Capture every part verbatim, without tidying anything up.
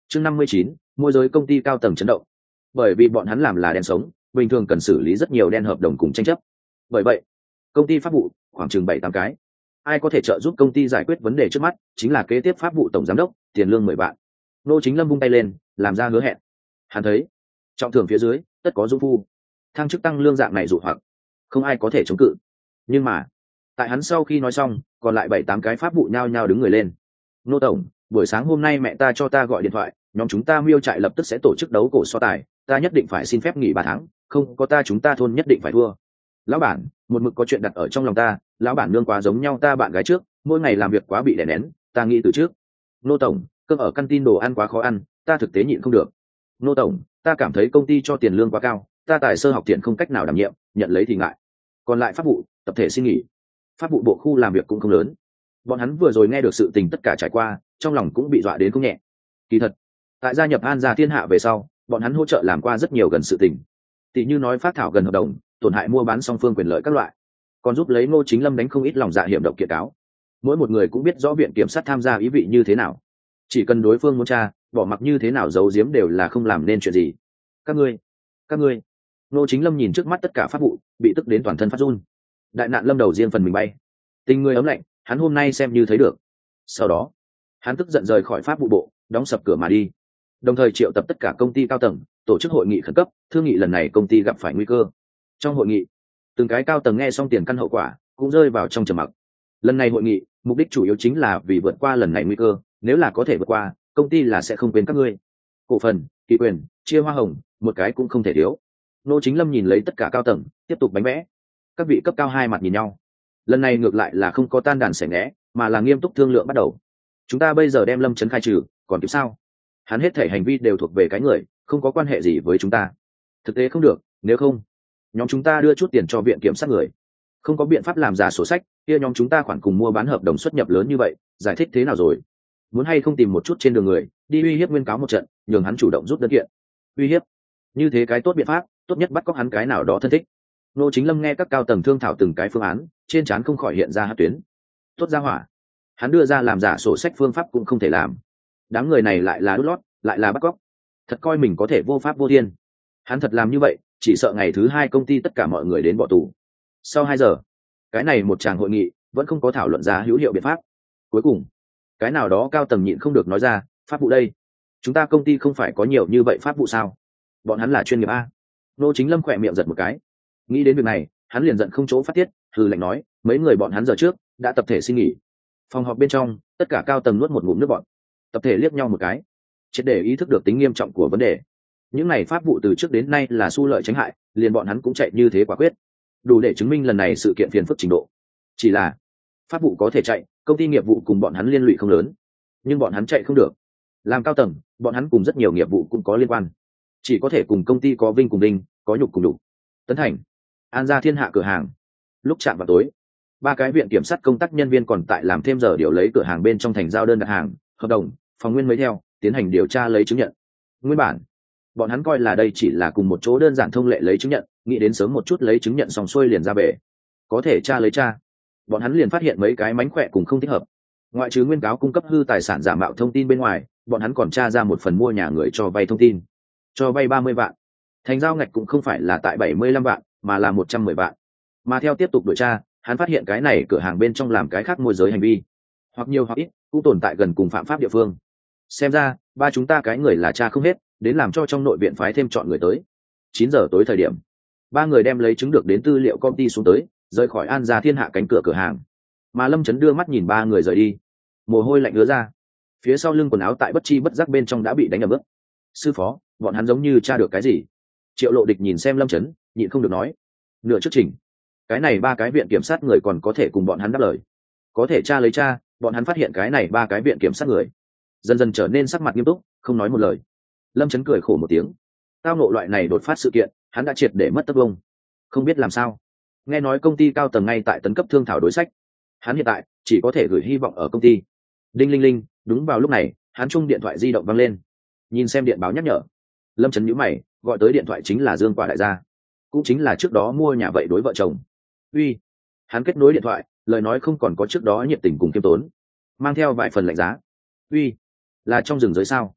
chương năm mươi chín, môi giới công ty cao tầng chấn động. Bởi vì bọn hắn làm là đen sống, bình thường cần xử lý rất nhiều đen hợp đồng cùng tranh chấp. Bởi vậy công ty pháp vụ khoảng chừng bảy tám cái. Ai có thể trợ giúp công ty giải quyết vấn đề trước mắt chính là kế tiếp pháp vụ tổng giám đốc, tiền lương mười vạn. Nô Chính Lâm vung tay lên làm ra hứa hẹn. Hắn thấy trọng thưởng phía dưới tất có dũng phu, thăng chức tăng lương dạng này dụ hoặc không ai có thể chống cự. Nhưng mà tại hắn sau khi nói xong, còn lại bảy tám cái pháp vụ nhao nhao đứng người lên. Nô tổng, buổi sáng hôm nay mẹ ta cho ta gọi điện thoại, nhóm chúng ta Miêu trại lập tức sẽ tổ chức đấu cổ so tài, ta nhất định phải xin phép nghỉ ba tháng, không có ta chúng ta thôn nhất định phải thua. Lão bản, một mực có chuyện đặt ở trong lòng ta, lão bản nương quá giống nhau ta bạn gái trước, mỗi ngày làm việc quá bị đè nén, ta nghĩ từ trước. Nô tổng, cơm ở căn tin đồ ăn quá khó ăn, ta thực tế nhịn không được. Nô tổng, ta cảm thấy công ty cho tiền lương quá cao, ta tài sơ học thiện không cách nào đảm nhiệm, nhận lấy thì ngại. Còn lại pháp vụ tập thể xin nghỉ. Pháp vụ bộ khu làm việc cũng không lớn, bọn hắn vừa rồi nghe được sự tình tất cả trải qua, trong lòng cũng bị dọa đến không nhẹ. Kỳ thật tại gia nhập An Gia Thiên Hạ về sau, bọn hắn hỗ trợ làm qua rất nhiều gần sự tình, tỷ như nói phát thảo gần hợp đồng, tổn hại mua bán song phương quyền lợi các loại, còn giúp lấy Ngô Chính Lâm đánh không ít lòng dạ hiểm độc kiện cáo. Mỗi một người cũng biết rõ viện kiểm sát tham gia ý vị như thế nào, chỉ cần đối phương muốn tra, bỏ mặc như thế nào giấu giếm đều là không làm nên chuyện gì. Các ngươi các ngươi Ngô Chính Lâm nhìn trước mắt tất cả pháp vụ, bị tức đến toàn thân phát run. Đại nạn lâm đầu riêng phần mình bay, tình người ấm lạnh hắn hôm nay xem như thấy được. Sau đó hắn tức giận rời khỏi pháp vụ bộ, đóng sập cửa mà đi, đồng thời triệu tập tất cả công ty cao tầng, tổ chức hội nghị khẩn cấp, thương nghị lần này công ty gặp phải nguy cơ. Trong hội nghị, từng cái cao tầng nghe xong tiền căn hậu quả cũng rơi vào trong trầm mặc. Lần này hội nghị mục đích chủ yếu chính là vì vượt qua lần này nguy cơ, nếu là có thể vượt qua, công ty là sẽ không quên các ngươi. Cổ phần, kỳ quyền, chia hoa hồng, một cái cũng không thể thiếu. Nô Chính Lâm nhìn lấy tất cả cao tầng, tiếp tục bánh vẽ. Các vị cấp cao hai mặt nhìn nhau. Lần này ngược lại là không có tan đàn xẻ nghé, mà là nghiêm túc thương lượng bắt đầu. Chúng ta bây giờ đem Lâm Chấn khai trừ, còn kịp sao? Hắn hết thể hành vi đều thuộc về cái người, không có quan hệ gì với chúng ta. Thực tế không được, nếu không nhóm chúng ta đưa chút tiền cho viện kiểm sát người, không có biện pháp làm giả sổ sách kia, nhóm chúng ta khoản cùng mua bán hợp đồng xuất nhập lớn như vậy, giải thích thế nào rồi? Muốn hay không tìm một chút trên đường người đi uy hiếp Nguyên Cáo một trận, nhường hắn chủ động rút đơn kiện. Uy hiếp như thế cái tốt biện pháp, tốt nhất bắt cóc hắn cái nào đó thân thích. Nô Chính Lâm nghe các cao tầng thương thảo từng cái phương án, trên trán không khỏi hiện ra hát tuyến. Tốt ra hỏa, hắn đưa ra làm giả sổ sách phương pháp cũng không thể làm, đám người này lại là đút lót, lại là bắt cóc, thật coi mình có thể vô pháp vô thiên. Hắn thật làm như vậy, chỉ sợ ngày thứ hai công ty tất cả mọi người đến bỏ tù. Sau hai giờ, cái này một tràng hội nghị vẫn không có thảo luận ra hữu hiệu biện pháp. Cuối cùng cái nào đó cao tầng nhịn không được nói ra, pháp vụ đây, chúng ta công ty không phải có nhiều như vậy pháp vụ sao? Bọn hắn là chuyên nghiệp a. Nô Chính Lâm khỏe miệng giật một cái, nghĩ đến việc này hắn liền giận không chỗ phát tiết, hừ lạnh nói, mấy người bọn hắn giờ trước đã tập thể xin nghỉ. Phòng họp bên trong tất cả cao tầng nuốt một ngụm nước bọt, tập thể liếc nhau một cái, triệt để ý thức được tính nghiêm trọng của vấn đề. Những này pháp vụ từ trước đến nay là xu lợi tránh hại, liền bọn hắn cũng chạy như thế quả quyết, đủ để chứng minh lần này sự kiện phiền phức trình độ. Chỉ là pháp vụ có thể chạy, công ty nghiệp vụ cùng bọn hắn liên lụy không lớn, nhưng bọn hắn chạy không được. Làm cao tầng, bọn hắn cùng rất nhiều nghiệp vụ cũng có liên quan, chỉ có thể cùng công ty có vinh cùng đinh, có nhục cùng đục. Tấn Thành, An Gia Thiên Hạ cửa hàng. Lúc chạm vào tối, ba cái viện kiểm sát công tác nhân viên còn tại làm thêm giờ điều lấy cửa hàng bên trong thành giao đơn đặt hàng, hợp đồng, phòng nguyên mới theo tiến hành điều tra lấy chứng nhận. Nguyên bản bọn hắn coi là đây chỉ là cùng một chỗ đơn giản thông lệ lấy chứng nhận, nghĩ đến sớm một chút lấy chứng nhận xong xuôi liền ra về, có thể tra lấy tra. Bọn hắn liền phát hiện mấy cái mánh khỏe cùng không thích hợp. Ngoại trừ Nguyên Cáo cung cấp hư tài sản giả mạo thông tin bên ngoài, bọn hắn còn tra ra một phần mua nhà người cho vay thông tin, cho vay ba mươi vạn, thành giao ngạch cũng không phải là tại bảy mươi lăm vạn mà là một trăm mười vạn. Mà theo tiếp tục điều tra, hắn phát hiện cái này cửa hàng bên trong làm cái khác môi giới hành vi, hoặc nhiều hoặc ít cũng tồn tại gần cùng phạm pháp địa phương. Xem ra ba chúng ta cái người là cha không hết, đến làm cho trong nội viện phái thêm chọn người tới. Chín giờ tối thời điểm, ba người đem lấy chứng được đến tư liệu công ty xuống tới, rời khỏi An Gia Thiên Hạ cánh cửa cửa hàng. Mà Lâm Chấn đưa mắt nhìn ba người rời đi, mồ hôi lạnh ứa ra, phía sau lưng quần áo tại bất chi bất giác bên trong đã bị đánh ẩm ướt. Sư phó, bọn hắn giống như tra được cái gì? Triệu Lộ Địch nhìn xem Lâm Chấn, nhịn không được nói. Nửa trước trình, cái này ba cái viện kiểm sát người còn có thể cùng bọn hắn đáp lời, có thể tra lấy tra. Bọn hắn phát hiện cái này ba cái viện kiểm sát người dần dần trở nên sắc mặt nghiêm túc, không nói một lời. Lâm Chấn cười khổ một tiếng, tao nộ loại này đột phát sự kiện, hắn đã triệt để mất tất vông, không biết làm sao. Nghe nói công ty cao tầng ngay tại tấn cấp thương thảo đối sách, hắn hiện tại chỉ có thể gửi hy vọng ở công ty. Đinh linh linh, đúng vào lúc này hắn chung điện thoại di động vang lên, nhìn xem điện báo nhắc nhở. Lâm Chấn nhíu mày, gọi tới điện thoại chính là Dương Quả đại gia, cũng chính là trước đó mua nhà vậy đối vợ chồng. Uy. Hắn kết nối điện thoại, lời nói không còn có trước đó nhiệt tình cùng kiêm tốn, mang theo vài phần lạnh giá. Uy, là trong rừng giới sao?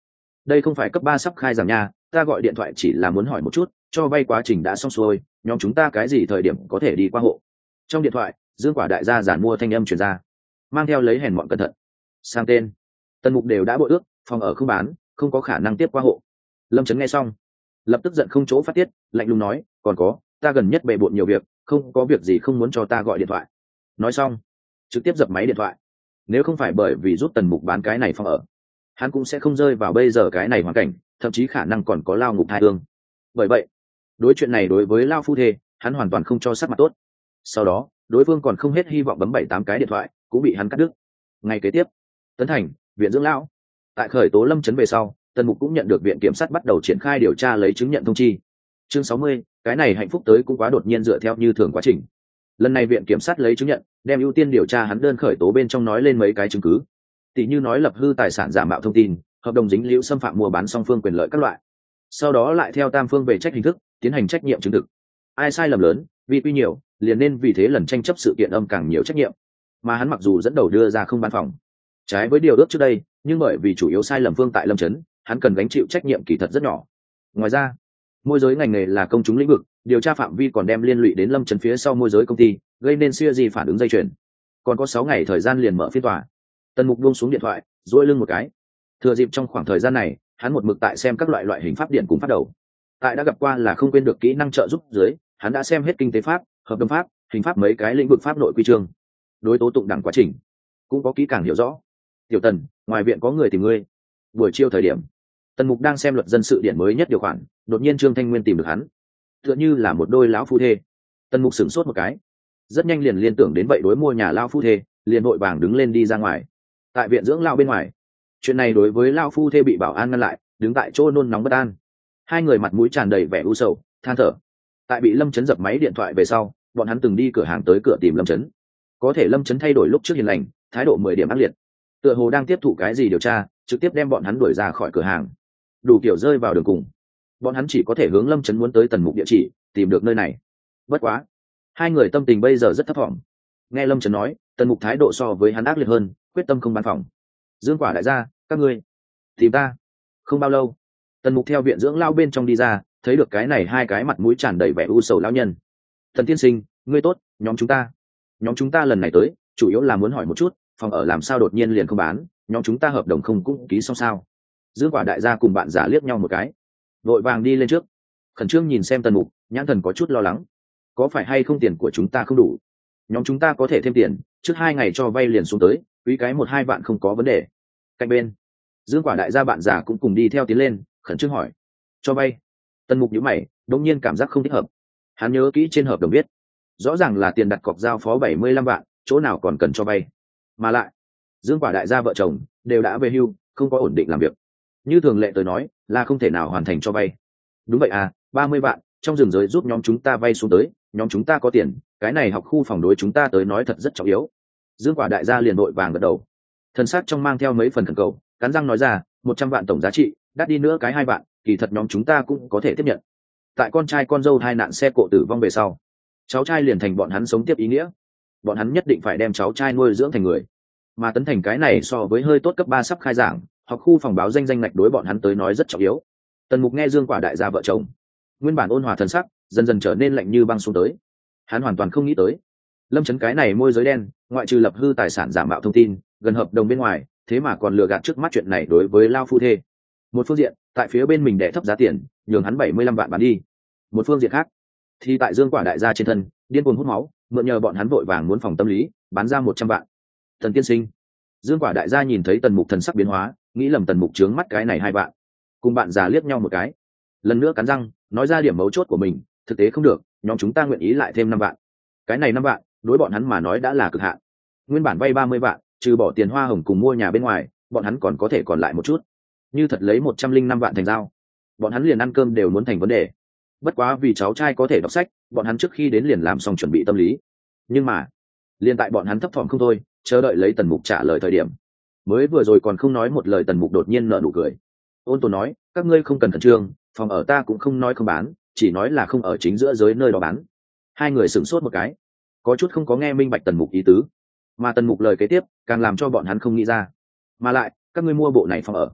đây không phải cấp ba sắp khai giảng nha, ta gọi điện thoại chỉ là muốn hỏi một chút, cho vay quá trình đã xong xuôi, nhóm chúng ta cái gì thời điểm có thể đi qua hộ. Trong điện thoại, Dương Quả đại gia giản mua thanh âm truyền ra, mang theo lấy hèn mọn cẩn thận. Sang tên, Tần Mục đều đã bội ước, phòng ở không bán, không có khả năng tiếp qua hộ. Lâm Trấn nghe xong, lập tức giận không chỗ phát tiết, lạnh lùng nói, còn có, ta gần nhất bề bộn nhiều việc, không có việc gì không muốn cho ta gọi điện thoại. Nói xong, trực tiếp dập máy điện thoại. Nếu không phải bởi vì giúp Tần Mục bán cái này phòng ở, hắn cũng sẽ không rơi vào bây giờ cái này hoàn cảnh, thậm chí khả năng còn có lao ngục thai hương. Bởi vậy, đối chuyện này đối với lao phu thê, hắn hoàn toàn không cho sắc mặt tốt. Sau đó, đối phương còn không hết hy vọng bấm bảy tám cái điện thoại, cũng bị hắn cắt đứt. Ngày kế tiếp, Tấn Thành, viện dưỡng lão. Tại khởi tố Lâm Trấn về sau, Tần Mục cũng nhận được viện kiểm sát bắt đầu triển khai điều tra lấy chứng nhận thông chi. Chương sáu mươi, cái này hạnh phúc tới cũng quá đột nhiên dựa theo như thường quá trình. Lần này viện kiểm sát lấy chứng nhận, đem ưu tiên điều tra hắn đơn khởi tố bên trong nói lên mấy cái chứng cứ. Tỷ như nói lập hư tài sản giả mạo thông tin, hợp đồng dính liễu xâm phạm mua bán song phương quyền lợi các loại. Sau đó lại theo tam phương về trách hình thức, tiến hành trách nhiệm chứng thực. Ai sai lầm lớn, vi quy nhiều, liền nên vì thế lần tranh chấp sự kiện âm càng nhiều trách nhiệm. Mà hắn mặc dù dẫn đầu đưa ra không bán phòng, trái với điều ước trước đây, nhưng bởi vì chủ yếu sai lầm phương tại Lâm Trấn, hắn cần gánh chịu trách nhiệm kỳ thật rất nhỏ. Ngoài ra, môi giới ngành nghề là công chúng lĩnh vực, điều tra phạm vi còn đem liên lụy đến Lâm Trấn phía sau môi giới công ty, gây nên siêu gì phản ứng dây chuyền. Còn có sáu ngày thời gian liền mở phiên tòa. Tần Mục buông xuống điện thoại, duỗi lưng một cái. Thừa dịp trong khoảng thời gian này, hắn một mực tại xem các loại loại hình pháp điện cùng phát đầu. Tại đã gặp qua là không quên được kỹ năng trợ giúp dưới, hắn đã xem hết kinh tế pháp, hợp đồng pháp, hình pháp mấy cái lĩnh vực pháp nội quy chương. Đối tố tụng đẳng quá trình cũng có kỹ càng hiểu rõ. Tiểu Tần, ngoài viện có người tìm ngươi. Buổi chiều thời điểm, Tần Mục đang xem luật dân sự điển mới nhất điều khoản, đột nhiên Trương Thanh Nguyên tìm được hắn, tựa như là một đôi lão phu thê. Tần Mục sửng sốt một cái, rất nhanh liền liên tưởng đến vậy đối mua nhà lão phu thê, liền vội vàng đứng lên đi ra ngoài. Tại viện dưỡng lão bên ngoài, chuyện này đối với lão phu thê bị bảo an ngăn lại, đứng tại chỗ nôn nóng bất an. Hai người mặt mũi tràn đầy vẻ u sầu, than thở. Tại bị Lâm Trấn dập máy điện thoại về sau, bọn hắn từng đi cửa hàng tới cửa tìm Lâm Trấn. Có thể Lâm Trấn thay đổi lúc trước hiền lành, thái độ mười điểm ác liệt, tựa hồ đang tiếp thụ cái gì điều tra, trực tiếp đem bọn hắn đuổi ra khỏi cửa hàng. Đủ kiểu rơi vào đường cùng, bọn hắn chỉ có thể hướng Lâm Trấn muốn tới Tần Mục địa chỉ, tìm được nơi này. Bất quá, hai người tâm tình bây giờ rất thấp thỏm. Nghe Lâm Trấn nói, Tần Mục thái độ so với hắn ác liệt hơn, quyết tâm không bán phòng. Dương Quả đại gia, các ngươi tìm ta. Không bao lâu, Tần Mục theo viện dưỡng lao bên trong đi ra, thấy được cái này hai cái mặt mũi tràn đầy vẻ u sầu lão nhân. Thần tiên sinh, ngươi tốt, nhóm chúng ta nhóm chúng ta lần này tới chủ yếu là muốn hỏi một chút, phòng ở làm sao đột nhiên liền không bán, nhóm chúng ta hợp đồng không cũng ký xong sao? Dương Quả đại gia cùng bạn giả liếc nhau một cái, vội vàng đi lên trước, khẩn trương nhìn xem Tần Mục, nhãn thần có chút lo lắng. Có phải hay không tiền của chúng ta không đủ? Nhóm chúng ta có thể thêm tiền, trước hai ngày cho vay liền xuống tới, quý cái một hai vạn không có vấn đề. Cạnh bên, Dương Quả đại gia bạn giả cũng cùng đi theo tiến lên, khẩn trương hỏi. Cho vay? Tần Mục nhíu mày, đột nhiên cảm giác không thích hợp. Hắn nhớ kỹ trên hợp đồng viết, rõ ràng là tiền đặt cọc giao phó bảy mươi lăm vạn, chỗ nào còn cần cho vay? Mà lại, Dương Quả đại gia vợ chồng đều đã về hưu, không có ổn định làm việc, như thường lệ tới nói là không thể nào hoàn thành cho vay. Đúng vậy à, ba mươi vạn trong rừng giới giúp nhóm chúng ta vay xuống tới, nhóm chúng ta có tiền, cái này học khu phòng đối chúng ta tới nói thật rất trọng yếu. Dương Quả đại gia liền đội vàng gật đầu, thân xác trong mang theo mấy phần khẩn cầu, cắn răng nói ra, một trăm vạn tổng giá trị, đắt đi nữa cái hai vạn, kỳ thật nhóm chúng ta cũng có thể tiếp nhận. Tại con trai con dâu hai nạn xe cộ tử vong về sau, cháu trai liền thành bọn hắn sống tiếp ý nghĩa, bọn hắn nhất định phải đem cháu trai nuôi dưỡng thành người. Mà Tấn Thành cái này so với hơi tốt cấp ba sắp khai giảng, học khu phòng báo danh danh ngạch đối bọn hắn tới nói rất trọng yếu. Tần Mục nghe Dương Quả đại gia vợ chồng, nguyên bản ôn hòa thần sắc dần dần trở nên lạnh như băng xuống tới. Hắn hoàn toàn không nghĩ tới, Lâm Trấn cái này môi giới đen, ngoại trừ lập hư tài sản giả mạo thông tin, gần hợp đồng bên ngoài, thế mà còn lừa gạt trước mắt chuyện này đối với lao phu thê. Một phương diện, tại phía bên mình đẻ thấp giá tiền, nhường hắn bảy mươi lăm vạn bán đi. Một phương diện khác, thì tại Dương Quả đại gia trên thân, điên cuồng hút máu, mượn nhờ bọn hắn vội vàng muốn phòng tâm lý, bán ra một trăm vạn. Thần tiên sinh, Dương Quả đại gia nhìn thấy Tần Mục thần sắc biến hóa, nghĩ lầm Tần Mục trướng mắt cái này hai bạn, cùng bạn già liếc nhau một cái, lần nữa cắn răng nói ra điểm mấu chốt của mình, thực tế không được, nhóm chúng ta nguyện ý lại thêm năm vạn. Cái này năm vạn đối bọn hắn mà nói đã là cực hạn. Nguyên bản vay ba mươi vạn, trừ bỏ tiền hoa hồng cùng mua nhà bên ngoài, bọn hắn còn có thể còn lại một chút. Như thật lấy một trăm linh năm vạn thành giao, bọn hắn liền ăn cơm đều muốn thành vấn đề. Bất quá vì cháu trai có thể đọc sách, bọn hắn trước khi đến liền làm xong chuẩn bị tâm lý. Nhưng mà liền tại bọn hắn thấp thỏm không thôi, chờ đợi lấy Tần Mục trả lời thời điểm, mới vừa rồi còn không nói một lời Tần Mục đột nhiên nở nụ cười, ôn tồn nói, các ngươi không cần khẩn trương, phòng ở ta cũng không nói không bán, chỉ nói là không ở chính giữa giới nơi đó bán. Hai người sửng sốt một cái, có chút không có nghe minh bạch Tần Mục ý tứ, mà Tần Mục lời kế tiếp càng làm cho bọn hắn không nghĩ ra. Mà lại, các ngươi mua bộ này phòng ở,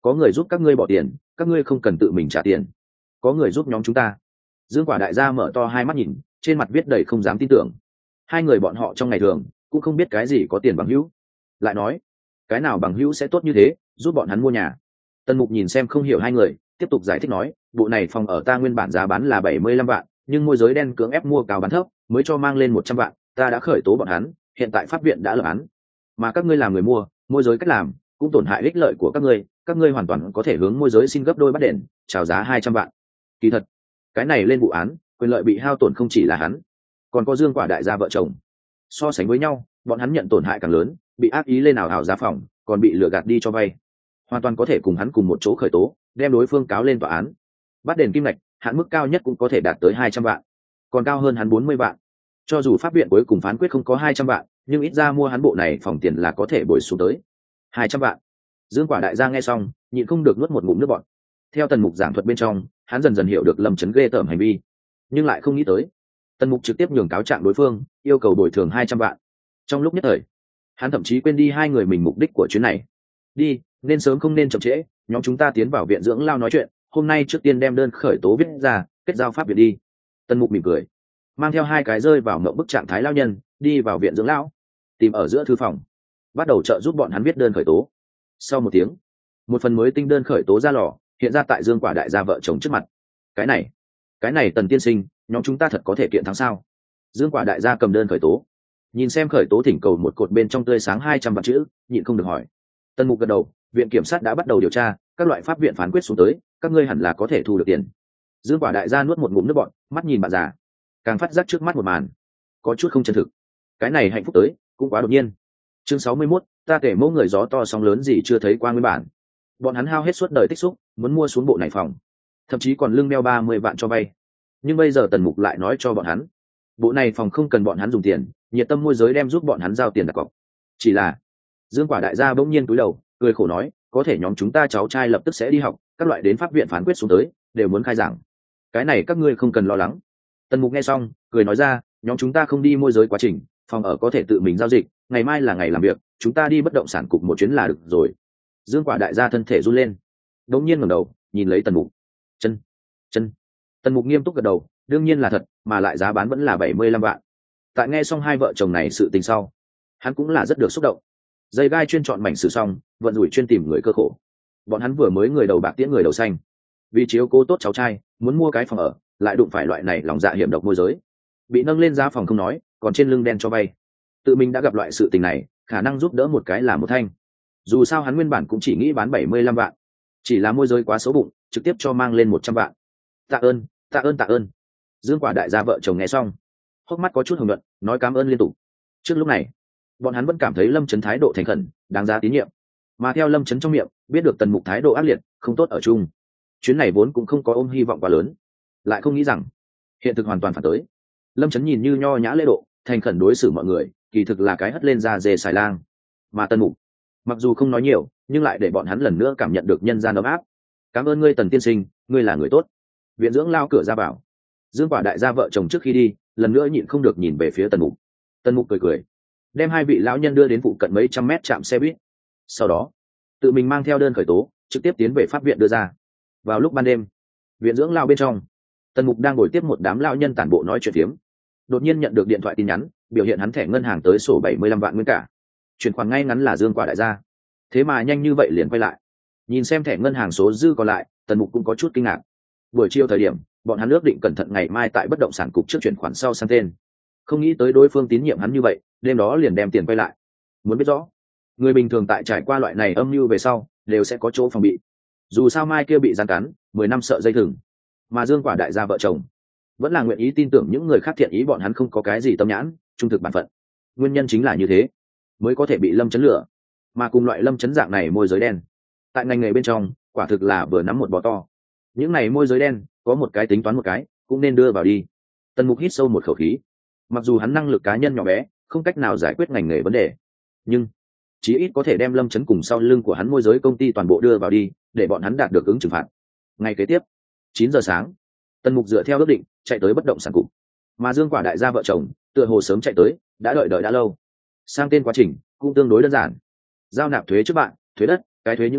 có người giúp các ngươi bỏ tiền, các ngươi không cần tự mình trả tiền. Có người giúp nhóm chúng ta. Dương Quả đại gia mở to hai mắt nhìn, trên mặt viết đầy không dám tin tưởng. Hai người bọn họ trong ngày thường cũng không biết cái gì có tiền bằng hữu. Lại nói, cái nào bằng hữu sẽ tốt như thế, giúp bọn hắn mua nhà. Tần Mục nhìn xem không hiểu hai người, tiếp tục giải thích nói, bộ này phòng ở ta nguyên bản giá bán là bảy mươi lăm vạn, nhưng môi giới đen cưỡng ép mua cao bán thấp, mới cho mang lên một trăm vạn, ta đã khởi tố bọn hắn, hiện tại pháp viện đã lập án. Mà các ngươi làm người mua, môi giới cách làm cũng tổn hại ích lợi của các ngươi, các ngươi hoàn toàn có thể hướng môi giới xin gấp đôi bắt đền, chào giá hai trăm vạn. Kỳ thật, cái này lên vụ án, quyền lợi bị hao tổn không chỉ là hắn, còn có Dương Quả đại gia vợ chồng. So sánh với nhau, bọn hắn nhận tổn hại càng lớn, bị ác ý lên ảo ảo giá phòng, còn bị lừa gạt đi cho vay, hoàn toàn có thể cùng hắn cùng một chỗ khởi tố, đem đối phương cáo lên tòa án. Bắt đền kim ngạch, hạn mức cao nhất cũng có thể đạt tới hai trăm vạn, còn cao hơn hắn bốn mươi vạn. Cho dù pháp viện cuối cùng phán quyết không có hai trăm vạn, nhưng ít ra mua hắn bộ này phòng tiền là có thể bồi xuống tới hai trăm vạn. Dương Quả đại gia nghe xong, nhịn không được nuốt một ngụm nước bọt. Theo Tần Mục giảng thuật bên trong, hắn dần dần hiểu được Lâm Chấn ghê tởm hành vi, nhưng lại không nghĩ tới Tần Mục trực tiếp nhường cáo trạng đối phương, yêu cầu bồi thường hai trăm vạn. Trong lúc nhất thời, hắn thậm chí quên đi hai người mình mục đích của chuyến này. Đi, nên sớm không nên chậm trễ, nhóm chúng ta tiến vào viện dưỡng lao nói chuyện, hôm nay trước tiên đem đơn khởi tố viết ra, kết giao pháp viện đi. Tần Mục mỉm cười, mang theo hai cái rơi vào mộng bức trạng thái lao nhân, đi vào viện dưỡng lão, tìm ở giữa thư phòng, bắt đầu trợ giúp bọn hắn viết đơn khởi tố. Sau một tiếng, một phần mới tinh đơn khởi tố ra lò, hiện ra tại Dương Quả đại gia vợ chồng trước mặt. Cái này, cái này Tần tiên sinh, nhóm chúng ta thật có thể kiện thắng sao? Dương Quả đại gia cầm đơn khởi tố, nhìn xem khởi tố thỉnh cầu một cột bên trong tươi sáng hai trăm vạn chữ, nhịn không được hỏi. Tần Mục gật đầu, viện kiểm sát đã bắt đầu điều tra, các loại pháp viện phán quyết xuống tới, các ngươi hẳn là có thể thu được tiền. Dương Quả đại gia nuốt một ngụm nước bọt, mắt nhìn bạn già, càng phát giác trước mắt một màn có chút không chân thực. Cái này hạnh phúc tới cũng quá đột nhiên. Chương sáu mươi mốt, ta kể mẫu người gió to sóng lớn gì chưa thấy qua nguyên bản. Bọn hắn hao hết suốt đời tích xúc, muốn mua xuống bộ này phòng, thậm chí còn lưng đeo ba mươi vạn cho vay. Nhưng bây giờ Tần Mục lại nói cho bọn hắn, bộ này phòng không cần bọn hắn dùng tiền, nhiệt tâm môi giới đem giúp bọn hắn giao tiền đặt cọc. Chỉ là Dương Quả đại gia bỗng nhiên cúi đầu, cười khổ nói, có thể nhóm chúng ta cháu trai lập tức sẽ đi học, các loại đến pháp viện phán quyết xuống tới, đều muốn khai giảng. Cái này các ngươi không cần lo lắng. Tần Mục nghe xong, cười nói ra, nhóm chúng ta không đi môi giới quá trình, phòng ở có thể tự mình giao dịch, ngày mai là ngày làm việc, chúng ta đi bất động sản cục một chuyến là được rồi. Dương Quả đại gia thân thể run lên, đột nhiên ngẩng đầu, nhìn lấy Tần Mục. Chân, chân. Tần Mục nghiêm túc gật đầu, đương nhiên là thật, mà lại giá bán vẫn là bảy mươi lăm vạn. Tại nghe xong hai vợ chồng này sự tình sau, hắn cũng là rất được xúc động. Dây gai chuyên chọn mảnh sử xong, vận rủi chuyên tìm người cơ khổ. Bọn hắn vừa mới người đầu bạc tiễn người đầu xanh, vì chiếu cố tốt cháu trai, muốn mua cái phòng ở, lại đụng phải loại này lòng dạ hiểm độc môi giới, bị nâng lên giá phòng không nói, còn trên lưng đen cho vay. Tự mình đã gặp loại sự tình này, khả năng giúp đỡ một cái là một thanh. Dù sao hắn nguyên bản cũng chỉ nghĩ bán bảy mươi lăm vạn, chỉ là môi giới quá xấu bụng, trực tiếp cho mang lên một trăm vạn. Tạ ơn, tạ ơn, tạ ơn. Dương Quả đại gia vợ chồng nghe xong, hốc mắt có chút hồng nhuận, nói cảm ơn liên tục. Trước lúc này, bọn hắn vẫn cảm thấy Lâm Chấn thái độ thành khẩn, đáng giá tín nhiệm. Mà theo Lâm Chấn trong miệng, biết được Tần Mục thái độ ác liệt, không tốt ở chung. Chuyến này vốn cũng không có ôm hy vọng quá lớn, lại không nghĩ rằng hiện thực hoàn toàn phản tới. Lâm Chấn nhìn như nho nhã lễ độ, thành khẩn đối xử mọi người, kỳ thực là cái hất lên ra dề xài lang. Mà Tần Mục, mặc dù không nói nhiều, nhưng lại để bọn hắn lần nữa cảm nhận được nhân gian ấm áp. Cảm ơn ngươi Tần tiên sinh, ngươi là người tốt. Viện dưỡng lao cửa ra bảo, Dương Quả đại gia vợ chồng trước khi đi, lần nữa nhịn không được nhìn về phía Tần Mục. Tần Mục cười cười, đem hai vị lão nhân đưa đến phụ cận mấy trăm mét trạm xe buýt, sau đó tự mình mang theo đơn khởi tố, trực tiếp tiến về pháp viện đưa ra. Vào lúc ban đêm, viện dưỡng lao bên trong, Tần Mục đang ngồi tiếp một đám lão nhân tản bộ nói chuyện phiếm, đột nhiên nhận được điện thoại tin nhắn, biểu hiện hắn thẻ ngân hàng tới sổ bảy mươi lăm vạn nguyên cả, chuyển khoản ngay ngắn là Dương Quả đại gia. Thế mà nhanh như vậy liền quay lại, nhìn xem thẻ ngân hàng số dư còn lại, Tần Mục cũng có chút kinh ngạc. Buổi chiều thời điểm, bọn hắn ước định cẩn thận ngày mai tại bất động sản cục trước chuyển khoản sau sang tên, không nghĩ tới đối phương tín nhiệm hắn như vậy, đêm đó liền đem tiền quay lại. Muốn biết rõ, người bình thường tại trải qua loại này âm mưu về sau, đều sẽ có chỗ phòng bị. Dù sao mai kia bị gian cắn, mười năm sợ dây thừng, mà Dương Quả đại gia vợ chồng vẫn là nguyện ý tin tưởng những người khác thiện ý bọn hắn không có cái gì tâm nhãn, trung thực bản phận. Nguyên nhân chính là như thế, mới có thể bị Lâm Chấn lừa. Mà cùng loại Lâm Chấn dạng này môi giới đen, tại ngành nghề bên trong, quả thực là vừa nắm một bò to. Những này môi giới đen, có một cái tính toán một cái, cũng nên đưa vào đi. Tần Mục hít sâu một khẩu khí. Mặc dù hắn năng lực cá nhân nhỏ bé, không cách nào giải quyết ngành nghề vấn đề, nhưng chí ít có thể đem Lâm Chấn cùng sau lưng của hắn môi giới công ty toàn bộ đưa vào đi, để bọn hắn đạt được ứng trừng phạt. Ngày kế tiếp, chín giờ sáng, Tần Mục dựa theo ước định chạy tới bất động sản cục, mà Dương Quả đại gia vợ chồng tựa hồ sớm chạy tới, đã đợi đợi đã lâu. Sang tên quá trình cũng tương đối đơn giản, giao nạp thuế trước bạn, thuế đất, cái thuế những này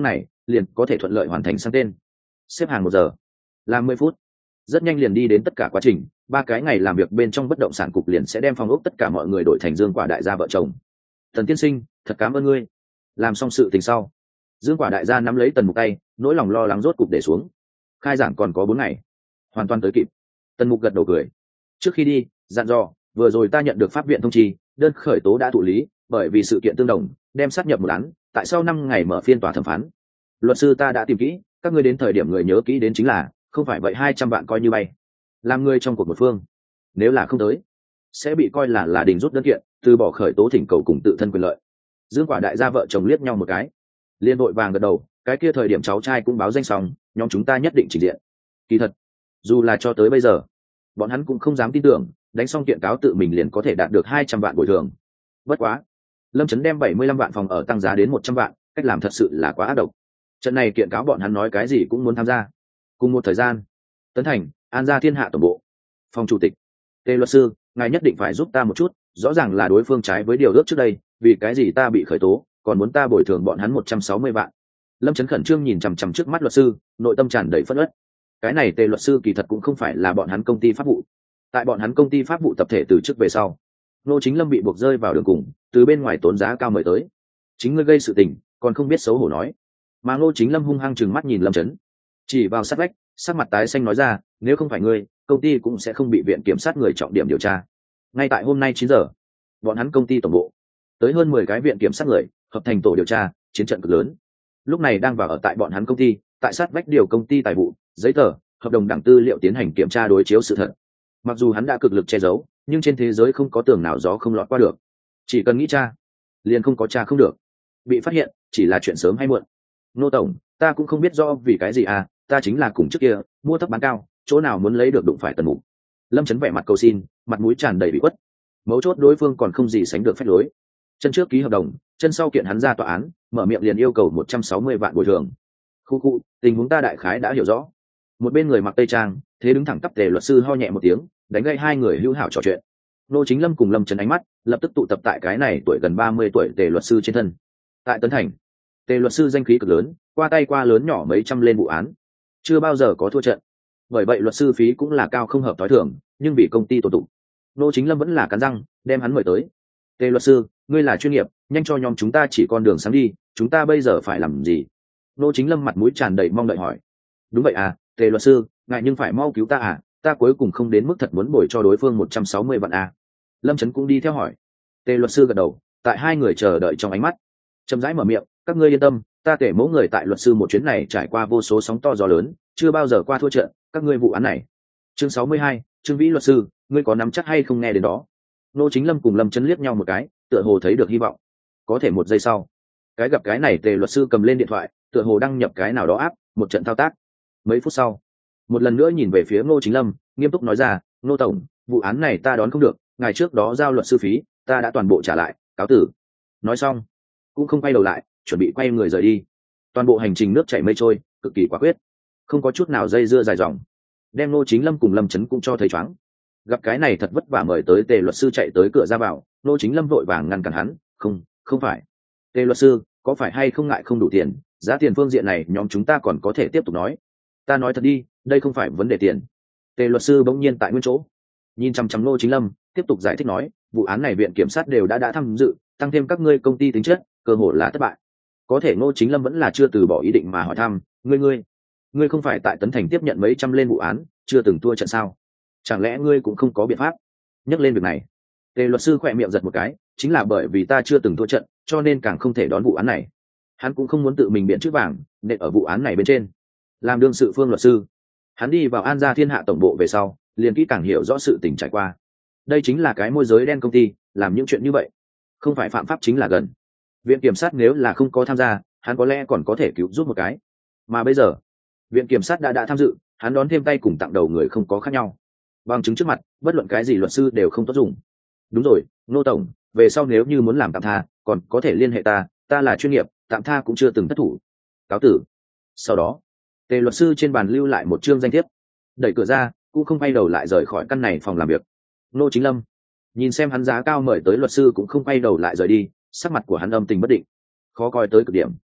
liền có thể thuận lợi hoàn thành sang tên. Xếp hàng một giờ làm mười phút, rất nhanh liền đi đến tất cả quá trình. Ba cái ngày làm việc bên trong bất động sản cục liền sẽ đem phòng ốc tất cả mọi người đổi thành Dương Quả đại gia vợ chồng. Tần tiên sinh, thật cảm ơn ngươi. Làm xong sự tình sau, Dương Quả đại gia nắm lấy Tần Mục tay, nỗi lòng lo lắng rốt cục để xuống. Khai giảng còn có bốn ngày, hoàn toàn tới kịp. Tần Mục gật đầu cười. Trước khi đi, dặn dò, vừa rồi ta nhận được pháp viện thông chi, đơn khởi tố đã thụ lý, bởi vì sự kiện tương đồng, đem sát nhập một án, tại sau năm ngày mở phiên tòa thẩm phán. Luật sư ta đã tìm kỹ, các ngươi đến thời điểm người nhớ kỹ đến chính là, không phải vậy hai trăm vạn coi như bay. Làm người trong cuộc một phương, nếu là không tới, sẽ bị coi là là đình rút đơn kiện, từ bỏ khởi tố thỉnh cầu cùng tự thân quyền lợi. Dương Quả đại gia vợ chồng liếc nhau một cái, liên đội vàng gật đầu, cái kia thời điểm cháu trai cũng báo danh xong, nhóm chúng ta nhất định trình diện. Kỳ thật, dù là cho tới bây giờ, bọn hắn cũng không dám tin tưởng, đánh xong kiện cáo tự mình liền có thể đạt được hai trăm vạn bồi thường. Bất quá, Lâm Chấn đem bảy mươi lăm vạn phòng ở tăng giá đến một trăm vạn, cách làm thật sự là quá ác độc. Trận này kiện cáo bọn hắn nói cái gì cũng muốn tham gia. Cùng một thời gian, Tấn Thành, An Gia Thiên Hạ tổng bộ, phòng chủ tịch, Tề luật sư, ngài nhất định phải giúp ta một chút, rõ ràng là đối phương trái với điều ước trước đây, vì cái gì ta bị khởi tố, còn muốn ta bồi thường bọn hắn một trăm sáu mươi vạn. Lâm Chấn khẩn trương nhìn chằm chằm trước mắt luật sư, nội tâm tràn đầy phẫn uất. Cái này Tề luật sư kỳ thật cũng không phải là bọn hắn công ty pháp vụ. Tại bọn hắn công ty pháp vụ tập thể từ trước về sau, Ngô Chính Lâm bị buộc rơi vào đường cùng, từ bên ngoài tốn giá cao mời tới. Chính ngươi gây sự tình, còn không biết xấu hổ nói. Mà Ngô Chính Lâm hung hăng trừng mắt nhìn Lâm Chấn, chỉ vào sát vách, sắc mặt tái xanh nói ra, nếu không phải ngươi, công ty cũng sẽ không bị viện kiểm sát người trọng điểm điều tra. Ngay tại hôm nay chín giờ, bọn hắn công ty tổng bộ tới hơn mười cái viện kiểm sát người, hợp thành tổ điều tra, chiến trận cực lớn. Lúc này đang vào ở tại bọn hắn công ty, tại sát vách điều công ty tài vụ, giấy tờ, hợp đồng đảng tư liệu tiến hành kiểm tra đối chiếu sự thật. Mặc dù hắn đã cực lực che giấu, nhưng trên thế giới không có tường nào gió không lọt qua được. Chỉ cần nghĩ tra, liền không có tra không được. Bị phát hiện chỉ là chuyện sớm hay muộn. Nô tổng, ta cũng không biết do vì cái gì à, ta chính là cùng trước kia mua thấp bán cao, chỗ nào muốn lấy được đụng phải Tần Mục. Lâm Chấn vẻ mặt cầu xin, mặt mũi tràn đầy bị khuất. Mấu chốt đối phương còn không gì sánh được phép lối. Chân trước ký hợp đồng, chân sau kiện hắn ra tòa án, mở miệng liền yêu cầu một trăm sáu mươi vạn bồi thường. Khu khu, tình huống ta đại khái đã hiểu rõ. Một bên người mặc tây trang, thế đứng thẳng tắp Tề luật sư ho nhẹ một tiếng, đánh gây hai người hữu hảo trò chuyện. Nô Chính Lâm cùng Lâm Chấn ánh mắt lập tức tụ tập tại cái này tuổi gần ba mươi tuổi Tề luật sư trên thân. Tại Tấn Thành, Tề luật sư danh khí cực lớn, qua tay qua lớn nhỏ mấy trăm lên vụ án, chưa bao giờ có thua trận. Bởi vậy luật sư phí cũng là cao không hợp tối thường, nhưng vì công ty tổ tụng, Nô Chính Lâm vẫn là cắn răng đem hắn mời tới. Tề luật sư, ngươi là chuyên nghiệp, nhanh cho nhóm chúng ta chỉ con đường sáng đi, chúng ta bây giờ phải làm gì? Nô Chính Lâm mặt mũi tràn đầy mong đợi hỏi. Đúng vậy à, Tề luật sư, ngại nhưng phải mau cứu ta à, ta cuối cùng không đến mức thật muốn bồi cho đối phương một trăm sáu mươi vạn à. Lâm Chấn cũng đi theo hỏi. Tề luật sư gật đầu, tại hai người chờ đợi trong ánh mắt, chậm rãi mở miệng, các ngươi yên tâm, ta Tề mẫu người tại luật sư một chuyến này trải qua vô số sóng to gió lớn, chưa bao giờ qua thua trận, các ngươi vụ án này. Chương sáu mươi hai, Trương Vĩ luật sư, ngươi có nắm chắc hay không nghe đến đó? Nô Chính Lâm cùng Lâm Chấn liếc nhau một cái, tựa hồ thấy được hy vọng. Có thể một giây sau, cái gặp cái này Tề luật sư cầm lên điện thoại, tựa hồ đăng nhập cái nào đó áp, một trận thao tác. Mấy phút sau, một lần nữa nhìn về phía Ngô Chính Lâm, nghiêm túc nói ra, Ngô tổng, vụ án này ta đón không được, ngày trước đó giao luật sư phí, ta đã toàn bộ trả lại, cáo tử. Nói xong, cũng không quay đầu lại, chuẩn bị quay người rời đi. Toàn bộ hành trình nước chảy mây trôi, cực kỳ quả quyết, không có chút nào dây dưa dài dòng, đem Ngô Chính Lâm cùng Lâm Chấn cũng cho thấy choáng. Gặp cái này thật vất vả mời tới Tề luật sư chạy tới cửa ra vào, Ngô Chính Lâm vội vàng ngăn cản hắn, không, không phải. Tề luật sư, có phải hay không ngại không đủ tiền, giá tiền phương diện này nhóm chúng ta còn có thể tiếp tục nói. Ta nói thật đi, đây không phải vấn đề tiền. Tề luật sư bỗng nhiên tại nguyên chỗ, nhìn chăm chăm Ngô Chính Lâm, tiếp tục giải thích nói, vụ án này viện kiểm sát đều đã đã tham dự, tăng thêm các ngươi công ty tính chất, cơ hội là thất bại. Có thể Ngô Chính Lâm vẫn là chưa từ bỏ ý định mà hỏi thăm, ngươi ngươi, ngươi không phải tại Tấn Thành tiếp nhận mấy trăm lên vụ án, chưa từng thua trận sao? Chẳng lẽ ngươi cũng không có biện pháp? Nhắc lên việc này, Tề luật sư khỏe miệng giật một cái, chính là bởi vì ta chưa từng thua trận, cho nên càng không thể đón vụ án này. Hắn cũng không muốn tự mình biện chữ vàng, nện ở vụ án này bên trên. Làm đương sự phương luật sư, hắn đi vào An Gia Thiên Hạ tổng bộ về sau, liền kỹ càng hiểu rõ sự tình trải qua. Đây chính là cái môi giới đen công ty, làm những chuyện như vậy, không phải phạm pháp chính là gần. Viện kiểm sát nếu là không có tham gia, hắn có lẽ còn có thể cứu giúp một cái. Mà bây giờ, viện kiểm sát đã đã tham dự, hắn đón thêm tay cùng tặng đầu người không có khác nhau. Bằng chứng trước mặt, bất luận cái gì luật sư đều không tốt dùng. Đúng rồi, Ngô tổng, về sau nếu như muốn làm tạm tha, còn có thể liên hệ ta, ta là chuyên nghiệp, tạm tha cũng chưa từng thất thủ. Cáo tử. Sau đó, Tề luật sư trên bàn lưu lại một chương danh thiếp, đẩy cửa ra, cũng không quay đầu lại rời khỏi căn này phòng làm việc. Ngô Chính Lâm nhìn xem hắn giá cao mời tới luật sư cũng không quay đầu lại rời đi, sắc mặt của hắn âm tình bất định, khó coi tới cực điểm.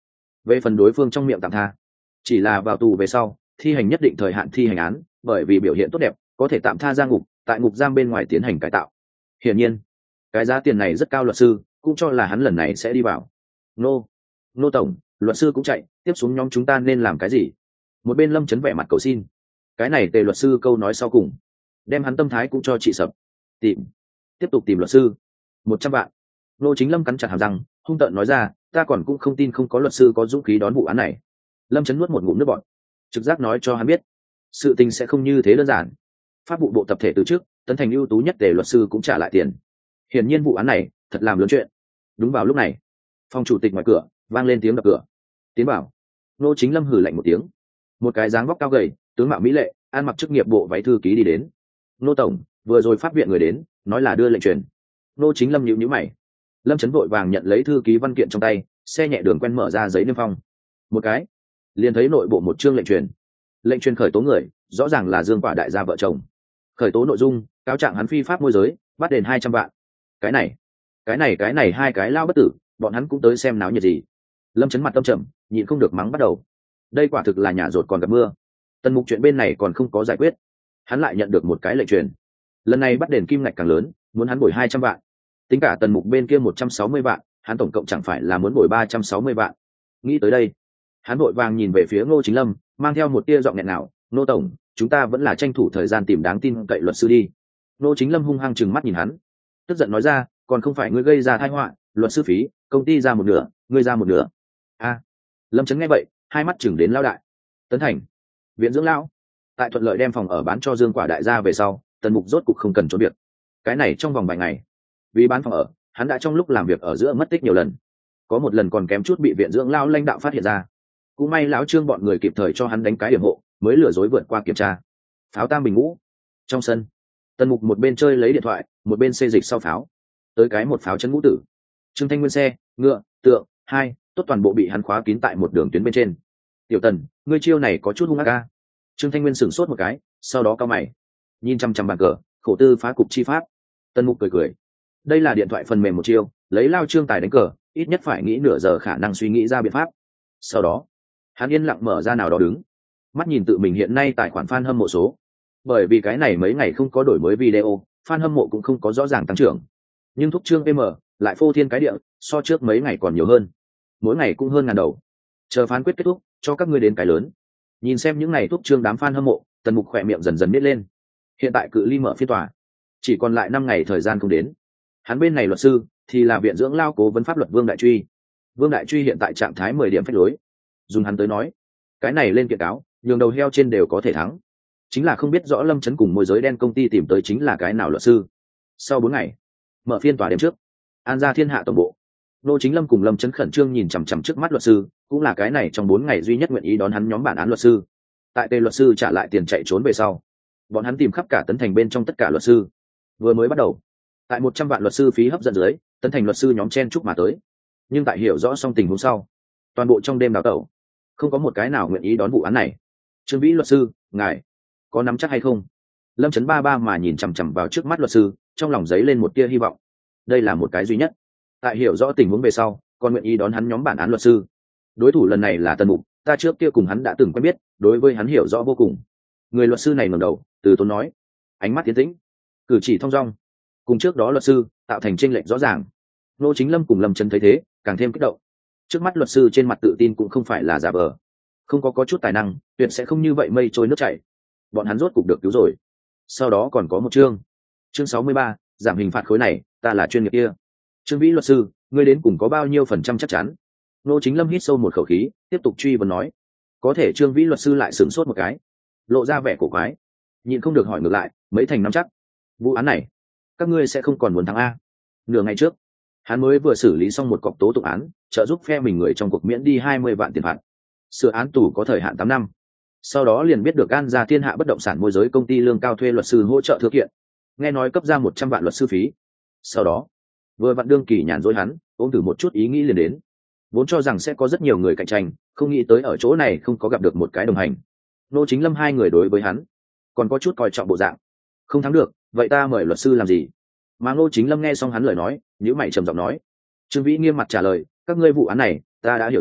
về phần đối phương trong miệng tạm tha, chỉ là vào tù về sau thi hành nhất định thời hạn thi hành án, bởi vì biểu hiện tốt đẹp có thể tạm tha ra ngục, tại ngục giam bên ngoài tiến hành cải tạo. Hiển nhiên cái giá tiền này rất cao, luật sư cũng cho là hắn lần này sẽ đi vào. nô nô tổng, luật sư cũng chạy, tiếp xuống nhóm chúng ta nên làm cái gì? Một bên Lâm Chấn vẻ mặt cầu xin. Cái này Tề luật sư câu nói sau cùng đem hắn tâm thái cũng cho chị sập. Tìm, tiếp tục tìm luật sư. Một trăm vạn. Nô Chính Lâm cắn chặt hàm răng, hung tợn nói ra, ta còn cũng không tin không có luật sư có dũng khí đón vụ án này. Lâm Chấn nuốt một ngụm nước bọt, trực giác nói cho hắn biết sự tình sẽ không như thế đơn giản. Pháp vụ bộ tập thể từ trước, tấn thành ưu tú nhất Tề luật sư cũng trả lại tiền. Hiển nhiên vụ án này thật làm lớn chuyện. Đúng vào lúc này, phòng chủ tịch ngoài cửa vang lên tiếng đập cửa. Tiến bảo. Nô Chính Lâm hừ lạnh một tiếng. Một cái dáng vóc cao gầy, tướng mạo mỹ lệ, ăn mặc chức nghiệp bộ váy thư ký đi đến. Nô tổng, vừa rồi pháp viện người đến, nói là đưa lệnh truyền. Nô Chính Lâm nhíu nhíu mày. Lâm Chấn vội vàng nhận lấy thư ký văn kiện trong tay, xe nhẹ đường quen mở ra giấy niêm phong. Một cái, liền thấy nội bộ một chương lệnh truyền. Lệnh truyền khởi tố người, rõ ràng là Dương Quả đại gia vợ chồng. Khởi tố nội dung, cáo trạng hắn phi pháp môi giới, bắt đền hai trăm vạn. Cái này, cái này cái này hai cái lao bất tử, bọn hắn cũng tới xem náo nhiệt gì. Lâm Chấn mặt tâm trầm, nhịn không được mắng bắt đầu. Đây quả thực là nhà rột còn gặp mưa. Tần Mục chuyện bên này còn không có giải quyết, hắn lại nhận được một cái lệnh truyền. Lần này bắt đền kim ngạch càng lớn, muốn hắn bồi hai trăm vạn. Tính cả Tần Mục bên kia một trăm sáu mươi vạn, hắn tổng cộng chẳng phải là muốn bồi ba trăm sáu mươi vạn. Nghĩ tới đây, hắn vội vàng nhìn về phía Ngô Chính Lâm, mang theo một tia giọng nghẹn nào, "Ngô tổng, chúng ta vẫn là tranh thủ thời gian tìm đáng tin cậy luật sư đi." Ngô Chính Lâm hung hăng trừng mắt nhìn hắn, tức giận nói ra, "Còn không phải ngươi gây ra tai họa, luật sư phí, công ty ra một nửa, ngươi ra một nửa." A. Lâm Chấn nghe vậy, hai mắt chừng đến lao đại. Tấn Thành, viện dưỡng lão. Tại thuận lợi đem phòng ở bán cho Dương Quả đại gia về sau, Tần Mục rốt cục không cần trốn việc. Cái này trong vòng vài ngày, vì bán phòng ở, hắn đã trong lúc làm việc ở giữa mất tích nhiều lần. Có một lần còn kém chút bị viện dưỡng lão lãnh đạo phát hiện ra. Cũng may lão Trương bọn người kịp thời cho hắn đánh cái điểm hộ, mới lừa dối vượt qua kiểm tra. Pháo tam bình ngũ. Trong sân, Tần Mục một bên chơi lấy điện thoại, một bên xê dịch sau pháo. Tới cái một pháo chân ngũ tử. Trương Thanh Nguyên xe, ngựa, tượng, hai, tốt toàn bộ bị hắn khóa kín tại một đường tuyến bên trên. Tiểu Tần, ngươi chiêu này có chút hung ác ca. Trương Thanh Nguyên sửng sốt một cái, sau đó cao mày, nhìn chăm chăm bàn cờ, khổ tư phá cục chi pháp. Tần Mục cười cười, đây là điện thoại phần mềm một chiêu, lấy lao Trương tài đánh cờ, ít nhất phải nghĩ nửa giờ khả năng suy nghĩ ra biện pháp. Sau đó, hắn yên lặng mở ra nào đó đứng, mắt nhìn tự mình hiện nay tài khoản fan hâm mộ số. Bởi vì cái này mấy ngày không có đổi mới video, fan hâm mộ cũng không có rõ ràng tăng trưởng, nhưng thúc Trương M lại phô thiên cái địa, so trước mấy ngày còn nhiều hơn, mỗi ngày cũng hơn ngàn đầu. Chờ phán quyết kết thúc, cho các ngươi đến cái lớn. Nhìn xem những ngày thúc Trương đám fan hâm mộ, Tần Mục khỏe miệng dần dần biết lên. Hiện tại cự ly mở phiên tòa, chỉ còn lại năm ngày thời gian không đến. Hắn bên này luật sư thì là viện dưỡng lao cố vấn pháp luật Vương Đại Truy. Vương Đại Truy hiện tại trạng thái mười điểm phách lối. Dùng hắn tới nói, cái này lên kiện cáo, nhường đầu heo trên đều có thể thắng. Chính là không biết rõ Lâm Chấn cùng môi giới đen công ty tìm tới chính là cái nào luật sư. Sau bốn ngày, mở phiên tòa đêm trước, An gia Thiên Hạ tổng bộ, Nô Chính Lâm cùng Lâm Chấn khẩn trương nhìn chằm chằm trước mắt luật sư, cũng là cái này trong bốn ngày duy nhất nguyện ý đón hắn nhóm bản án luật sư. Tại Tề luật sư trả lại tiền chạy trốn về sau, bọn hắn tìm khắp cả Tấn Thành bên trong tất cả luật sư. Vừa mới bắt đầu, tại một trăm vạn luật sư phí hấp dẫn dưới, Tấn Thành luật sư nhóm chen chúc mà tới. Nhưng tại hiểu rõ xong tình huống sau, toàn bộ trong đêm đào tẩu, không có một cái nào nguyện ý đón vụ án này. Trương Vĩ luật sư, ngài có nắm chắc hay không? Lâm Chấn ba ba mà nhìn chằm chằm vào trước mắt luật sư, trong lòng dấy lên một tia hy vọng. Đây là một cái duy nhất tại hiểu rõ tình huống về sau còn nguyện ý đón hắn nhóm bản án luật sư. Đối thủ lần này là Tần Mục, ta trước kia cùng hắn đã từng quen biết, đối với hắn hiểu rõ vô cùng. Người luật sư này ngẩng đầu, từ tốn nói, ánh mắt tiến tĩnh, cử chỉ thong dong, cùng trước đó luật sư tạo thành chênh lệch rõ ràng. Nô Chính Lâm cùng Lâm Chấn thấy thế, càng thêm kích động. Trước mắt luật sư trên mặt tự tin cũng không phải là giả vờ, không có có chút tài năng, tuyệt sẽ không như vậy mây trôi nước chảy. Bọn hắn rốt cục được cứu rồi. Sau đó còn có một chương, chương sáu mươi ba, giảm hình phạt khối này, ta là chuyên nghiệp kia. Trương Vĩ luật sư, ngươi đến cùng có bao nhiêu phần trăm chắc chắn? Nô Chính Lâm hít sâu một khẩu khí, tiếp tục truy vấn nói. Có thể Trương Vĩ luật sư lại sửng sốt một cái, lộ ra vẻ cổ quái, nhịn không được hỏi ngược lại, mấy thành nắm chắc? Vụ án này, các ngươi sẽ không còn muốn thắng a? Nửa ngày trước, hắn mới vừa xử lý xong một cọc tố tụng án, trợ giúp phe mình người trong cuộc miễn đi hai mươi vạn tiền phạt. Sửa án tù có thời hạn tám năm. Sau đó liền biết được An gia Thiên Hạ bất động sản môi giới công ty lương cao thuê luật sư hỗ trợ thư kiện, nghe nói cấp ra một trăm vạn luật sư phí. Sau đó, vừa vặn đương kỳ nhàn rỗi hắn, ôm thử một chút ý nghĩ liền đến. Vốn cho rằng sẽ có rất nhiều người cạnh tranh, không nghĩ tới ở chỗ này không có gặp được một cái đồng hành. Nô Chính Lâm hai người đối với hắn còn có chút coi trọng bộ dạng. Không thắng được, vậy ta mời luật sư làm gì? Mà Nô Chính Lâm nghe xong hắn lời nói, nhíu mày trầm giọng nói. Trương Vĩ nghiêm mặt trả lời, các ngươi vụ án này ta đã hiểu rõ,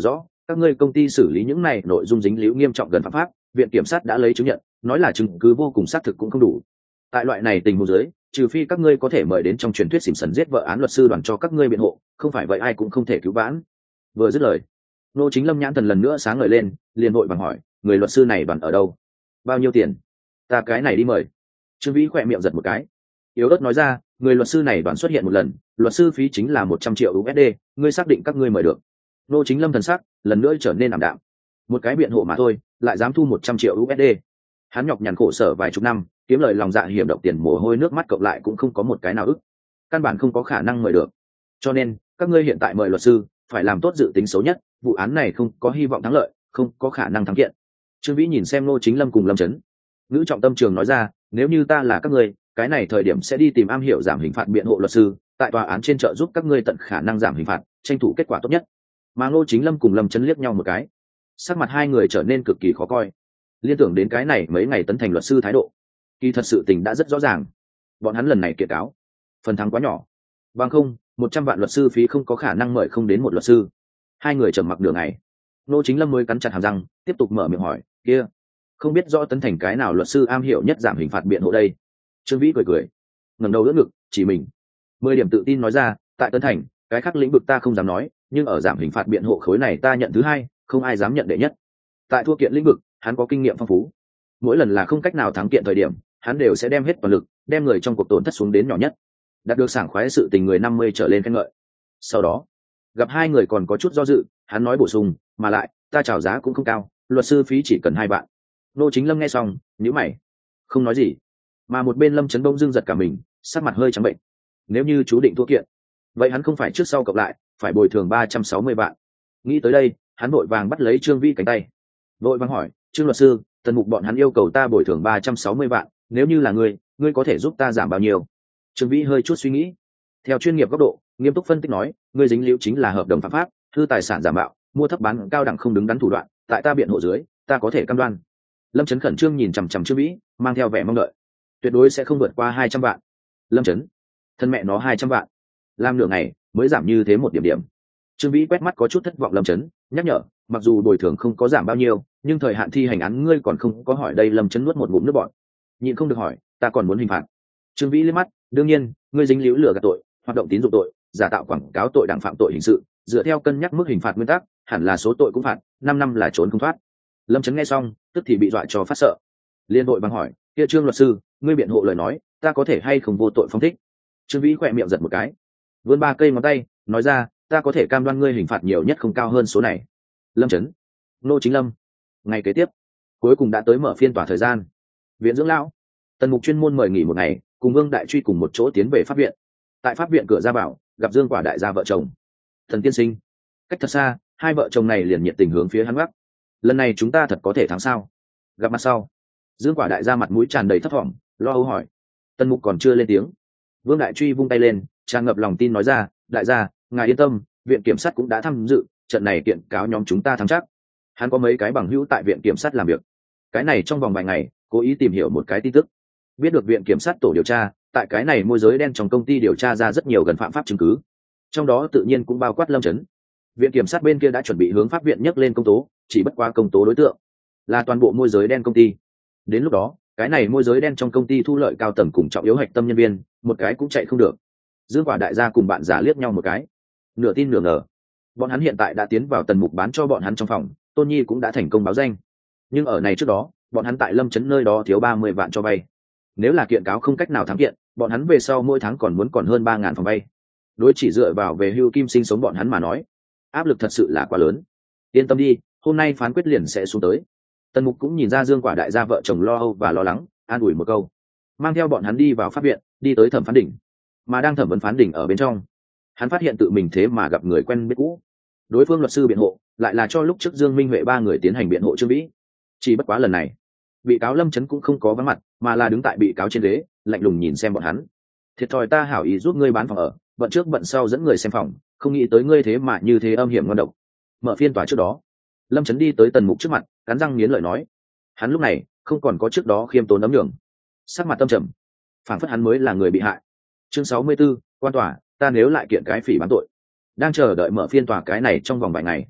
các ngươi công ty xử lý những này nội dung dính líu nghiêm trọng gần phạm pháp, viện kiểm sát đã lấy chứng nhận, nói là chứng cứ vô cùng xác thực cũng không đủ. Tại loại này tình huống dưới, trừ phi các ngươi có thể mời đến trong truyền thuyết xỉm sần giết vợ án luật sư đoàn cho các ngươi biện hộ, không phải vậy ai cũng không thể cứu vãn. Vừa dứt lời, Ngô Chính Lâm nhãn thần lần nữa sáng ngời lên, liền vội vàng hỏi, người luật sư này đoàn ở đâu? Bao nhiêu tiền? Ta cái này đi mời. Trương Vĩ khỏe miệng giật một cái, yếu ớt nói ra, người luật sư này đoàn xuất hiện một lần, luật sư phí chính là một trăm triệu u ét đê, ngươi xác định các ngươi mời được? Ngô Chính Lâm thần sắc lần nữa trở nên ảm đạm. Một cái biện hộ mà thôi, lại dám thu một trăm triệu u ét đê. Hắn nhọc nhằn khổ sở vài chục năm, kiếm lời lòng dạ hiểm độc, tiền mồ hôi nước mắt cộng lại cũng không có một cái nào ức, căn bản không có khả năng mời được. Cho nên các ngươi hiện tại mời luật sư phải làm tốt dự tính xấu nhất, vụ án này không có hy vọng thắng lợi, không có khả năng thắng kiện. Trương Vĩ nhìn xem Ngô Chính Lâm cùng Lâm Chấn, ngữ trọng tâm trường nói ra, nếu như ta là các ngươi, cái này thời điểm sẽ đi tìm am hiểu giảm hình phạt biện hộ luật sư, tại tòa án trên trợ giúp các ngươi tận khả năng giảm hình phạt, tranh thủ kết quả tốt nhất. Mà Ngô Chính Lâm cùng Lâm Chấn liếc nhau một cái, sắc mặt hai người trở nên cực kỳ khó coi. Liên tưởng đến cái này mấy ngày tấn thành luật sư thái độ, kỳ thật sự tình đã rất rõ ràng. Bọn hắn lần này kiện cáo, phần thắng quá nhỏ, bằng không một trăm vạn luật sư phí không có khả năng mời không đến một luật sư. Hai người trầm mặc nửa ngày, Ngô Chính Lâm mới cắn chặt hàm răng, tiếp tục mở miệng hỏi, kia không biết rõ tấn thành cái nào luật sư am hiểu nhất giảm hình phạt biện hộ đây? Trương Vĩ cười cười, ngẩng đầu đỡ ngực chỉ mình, mười điểm tự tin nói ra, tại tấn thành cái khác lĩnh vực ta không dám nói, nhưng ở giảm hình phạt biện hộ khối này ta nhận thứ hai, không ai dám nhận đệ nhất. Tại thua kiện lĩnh vực hắn có kinh nghiệm phong phú, mỗi lần là không cách nào thắng kiện thời điểm hắn đều sẽ đem hết toàn lực, đem người trong cuộc tổn thất xuống đến nhỏ nhất, đạt được sảng khoái sự tình người năm mươi trở lên khen ngợi. Sau đó gặp hai người còn có chút do dự, hắn nói bổ sung, mà lại ta chào giá cũng không cao, luật sư phí chỉ cần hai bạn. Ngô Chính Lâm nghe xong nhíu mày không nói gì, mà một bên Lâm Chấn bỗng dưng giật cả mình, sắc mặt hơi trắng bệnh. Nếu như chú định thua kiện, vậy hắn không phải trước sau cộng lại phải bồi thường ba trăm sáu mươi vạn. Nghĩ tới đây hắn vội vàng bắt lấy Trương Vĩ cánh tay, vội vàng hỏi, Trương luật sư, Tần Mục bọn hắn yêu cầu ta bồi thường ba trăm sáu mươi vạn, nếu như là ngươi ngươi có thể giúp ta giảm bao nhiêu? Trương Vĩ hơi chút suy nghĩ, theo chuyên nghiệp góc độ nghiêm túc phân tích nói, ngươi dính liễu chính là hợp đồng phạm pháp, thư tài sản giả mạo, mua thấp bán cao đẳng không đứng đắn thủ đoạn, tại ta biện hộ dưới ta có thể cam đoan. Lâm Chấn khẩn trương nhìn chằm chằm Trương Vĩ, mang theo vẻ mong đợi, tuyệt đối sẽ không vượt qua hai trăm vạn. Lâm Chấn, thân mẹ nó hai trăm vạn, làm nửa ngày mới giảm như thế một điểm điểm. Trương Vĩ quét mắt có chút thất vọng Lâm Chấn, nhắc nhở, mặc dù bồi thường không có giảm bao nhiêu, nhưng thời hạn thi hành án ngươi còn không có hỏi đây. Lâm Chấn nuốt một ngụm nước bọt, nhịn không được hỏi, ta còn muốn hình phạt? Trương Vĩ liếc mắt, đương nhiên ngươi dính líu lừa gạt tội, hoạt động tín dụng tội, giả tạo quảng cáo tội đảng phạm tội hình sự, dựa theo cân nhắc mức hình phạt nguyên tắc hẳn là số tội cũng phạt năm năm là trốn không thoát. Lâm Chấn nghe xong tức thì bị dọa cho phát sợ, liên đội bằng hỏi, kia Trương luật sư, ngươi biện hộ lời nói ta có thể hay không vô tội phong thích? Trương Vĩ khỏe miệng giật một cái, vươn ba cây ngón tay nói ra, ta có thể cam đoan ngươi hình phạt nhiều nhất không cao hơn số này. Lâm Chấn, Ngô Chính Lâm. Ngày kế tiếp cuối cùng đã tới mở phiên tòa thời gian. Viện dưỡng lão, Tần Mục chuyên môn mời nghỉ một ngày, cùng Vương Đại Truy cùng một chỗ tiến về pháp viện. Tại pháp viện cửa ra vào gặp Dương Quả Đại gia vợ chồng. Thần tiên sinh, cách thật xa hai vợ chồng này liền nhiệt tình hướng phía hắn gác, lần này chúng ta thật có thể thắng sao? Gặp mặt sau Dương Quả Đại gia mặt mũi tràn đầy thất vọng, lo âu hỏi. Tần Mục còn chưa lên tiếng, Vương Đại Truy vung tay lên, tràn ngập lòng tin nói ra, đại gia ngài yên tâm, viện kiểm sát cũng đã tham dự trận này kiện cáo nhóm chúng ta thắng chắc. Hắn có mấy cái bằng hữu tại viện kiểm sát làm việc, cái này trong vòng vài ngày cố ý tìm hiểu một cái tin tức, biết được viện kiểm sát tổ điều tra tại cái này môi giới đen trong công ty điều tra ra rất nhiều gần phạm pháp chứng cứ, trong đó tự nhiên cũng bao quát Lâm Chấn. Viện kiểm sát bên kia đã chuẩn bị hướng pháp viện nhắc lên công tố, chỉ bất quá công tố đối tượng là toàn bộ môi giới đen công ty. Đến lúc đó cái này môi giới đen trong công ty thu lợi cao tầng cùng trọng yếu hạch tâm nhân viên một cái cũng chạy không được. Dương Quả Đại gia cùng bạn giả liếc nhau một cái, nửa tin nửa ngờ. Bọn hắn hiện tại đã tiến vào Tần Mục bán cho bọn hắn trong phòng, Tôn Nhi cũng đã thành công báo danh, nhưng ở này trước đó bọn hắn tại Lâm Chấn nơi đó thiếu ba mươi vạn cho vay. Nếu là kiện cáo không cách nào thắng kiện, bọn hắn về sau mỗi tháng còn muốn còn hơn ba ngàn phòng vay. Đối chỉ dựa vào về hưu kim sinh sống bọn hắn mà nói, áp lực thật sự là quá lớn. Yên tâm đi, hôm nay phán quyết liền sẽ xuống tới. Tần Mục cũng nhìn ra Dương Quả Đại gia vợ chồng lo âu và lo lắng, an ủi một câu, mang theo bọn hắn đi vào pháp viện, đi tới thẩm phán đỉnh. Mà đang thẩm vấn phán đỉnh ở bên trong, hắn phát hiện tự mình thế mà gặp người quen biết cũ. Đối phương luật sư biện hộ lại là cho lúc trước Dương Minh Huệ ba người tiến hành biện hộ Trương Vĩ. Chỉ bất quá lần này bị cáo Lâm Chấn cũng không có vắng mặt, mà là đứng tại bị cáo trên ghế, lạnh lùng nhìn xem bọn hắn. Thiệt thòi ta hảo ý giúp ngươi bán phòng ở, bận trước bận sau dẫn người xem phòng, không nghĩ tới ngươi thế mà như thế âm hiểm ngon độc. Mở phiên tòa trước đó, Lâm Chấn đi tới Tần Mục trước mặt, cắn răng nghiến lợi nói. Hắn lúc này không còn có trước đó khiêm tốn ấm nhường, sắc mặt tâm trầm, phảng phất hắn mới là người bị hại. Chương sáu mươi 64, quan tòa, ta nếu lại kiện cái phỉ bán tội. Đang chờ đợi mở phiên tòa cái này trong vòng vài ngày,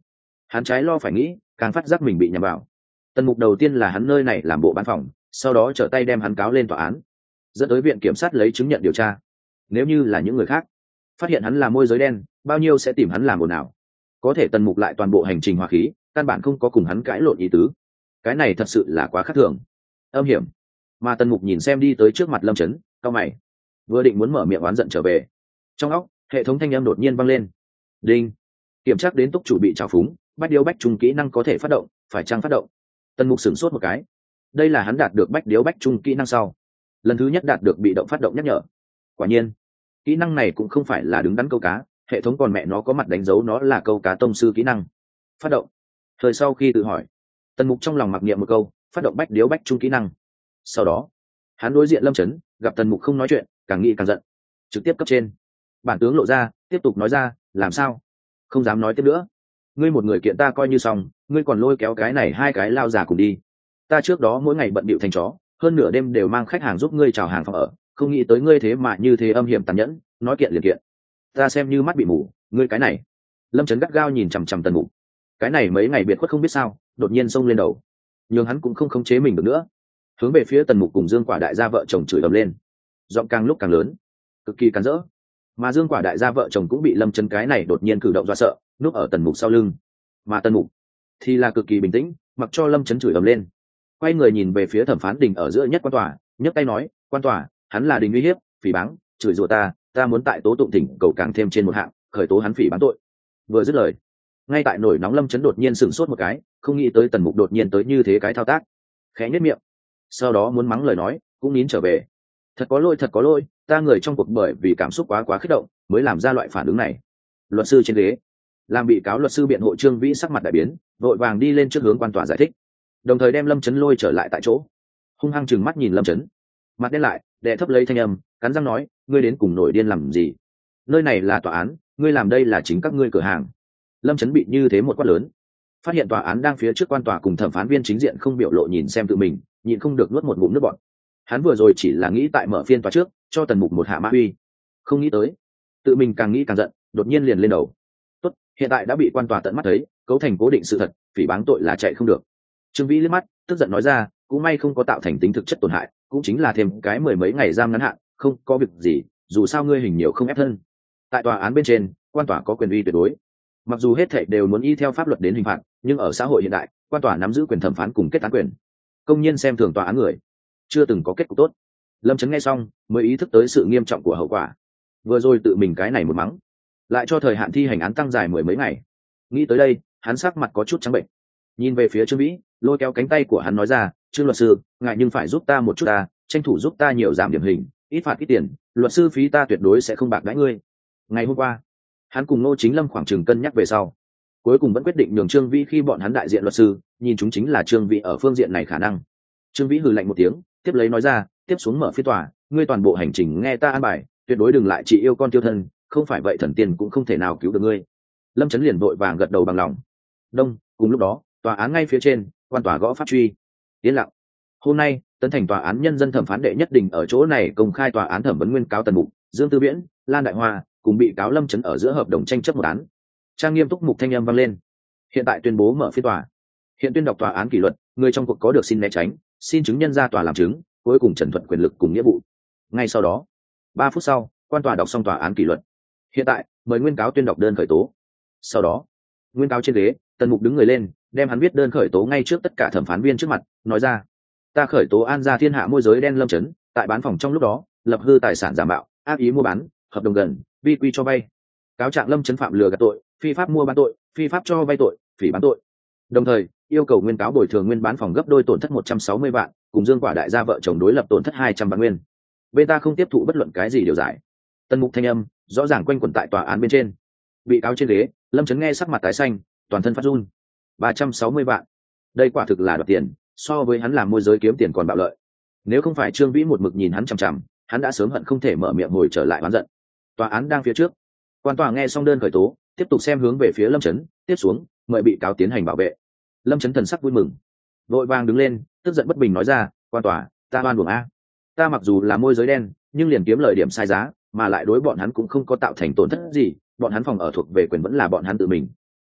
hắn trái lo phải nghĩ, càng phát giác mình bị nhầm vào. Tần Mục đầu tiên là hắn nơi này làm bộ bán phòng, sau đó trở tay đem hắn cáo lên tòa án, dẫn tới viện kiểm sát lấy chứng nhận điều tra. Nếu như là những người khác phát hiện hắn là môi giới đen, bao nhiêu sẽ tìm hắn làm ồn ào. Có thể Tần Mục lại toàn bộ hành trình hòa khí, căn bản không có cùng hắn cãi lộn ý tứ. Cái này thật sự là quá khác thường, âm hiểm. Mà Tần Mục nhìn xem đi tới trước mặt Lâm Chấn, cau mày, vừa định muốn mở miệng oán giận trở về, trong óc hệ thống thanh âm đột nhiên vang lên. Đinh, kiểm tra đến túc chủ bị trào phúng, bách điếu bách trung kỹ năng có thể phát động, phải chăng phát động? Tần Mục sửng sốt một cái. Đây là hắn đạt được bách điếu bách trung kỹ năng sau lần thứ nhất đạt được bị động phát động nhắc nhở. Quả nhiên kỹ năng này cũng không phải là đứng đắn câu cá, hệ thống còn mẹ nó có mặt đánh dấu nó là câu cá tông sư kỹ năng phát động. Thời sau khi tự hỏi, Tần Mục trong lòng mặc niệm một câu phát động bách điếu bách trung kỹ năng. Sau đó hắn đối diện Lâm Chấn, gặp Tần Mục không nói chuyện, càng nghĩ càng giận, trực tiếp cấp trên bản tướng lộ ra, tiếp tục nói ra, làm sao không dám nói tiếp nữa? Ngươi một người kiện ta coi như xong, ngươi còn lôi kéo cái này hai cái lao già cùng đi. Ta trước đó mỗi ngày bận bịu thành chó, hơn nửa đêm đều mang khách hàng giúp ngươi chào hàng phòng ở, không nghĩ tới ngươi thế mà như thế âm hiểm tàn nhẫn, nói kiện liền kiện. Ta xem như mắt bị mù, ngươi cái này. Lâm Chấn gắt gao nhìn chằm chằm Tần Mục, cái này mấy ngày biệt khuất không biết sao đột nhiên xông lên đầu, nhưng hắn cũng không khống chế mình được nữa, hướng về phía Tần Mục cùng Dương Quả đại gia vợ chồng chửi ầm lên, giọng càng lúc càng lớn, cực kỳ cắn rỡ. Mà Dương Quả đại gia vợ chồng cũng bị Lâm Chấn cái này đột nhiên cử động dọa sợ, núp ở Tần Mục sau lưng. Mà Tần Mục thì là cực kỳ bình tĩnh, mặc cho Lâm Chấn chửi ầm lên, quay người nhìn về phía thẩm phán đình ở giữa nhất quan tòa, nhấc tay nói, quan tòa, hắn là đình uy hiếp, phỉ báng, chửi rủa ta, ta muốn tại tố tụng thỉnh cầu càng thêm trên một hạng, khởi tố hắn phỉ báng tội. Vừa dứt lời, ngay tại nổi nóng Lâm Chấn đột nhiên sửng sốt một cái, không nghĩ tới Tần Mục đột nhiên tới như thế cái thao tác, khẽ nhếch miệng, sau đó muốn mắng lời nói cũng nín trở về. Thật có lỗi, thật có lỗi, ta người trong cuộc bởi vì cảm xúc quá quá kích động mới làm ra loại phản ứng này. Luật sư trên ghế làm bị cáo luật sư biện hộ Trương Vĩ sắc mặt đại biến, vội vàng đi lên trước hướng quan tòa giải thích, đồng thời đem Lâm Chấn lôi trở lại tại chỗ, hung hăng chừng mắt nhìn Lâm Chấn, mặt đen lại, đè thấp lấy thanh âm, cắn răng nói, ngươi đến cùng nổi điên làm gì? Nơi này là tòa án, ngươi làm đây là chính các ngươi cửa hàng. Lâm Chấn bị như thế một quát lớn, phát hiện tòa án đang phía trước quan tòa cùng thẩm phán viên chính diện không biểu lộ nhìn xem tự mình, nhịn không được nuốt một ngụm nước bọt. Hắn vừa rồi chỉ là nghĩ tại mở phiên tòa trước cho Tần Mục một hạ mã uy, không nghĩ tới tự mình càng nghĩ càng giận, đột nhiên liền lên đầu. Tốt, hiện tại đã bị quan tòa tận mắt thấy, cấu thành cố định sự thật, phỉ báng tội là chạy không được. Trương Vĩ liếc mắt, tức giận nói ra, cũng may không có tạo thành tính thực chất tổn hại, cũng chính là thêm cái mười mấy ngày giam ngắn hạn, không có việc gì, dù sao ngươi hình nhiều không ép thân. Tại tòa án bên trên, quan tòa có quyền uy tuyệt đối, mặc dù hết thảy đều muốn y theo pháp luật đến hình phạt, nhưng ở xã hội hiện đại, quan tòa nắm giữ quyền thẩm phán cùng kết án quyền, công nhiên xem thường tòa án người, chưa từng có kết cục tốt. Lâm Chấn nghe xong mới ý thức tới sự nghiêm trọng của hậu quả, vừa rồi tự mình cái này một mắng, lại cho thời hạn thi hành án tăng dài mười mấy ngày. Nghĩ tới đây, hắn sắc mặt có chút trắng bệnh, nhìn về phía Trương Vĩ, lôi kéo cánh tay của hắn nói ra, Trương luật sư, ngài nhưng phải giúp ta một chút ta, tranh thủ giúp ta nhiều giảm điểm hình, ít phạt ít tiền, luật sư phí ta tuyệt đối sẽ không bạc đãi ngươi. Ngày hôm qua hắn cùng Ngô Chính Lâm khoảng chừng cân nhắc về sau, cuối cùng vẫn quyết định nhường Trương Vĩ khi bọn hắn đại diện luật sư, nhìn chúng chính là Trương Vĩ ở phương diện này khả năng. Trương Vĩ hừ lạnh một tiếng, tiếp lấy nói ra, tiếp xuống mở phiên tòa, ngươi toàn bộ hành trình nghe ta an bài, tuyệt đối đừng lại chỉ yêu con tiêu thân, không phải vậy thần tiên cũng không thể nào cứu được ngươi. Lâm Chấn liền vội vàng gật đầu bằng lòng. Đông, cùng lúc đó, tòa án ngay phía trên, quan tòa gõ pháp truy. Yên lặng. Hôm nay, Tấn Thành tòa án nhân dân thẩm phán đệ nhất đình ở chỗ này công khai tòa án thẩm vấn nguyên cáo Tần Mục, Dương Tư Viễn, Lan Đại Hoa cùng bị cáo Lâm Chấn ở giữa hợp đồng tranh chấp một án. Trang nghiêm túc mục thanh âm vang lên. Hiện tại tuyên bố mở phiên tòa. Hiện tuyên đọc tòa án kỷ luật, người trong cuộc có được xin né tránh, xin chứng nhân ra tòa làm chứng, cuối cùng trần thuận quyền lực cùng nghĩa vụ. Ngay sau đó, ba phút sau, quan tòa đọc xong tòa án kỷ luật. Hiện tại, mời nguyên cáo tuyên đọc đơn khởi tố. Sau đó, nguyên cáo trên ghế, Tần Mục đứng người lên, đem hắn viết đơn khởi tố ngay trước tất cả thẩm phán viên trước mặt, nói ra, ta khởi tố An Gia Thiên Hạ môi giới đen Lâm Chấn, tại bán phòng trong lúc đó, lập hư tài sản giả mạo, ác ý mua bán, hợp đồng gần, vi quy cho vay. Cáo trạng Lâm Chấn phạm lừa gạt tội, phi pháp mua bán tội, phi pháp cho vay tội, phỉ bán tội. Đồng thời, yêu cầu nguyên cáo bồi thường nguyên bán phòng gấp đôi tổn thất một trăm sáu mươi vạn, cùng Dương Quả đại gia vợ chồng đối lập tổn thất hai trăm vạn nguyên. Bên ta không tiếp thụ bất luận cái gì điều giải. Tần Mục thanh âm rõ ràng quanh quẩn tại tòa án bên trên. Bị cáo trên ghế, Lâm Chấn nghe sắc mặt tái xanh, toàn thân phát run. ba trăm sáu mươi vạn. Đây quả thực là đoạt tiền, so với hắn làm môi giới kiếm tiền còn bạo lợi. Nếu không phải Trương Vĩ một mực nhìn hắn chằm chằm, hắn đã sớm hận không thể mở miệng hồi trở lại oán giận. Tòa án đang phía trước. Quan tòa nghe xong đơn khởi tố, tiếp tục xem hướng về phía Lâm Chấn, tiếp xuống, mời bị cáo tiến hành bảo vệ. Lâm Chấn thần sắc vui mừng, vội vàng đứng lên, tức giận bất bình nói ra, quan tòa, ta oan uổng a. Ta mặc dù là môi giới đen, nhưng liền kiếm lời điểm sai giá, mà lại đối bọn hắn cũng không có tạo thành tổn thất gì, bọn hắn phòng ở thuộc về quyền vẫn là bọn hắn tự mình.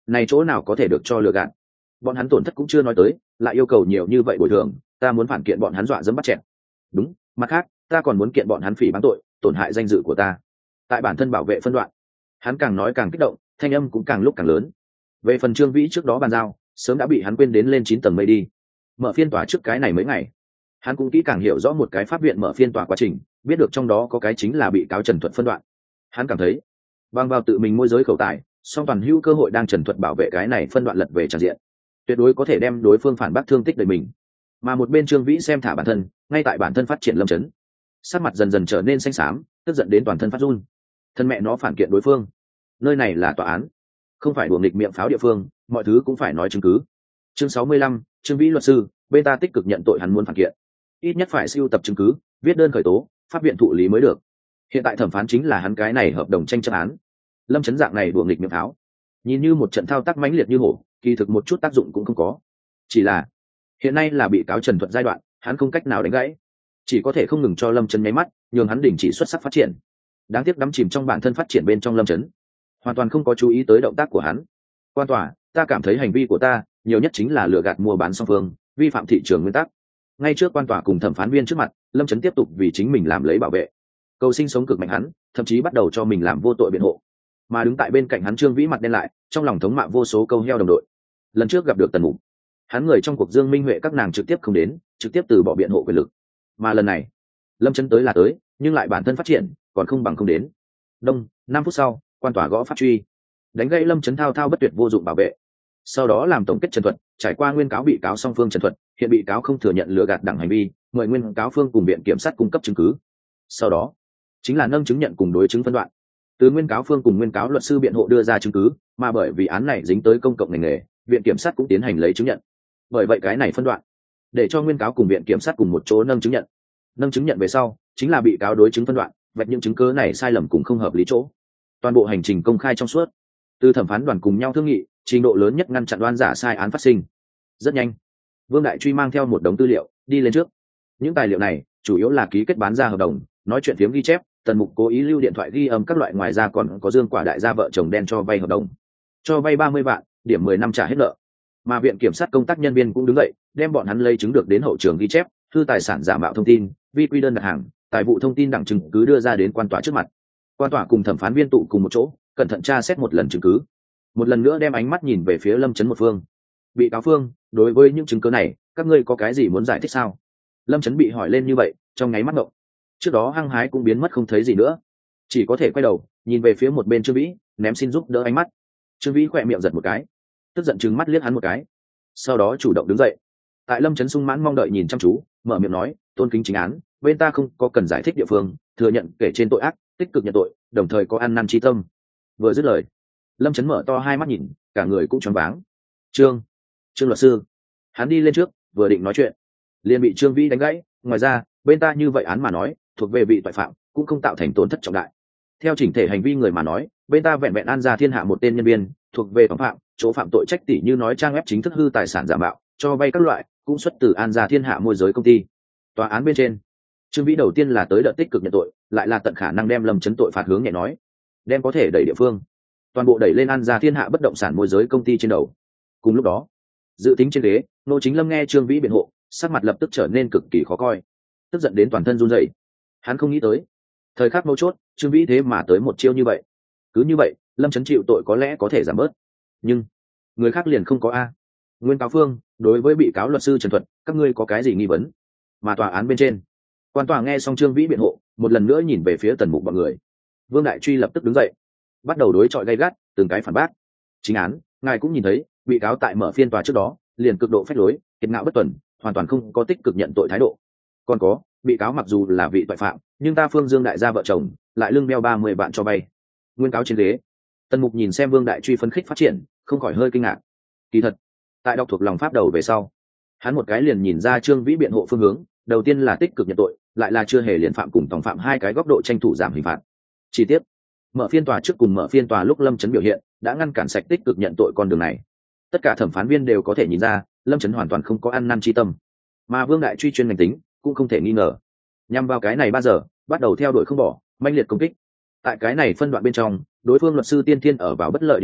này chỗ nào có thể được cho lừa gạt. Bọn hắn tổn thất cũng chưa nói tới, lại yêu cầu nhiều như vậy bồi thường, ta muốn phản kiện bọn hắn dọa dẫm bắt chẹt. Đúng, mặt khác ta còn muốn kiện bọn hắn phỉ báng tội, tổn hại danh dự của ta. Tại bản thân bảo vệ phân đoạn, hắn càng nói càng kích động, thanh âm cũng càng lúc càng lớn. Về phần Trương Vĩ trước đó bàn giao, sớm đã bị hắn quên đến lên chín tầng mây đi. Mở phiên tòa trước cái này mấy ngày, hắn cũng kỹ càng hiểu rõ một cái pháp viện mở phiên tòa quá trình, biết được trong đó có cái chính là bị cáo Trần Thuật phân đoạn. Hắn cảm thấy bằng vào tự mình môi giới khẩu tài, song toàn hữu cơ hội đang Trần Thuật bảo vệ cái này phân đoạn lật về tràn diện, tuyệt đối có thể đem đối phương phản bác thương tích đời mình. Mà một bên Trương Vĩ xem thả bản thân, ngay tại bản thân phát triển lâm chấn, sắc mặt dần dần trở nên xanh xám, tức giận đến toàn thân phát run. Thân mẹ nó phản kiện đối phương, nơi này là tòa án, không phải đùa nghịch miệng pháo địa phương, mọi thứ cũng phải nói chứng cứ. Chương sáu mươi lăm, Trương Vĩ luật sư, bên ta tích cực nhận tội hắn muốn phản kiện, ít nhất phải sưu tập chứng cứ, viết đơn khởi tố, pháp viện thụ lý mới được. Hiện tại thẩm phán chính là hắn cái này hợp đồng tranh chấp án. Lâm chấn dạng này đùa nghịch miệng pháo, nhìn như một trận thao tác mãnh liệt như hổ, kỳ thực một chút tác dụng cũng không có. Chỉ là hiện nay là bị cáo Trần Thuật giai đoạn, hắn không cách nào đánh gãy, chỉ có thể không ngừng cho Lâm chấn nháy mắt, nhường hắn đình chỉ xuất sắc phát triển. Đáng tiếc đắm chìm trong bản thân phát triển bên trong Lâm chấn, hoàn toàn không có chú ý tới động tác của hắn. Quan tòa, ta cảm thấy hành vi của ta nhiều nhất chính là lừa gạt mua bán song phương, vi phạm thị trường nguyên tắc. Ngay trước quan tòa cùng thẩm phán viên trước mặt, Lâm chấn tiếp tục vì chính mình làm lấy bảo vệ, cầu sinh sống cực mạnh hắn, thậm chí bắt đầu cho mình làm vô tội biện hộ. Mà đứng tại bên cạnh hắn Trương Vĩ mặt đen lại, trong lòng thống mạ vô số câu heo đồng đội. Lần trước gặp được Tần Mục, hắn người trong cuộc Dương Minh Huệ các nàng trực tiếp không đến, trực tiếp từ bỏ biện hộ quyền lực. Mà lần này Lâm chấn tới là tới, nhưng lại bản thân phát triển còn không bằng không đến. Đông năm phút sau, quan tòa gõ pháp truy, đánh gãy Lâm chấn thao thao bất tuyệt vô dụng bảo vệ. Sau đó làm tổng kết Trần Thuật, trải qua nguyên cáo bị cáo song phương Trần Thuật, hiện bị cáo không thừa nhận lừa gạt đảng hành vi, mời nguyên cáo phương cùng viện kiểm sát cung cấp chứng cứ. Sau đó chính là nâng chứng nhận cùng đối chứng phân đoạn, từ nguyên cáo phương cùng nguyên cáo luật sư biện hộ đưa ra chứng cứ, mà bởi vì án này dính tới công cộng ngành nghề, viện kiểm sát cũng tiến hành lấy chứng nhận. Bởi vậy cái này phân đoạn để cho nguyên cáo cùng viện kiểm sát cùng một chỗ nâng chứng nhận. Nâng chứng nhận về sau chính là bị cáo đối chứng phân đoạn, vạch những chứng cứ này sai lầm cùng không hợp lý chỗ. Toàn bộ hành trình công khai trong suốt, từ thẩm phán đoàn cùng nhau thương nghị, trình độ lớn nhất ngăn chặn đoan giả sai án phát sinh. Rất nhanh, Vương Đại Truy mang theo một đống tư liệu đi lên trước. Những tài liệu này chủ yếu là ký kết bán ra hợp đồng, nói chuyện phiếm ghi chép, Tần Mục cố ý lưu điện thoại ghi âm các loại, ngoài ra còn có Dương Quả đại gia vợ chồng đen cho vay hợp đồng, cho vay ba mươi vạn, điểm mười năm trả hết nợ. Mà viện kiểm sát công tác nhân viên cũng đứng dậy, đem bọn hắn lấy chứng được đến hậu trường ghi chép, thư tài sản giả mạo thông tin, vi quy đơn đặt hàng, tài vụ thông tin đẳng chứng cứ đưa ra đến quan tòa trước mặt. Quan tòa cùng thẩm phán viên tụ cùng một chỗ, cẩn thận tra xét một lần chứng cứ, một lần nữa đem ánh mắt nhìn về phía Lâm chấn một phương. Bị cáo phương, đối với những chứng cứ này, các ngươi có cái gì muốn giải thích sao? Lâm chấn bị hỏi lên như vậy, trong nháy mắt ngộng. Trước đó hăng hái cũng biến mất không thấy gì nữa, chỉ có thể quay đầu nhìn về phía một bên Trương Vĩ, ném xin giúp đỡ ánh mắt. Trương Vĩ khỏe miệng giật một cái, tức giận trừng mắt liếc hắn một cái, sau đó chủ động đứng dậy. Tại Lâm chấn sung mãn mong đợi nhìn chăm chú, mở miệng nói, tôn kính chính án, bên ta không có cần giải thích địa phương, thừa nhận kể trên tội ác, tích cực nhận tội, đồng thời có ăn năn chi tâm. Vừa dứt lời, Lâm chấn mở to hai mắt nhìn, cả người cũng choáng váng. Trương, Trương luật sư. Hắn đi lên trước, vừa định nói chuyện, liền bị Trương Vĩ đánh gãy. Ngoài ra, bên ta như vậy án mà nói, thuộc về bị tội phạm, cũng không tạo thành tổn thất trọng đại. Theo chỉnh thể hành vi người mà nói, bên ta vẹn vẹn an ra thiên hạ một tên nhân viên, thuộc về phạm phạm, chỗ phạm tội trách tỷ như nói trang web chính thức hư tài sản giả mạo, cho vay các loại, cũng xuất từ an ra thiên hạ môi giới công ty. Tòa án bên trên, Trương Vĩ đầu tiên là tới đợt tích cực nhận tội, lại là tận khả năng đem Lâm chấn tội phạt hướng nhẹ nói, đem có thể đẩy địa phương, toàn bộ đẩy lên an ra thiên hạ bất động sản môi giới công ty trên đầu. Cùng lúc đó, dự tính trên ghế, Nô Chính Lâm nghe Trương Vĩ biện hộ, sắc mặt lập tức trở nên cực kỳ khó coi, tức giận đến toàn thân run rẩy. Hắn không nghĩ tới, thời khắc mấu chốt, Trương Vĩ thế mà tới một chiêu như vậy. Cứ như vậy, Lâm chấn chịu tội có lẽ có thể giảm bớt, nhưng người khác liền không có a. Nguyên cáo phương, đối với bị cáo luật sư Trần Thuật, các ngươi có cái gì nghi vấn? Mà tòa án bên trên, quan tòa nghe xong Trương Vĩ biện hộ, một lần nữa nhìn về phía Tần Mục bọn người. Vương Đại Truy lập tức đứng dậy, bắt đầu đối chọi gay gắt, từng cái phản bác. Chính án, ngài cũng nhìn thấy, bị cáo tại mở phiên tòa trước đó, liền cực độ phách lối, kiệt ngạo bất tuần, hoàn toàn không có tích cực nhận tội thái độ. Còn có, bị cáo mặc dù là vị tội phạm, nhưng ta Phương Dương đại gia vợ chồng lại lưng đeo ba mươi vạn cho vay. Nguyên cáo trên ghế, Tần Mục nhìn xem Vương Đại Truy phấn khích phát triển, không khỏi hơi kinh ngạc. Kỳ thật, tại đọc thuộc lòng pháp đầu về sau, hắn một cái liền nhìn ra Trương Vĩ biện hộ phương hướng, đầu tiên là tích cực nhận tội, lại là chưa hề liền phạm cùng tòng phạm hai cái góc độ tranh thủ giảm hình phạt. Chi tiết, mở phiên tòa trước cùng mở phiên tòa lúc Lâm chấn biểu hiện đã ngăn cản sạch tích cực nhận tội con đường này. Tất cả thẩm phán viên đều có thể nhìn ra, Lâm chấn hoàn toàn không có ăn năn chi tâm, mà Vương Đại Truy chuyên ngành tính cũng không thể nghi ngờ. Nhằm vào cái này ba giờ, bắt đầu theo đuổi không bỏ, manh liệt công kích. Tại cái này phân đoạn bên trong, đối phương luật sư tiên thiên ở vào bất lợi địa vị,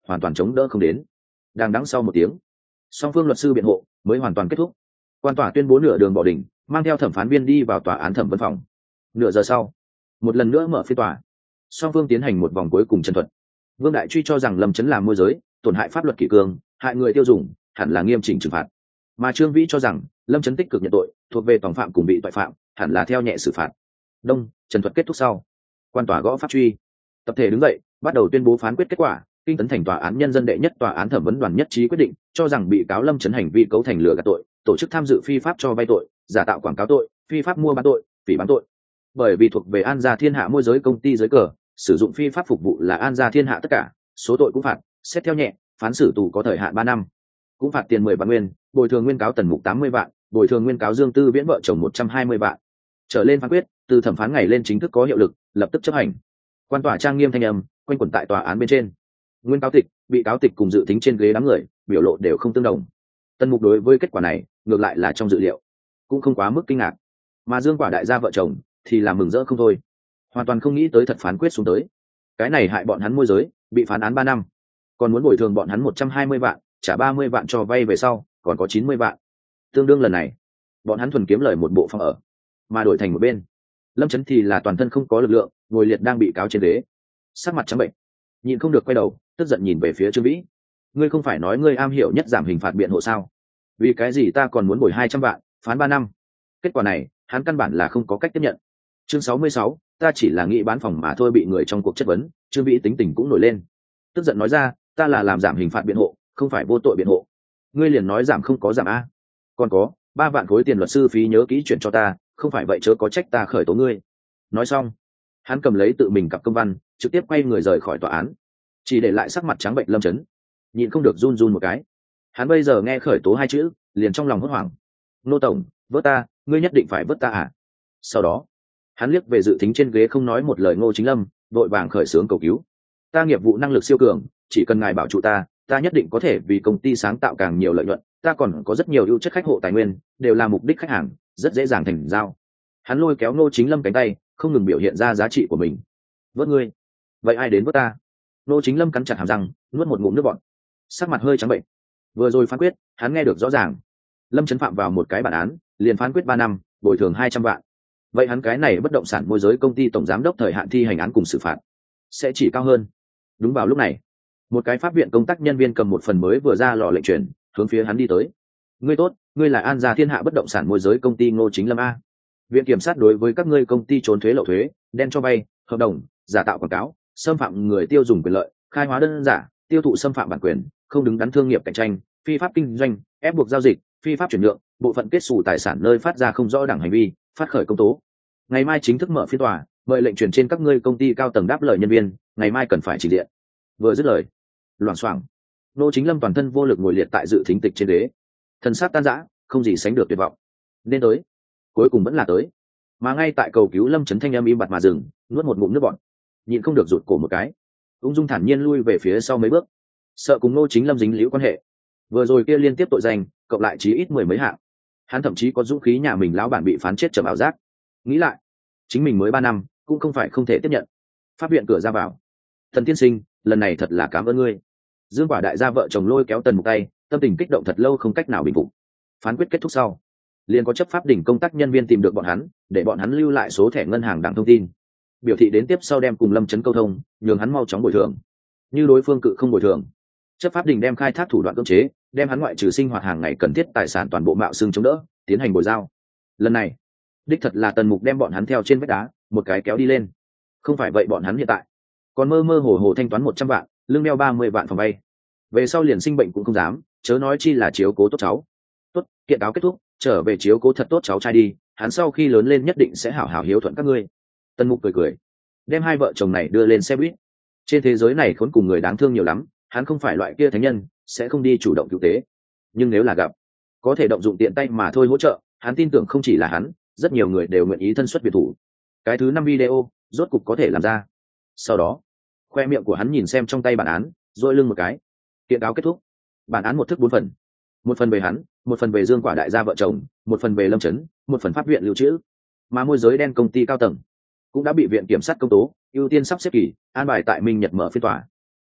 hoàn toàn chống đỡ không đến. Đang đắng sau một tiếng, song phương luật sư biện hộ mới hoàn toàn kết thúc. Quan tòa tuyên bố nửa đường bỏ đỉnh, mang theo thẩm phán viên đi vào tòa án thẩm vấn phòng. Nửa giờ sau, một lần nữa mở phiên tòa, song phương tiến hành một vòng cuối cùng chân thuật. Vương Đại Truy cho rằng Lâm Chấn làm môi giới, tổn hại pháp luật kỷ cương, hại người tiêu dùng, hẳn là nghiêm chỉnh trừng phạt. Mà Trương Vĩ cho rằng Lâm Chấn tích cực nhận tội, thuộc về tòng phạm cùng bị tội phạm, hẳn là theo nhẹ xử phạt. Đông, trần thuật kết thúc sau, quan tòa gõ pháp truy, tập thể đứng dậy, bắt đầu tuyên bố phán quyết kết quả. Kinh Tấn thành tòa án nhân dân đệ nhất tòa án thẩm vấn đoàn nhất trí quyết định, cho rằng bị cáo Lâm Chấn hành vi cấu thành lừa gạt tội, tổ chức tham dự phi pháp cho vay tội, giả tạo quảng cáo tội, phi pháp mua bán tội, phỉ báng tội. Bởi vì thuộc về An Gia Thiên Hạ môi giới công ty dưới cờ, sử dụng phi pháp phục vụ là An Gia Thiên Hạ tất cả, số tội cũng phạt, xét theo nhẹ, phán xử tù có thời hạn ba năm, cũng phạt tiền mười vạn nguyên, bồi thường nguyên cáo Tần Mục tám mươi vạn, bồi thường nguyên cáo Dương Tư Viễn vợ chồng một trăm hai mươi vạn. Trở lên phán quyết, từ thẩm phán ngày lên chính thức có hiệu lực, lập tức chấp hành. Quan tòa trang nghiêm thanh âm quanh quẩn tại tòa án bên trên. Nguyên cáo tịch, bị cáo tịch cùng dự tính trên ghế đám người, biểu lộ đều không tương đồng. Tần Mục đối với kết quả này, ngược lại là trong dự liệu, cũng không quá mức kinh ngạc. Mà Dương Quả đại gia vợ chồng thì là mừng rỡ không thôi, hoàn toàn không nghĩ tới thật phán quyết xuống tới. Cái này hại bọn hắn môi giới, bị phán án ba năm, còn muốn bồi thường bọn hắn một trăm hai mươi vạn, trả ba mươi vạn cho vay về sau, còn có chín mươi vạn. Tương đương lần này, bọn hắn thuần kiếm lời một bộ phòng ở, mà đổi thành một bên. Lâm Chấn thì là toàn thân không có lực lượng, ngồi liệt đang bị cáo trên ghế, sắc mặt trắng bệnh, nhịn không được quay đầu, tức giận nhìn về phía Trương Vĩ. Ngươi không phải nói ngươi am hiểu nhất giảm hình phạt biện hộ sao? Vì cái gì ta còn muốn bồi hai trăm vạn, phán ba năm? Kết quả này, hắn căn bản là không có cách tiếp nhận. Chương sáu mươi sáu, ta chỉ là nghĩ bán phòng mà thôi, bị người trong cuộc chất vấn, Trương Vĩ tính tình cũng nổi lên, tức giận nói ra, ta là làm giảm hình phạt biện hộ, không phải vô tội biện hộ. Ngươi liền nói giảm không có giảm a? Còn có ba vạn khối tiền luật sư phí nhớ kỹ chuyện cho ta, không phải vậy chớ có trách ta khởi tố ngươi. Nói xong, hắn cầm lấy tự mình cặp công văn, trực tiếp quay người rời khỏi tòa án, chỉ để lại sắc mặt trắng bệnh Lâm Chấn, nhịn không được run run một cái. Hắn bây giờ nghe khởi tố hai chữ, liền trong lòng hốt hoảng. Nô tổng, vớt ta, ngươi nhất định phải vớt ta à? Sau đó, hắn liếc về dự tính trên ghế không nói một lời Ngô Chính Lâm, vội vàng khởi xướng cầu cứu. Ta nghiệp vụ năng lực siêu cường, chỉ cần ngài bảo trụ ta, ta nhất định có thể vì công ty sáng tạo càng nhiều lợi nhuận. Ta còn có rất nhiều ưu chất khách hộ tài nguyên, đều là mục đích khách hàng, rất dễ dàng thành giao. Hắn lôi kéo Ngô Chính Lâm cánh tay, không ngừng biểu hiện ra giá trị của mình. Vớt ngươi, vậy ai đến vớt ta? Ngô Chính Lâm cắn chặt hàm răng, nuốt một ngụm nước bọt, sắc mặt hơi trắng bệnh. Vừa rồi phán quyết, hắn nghe được rõ ràng. Lâm Chấn phạm vào một cái bản án, liền phán quyết ba năm, bồi thường hai trăm vạn. Vậy hắn cái này bất động sản môi giới công ty tổng giám đốc thời hạn thi hành án cùng xử phạt sẽ chỉ cao hơn. Đúng vào lúc này, một cái pháp viện công tác nhân viên cầm một phần mới vừa ra lò lệnh truyền, hướng phía hắn đi tới. Ngươi tốt, ngươi là An Gia Thiên Hạ bất động sản môi giới công ty Ngô Chính Lâm a? Viện kiểm sát đối với các ngươi công ty trốn thuế lậu thuế, đen cho vay, hợp đồng, giả tạo quảng cáo, xâm phạm người tiêu dùng quyền lợi, khai hóa đơn giả, tiêu thụ xâm phạm bản quyền, không đứng đắn thương nghiệp cạnh tranh, phi pháp kinh doanh, ép buộc giao dịch, phi pháp chuyển nhượng, bộ phận kết xù tài sản nơi phát ra không rõ đẳng hành vi, phát khởi công tố. Ngày mai chính thức mở phiên tòa, mời lệnh truyền trên các ngươi công ty cao tầng đáp lời nhân viên, ngày mai cần phải trình diện. Vừa dứt lời, loảng xoảng, Ngô Chính Lâm toàn thân vô lực ngồi liệt tại dự thính tịch trên ghế, thân xác tan rã, không gì sánh được tuyệt vọng. Nên tới, cuối cùng vẫn là tới. Mà ngay tại cầu cứu Lâm Chấn thanh âm im bặt mà dừng, nuốt một ngụm nước bọt, nhịn không được rụt cổ một cái, ung dung thản nhiên lui về phía sau mấy bước, sợ cùng Ngô Chính Lâm dính líu quan hệ. Vừa rồi kia liên tiếp tội danh, cộng lại chí ít mười mấy hạng. Hắn thậm chí có dũng khí nhà mình lão bản bị phán chết trầm ảo giác. Nghĩ lại, chính mình mới ba năm, cũng không phải không thể tiếp nhận. Pháp viện cửa ra vào. Thần tiên sinh, lần này thật là cảm ơn ngươi. Dương Quả đại gia vợ chồng lôi kéo Tần Mục tay, tâm tình kích động thật lâu không cách nào bình phục. Phán quyết kết thúc sau, liền có chấp pháp đỉnh công tác nhân viên tìm được bọn hắn, để bọn hắn lưu lại số thẻ ngân hàng đẳng thông tin, biểu thị đến tiếp sau đem cùng Lâm Chấn câu thông, nhường hắn mau chóng bồi thường. Như đối phương cự không bồi thường, chấp pháp đỉnh đem khai thác thủ đoạn cưỡng chế, đem hắn ngoại trừ sinh hoạt hàng ngày cần thiết tài sản toàn bộ mạo xương chống đỡ, tiến hành bồi giao. Lần này, đích thật là Tần Mục đem bọn hắn theo trên vách đá một cái kéo đi lên. Không phải vậy bọn hắn hiện tại còn mơ mơ hồ hồ thanh toán một trăm vạn, lương đeo ba mươi vạn phòng vay, về sau liền sinh bệnh cũng không dám, chớ nói chi là chiếu cố tốt cháu. Tốt, kiện cáo kết thúc, trở về chiếu cố thật tốt cháu trai đi, hắn sau khi lớn lên nhất định sẽ hảo hảo hiếu thuận các ngươi. Tần Mục cười cười, đem hai vợ chồng này đưa lên xe buýt. Trên thế giới này khốn cùng người đáng thương nhiều lắm, hắn không phải loại kia thánh nhân, sẽ không đi chủ động cứu tế. Nhưng nếu là gặp, có thể động dụng tiện tay mà thôi hỗ trợ, hắn tin tưởng không chỉ là hắn, rất nhiều người đều nguyện ý thân xuất biệt thủ. Cái thứ năm video, rốt cục có thể làm ra. Sau đó, khoe miệng của hắn nhìn xem trong tay bản án, rồi lưng một cái. Kiện cáo kết thúc. Bản án một thức bốn phần. Một phần về hắn, một phần về Dương Quả đại gia vợ chồng, một phần về Lâm Chấn, một phần pháp viện lưu trữ. Mà môi giới đen công ty cao tầng cũng đã bị viện kiểm sát công tố, ưu tiên sắp xếp kỳ, an bài tại Minh Nhật mở phiên tòa.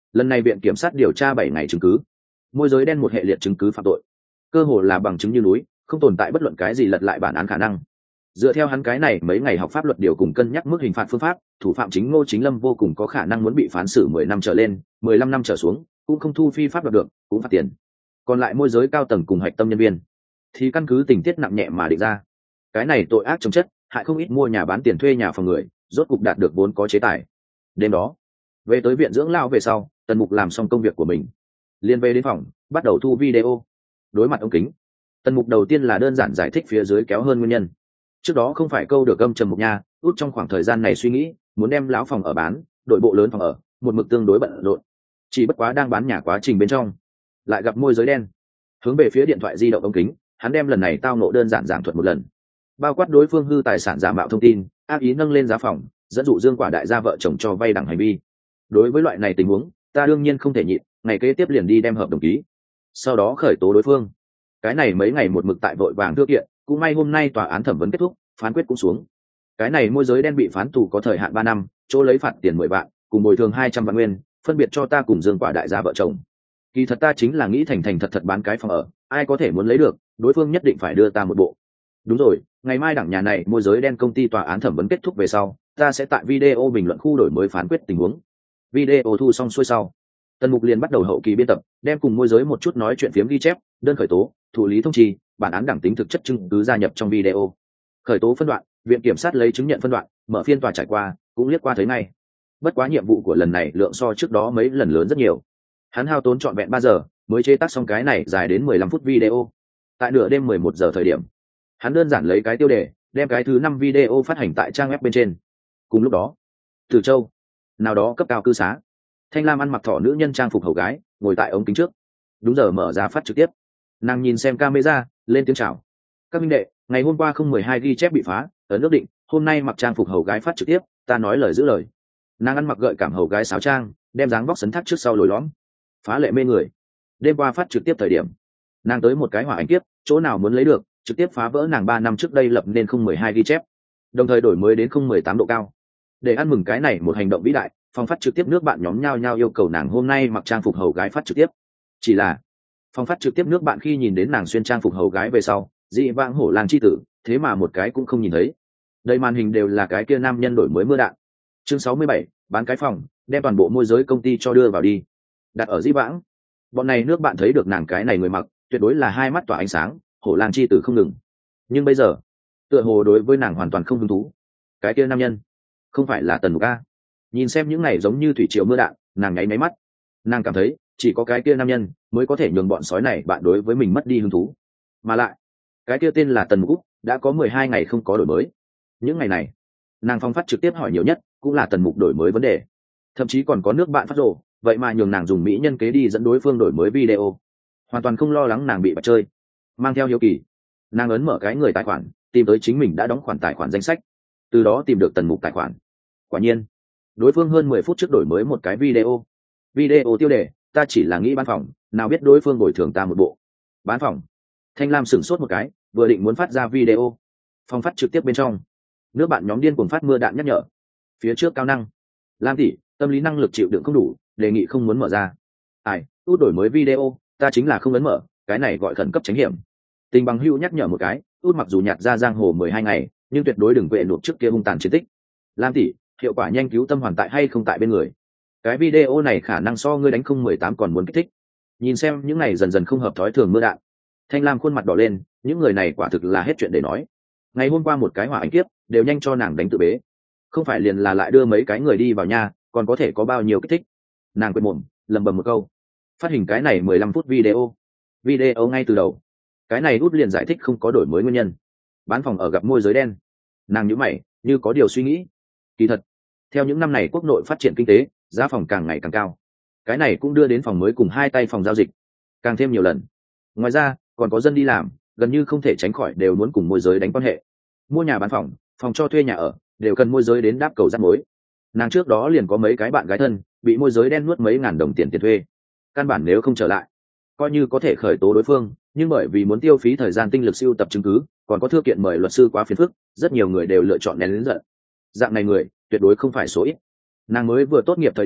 lần này viện kiểm sát điều tra bảy ngày chứng cứ, môi giới đen một hệ liệt chứng cứ phạm tội, cơ hồ là bằng chứng như núi, không tồn tại bất luận cái gì lật lại bản án khả năng. Dựa theo hắn cái này mấy ngày học pháp luật điều cùng cân nhắc mức hình phạt phương pháp, thủ phạm chính Ngô Chính Lâm vô cùng có khả năng muốn bị phán xử mười năm trở lên, mười lăm năm trở xuống, cũng không thu phi pháp luật được, cũng phạt tiền. Còn lại môi giới cao tầng cùng hạch tâm nhân viên thì căn cứ tình tiết nặng nhẹ mà định ra. Cái này tội ác chống chất, hại không ít mua nhà bán tiền thuê nhà phòng người, rốt cục đạt được vốn có chế tài. Đêm đó, về tới viện dưỡng lao về sau, Tần Mục làm xong công việc của mình, liền về đến phòng, bắt đầu thu video. Đối mặt ống kính, Tần Mục đầu tiên là đơn giản giải thích phía dưới kéo hơn nguyên nhân. Trước đó không phải câu được âm trầm Mục nha, út trong khoảng thời gian này suy nghĩ muốn đem lão phòng ở bán, đội bộ lớn phòng ở, một mực tương đối bận rộn. Chỉ bất quá đang bán nhà quá trình bên trong, lại gặp môi giới đen. Hướng về phía điện thoại di động ống kính, hắn đem lần này tao nộ đơn giản giảng thuật một lần, bao quát đối phương hư tài sản giả mạo thông tin, ác ý nâng lên giá phòng, dẫn dụ Dương Quả đại gia vợ chồng cho vay đẳng hành vi. Đối với loại này tình huống, ta đương nhiên không thể nhịn, ngày kế tiếp liền đi đem hợp đồng ký, sau đó khởi tố đối phương. Cái này mấy ngày một mực tại vội vàng thư kiện, cũng may hôm nay tòa án thẩm vấn kết thúc, phán quyết cũng xuống. Cái này môi giới đen bị phán tù có thời hạn ba năm, chỗ lấy phạt tiền mười vạn, cùng bồi thường hai trăm vạn nguyên, phân biệt cho ta cùng Dương Quả đại gia vợ chồng. Kỳ thật ta chính là nghĩ thành thành thật thật bán cái phòng ở, ai có thể muốn lấy được, đối phương nhất định phải đưa ta một bộ. Đúng rồi, ngày mai đảng nhà này môi giới đen công ty tòa án thẩm vấn kết thúc về sau, ta sẽ tại video bình luận khu đổi mới phán quyết tình huống. Video thu xong xuôi sau, Tần Mục liền bắt đầu hậu kỳ biên tập, đem cùng môi giới một chút nói chuyện phiếm ghi chép, đơn khởi tố, thụ lý thông trì, bản án đẳng tính thực chất chứng cứ gia nhập trong video. Khởi tố phân đoạn, viện kiểm sát lấy chứng nhận phân đoạn, mở phiên tòa trải qua, cũng liếc qua thấy ngay. Bất quá nhiệm vụ của lần này lượng so trước đó mấy lần lớn rất nhiều. Hắn hao tốn trọn vẹn ba giờ mới chế tác xong cái này dài đến mười lăm phút video. Tại nửa đêm mười một giờ thời điểm, hắn đơn giản lấy cái tiêu đề, đem cái thứ năm video phát hành tại trang web bên trên. Cùng lúc đó, Từ Châu, nào đó cấp cao cư xá, Thanh Lam ăn mặc thỏ nữ nhân trang phục hầu gái, ngồi tại ống kính trước. Đúng giờ mở ra phát trực tiếp. Nàng nhìn xem camera, lên tiếng chào. Các minh đệ, ngày hôm qua không mười hai ghi chép bị phá, ấn ước định, hôm nay mặc trang phục hầu gái phát trực tiếp, ta nói lời giữ lời. Nàng ăn mặc gợi cảm hầu gái sáo trang, đem dáng vóc sấn thác trước sau lồi lõm, phá lệ mê người. Đêm qua phát trực tiếp thời điểm, nàng tới một cái hỏa ảnh tiếp, chỗ nào muốn lấy được, trực tiếp phá vỡ nàng ba năm trước đây lập nên không mười hai ghi chép, đồng thời đổi mới đến không mười tám độ cao. Để ăn mừng cái này một hành động vĩ đại, phòng phát trực tiếp nước bạn nhóm nhao nhao yêu cầu nàng hôm nay mặc trang phục hầu gái phát trực tiếp. Chỉ là phòng phát trực tiếp nước bạn khi nhìn đến nàng xuyên trang phục hầu gái về sau, dị vãng hổ làng chi tử, thế mà một cái cũng không nhìn thấy. Đây màn hình đều là cái kia nam nhân đổi mới mưa đạn. Chương sáu mươi bảy, bán cái phòng, đem toàn bộ môi giới công ty cho đưa vào đi. Đặt ở dị vãng, bọn này nước bạn thấy được nàng cái này người mặc, tuyệt đối là hai mắt tỏa ánh sáng, hổ làng chi tử không ngừng. Nhưng bây giờ, tựa hồ đối với nàng hoàn toàn không hứng thú. Cái kia nam nhân, không phải là Tần Mục a. Nhìn xem những này giống như thủy triều mưa đạn, nàng nháy máy mắt. Nàng cảm thấy, chỉ có cái kia nam nhân mới có thể nhường bọn sói này bạn đối với mình mất đi hứng thú. Mà lại, cái kia tên là Tần Mục, đã có mười hai ngày không có đổi mới. Những ngày này, nàng phong phát trực tiếp hỏi nhiều nhất cũng là Tần Mục đổi mới vấn đề. Thậm chí còn có nước bạn phát rồ, vậy mà nhường nàng dùng mỹ nhân kế đi dẫn đối phương đổi mới video, hoàn toàn không lo lắng nàng bị bạch chơi. Mang theo hiếu kỳ, nàng ấn mở cái người tài khoản, tìm tới chính mình đã đóng khoản tài khoản danh sách, từ đó tìm được Tần Mục tài khoản. Quả nhiên, đối phương hơn mười phút trước đổi mới một cái video. Video tiêu đề, ta chỉ là nghĩ bán phòng, nào biết đối phương bồi thường ta một bộ. Bán phòng. Thanh Lam sửng sốt một cái, vừa định muốn phát ra video, phong phát trực tiếp bên trong, nước bạn nhóm điên cuồng phát mưa đạn nhắc nhở. Phía trước cao năng, Lam tỷ, tâm lý năng lực chịu đựng không đủ, đề nghị không muốn mở ra. Ai, út đổi mới video, ta chính là không ấn mở, cái này gọi khẩn cấp tránh hiểm. Tình bằng hữu nhắc nhở một cái, út mặc dù nhạt ra giang hồ mười hai ngày, nhưng tuyệt đối đừng quệ nộp trước kia hung tàn chiến tích. Lam tỷ, hiệu quả nhanh cứu tâm hoàn tại hay không tại bên người. Cái video này khả năng so ngươi đánh không mười tám còn muốn kích thích. Nhìn xem những này dần dần không hợp thói thường mưa đạn, Thanh Lam khuôn mặt đỏ lên, những người này quả thực là hết chuyện để nói. Ngày hôm qua một cái hỏa ảnh kiếp, đều nhanh cho nàng đánh tự bế. Không phải liền là lại đưa mấy cái người đi vào nhà, còn có thể có bao nhiêu kích thích. Nàng quên mồm, lầm bầm một câu. Phát hình cái này mười lăm phút video. Video ngay từ đầu, cái này út liền giải thích không có đổi mới nguyên nhân. Bán phòng ở gặp môi giới đen. Nàng nhíu mày, như có điều suy nghĩ. Kỳ thật, theo những năm này quốc nội phát triển kinh tế, giá phòng càng ngày càng cao. Cái này cũng đưa đến phòng mới cùng hai tay phòng giao dịch càng thêm nhiều lần. Ngoài ra, còn có dân đi làm, gần như không thể tránh khỏi đều muốn cùng môi giới đánh quan hệ. Mua nhà bán phòng, phòng cho thuê nhà ở, đều cần môi giới đến đáp cầu rắc mối. Nàng trước đó liền có mấy cái bạn gái thân bị môi giới đen nuốt mấy ngàn đồng tiền tiền thuê. Căn bản nếu không trở lại, coi như có thể khởi tố đối phương, nhưng bởi vì muốn tiêu phí thời gian tinh lực sưu tập chứng cứ, còn có thư kiện mời luật sư quá phiền phức, rất nhiều người đều lựa chọn nén lớn giận. Dạng này người tuyệt đối không phải số ít. Nàng mới vừa tốt nghiệp thời điểm,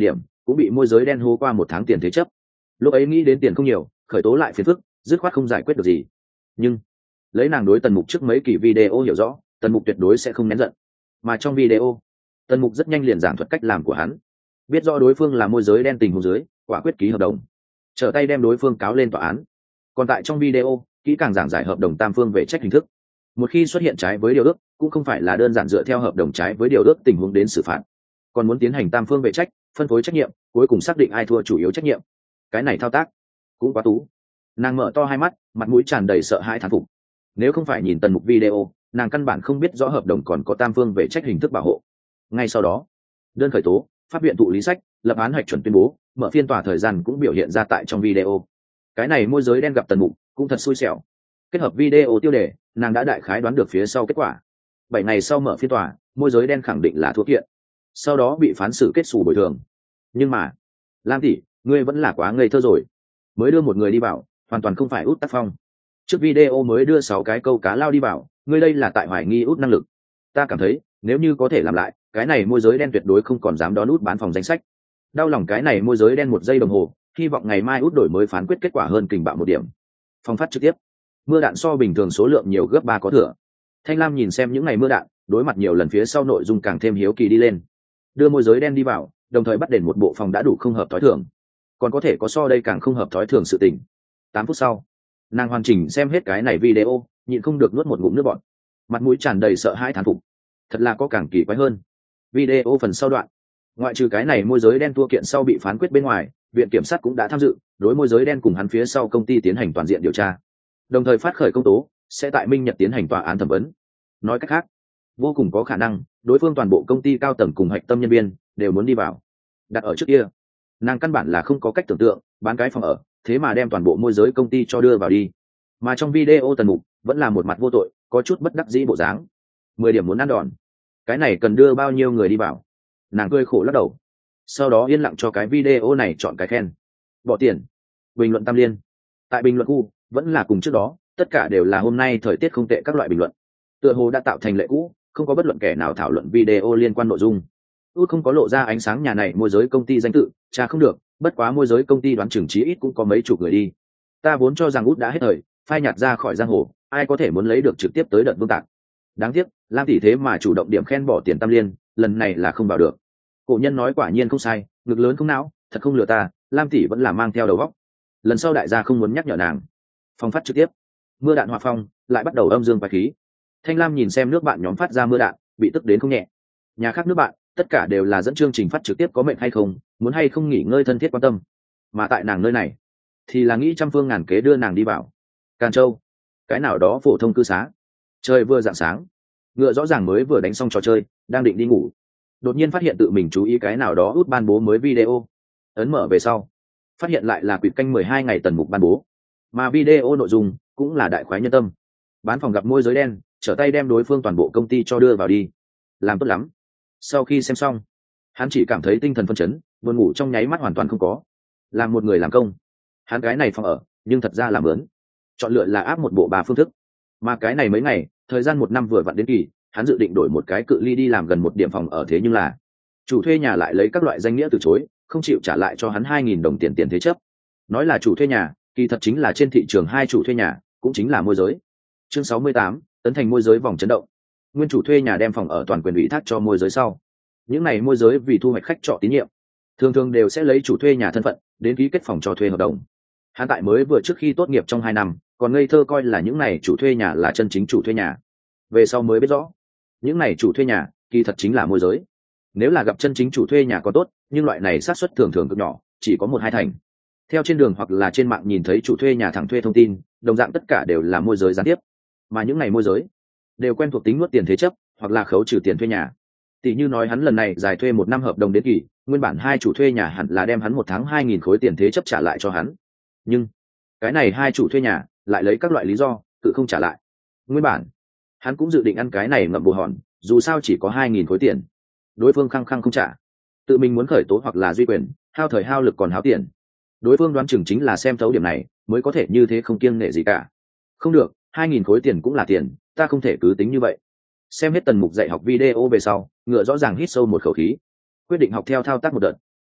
cũng bị môi giới đen hô qua một tháng tiền thế chấp. Lúc ấy nghĩ đến tiền không nhiều, khởi tố lại phiền phức, dứt khoát không giải quyết được gì. Nhưng lấy nàng đối Tần Mục trước mấy kỳ video hiểu rõ, Tần Mục tuyệt đối sẽ không nén giận. Mà trong video, Tần Mục rất nhanh liền giảng thuật cách làm của hắn, biết rõ đối phương là môi giới đen tình huống dưới, quả quyết ký hợp đồng, trở tay đem đối phương cáo lên tòa án. Còn tại trong video, kỹ càng giảng giải hợp đồng tam phương về trách hình thức. Một khi xuất hiện trái với điều ước, cũng không phải là đơn giản dựa theo hợp đồng trái với điều ước tình huống đến xử phạt, còn muốn tiến hành tam phương về trách, phân phối trách nhiệm, cuối cùng xác định ai thua chủ yếu trách nhiệm. Cái này thao tác cũng quá tú. Nàng mở to hai mắt, mặt mũi tràn đầy sợ hãi thán phục. Nếu không phải nhìn Tần Mục video, nàng căn bản không biết rõ hợp đồng còn có tam phương về trách hình thức bảo hộ. Ngay sau đó, đơn khởi tố, pháp viện thụ lý sách, lập án hoạch chuẩn tuyên bố, mở phiên tòa thời gian cũng biểu hiện ra tại trong video. Cái này môi giới đen gặp Tần Mục cũng thật xui xẻo. Kết hợp video tiêu đề, nàng đã đại khái đoán được phía sau kết quả. Bảy ngày sau mở phiên tòa, môi giới đen khẳng định là thua kiện, sau đó bị phán xử kết xù bồi thường. Nhưng mà, Lam tỷ, ngươi vẫn là quá ngây thơ rồi. Mới đưa một người đi vào, hoàn toàn không phải út tác phong. Trước video mới đưa sáu cái câu cá lao đi vào, ngươi đây là tại hoài nghi út năng lực. Ta cảm thấy, nếu như có thể làm lại, cái này môi giới đen tuyệt đối không còn dám đón út bán phòng danh sách. Đau lòng cái này môi giới đen một giây đồng hồ, hy vọng ngày mai út đổi mới phán quyết kết quả hơn kình bạo một điểm. Phong phát trực tiếp, mưa đạn so bình thường số lượng nhiều gấp ba có thừa. Thanh Lam nhìn xem những ngày mưa đạn, đối mặt nhiều lần phía sau nội dung càng thêm hiếu kỳ đi lên. Đưa môi giới đen đi vào, đồng thời bắt đền một bộ phòng đã đủ không hợp thói thường, còn có thể có so đây càng không hợp thói thường sự tình. Tám phút sau, nàng hoàn chỉnh xem hết cái này video, nhịn không được nuốt một ngụm nước bọt, mặt mũi tràn đầy sợ hãi thán phục. Thật là có càng kỳ quái hơn. Video phần sau đoạn, ngoại trừ cái này môi giới đen thua kiện sau bị phán quyết bên ngoài, viện kiểm sát cũng đã tham dự, đối môi giới đen cùng hắn phía sau công ty tiến hành toàn diện điều tra, đồng thời phát khởi công tố, sẽ tại Minh Nhật tiến hành tòa án thẩm vấn. Nói cách khác, vô cùng có khả năng đối phương toàn bộ công ty cao tầng cùng hạch tâm nhân viên đều muốn đi vào. Đặt ở trước kia, nàng căn bản là không có cách tưởng tượng bán cái phòng ở, thế mà đem toàn bộ môi giới công ty cho đưa vào đi. Mà trong video Tần Mục vẫn là một mặt vô tội, có chút bất đắc dĩ bộ dáng. Mười điểm muốn ăn đòn, cái này cần đưa bao nhiêu người đi vào? Nàng cười khổ lắc đầu, sau đó yên lặng cho cái video này chọn cái khen, bỏ tiền. Bình luận tam liên, tại bình luận khu vẫn là cùng trước đó, tất cả đều là hôm nay thời tiết không tệ các loại bình luận. Tựa hồ đã tạo thành lệ cũ, không có bất luận kẻ nào thảo luận video liên quan nội dung. Út không có lộ ra ánh sáng nhà này môi giới công ty danh tự, cha không được, bất quá môi giới công ty đoán chừng chí ít cũng có mấy chục người đi. Ta vốn cho rằng Út đã hết thời, phai nhạt ra khỏi giang hồ, ai có thể muốn lấy được trực tiếp tới đợt vương tạc. Đáng tiếc, Lam tỷ thế mà chủ động điểm khen bỏ tiền tam liên, lần này là không vào được. Cổ nhân nói quả nhiên không sai, ngực lớn không não, thật không lừa ta, Lam tỷ vẫn là mang theo đầu óc. Lần sau đại gia không muốn nhắc nhở nàng. Phong phát trực tiếp, mưa đạn hòa phong, lại bắt đầu âm dương quái khí. Thanh Lam nhìn xem nước bạn nhóm phát ra mưa đạn, bị tức đến không nhẹ. Nhà khác nước bạn, tất cả đều là dẫn chương trình phát trực tiếp có mệnh hay không, muốn hay không nghỉ ngơi thân thiết quan tâm. Mà tại nàng nơi này, thì là nghĩ trăm phương ngàn kế đưa nàng đi vào. Càn Châu, cái nào đó phổ thông cư xá. Trời vừa rạng sáng, ngựa rõ ràng mới vừa đánh xong trò chơi, đang định đi ngủ. Đột nhiên phát hiện tự mình chú ý cái nào đó út ban bố mới video. Ấn mở về sau, phát hiện lại là quỵt canh mười hai ngày Tần Mục ban bố. Mà video nội dung cũng là đại khoái nhân tâm. Bán phòng gặp môi giới đen, trở tay đem đối phương toàn bộ công ty cho đưa vào đi. Làm tốt lắm. Sau khi xem xong, hắn chỉ cảm thấy tinh thần phân chấn, buồn ngủ trong nháy mắt hoàn toàn không có. Làm một người làm công, hắn cái này phòng ở, nhưng thật ra là mướn. Chọn lựa là áp một bộ ba phương thức. Mà cái này mấy ngày, thời gian một năm vừa vặn đến kỳ, hắn dự định đổi một cái cự ly đi làm gần một điểm phòng ở, thế nhưng là chủ thuê nhà lại lấy các loại danh nghĩa từ chối, không chịu trả lại cho hắn hai nghìn đồng tiền tiền thế chấp. Nói là chủ thuê nhà, kỳ thật chính là trên thị trường hai chủ thuê nhà, cũng chính là môi giới. Chương sáu mươi tám, tấn thành môi giới vòng chấn động. Nguyên chủ thuê nhà đem phòng ở toàn quyền ủy thác cho môi giới sau, những này môi giới vì thu hoạch khách trọ tín nhiệm, thường thường đều sẽ lấy chủ thuê nhà thân phận đến ký kết phòng cho thuê hợp đồng. Hắn tại mới vừa trước khi tốt nghiệp trong hai năm, còn ngây thơ coi là những này chủ thuê nhà là chân chính chủ thuê nhà. Về sau mới biết rõ, những này chủ thuê nhà kỳ thật chính là môi giới. Nếu là gặp chân chính chủ thuê nhà có tốt, nhưng loại này xác suất thường thường cực nhỏ, chỉ có một hai thành. Theo trên đường hoặc là trên mạng nhìn thấy chủ thuê nhà thẳng thuê thông tin, đồng dạng tất cả đều là môi giới gián tiếp. Mà những này môi giới đều quen thuộc tính nuốt tiền thế chấp hoặc là khấu trừ tiền thuê nhà. Tỷ như nói hắn lần này giải thuê một năm hợp đồng đến kỳ, nguyên bản hai chủ thuê nhà hẳn là đem hắn một tháng hai nghìn khối tiền thế chấp trả lại cho hắn, nhưng cái này hai chủ thuê nhà lại lấy các loại lý do tự không trả lại. Nguyên bản hắn cũng dự định ăn cái này ngậm bù hòn, dù sao chỉ có hai nghìn khối tiền, đối phương khăng khăng không trả, tự mình muốn khởi tố hoặc là duy quyền, hao thời hao lực còn hao tiền. Đối phương đoán chừng chính là xem thấu điểm này mới có thể như thế không kiêng nể gì cả. Không được, hai nghìn khối tiền cũng là tiền, ta không thể cứ tính như vậy. Xem hết Tần Mục dạy học video về sau, ngựa rõ ràng hít sâu một khẩu khí, quyết định học theo thao tác một đợt.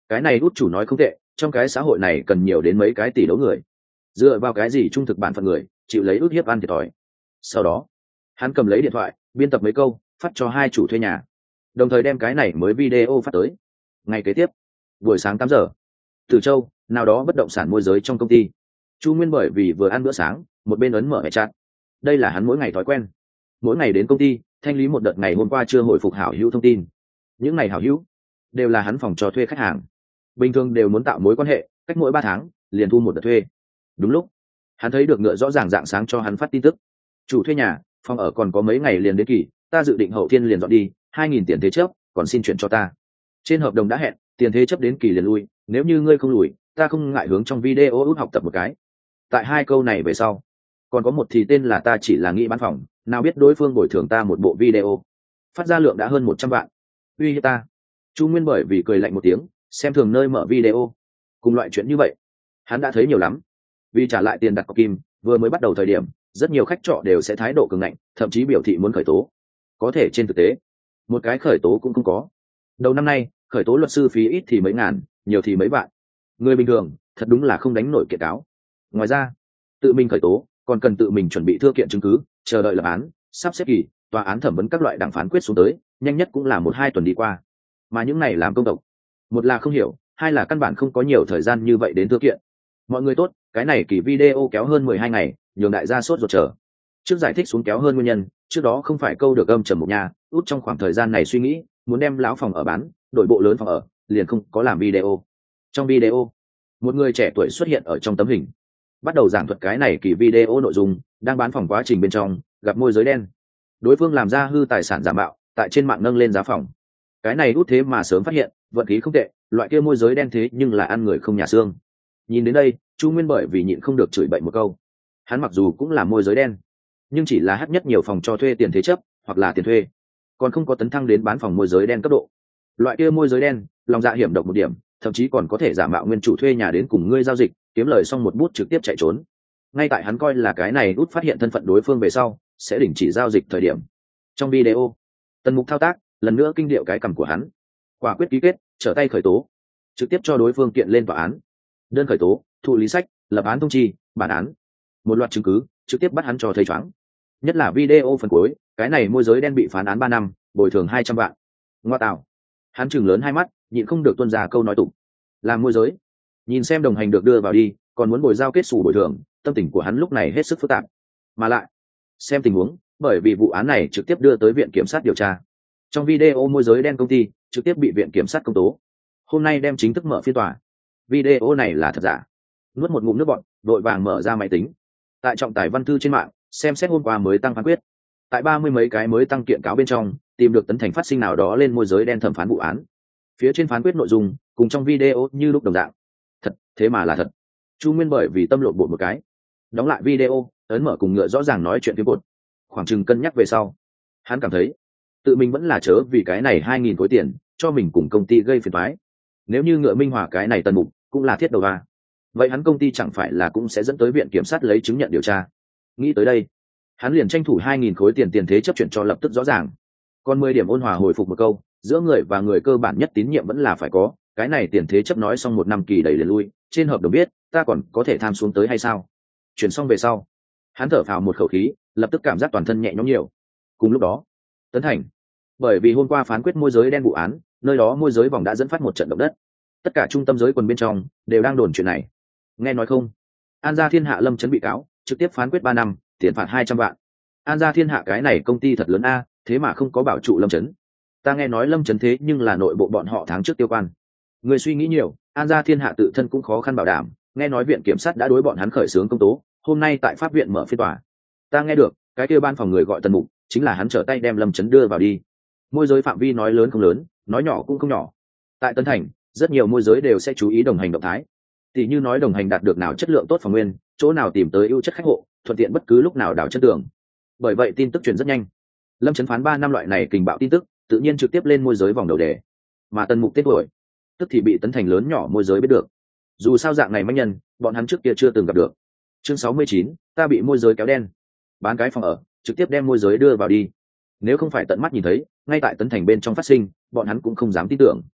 cái này út chủ nói không tệ, trong cái xã hội này cần nhiều đến mấy cái tỷ đấu người, dựa vào cái gì trung thực bản phận người chịu lấy út hiếp ăn thiệt thòi. Sau đó hắn cầm lấy điện thoại biên tập mấy câu phát cho hai chủ thuê nhà, đồng thời đem cái này mới video phát tới. Ngày kế tiếp buổi sáng tám giờ, Từ Châu nào đó bất động sản môi giới trong công ty, Chu Nguyên bởi vì vừa ăn bữa sáng một bên ấn mở hệ chat. Đây là hắn mỗi ngày thói quen, mỗi ngày đến công ty thanh lý một đợt ngày hôm qua chưa hồi phục hảo hữu thông tin. Những ngày hảo hữu đều là hắn phòng cho thuê khách hàng, bình thường đều muốn tạo mối quan hệ, cách mỗi ba tháng liền thu một đợt thuê. Đúng lúc hắn thấy được ngựa rõ ràng dạng sáng cho hắn phát tin tức: chủ thuê nhà, phòng ở còn có mấy ngày liền đến kỳ, ta dự định hậu thiên liền dọn đi, hai nghìn tiền thế chấp, còn xin chuyển cho ta. Trên hợp đồng đã hẹn tiền thế chấp đến kỳ liền lui, nếu như ngươi không lùi, ta không ngại hướng trong video út học tập một cái. Tại hai câu này về sau còn có một thì tên là ta chỉ là nghĩ bán phòng, nào biết đối phương bồi thường ta một bộ video, phát ra lượng đã hơn một trăm vạn. Uy hiếp ta. Chu Nguyên bởi vì cười lạnh một tiếng, xem thường nơi mở video. Cùng loại chuyện như vậy hắn đã thấy nhiều lắm. Vì trả lại tiền đặt cọc kim, vừa mới bắt đầu thời điểm rất nhiều khách trọ đều sẽ thái độ cường ngạnh, thậm chí biểu thị muốn khởi tố. Có thể trên thực tế một cái khởi tố cũng không có. Đầu năm nay khởi tố luật sư phí ít thì mấy ngàn, nhiều thì mấy vạn, người bình thường thật đúng là không đánh nổi kiện cáo. Ngoài ra tự mình khởi tố còn cần tự mình chuẩn bị thư kiện chứng cứ, chờ đợi lập án, sắp xếp kỳ, tòa án thẩm vấn các loại đảng phán quyết xuống tới, nhanh nhất cũng là một hai tuần đi qua. Mà những này làm công tộc, một là không hiểu, hai là căn bản không có nhiều thời gian như vậy đến thư kiện. Mọi người tốt, cái này kỳ video kéo hơn mười hai ngày, nhường đại gia sốt ruột chờ. Trước giải thích xuống kéo hơn nguyên nhân, trước đó không phải câu được âm trầm một nhà, út trong khoảng thời gian này suy nghĩ muốn đem lão phòng ở bán, đổi bộ lớn phòng ở, liền không có làm video. Trong video một người trẻ tuổi xuất hiện ở trong tấm hình, bắt đầu giảng thuật cái này kỳ video nội dung đang bán phòng quá trình bên trong gặp môi giới đen, đối phương làm ra hư tài sản giả mạo, tại trên mạng nâng lên giá phòng. Cái này út thế mà sớm phát hiện, vận khí không tệ, loại kia môi giới đen thế nhưng là ăn người không nhà xương. Nhìn đến đây Chu Nguyên bởi vì nhịn không được chửi bậy một câu. Hắn mặc dù cũng là môi giới đen, nhưng chỉ là hắt nhất nhiều phòng cho thuê tiền thế chấp hoặc là tiền thuê, còn không có tấn thăng đến bán phòng môi giới đen cấp độ. Loại kia môi giới đen lòng dạ hiểm độc một điểm, thậm chí còn có thể giả mạo nguyên chủ thuê nhà đến cùng ngươi giao dịch, kiếm lời xong một bút trực tiếp chạy trốn. Ngay tại hắn coi là cái này út phát hiện thân phận đối phương về sau sẽ đình chỉ giao dịch thời điểm, trong video Tần Mục thao tác lần nữa kinh điệu cái cằm của hắn, quả quyết ký kết, trở tay khởi tố, trực tiếp cho đối phương kiện lên tòa án. Đơn khởi tố, thụ lý sách, lập án thông chi, bản án, một loạt chứng cứ trực tiếp bắt hắn cho thấy choáng. Nhất là video phần cuối, cái này môi giới đen bị phán án ba năm, bồi thường hai trăm vạn. Ngoa tạo. Hắn chừng lớn hai mắt, nhịn không được tuôn ra câu nói tục. Làm môi giới, nhìn xem đồng hành được đưa vào đi, còn muốn bồi giao kết xù bồi thường, tâm tình của hắn lúc này hết sức phức tạp. Mà lại xem tình huống, bởi vì vụ án này trực tiếp đưa tới viện kiểm sát điều tra. Trong video môi giới đen công ty trực tiếp bị viện kiểm sát công tố, hôm nay đem chính thức mở phiên tòa. Video này là thật giả. Nuốt một ngụm nước bọt, vội vàng mở ra máy tính, tại trọng tài văn thư trên mạng xem xét hôm qua mới tăng phán quyết. Tại ba mươi mấy cái mới tăng kiện cáo bên trong tìm được Tấn Thành phát sinh nào đó lên môi giới đen thẩm phán vụ án. Phía trên phán quyết nội dung cùng trong video như lúc đồng dạng. Thật, thế mà là thật. Chu Nguyên bởi vì tâm lộn bột một cái, đóng lại video, ấn mở cùng ngựa rõ ràng nói chuyện phía bột. Khoảng chừng cân nhắc về sau, hắn cảm thấy tự mình vẫn là chớ vì cái này hai nghìn khối tiền cho mình cùng công ty gây phiền toái. Nếu như ngựa minh hòa cái này Tần Mục cũng là thiết đầu va, vậy hắn công ty chẳng phải là cũng sẽ dẫn tới viện kiểm sát lấy chứng nhận điều tra. Nghĩ tới đây, hắn liền tranh thủ hai nghìn khối tiền tiền thế chấp chuyển cho lập tức rõ ràng. Còn mười điểm ôn hòa hồi phục một câu, giữa người và người cơ bản nhất tín nhiệm vẫn là phải có, cái này tiền thế chấp nói xong một năm kỳ đầy liền lui, trên hợp đồng biết ta còn có thể tham xuống tới hay sao. Chuyển xong về sau, hắn thở phào một khẩu khí, lập tức cảm giác toàn thân nhẹ nhõm nhiều. Cùng lúc đó Tấn Thành, bởi vì hôm qua phán quyết môi giới đen vụ án, nơi đó môi giới vòng đã dẫn phát một trận động đất. Tất cả trung tâm giới quần bên trong đều đang đồn chuyện này. Nghe nói không, An Gia Thiên Hạ Lâm Chấn bị cáo trực tiếp phán quyết ba năm, tiền phạt hai trăm vạn. An Gia Thiên Hạ cái này công ty thật lớn a, thế mà không có bảo trụ Lâm Chấn. Ta nghe nói Lâm Chấn thế nhưng là nội bộ bọn họ tháng trước tiêu quan. Người suy nghĩ nhiều, An Gia Thiên Hạ tự thân cũng khó khăn bảo đảm, nghe nói viện kiểm sát đã đối bọn hắn khởi xướng công tố, hôm nay tại pháp viện mở phiên tòa. Ta nghe được cái kia ban phòng người gọi Tần Mục, chính là hắn trở tay đem Lâm Chấn đưa vào đi. Môi giới phạm vi nói lớn không lớn, nói nhỏ cũng không nhỏ. Tại Tân Thành, rất nhiều môi giới đều sẽ chú ý đồng hành động thái. Tỷ như nói đồng hành đạt được nào chất lượng tốt phòng nguyên, chỗ nào tìm tới ưu chất khách hộ, thuận tiện bất cứ lúc nào đào chất tường. Bởi vậy tin tức truyền rất nhanh. Lâm Chấn phán ba năm loại này kình bạo tin tức, tự nhiên trực tiếp lên môi giới vòng đầu đề. Mà Tần Mục tên tuổi, tức thì bị Tấn Thành lớn nhỏ môi giới biết được. Dù sao dạng này manh nhân, bọn hắn trước kia chưa từng gặp được. Chương sáu mươi chín, ta bị môi giới kéo đen. Bán cái phòng ở, trực tiếp đem môi giới đưa vào đi. Nếu không phải tận mắt nhìn thấy, ngay tại Tấn Thành bên trong phát sinh, bọn hắn cũng không dám tin tưởng.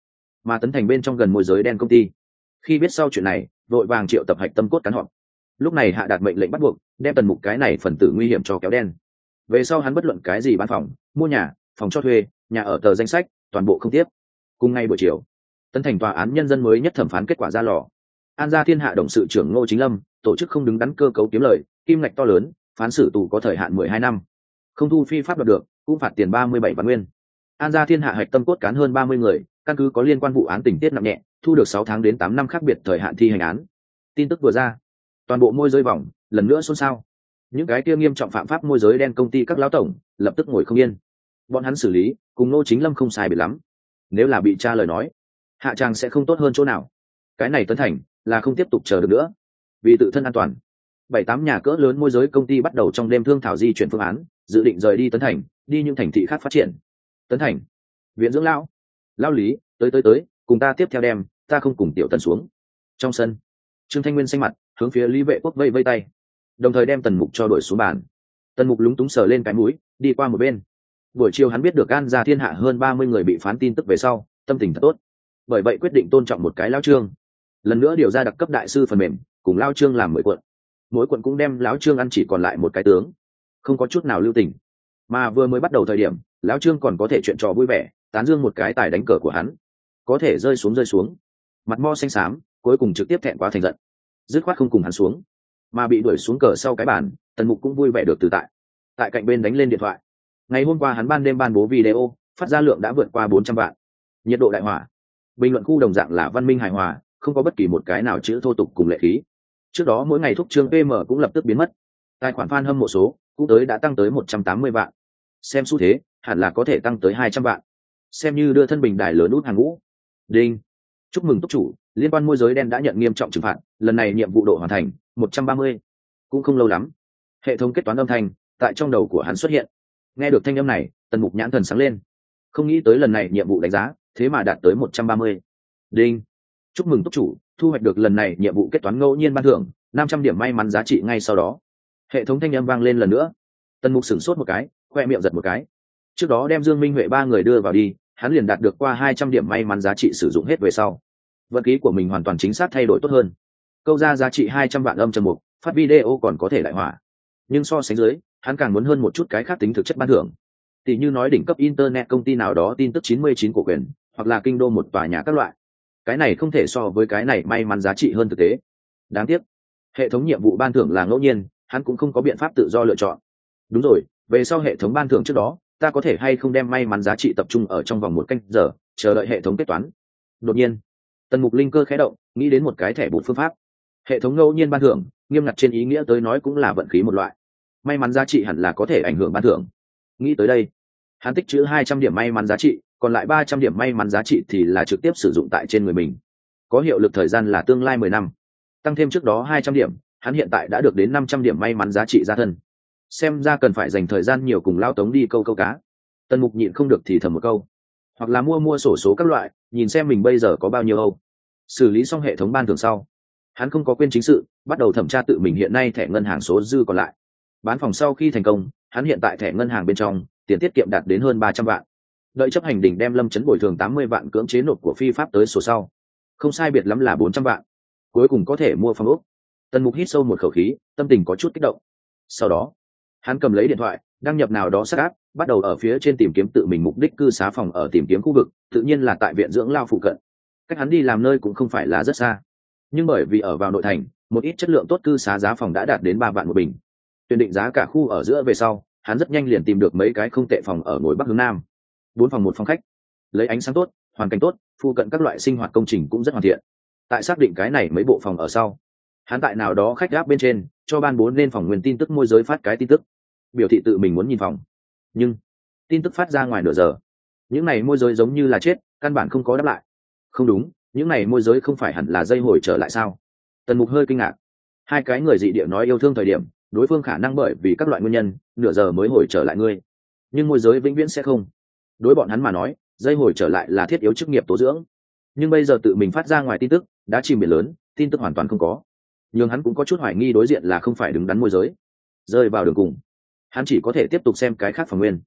mà tấn thành bên trong gần môi giới đen công ty khi biết sau chuyện này vội vàng triệu tập hạch tâm cốt cán họp. Lúc này hạ đạt mệnh lệnh bắt buộc đem Tần Mục cái này phần tử nguy hiểm cho kéo đen. Về sau hắn bất luận cái gì bán phòng, mua nhà, phòng cho thuê, nhà ở tờ danh sách toàn bộ không tiếp. Cùng ngày buổi chiều, tấn thành tòa án nhân dân mới nhất thẩm phán kết quả ra lò. An gia Thiên Hạ董sự trưởng Ngô Chính Lâm tổ chức không đứng đắn cơ cấu kiếm lời, kim ngạch to lớn, phán xử tù có thời hạn mười hai năm, không thu phi pháp đoạt được, cũng phạt tiền ba mươi bảy vạn nguyên. An gia Thiên Hạ hạch tâm cốt cán hơn ba mươi người, căn cứ có liên quan vụ án tình tiết nặng nhẹ, thu được sáu tháng đến tám năm khác biệt thời hạn thi hành án. Tin tức vừa ra, toàn bộ môi giới vòng lần nữa xôn xao. Những cái kia nghiêm trọng phạm pháp môi giới đen công ty các lão tổng lập tức ngồi không yên. Bọn hắn xử lý cùng Ngô Chính Lâm không sai biệt lắm, nếu là bị tra lời nói, hạ tràng sẽ không tốt hơn chỗ nào. Cái này tấn thành là không tiếp tục chờ được nữa. Vì tự thân an toàn, bảy tám nhà cỡ lớn môi giới công ty bắt đầu trong đêm thương thảo di chuyển phương án, dự định rời đi tấn thành, đi những thành thị khác phát triển. Tấn thành, viện dưỡng lão, lão Lý, tới tới tới, cùng ta tiếp theo đem, ta không cùng tiểu Tần xuống. Trong sân, Trương Thanh Nguyên xanh mặt, hướng phía Lý Vệ Quốc vây vây tay, đồng thời đem Tần Mục cho đuổi xuống bàn. Tần Mục lúng túng sờ lên cái mũi, đi qua một bên. Buổi chiều hắn biết được An gia Thiên Hạ hơn ba mươi người bị phán tin tức về sau, tâm tình thật tốt. Bởi vậy quyết định tôn trọng một cái lão Trương. Lần nữa điều ra đặc cấp đại sư phần mềm, cùng lão Trương làm mười quận. Mỗi quận cũng đem lão Trương ăn chỉ còn lại một cái tướng, không có chút nào lưu tình. Mà vừa mới bắt đầu thời điểm, lão Trương còn có thể chuyện trò vui vẻ, tán dương một cái tài đánh cờ của hắn, có thể rơi xuống rơi xuống, mặt mo xanh xám, cuối cùng trực tiếp thẹn quá thành giận, dứt khoát không cùng hắn xuống, mà bị đuổi xuống cờ sau cái bàn. Tần Mục cũng vui vẻ được tự tại, tại cạnh bên đánh lên điện thoại. Ngày hôm qua hắn ban đêm ban bố video, phát ra lượng đã vượt qua bốn trăm vạn, nhiệt độ đại hỏa, bình luận khu đồng dạng là văn minh hài hòa, không có bất kỳ một cái nào chữ thô tục cùng lệ khí. Trước đó mỗi ngày thúc trương pê em cũng lập tức biến mất, tài khoản fan hâm mộ số cũng tới đã tăng tới một trăm tám mươi vạn, xem xu thế hẳn là có thể tăng tới hai trăm vạn, xem như đưa thân bình đài lớn út hàng ngũ. Đinh, chúc mừng túc chủ, liên quan môi giới đen đã nhận nghiêm trọng trừng phạt, lần này nhiệm vụ độ hoàn thành một trăm ba mươi. Cũng không lâu lắm, hệ thống kết toán âm thanh tại trong đầu của hắn xuất hiện. Nghe được thanh âm này, Tần Mục nhãn thần sáng lên, không nghĩ tới lần này nhiệm vụ đánh giá thế mà đạt tới một trăm ba mươi. Đinh, chúc mừng túc chủ, thu hoạch được lần này nhiệm vụ kết toán ngẫu nhiên ban thưởng năm trăm điểm may mắn giá trị. Ngay sau đó, hệ thống thanh âm vang lên lần nữa. Tần Mục sửng sốt một cái, khoe miệng giật một cái. Trước đó đem Dương Minh Huệ ba người đưa vào đi, hắn liền đạt được qua hai trăm điểm may mắn giá trị, sử dụng hết về sau, vận khí của mình hoàn toàn chính xác thay đổi tốt hơn. Câu ra giá trị hai trăm vạn âm trầm mục, phát video còn có thể đại hỏa. Nhưng so sánh dưới, hắn càng muốn hơn một chút cái khác tính thực chất ban thưởng. Tỷ như nói đỉnh cấp internet công ty nào đó tin tức chín mươi chín cổ quyền, hoặc là kinh đô một tòa nhà các loại. Cái này không thể so với cái này may mắn giá trị hơn thực tế. Đáng tiếc, hệ thống nhiệm vụ ban thưởng là ngẫu nhiên, hắn cũng không có biện pháp tự do lựa chọn. Đúng rồi, về sau hệ thống ban thưởng trước đó, ta có thể hay không đem may mắn giá trị tập trung ở trong vòng một canh giờ, chờ đợi hệ thống kết toán. Đột nhiên, Tần Mục linh cơ khẽ động, nghĩ đến một cái thẻ bút phương pháp. Hệ thống ngẫu nhiên ban thưởng, nghiêm ngặt trên ý nghĩa tới nói cũng là vận khí một loại. May mắn giá trị hẳn là có thể ảnh hưởng ban thưởng. Nghĩ tới đây, hắn tích trữ hai trăm điểm may mắn giá trị, còn lại ba trăm điểm may mắn giá trị thì là trực tiếp sử dụng tại trên người mình. Có hiệu lực thời gian là tương lai mười năm. Tăng thêm trước đó hai trăm điểm, hắn hiện tại đã được đến năm trăm điểm may mắn giá trị gia thân. Xem ra cần phải dành thời gian nhiều cùng Lao Tống đi câu câu cá. Tần Mục nhịn không được thì thầm một câu, hoặc là mua mua sổ số các loại, nhìn xem mình bây giờ có bao nhiêu âu. Xử lý xong hệ thống ban thưởng sau, hắn không có quên chính sự, bắt đầu thẩm tra tự mình hiện nay thẻ ngân hàng số dư còn lại. Bán phòng sau khi thành công, hắn hiện tại thẻ ngân hàng bên trong tiền tiết kiệm đạt đến hơn ba trăm vạn. Đợi chấp hành đình đem Lâm Chấn bồi thường tám mươi vạn cưỡng chế nộp của phi pháp tới sổ sau, không sai biệt lắm là bốn trăm vạn, cuối cùng có thể mua phòng ốc. Tần Mục hít sâu một khẩu khí, tâm tình có chút kích động. Sau đó, hắn cầm lấy điện thoại, đăng nhập nào đó sát áp, bắt đầu ở phía trên tìm kiếm tự mình mục đích cư xá phòng, ở tìm kiếm khu vực, tự nhiên là tại viện dưỡng lao phụ cận. Cách hắn đi làm nơi cũng không phải là rất xa, nhưng bởi vì ở vào nội thành, một ít chất lượng tốt cư xá giá phòng đã đạt đến ba vạn một bình. Tuyển định giá cả khu ở giữa về sau, hắn rất nhanh liền tìm được mấy cái không tệ phòng ở ngồi bắc hướng nam, bốn phòng một phòng khách, lấy ánh sáng tốt, hoàn cảnh tốt, phụ cận các loại sinh hoạt công trình cũng rất hoàn thiện. Tại xác định cái này mấy bộ phòng ở sau, hắn tại nào đó khách gáp bên trên cho ban bốn lên phòng nguyên tin tức môi giới phát cái tin tức, biểu thị tự mình muốn nhìn phòng. Nhưng tin tức phát ra ngoài nửa giờ, những này môi giới giống như là chết, căn bản không có đáp lại. Không đúng, những này môi giới không phải hẳn là dây hồi trở lại sao? Tần Mục hơi kinh ngạc. Hai cái người dị địa nói yêu thương thời điểm, đối phương khả năng bởi vì các loại nguyên nhân nửa giờ mới hồi trở lại ngươi, nhưng môi giới vĩnh viễn sẽ không. Đối bọn hắn mà nói, dây hồi trở lại là thiết yếu chức nghiệp tố dưỡng. Nhưng bây giờ tự mình phát ra ngoài tin tức đã chìm biển lớn, tin tức hoàn toàn không có, nhưng hắn cũng có chút hoài nghi đối diện là không phải đứng đắn môi giới. Rơi vào đường cùng, hắn chỉ có thể tiếp tục xem cái khác phòng nguyên.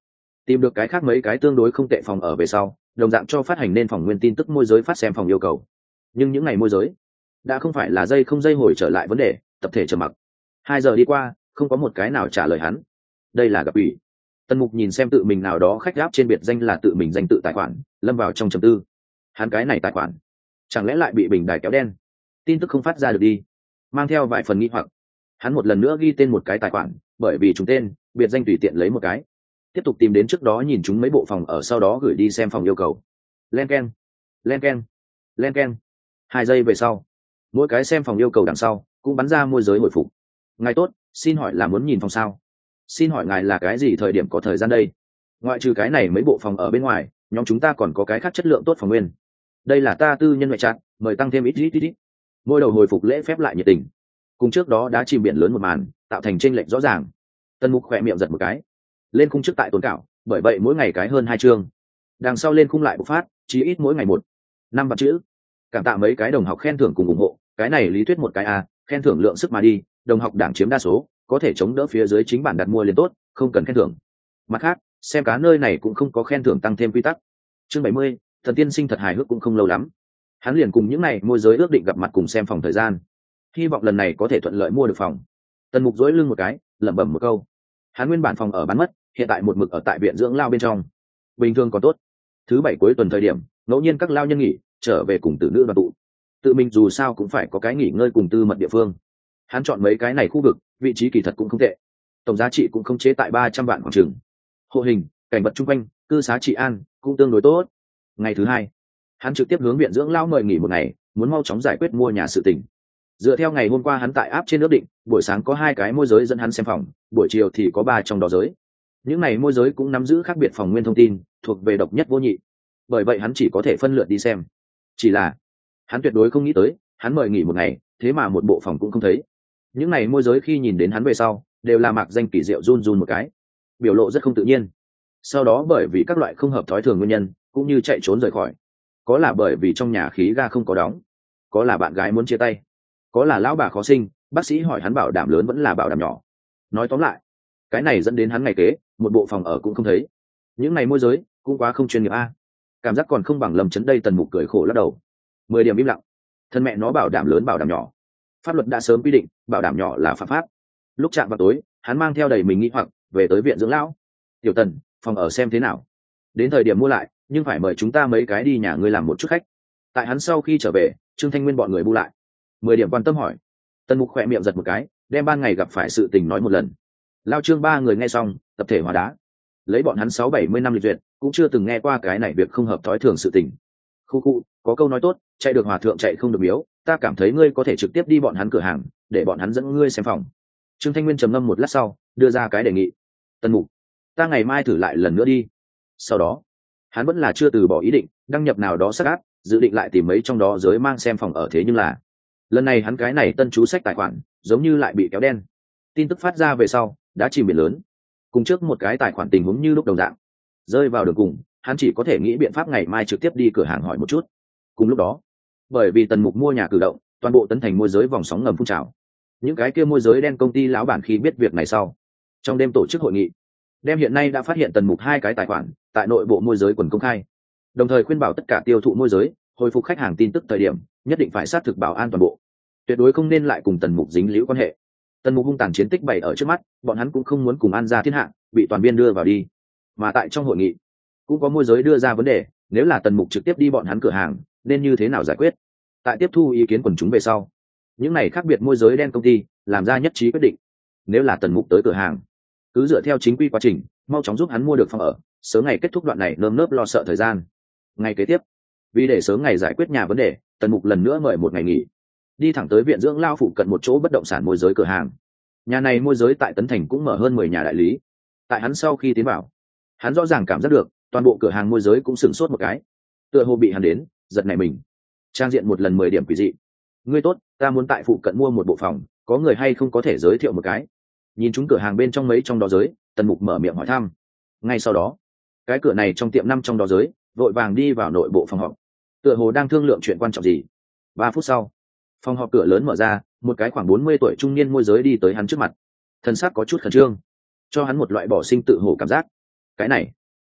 tìm được cái khác mấy cái tương đối không tệ phòng ở về sau, đồng dạng cho phát hành nên phòng nguyên tin tức môi giới phát xem phòng yêu cầu. Nhưng những ngày môi giới đã không phải là dây không dây hồi trở lại vấn đề, tập thể trầm mặc. Hai giờ đi qua, không có một cái nào trả lời hắn. Đây là gặp ủy. Tần Mục nhìn xem tự mình nào đó khách gáp trên biệt danh là tự mình danh tự tài khoản, lâm vào trong trầm tư. Hắn cái này tài khoản, chẳng lẽ lại bị bình đài kéo đen? Tin tức không phát ra được đi. Mang theo vài phần nghi hoặc, hắn một lần nữa ghi tên một cái tài khoản, bởi vì chúng tên, biệt danh tùy tiện lấy một cái. Tiếp tục tìm đến trước đó nhìn chúng mấy bộ phòng ở sau đó gửi đi xem phòng yêu cầu. Len keng, len keng, len keng. Hai giây về sau, mỗi cái xem phòng yêu cầu đằng sau cũng bắn ra môi giới hồi phục. Ngài tốt, xin hỏi là muốn nhìn phòng sao? Xin hỏi ngài là cái gì thời điểm có thời gian đây? Ngoại trừ cái này mấy bộ phòng ở bên ngoài, nhóm chúng ta còn có cái khác chất lượng tốt phòng nguyên. Đây là ta tư nhân ngoại trạng, mời tăng thêm ít ít ít ít. Mỗi đầu hồi phục lễ phép lại nhiệt tình. Cùng trước đó đã chìm biển lớn một màn, tạo thành chênh lệch rõ ràng. Tần Mục khỏe miệng giật một cái. Lên khung trước tại tồn cảo, bởi vậy mỗi ngày cái hơn hai chương. Đằng sau lên khung lại bộc phát, chí ít mỗi ngày một năm vạn chữ. Cảm tạ mấy cái đồng học khen thưởng cùng ủng hộ, cái này lý thuyết một cái a, khen thưởng lượng sức mà đi, đồng học đảng chiếm đa số, có thể chống đỡ phía dưới chính bản đặt mua liền tốt, không cần khen thưởng. Mặt khác, xem cá nơi này cũng không có khen thưởng tăng thêm quy tắc. Chương bảy mươi, Thần Tiên Sinh thật hài hước cũng không lâu lắm. Hắn liền cùng những này môi giới ước định gặp mặt cùng xem phòng thời gian. Hy vọng lần này có thể thuận lợi mua được phòng. Tần Mục dỗi lưng một cái, lẩm bẩm một câu. Hắn nguyên bản phòng ở bán mất, hiện tại một mực ở tại viện dưỡng lao bên trong. Bình thường còn tốt. Thứ bảy cuối tuần thời điểm, ngẫu nhiên các lao nhân nghỉ, trở về cùng tử nữ đoàn tụ. Tự mình dù sao cũng phải có cái nghỉ ngơi cùng tư mật địa phương. Hắn chọn mấy cái này khu vực, vị trí kỳ thật cũng không tệ. Tổng giá trị cũng không chế tại ba trăm vạn khoảng chừng. Hộ hình, cảnh vật chung quanh, cư xá trị an cũng tương đối tốt. Ngày thứ hai, hắn trực tiếp hướng viện dưỡng lao mời nghỉ một ngày, muốn mau chóng giải quyết mua nhà sự tình. Dựa theo ngày hôm qua hắn tại áp trên ước định, buổi sáng có hai cái môi giới dẫn hắn xem phòng, buổi chiều thì có ba trong đó giới. Những này môi giới cũng nắm giữ khác biệt phòng nguyên thông tin, thuộc về độc nhất vô nhị. Bởi vậy hắn chỉ có thể phân lượt đi xem. Chỉ là hắn tuyệt đối không nghĩ tới, hắn mời nghỉ một ngày, thế mà một bộ phòng cũng không thấy. Những này môi giới khi nhìn đến hắn về sau, đều là mạc danh kỳ diệu run run một cái, biểu lộ rất không tự nhiên. Sau đó bởi vì các loại không hợp thói thường nguyên nhân, cũng như chạy trốn rời khỏi. Có là bởi vì trong nhà khí ga không có đóng, có là bạn gái muốn chia tay, có là lão bà khó sinh, bác sĩ hỏi hắn bảo đảm lớn vẫn là bảo đảm nhỏ. Nói tóm lại, cái này dẫn đến hắn ngày kế một bộ phòng ở cũng không thấy. Những này môi giới cũng quá không chuyên nghiệp a. Cảm giác còn không bằng Lâm Chấn đây. Tần Mục cười khổ lắc đầu. Mười điểm im lặng. Thân mẹ nó bảo đảm lớn bảo đảm nhỏ, pháp luật đã sớm quy định bảo đảm nhỏ là phạm pháp. Lúc chạm vào tối, hắn mang theo đầy mình nghĩ hoặc về tới viện dưỡng lão. Tiểu Tần, phòng ở xem thế nào? Đến thời điểm mua lại, nhưng phải mời chúng ta mấy cái đi nhà ngươi làm một chút khách. Tại hắn sau khi trở về, Trương Thanh Nguyên bọn người bu lại. Mười điểm quan tâm hỏi. Tần Mục khỏe miệng giật một cái, đem ban ngày gặp phải sự tình nói một lần. Lao Trương ba người nghe xong, tập thể hóa đá. Lấy bọn hắn sáu bảy mươi năm lịch duyệt, cũng chưa từng nghe qua cái này việc không hợp thói thường sự tình. Khu khu, có câu nói tốt, chạy được hòa thượng chạy không được miếu. Ta cảm thấy ngươi có thể trực tiếp đi bọn hắn cửa hàng, để bọn hắn dẫn ngươi xem phòng. Trương Thanh Nguyên trầm ngâm một lát sau, đưa ra cái đề nghị. Tần Mục, ta ngày mai thử lại lần nữa đi. Sau đó, hắn vẫn là chưa từ bỏ ý định, đăng nhập nào đó sát áp, dự định lại tìm mấy trong đó giới mang xem phòng ở. Thế nhưng là lần này hắn cái này tân chú sách tài khoản giống như lại bị kéo đen. Tin tức phát ra về sau đã chìm biển lớn, cùng trước một cái tài khoản tình huống như lúc đồng dạng. Rơi vào đường cùng, hắn chỉ có thể nghĩ biện pháp ngày mai trực tiếp đi cửa hàng hỏi một chút. Cùng lúc đó, bởi vì Tần Mục mua nhà cử động, toàn bộ tấn thành môi giới vòng sóng ngầm phun trào. Những cái kia môi giới đen công ty lão bản khi biết việc này sau, trong đêm tổ chức hội nghị, đem hiện nay đã phát hiện Tần Mục hai cái tài khoản tại nội bộ môi giới quần công khai, đồng thời khuyên bảo tất cả tiêu thụ môi giới hồi phục khách hàng tin tức thời điểm nhất định phải xác thực bảo an toàn bộ, tuyệt đối không nên lại cùng Tần Mục dính líu quan hệ. Tần Mục hung tàn chiến tích bày ở trước mắt, bọn hắn cũng không muốn cùng An gia thiên hạ bị toàn biên đưa vào đi. Mà tại trong hội nghị cũng có môi giới đưa ra vấn đề, nếu là Tần Mục trực tiếp đi bọn hắn cửa hàng nên như thế nào giải quyết. Tại tiếp thu ý kiến quần chúng về sau, những này khác biệt môi giới đen công ty làm ra nhất trí quyết định, nếu là Tần Mục tới cửa hàng, cứ dựa theo chính quy quá trình, mau chóng giúp hắn mua được phòng ở, sớm ngày kết thúc đoạn này nơm nớp lo sợ thời gian. Ngày kế tiếp, vì để sớm ngày giải quyết nhà vấn đề, Tần Mục lần nữa mời một ngày nghỉ, đi thẳng tới viện dưỡng lao phụ cận một chỗ bất động sản môi giới cửa hàng. Nhà này môi giới tại Tấn Thành cũng mở hơn mười nhà đại lý. Tại hắn sau khi tiến vào, hắn rõ ràng cảm giác được toàn bộ cửa hàng môi giới cũng sửng sốt một cái, tựa hồ bị hắn đến giật nảy mình. Trang diện một lần mười điểm quỷ dị. Ngươi tốt, ta muốn tại phụ cận mua một bộ phòng, có người hay không có thể giới thiệu một cái? Nhìn chúng cửa hàng bên trong mấy trong đó giới, Tần Mục mở miệng hỏi thăm. Ngay sau đó, cái cửa này trong tiệm năm trong đó giới vội vàng đi vào nội bộ phòng họp, tựa hồ đang thương lượng chuyện quan trọng gì. Ba phút sau, phòng họp cửa lớn mở ra, một cái khoảng bốn mươi tuổi trung niên môi giới đi tới hắn trước mặt. Thân xác có chút khẩn trương, cho hắn một loại bỏ sinh tự hổ cảm giác. Cái này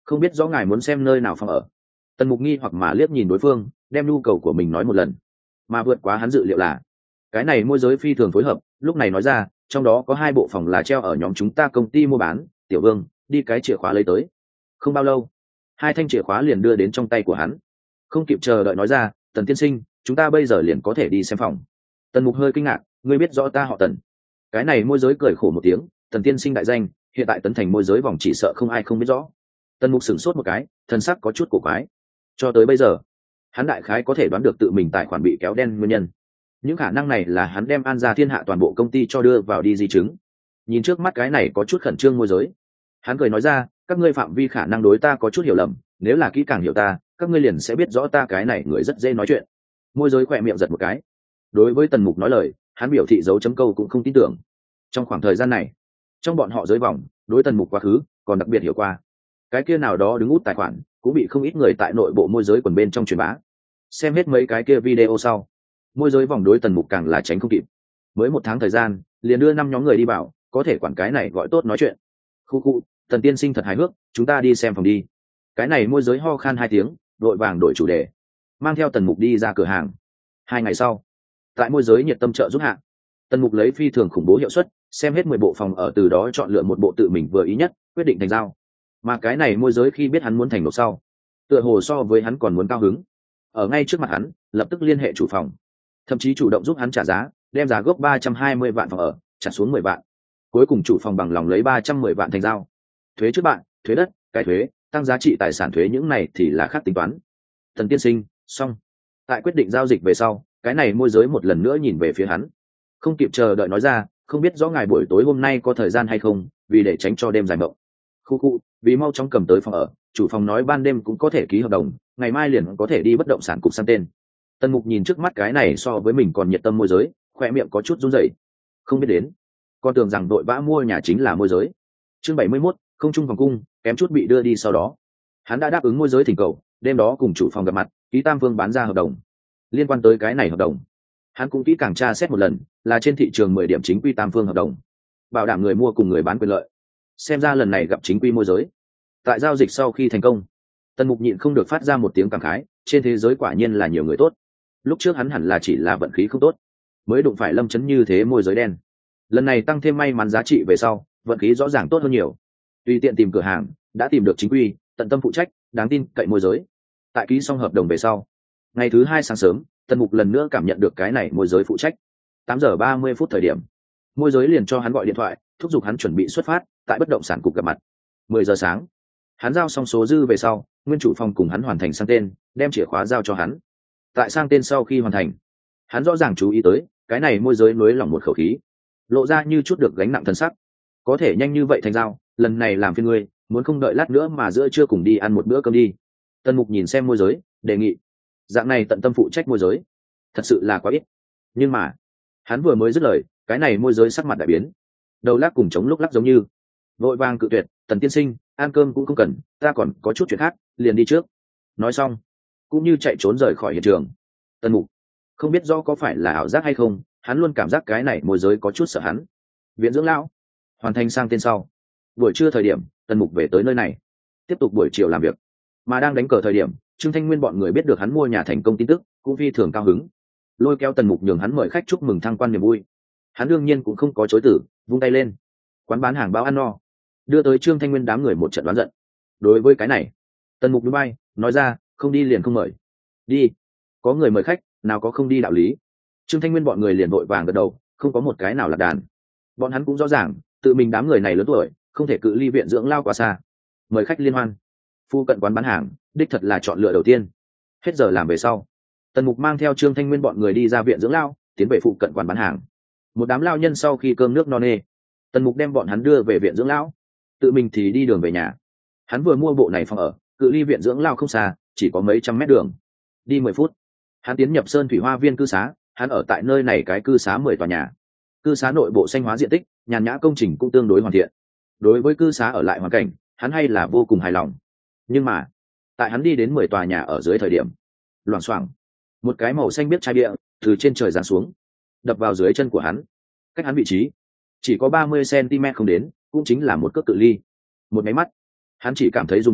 không biết rõ ngài muốn xem nơi nào phòng ở. Tần Mục nghi hoặc mà liếc nhìn đối phương, đem nhu cầu của mình nói một lần, mà vượt quá hắn dự liệu là cái này môi giới phi thường phối hợp, lúc này nói ra trong đó có hai bộ phòng là treo ở nhóm chúng ta công ty mua bán. Tiểu Vương, đi cái chìa khóa lấy tới. Không bao lâu, hai thanh chìa khóa liền đưa đến trong tay của hắn, không kịp chờ đợi nói ra, Tần tiên sinh, chúng ta bây giờ liền có thể đi xem phòng. Tần Mục hơi kinh ngạc, ngươi biết rõ ta họ Tần? Cái này môi giới cười khổ một tiếng, Tần tiên sinh đại danh, hiện tại tấn thành môi giới vòng chỉ sợ không ai không biết rõ. Tần Mục sửng sốt một cái, thân sắc có chút cổ quái. Cho tới bây giờ, hắn đại khái có thể đoán được tự mình tài khoản bị kéo đen nguyên nhân. Những khả năng này là hắn đem An Gia Thiên Hạ toàn bộ công ty cho đưa vào đi di chứng. Nhìn trước mắt cái này có chút khẩn trương môi giới, hắn cười nói ra, các ngươi phạm vi khả năng đối ta có chút hiểu lầm, nếu là kỹ càng hiểu ta, các ngươi liền sẽ biết rõ ta cái này người rất dễ nói chuyện. Môi giới khỏe miệng giật một cái. Đối với Tần Mục nói lời, hắn biểu thị dấu chấm câu cũng không tin tưởng. Trong khoảng thời gian này, trong bọn họ giới vòng, đối Tần Mục quá khứ còn đặc biệt hiểu qua. Cái kia nào đó đứng út tài khoản cũng bị không ít người tại nội bộ môi giới quần bên trong truyền bá. Xem hết mấy cái kia video sau, môi giới vòng đối Tần Mục càng là tránh không kịp. Mới một tháng thời gian, liền đưa năm nhóm người đi vào, có thể quản cái này gọi tốt nói chuyện. Khu khu, Tần tiên sinh thật hài hước, chúng ta đi xem phòng đi. Cái này môi giới ho khan hai tiếng, đội vàng đổi chủ đề, mang theo Tần Mục đi ra cửa hàng. Hai ngày sau, tại môi giới nhiệt tâm trợ giúp hạ, Tần Mục lấy phi thường khủng bố hiệu suất, xem hết mười bộ phòng ở, từ đó chọn lựa một bộ tự mình vừa ý nhất, quyết định thành giao. Mà cái này môi giới khi biết hắn muốn thành nộp sau, tựa hồ so với hắn còn muốn cao hứng. Ở ngay trước mặt hắn, lập tức liên hệ chủ phòng, thậm chí chủ động giúp hắn trả giá, đem giá gốc ba trăm hai mươi vạn phòng ở trả xuống mười vạn. Cuối cùng chủ phòng bằng lòng lấy ba trăm mười vạn thành giao. Thuế trước bạn, thuế đất, cái thuế, tăng giá trị tài sản thuế những này thì là khác tính toán. Thần tiên sinh, xong. Tại quyết định giao dịch về sau, cái này môi giới một lần nữa nhìn về phía hắn, không kịp chờ đợi nói ra, không biết rõ ngài buổi tối hôm nay có thời gian hay không, vì để tránh cho đêm dài mộng. Khu khu, vì mau chóng cầm tới phòng ở, chủ phòng nói ban đêm cũng có thể ký hợp đồng, ngày mai liền có thể đi bất động sản cục sang tên. Tần Mục nhìn trước mắt cái này so với mình còn nhiệt tâm môi giới, khoe miệng có chút run rẩy. Không biết đến, con tưởng rằng đội vã mua nhà chính là môi giới. Chương bảy mươi mốt, không trung vòng cung, kém chút bị đưa đi sau đó. Hắn đã đáp ứng môi giới thỉnh cầu, đêm đó cùng chủ phòng gặp mặt, ký tam phương bán ra hợp đồng. Liên quan tới cái này hợp đồng, hắn cũng kỹ càng tra xét một lần, là trên thị trường mười điểm chính quy tam phương hợp đồng, bảo đảm người mua cùng người bán quyền lợi. Xem ra lần này gặp chính quy môi giới. Tại giao dịch sau khi thành công, Tần Mục nhịn không được phát ra một tiếng cảm khái, trên thế giới quả nhiên là nhiều người tốt. Lúc trước hắn hẳn là chỉ là vận khí không tốt, mới đụng phải Lâm Chấn như thế môi giới đen. Lần này tăng thêm may mắn giá trị về sau, vận khí rõ ràng tốt hơn nhiều. Tùy tiện tìm cửa hàng, đã tìm được chính quy, tận tâm phụ trách, đáng tin cậy môi giới. Tại ký xong hợp đồng về sau, ngày thứ hai sáng sớm, Tần Mục lần nữa cảm nhận được cái này môi giới phụ trách. Tám giờ ba mươi phút thời điểm, môi giới liền cho hắn gọi điện thoại, thúc giục hắn chuẩn bị xuất phát, tại bất động sản cục gặp mặt. Mười giờ sáng, hắn giao xong số dư về sau, nguyên chủ phòng cùng hắn hoàn thành sang tên, đem chìa khóa giao cho hắn. Tại sang tên sau khi hoàn thành, hắn rõ ràng chú ý tới, cái này môi giới nới lỏng một khẩu khí, lộ ra như chút được gánh nặng thân sắc. Có thể nhanh như vậy thành giao, lần này làm phiền ngươi, muốn không đợi lát nữa mà giữa trưa cùng đi ăn một bữa cơm đi. Tần Mục nhìn xem môi giới, đề nghị. Dạng này tận tâm phụ trách môi giới, thật sự là quá ít. Nhưng mà, hắn vừa mới dứt lời, cái này môi giới sắc mặt đại biến, đầu lắc cùng chống lúc lắc giống như vội vàng cự tuyệt. Tần tiên sinh, ăn cơm cũng không cần, ta còn có chút chuyện khác, liền đi trước. Nói xong, cũng như chạy trốn rời khỏi hiện trường. Tần Mục không biết do có phải là ảo giác hay không, hắn luôn cảm giác cái này môi giới có chút sợ hắn. Viện dưỡng lão hoàn thành sang tên sau, buổi trưa thời điểm, Tần Mục về tới nơi này, tiếp tục buổi chiều làm việc. Mà đang đánh cờ thời điểm, Trương Thanh Nguyên bọn người biết được hắn mua nhà thành công tin tức, cũng phi thường cao hứng, lôi kéo Tần Mục nhường hắn mời khách chúc mừng thăng quan niềm vui. Hắn đương nhiên cũng không có chối từ, vung tay lên, quán bán hàng bao ăn no, đưa tới Trương Thanh Nguyên đám người một trận đoán giận. Đối với cái này, Tần Mục núi bay, nói ra, không đi liền không mời. Đi, có người mời khách, nào có không đi đạo lý. Trương Thanh Nguyên bọn người liền vội vàng gật đầu, không có một cái nào là đàn. Bọn hắn cũng rõ ràng, tự mình đám người này lớn tuổi, không thể cự ly viện dưỡng lao quá xa. Mời khách liên hoan, phu cận quán bán hàng, đích thật là chọn lựa đầu tiên. Hết giờ làm về sau, Tần Mục mang theo Trương Thanh Nguyên bọn người đi ra viện dưỡng lao, tiến về phụ cận quán bán hàng. Một đám lao nhân sau khi cơm nước no nê, Tần Mục đem bọn hắn đưa về viện dưỡng lão, tự mình thì đi đường về nhà. Hắn vừa mua bộ này phòng ở, cự ly viện dưỡng lao không xa, chỉ có mấy trăm mét đường. Đi mười phút, hắn tiến nhập Sơn Thủy Hoa Viên cư xá. Hắn ở tại nơi này cái cư xá mười tòa nhà. Cư xá nội bộ xanh hóa diện tích, nhàn nhã, công trình cũng tương đối hoàn thiện. Đối với cư xá ở lại hoàn cảnh, hắn hay là vô cùng hài lòng. Nhưng mà, tại hắn đi đến mười tòa nhà ở dưới thời điểm, loảng xoảng, một cái màu xanh biếc chai bia từ trên trời giáng xuống, đập vào dưới chân của hắn. Cách hắn vị trí chỉ có ba mươi xăng ti mét không đến, cũng chính là một cước cự ly. Một máy mắt, hắn chỉ cảm thấy rùng mình,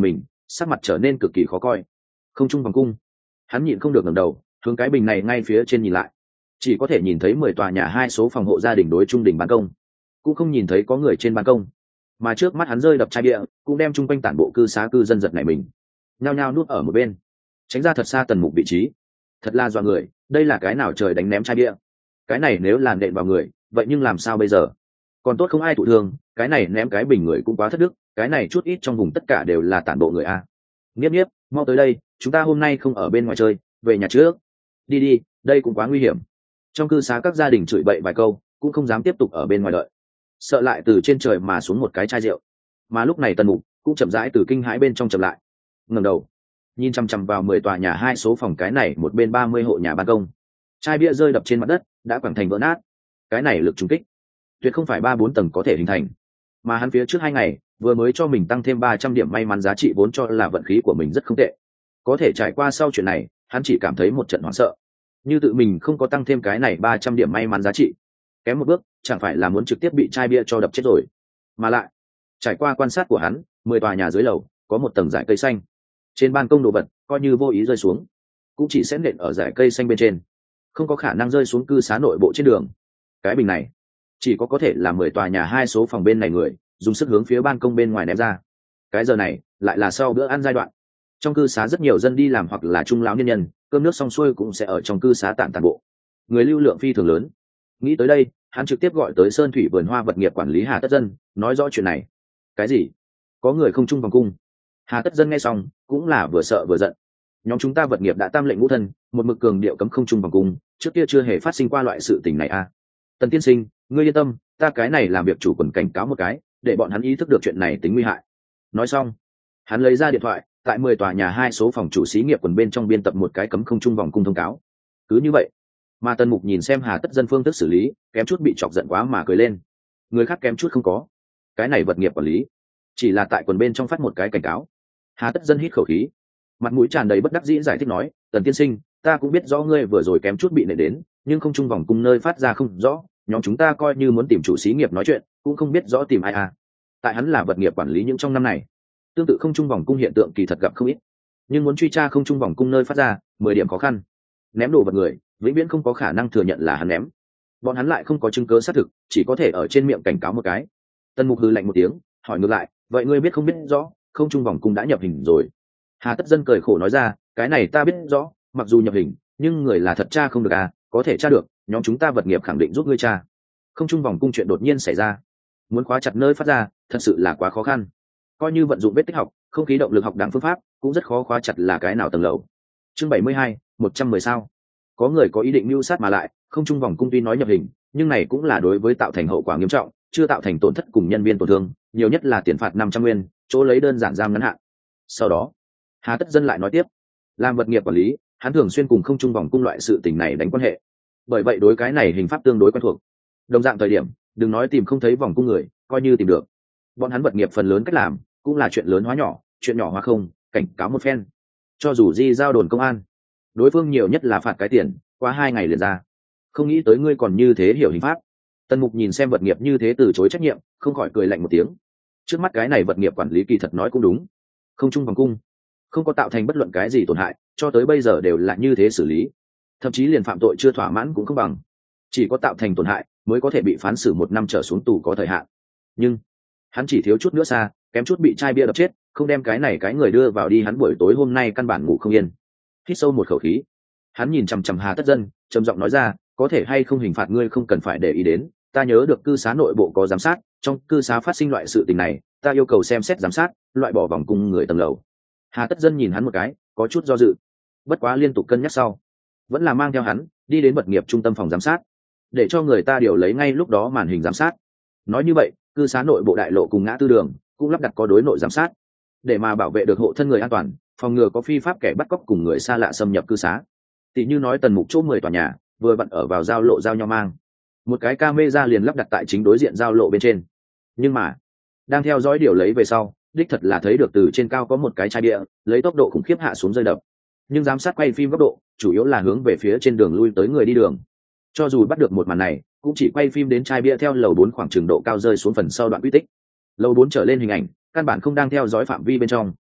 sắc mặt trở nên cực kỳ khó coi. Không trung vòng cung, hắn nhịn không được ngẩng đầu hướng cái bình này ngay phía trên nhìn lại, chỉ có thể nhìn thấy mười tòa nhà hai số phòng hộ gia đình đối trung đỉnh ban công, cũng không nhìn thấy có người trên ban công. Mà trước mắt hắn rơi đập chai bia cũng đem chung quanh tản bộ cư xá cư dân giật này mình, nhao nhao nuốt ở một bên, tránh ra thật xa Tần Mục vị trí. Thật là dọa người, đây là cái nào trời đánh ném chai bia, cái này nếu làm nện vào người vậy nhưng làm sao bây giờ? Còn tốt không ai thụ thương, cái này ném cái bình người cũng quá thất đức, cái này chút ít trong vùng tất cả đều là tản bộ người a. Nghiếp nghiếp, mau tới đây, chúng ta hôm nay không ở bên ngoài chơi, về nhà trước. Đi đi, đây cũng quá nguy hiểm. Trong cư xá các gia đình chửi bậy vài câu, cũng không dám tiếp tục ở bên ngoài đợi, sợ lại từ trên trời mà xuống một cái chai rượu. Mà lúc này Tần Mục cũng chậm rãi từ kinh hãi bên trong chậm lại, ngẩng đầu nhìn chằm chằm vào mười tòa nhà hai số phòng cái này một bên ba mươi hộ nhà ban công. Chai bia rơi đập trên mặt đất đã quẳng thành vỡ nát, cái này lực trùng kích tuyệt không phải ba bốn tầng có thể hình thành. Mà hắn phía trước hai ngày vừa mới cho mình tăng thêm ba trăm điểm may mắn giá trị vốn cho là vận khí của mình rất không tệ, có thể trải qua sau chuyện này hắn chỉ cảm thấy một trận hoảng sợ, như tự mình không có tăng thêm cái này ba trăm điểm may mắn giá trị, kém một bước chẳng phải là muốn trực tiếp bị chai bia cho đập chết rồi. Mà lại trải qua quan sát của hắn, mười tòa nhà dưới lầu có một tầng dải cây xanh, trên ban công đồ vật coi như vô ý rơi xuống cũng chỉ sẽ nện ở dải cây xanh bên trên, không có khả năng rơi xuống cư xá nội bộ trên đường. Cái bình này chỉ có có thể là mười tòa nhà hai số phòng bên này người dùng sức hướng phía ban công bên ngoài ném ra. Cái giờ này lại là sau bữa ăn giai đoạn, trong cư xá rất nhiều dân đi làm hoặc là trung lão nhân nhân, cơm nước xong xuôi cũng sẽ ở trong cư xá tản tản bộ, người lưu lượng phi thường lớn. Nghĩ tới đây hắn trực tiếp gọi tới Sơn Thủy vườn hoa vật nghiệp quản lý Hà Tất Dân nói rõ chuyện này. Cái gì? Có người không trung vòng cung? Hà Tất Dân nghe xong cũng là vừa sợ vừa giận. Nhóm chúng ta vật nghiệp đã tam lệnh ngũ thân, một mực cường điệu cấm không trung vòng cung, trước kia chưa hề phát sinh qua loại sự tình này à? Tần tiên sinh, ngươi yên tâm, ta cái này làm việc chủ quần cảnh cáo một cái, để bọn hắn ý thức được chuyện này tính nguy hại. Nói xong hắn lấy ra điện thoại, tại mười tòa nhà hai số phòng chủ xí nghiệp quần bên trong biên tập một cái cấm không trung vòng cung thông cáo. Cứ như vậy mà Tần Mục nhìn xem Hà Tất Dân phương thức xử lý, kém chút bị chọc giận quá mà cười lên. Người khác kém chút không có, cái này vật nghiệp quản lý chỉ là tại quần bên trong phát một cái cảnh cáo. Hà Tất Dân hít khẩu khí, mặt mũi tràn đầy bất đắc dĩ giải thích nói, Tần tiên sinh, ta cũng biết rõ ngươi vừa rồi kém chút bị nện đến, nhưng không trung vòng cung nơi phát ra không rõ, nhóm chúng ta coi như muốn tìm chủ xí nghiệp nói chuyện cũng không biết rõ tìm ai à. Tại hắn là vật nghiệp quản lý những trong năm này, tương tự không trung vòng cung hiện tượng kỳ thật gặp không ít, nhưng muốn truy tra không trung vòng cung nơi phát ra mười điểm khó khăn. Ném đồ vật người vĩnh viễn không có khả năng thừa nhận là hắn ném, bọn hắn lại không có chứng cứ xác thực, chỉ có thể ở trên miệng cảnh cáo một cái. Tần Mục hừ lạnh một tiếng hỏi ngược lại, vậy ngươi biết không biết rõ không trung vòng cung đã nhập hình rồi? Hà Tất Dân cười khổ nói ra, cái này ta biết rõ, mặc dù nhập hình nhưng người là thật tra không được à, có thể tra được, nhóm chúng ta vật nghiệp khẳng định giúp ngươi tra. Không trung vòng cung chuyện đột nhiên xảy ra, muốn khóa chặt nơi phát ra thật sự là quá khó khăn, coi như vận dụng vết tích học, không khí động lực học đẳng phương pháp cũng rất khó khóa chặt là cái nào tầng lầu. Chương bảy mươi hai, một trăm mười sao. Có người có ý định mưu sát mà lại, không trung vòng cung tuy nói nhập hình, nhưng này cũng là đối với tạo thành hậu quả nghiêm trọng, chưa tạo thành tổn thất cùng nhân viên tổn thương, nhiều nhất là tiền phạt năm trăm nguyên, chỗ lấy đơn giản giam ngắn hạn. Sau đó Hà Tất Dân lại nói tiếp, làm vật nghiệp quản lý, hắn thường xuyên cùng không trung vòng cung loại sự tình này đánh quan hệ, bởi vậy đối cái này hình pháp tương đối quen thuộc. Đồng dạng thời điểm, đừng nói tìm không thấy vòng cung người, coi như tìm được, bọn hắn vật nghiệp phần lớn cách làm cũng là chuyện lớn hóa nhỏ, chuyện nhỏ hóa không, cảnh cáo một phen, cho dù di giao đồn công an, đối phương nhiều nhất là phạt cái tiền, qua hai ngày liền ra. Không nghĩ tới ngươi còn như thế hiểu hình pháp. Tần Mục nhìn xem vật nghiệp như thế từ chối trách nhiệm, không khỏi cười lạnh một tiếng. Trước mắt cái này vật nghiệp quản lý kỳ thật nói cũng đúng, không trung vòng cung không có tạo thành bất luận cái gì tổn hại, cho tới bây giờ đều là như thế xử lý, thậm chí liền phạm tội chưa thỏa mãn cũng không bằng, chỉ có tạo thành tổn hại mới có thể bị phán xử một năm trở xuống tù có thời hạn. Nhưng hắn chỉ thiếu chút nữa xa, kém chút bị chai bia đập chết, không đem cái này cái người đưa vào đi, hắn buổi tối hôm nay căn bản ngủ không yên. Hít sâu một khẩu khí, hắn nhìn chằm chằm Hà Tất Dân trầm giọng nói ra, có thể hay không hình phạt ngươi không cần phải để ý đến, ta nhớ được cư xá nội bộ có giám sát, trong cư xá phát sinh loại sự tình này, ta yêu cầu xem xét giám sát, loại bỏ vòng cung người tầng lầu. Hà Tất Dân nhìn hắn một cái, có chút do dự, bất quá liên tục cân nhắc sau, vẫn là mang theo hắn đi đến vật nghiệp trung tâm phòng giám sát, để cho người ta điều lấy ngay lúc đó màn hình giám sát. Nói như vậy, cư xá nội bộ đại lộ cùng ngã tư đường cũng lắp đặt có đối nội giám sát, để mà bảo vệ được hộ thân người an toàn, phòng ngừa có phi pháp kẻ bắt cóc cùng người xa lạ xâm nhập cư xá. Tỷ như nói Tần Mục chỗ mười tòa nhà vừa vặn ở vào giao lộ giao nhau mang, một cái camera liền lắp đặt tại chính đối diện giao lộ bên trên. Nhưng mà đang theo dõi điều lấy về sau, đích thật là thấy được từ trên cao có một cái chai bia lấy tốc độ khủng khiếp hạ xuống rơi đập, nhưng giám sát quay phim góc độ chủ yếu là hướng về phía trên đường lui tới người đi đường. Cho dù bắt được một màn này, cũng chỉ quay phim đến chai bia theo lầu bốn khoảng trường độ cao rơi xuống phần sau đoạn quy tích. Lầu bốn trở lên hình ảnh căn bản không đang theo dõi phạm vi bên trong.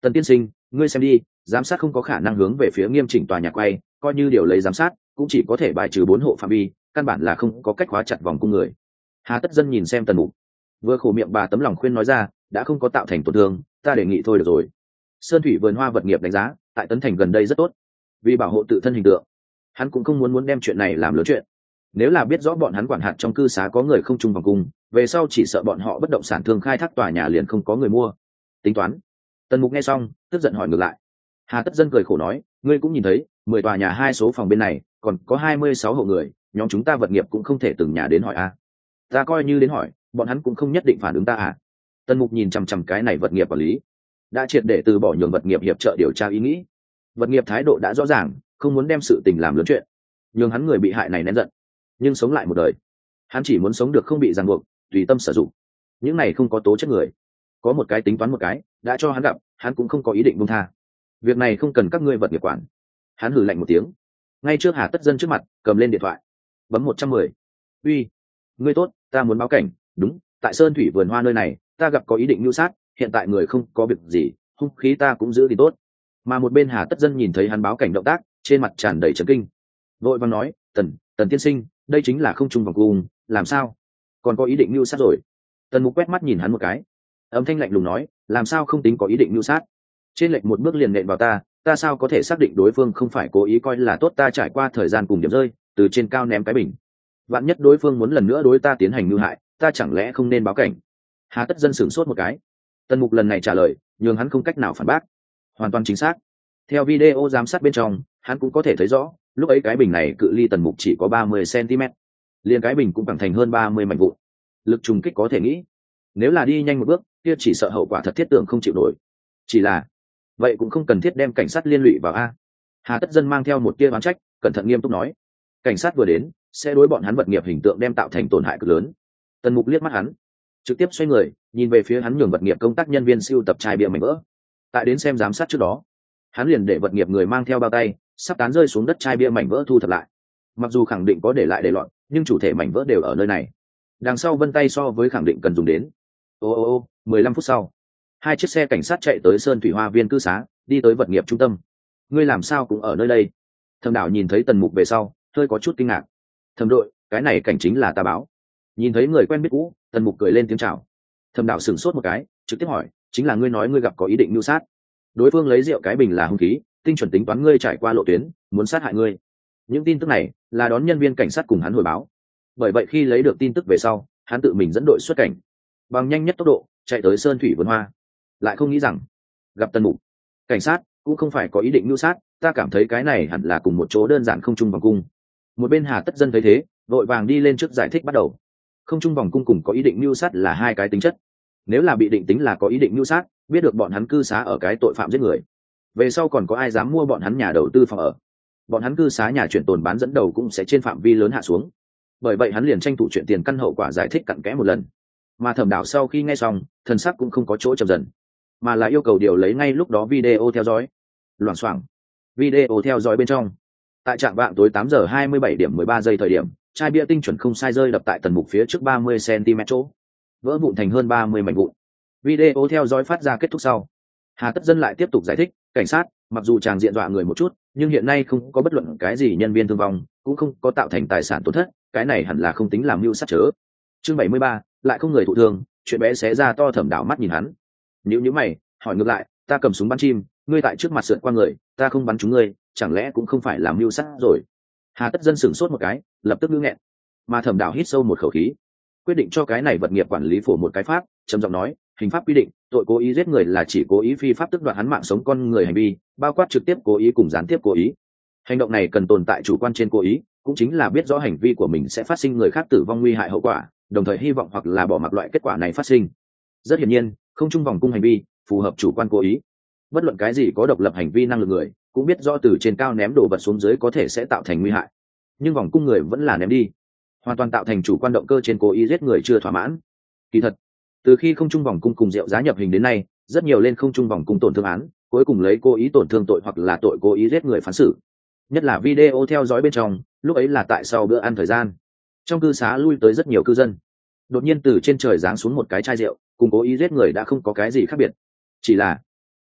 Tần tiên sinh, ngươi xem đi, giám sát không có khả năng hướng về phía nghiêm chỉnh tòa nhà quay, coi như điều lấy giám sát cũng chỉ có thể bài trừ bốn hộ phạm vi, căn bản là không có cách khóa chặt vòng cung người. Hà Tất Dân nhìn xem Tần Mục, vừa khổ miệng bà tấm lòng khuyên nói ra, đã không có tạo thành tổn thương, ta đề nghị thôi được rồi. Sơn thủy vườn hoa vật nghiệp đánh giá tại Tấn Thành gần đây rất tốt, vì bảo hộ tự thân hình tượng, hắn cũng không muốn muốn đem chuyện này làm lớn chuyện. Nếu là biết rõ bọn hắn quản hạt trong cư xá có người không chung vòng cung, về sau chỉ sợ bọn họ bất động sản thương khai thác tòa nhà liền không có người mua. Tính toán. Tần Mục nghe xong tức giận hỏi ngược lại. Hà Tất Dân cười khổ nói, ngươi cũng nhìn thấy, mười tòa nhà hai số phòng bên này còn có hai mươi sáu hộ người, nhóm chúng ta vật nghiệp cũng không thể từng nhà đến hỏi a. Ta coi như đến hỏi, bọn hắn cũng không nhất định phản ứng ta à. Tần Mục nhìn chằm chằm cái này vật nghiệp quản lý, đã triệt để từ bỏ nhường vật nghiệp hiệp trợ điều tra ý nghĩ. Vật nghiệp thái độ đã rõ ràng, không muốn đem sự tình làm lớn chuyện, nhường hắn người bị hại này nén giận, nhưng sống lại một đời, hắn chỉ muốn sống được không bị ràng buộc, tùy tâm sử dụng. Những này không có tố chất người, có một cái tính toán một cái, đã cho hắn gặp, hắn cũng không có ý định buông tha. Việc này không cần các ngươi vật nghiệp quản. Hắn hừ lạnh một tiếng, ngay trước Hà Tất Dân trước mặt cầm lên điện thoại, bấm một trăm mười. Uy, ngươi tốt, ta muốn báo cảnh. Đúng, tại Sơn thủy vườn hoa nơi này, ta gặp có ý định mưu sát, hiện tại người không có việc gì, hung khí ta cũng giữ thì tốt. Mà một bên Hà Tất Dân nhìn thấy hắn báo cảnh động tác, trên mặt tràn đầy chấn kinh, vội vàng nói, tần tần tiên sinh, đây chính là không chung vòng cung, làm sao còn có ý định mưu sát rồi? Tần Mục quét mắt nhìn hắn một cái, âm thanh lạnh lùng nói, làm sao không tính có ý định mưu sát? Trên lệch một bước liền nện vào ta, ta sao có thể xác định đối phương không phải cố ý coi là tốt? Ta trải qua thời gian cùng điểm rơi, từ trên cao ném cái bình, vạn nhất đối phương muốn lần nữa đối ta tiến hành mưu hại, ta chẳng lẽ không nên báo cảnh? Hà Tất Dân sửng sốt một cái. Tần Mục lần này trả lời nhường hắn không cách nào phản bác, hoàn toàn chính xác. Theo video giám sát bên trong, hắn cũng có thể thấy rõ, lúc ấy cái bình này cự ly Tần Mục chỉ có ba mươi xăng-ti-mét, liền cái bình cũng bằng thành hơn ba mươi mảnh vụn. Lực trùng kích có thể nghĩ, nếu là đi nhanh một bước, kia chỉ sợ hậu quả thật thiết tưởng không chịu nổi. Chỉ là, vậy cũng không cần thiết đem cảnh sát liên lụy vào a. Hà Tất Dân mang theo một tia oán trách, cẩn thận nghiêm túc nói, cảnh sát vừa đến, sẽ đối bọn hắn vật nghiệp hình tượng đem tạo thành tổn hại cực lớn. Tần Mục liếc mắt hắn, trực tiếp xoay người, nhìn về phía hắn nhường vật nghiệp công tác nhân viên siêu tập chai bia mảnh vỡ. Tại đến xem giám sát trước đó, hắn liền để vật nghiệp người mang theo bao tay, sắp tán rơi xuống đất chai bia mảnh vỡ thu thập lại. Mặc dù khẳng định có để lại để loạn, nhưng chủ thể mảnh vỡ đều ở nơi này. Đằng sau vân tay so với khẳng định cần dùng đến. Ô ô ô, mười lăm phút sau, hai chiếc xe cảnh sát chạy tới Sơn Thủy Hoa Viên cư xá, đi tới vật nghiệp trung tâm. Ngươi làm sao cũng ở nơi đây? Thẩm Đảo nhìn thấy Tần Mục về sau, hơi có chút kinh ngạc. Thẩm đội, cái này cảnh chính là ta báo. Nhìn thấy người quen biết cũ, Tần Mục cười lên tiếng chào. Thẩm Đảo sửng sốt một cái, trực tiếp hỏi, chính là ngươi nói ngươi gặp có ý định mưu sát? Đối phương lấy rượu cái bình là hung khí, tinh chuẩn tính toán ngươi trải qua lộ tuyến, muốn sát hại ngươi. Những tin tức này là đón nhân viên cảnh sát cùng hắn hồi báo. Bởi vậy khi lấy được tin tức về sau, hắn tự mình dẫn đội xuất cảnh, bằng nhanh nhất tốc độ chạy tới Sơn thủy vườn hoa. Lại không nghĩ rằng gặp Tần Mục. Cảnh sát cũng không phải có ý định mưu sát, ta cảm thấy cái này hẳn là cùng một chỗ đơn giản không chung vòng cung. Một bên Hà Tất Dân thấy thế, vội vàng đi lên trước giải thích bắt đầu. Không chung vòng cung cùng có ý định mưu sát là hai cái tính chất. Nếu là bị định tính là có ý định mưu sát, biết được bọn hắn cư xá ở cái tội phạm giết người, về sau còn có ai dám mua bọn hắn nhà đầu tư phòng ở, bọn hắn cư xá nhà chuyển tồn bán dẫn đầu cũng sẽ trên phạm vi lớn hạ xuống. Bởi vậy hắn liền tranh thủ chuyện tiền căn hậu quả giải thích cặn kẽ một lần. Mà Thẩm Đảo sau khi nghe xong, thần sắc cũng không có chỗ chậm dần, mà là yêu cầu điều lấy ngay lúc đó video theo dõi. Loảng xoảng, video theo dõi bên trong, tại trạm vạng tối tám giờ hai mươi bảy điểm mười ba giây thời điểm, chai bia tinh chuẩn không sai rơi đập tại Tần Mục phía trước ba mươi xăng-ti-mét chỗ, vỡ vụn thành hơn ba mươi mảnh vụn. Video theo dõi phát ra kết thúc sau, Hà Tất Dân lại tiếp tục giải thích, cảnh sát, mặc dù chàng diện dọa người một chút, nhưng hiện nay không có bất luận cái gì nhân viên thương vong, cũng không có tạo thành tài sản tổn thất, cái này hẳn là không tính làm mưu sát chớ. Chương bảy mươi ba, lại không người thụ thương, chuyện bé xé ra to. Thẩm Đảo mắt nhìn hắn, nhíu nhíu mày, hỏi ngược lại, ta cầm súng bắn chim, ngươi tại trước mặt sượt qua người, ta không bắn trúng ngươi, chẳng lẽ cũng không phải làm mưu sát rồi? Hà Tất Dân sửng sốt một cái, lập tức ngữ nghẹn. Mà Thẩm Đảo hít sâu một khẩu khí, quyết định cho cái này vật nghiệp quản lý phổ một cái pháp, trầm giọng nói, hình pháp quy định, tội cố ý giết người là chỉ cố ý phi pháp tước đoạt hắn mạng sống con người hành vi, bao quát trực tiếp cố ý cùng gián tiếp cố ý. Hành động này cần tồn tại chủ quan trên cố ý, cũng chính là biết rõ hành vi của mình sẽ phát sinh người khác tử vong nguy hại hậu quả, đồng thời hy vọng hoặc là bỏ mặc loại kết quả này phát sinh. Rất hiển nhiên, không chung vòng cung hành vi phù hợp chủ quan cố ý. Bất luận cái gì có độc lập hành vi năng lực người, cũng biết rõ từ trên cao ném đồ vật xuống dưới có thể sẽ tạo thành nguy hại, nhưng vòng cung người vẫn là ném đi, hoàn toàn tạo thành chủ quan động cơ trên cố ý giết người chưa thỏa mãn. Kỳ thật, từ khi không chung vòng cung cùng rượu giá nhập hình đến nay, rất nhiều lên không chung vòng cung tổn thương án, cuối cùng lấy cố ý tổn thương tội hoặc là tội cố ý giết người phán xử. Nhất là video theo dõi bên trong, lúc ấy là tại sau bữa ăn thời gian, trong cư xá lui tới rất nhiều cư dân, đột nhiên từ trên trời giáng xuống một cái chai rượu, cùng cố ý giết người đã không có cái gì khác biệt. Chỉ là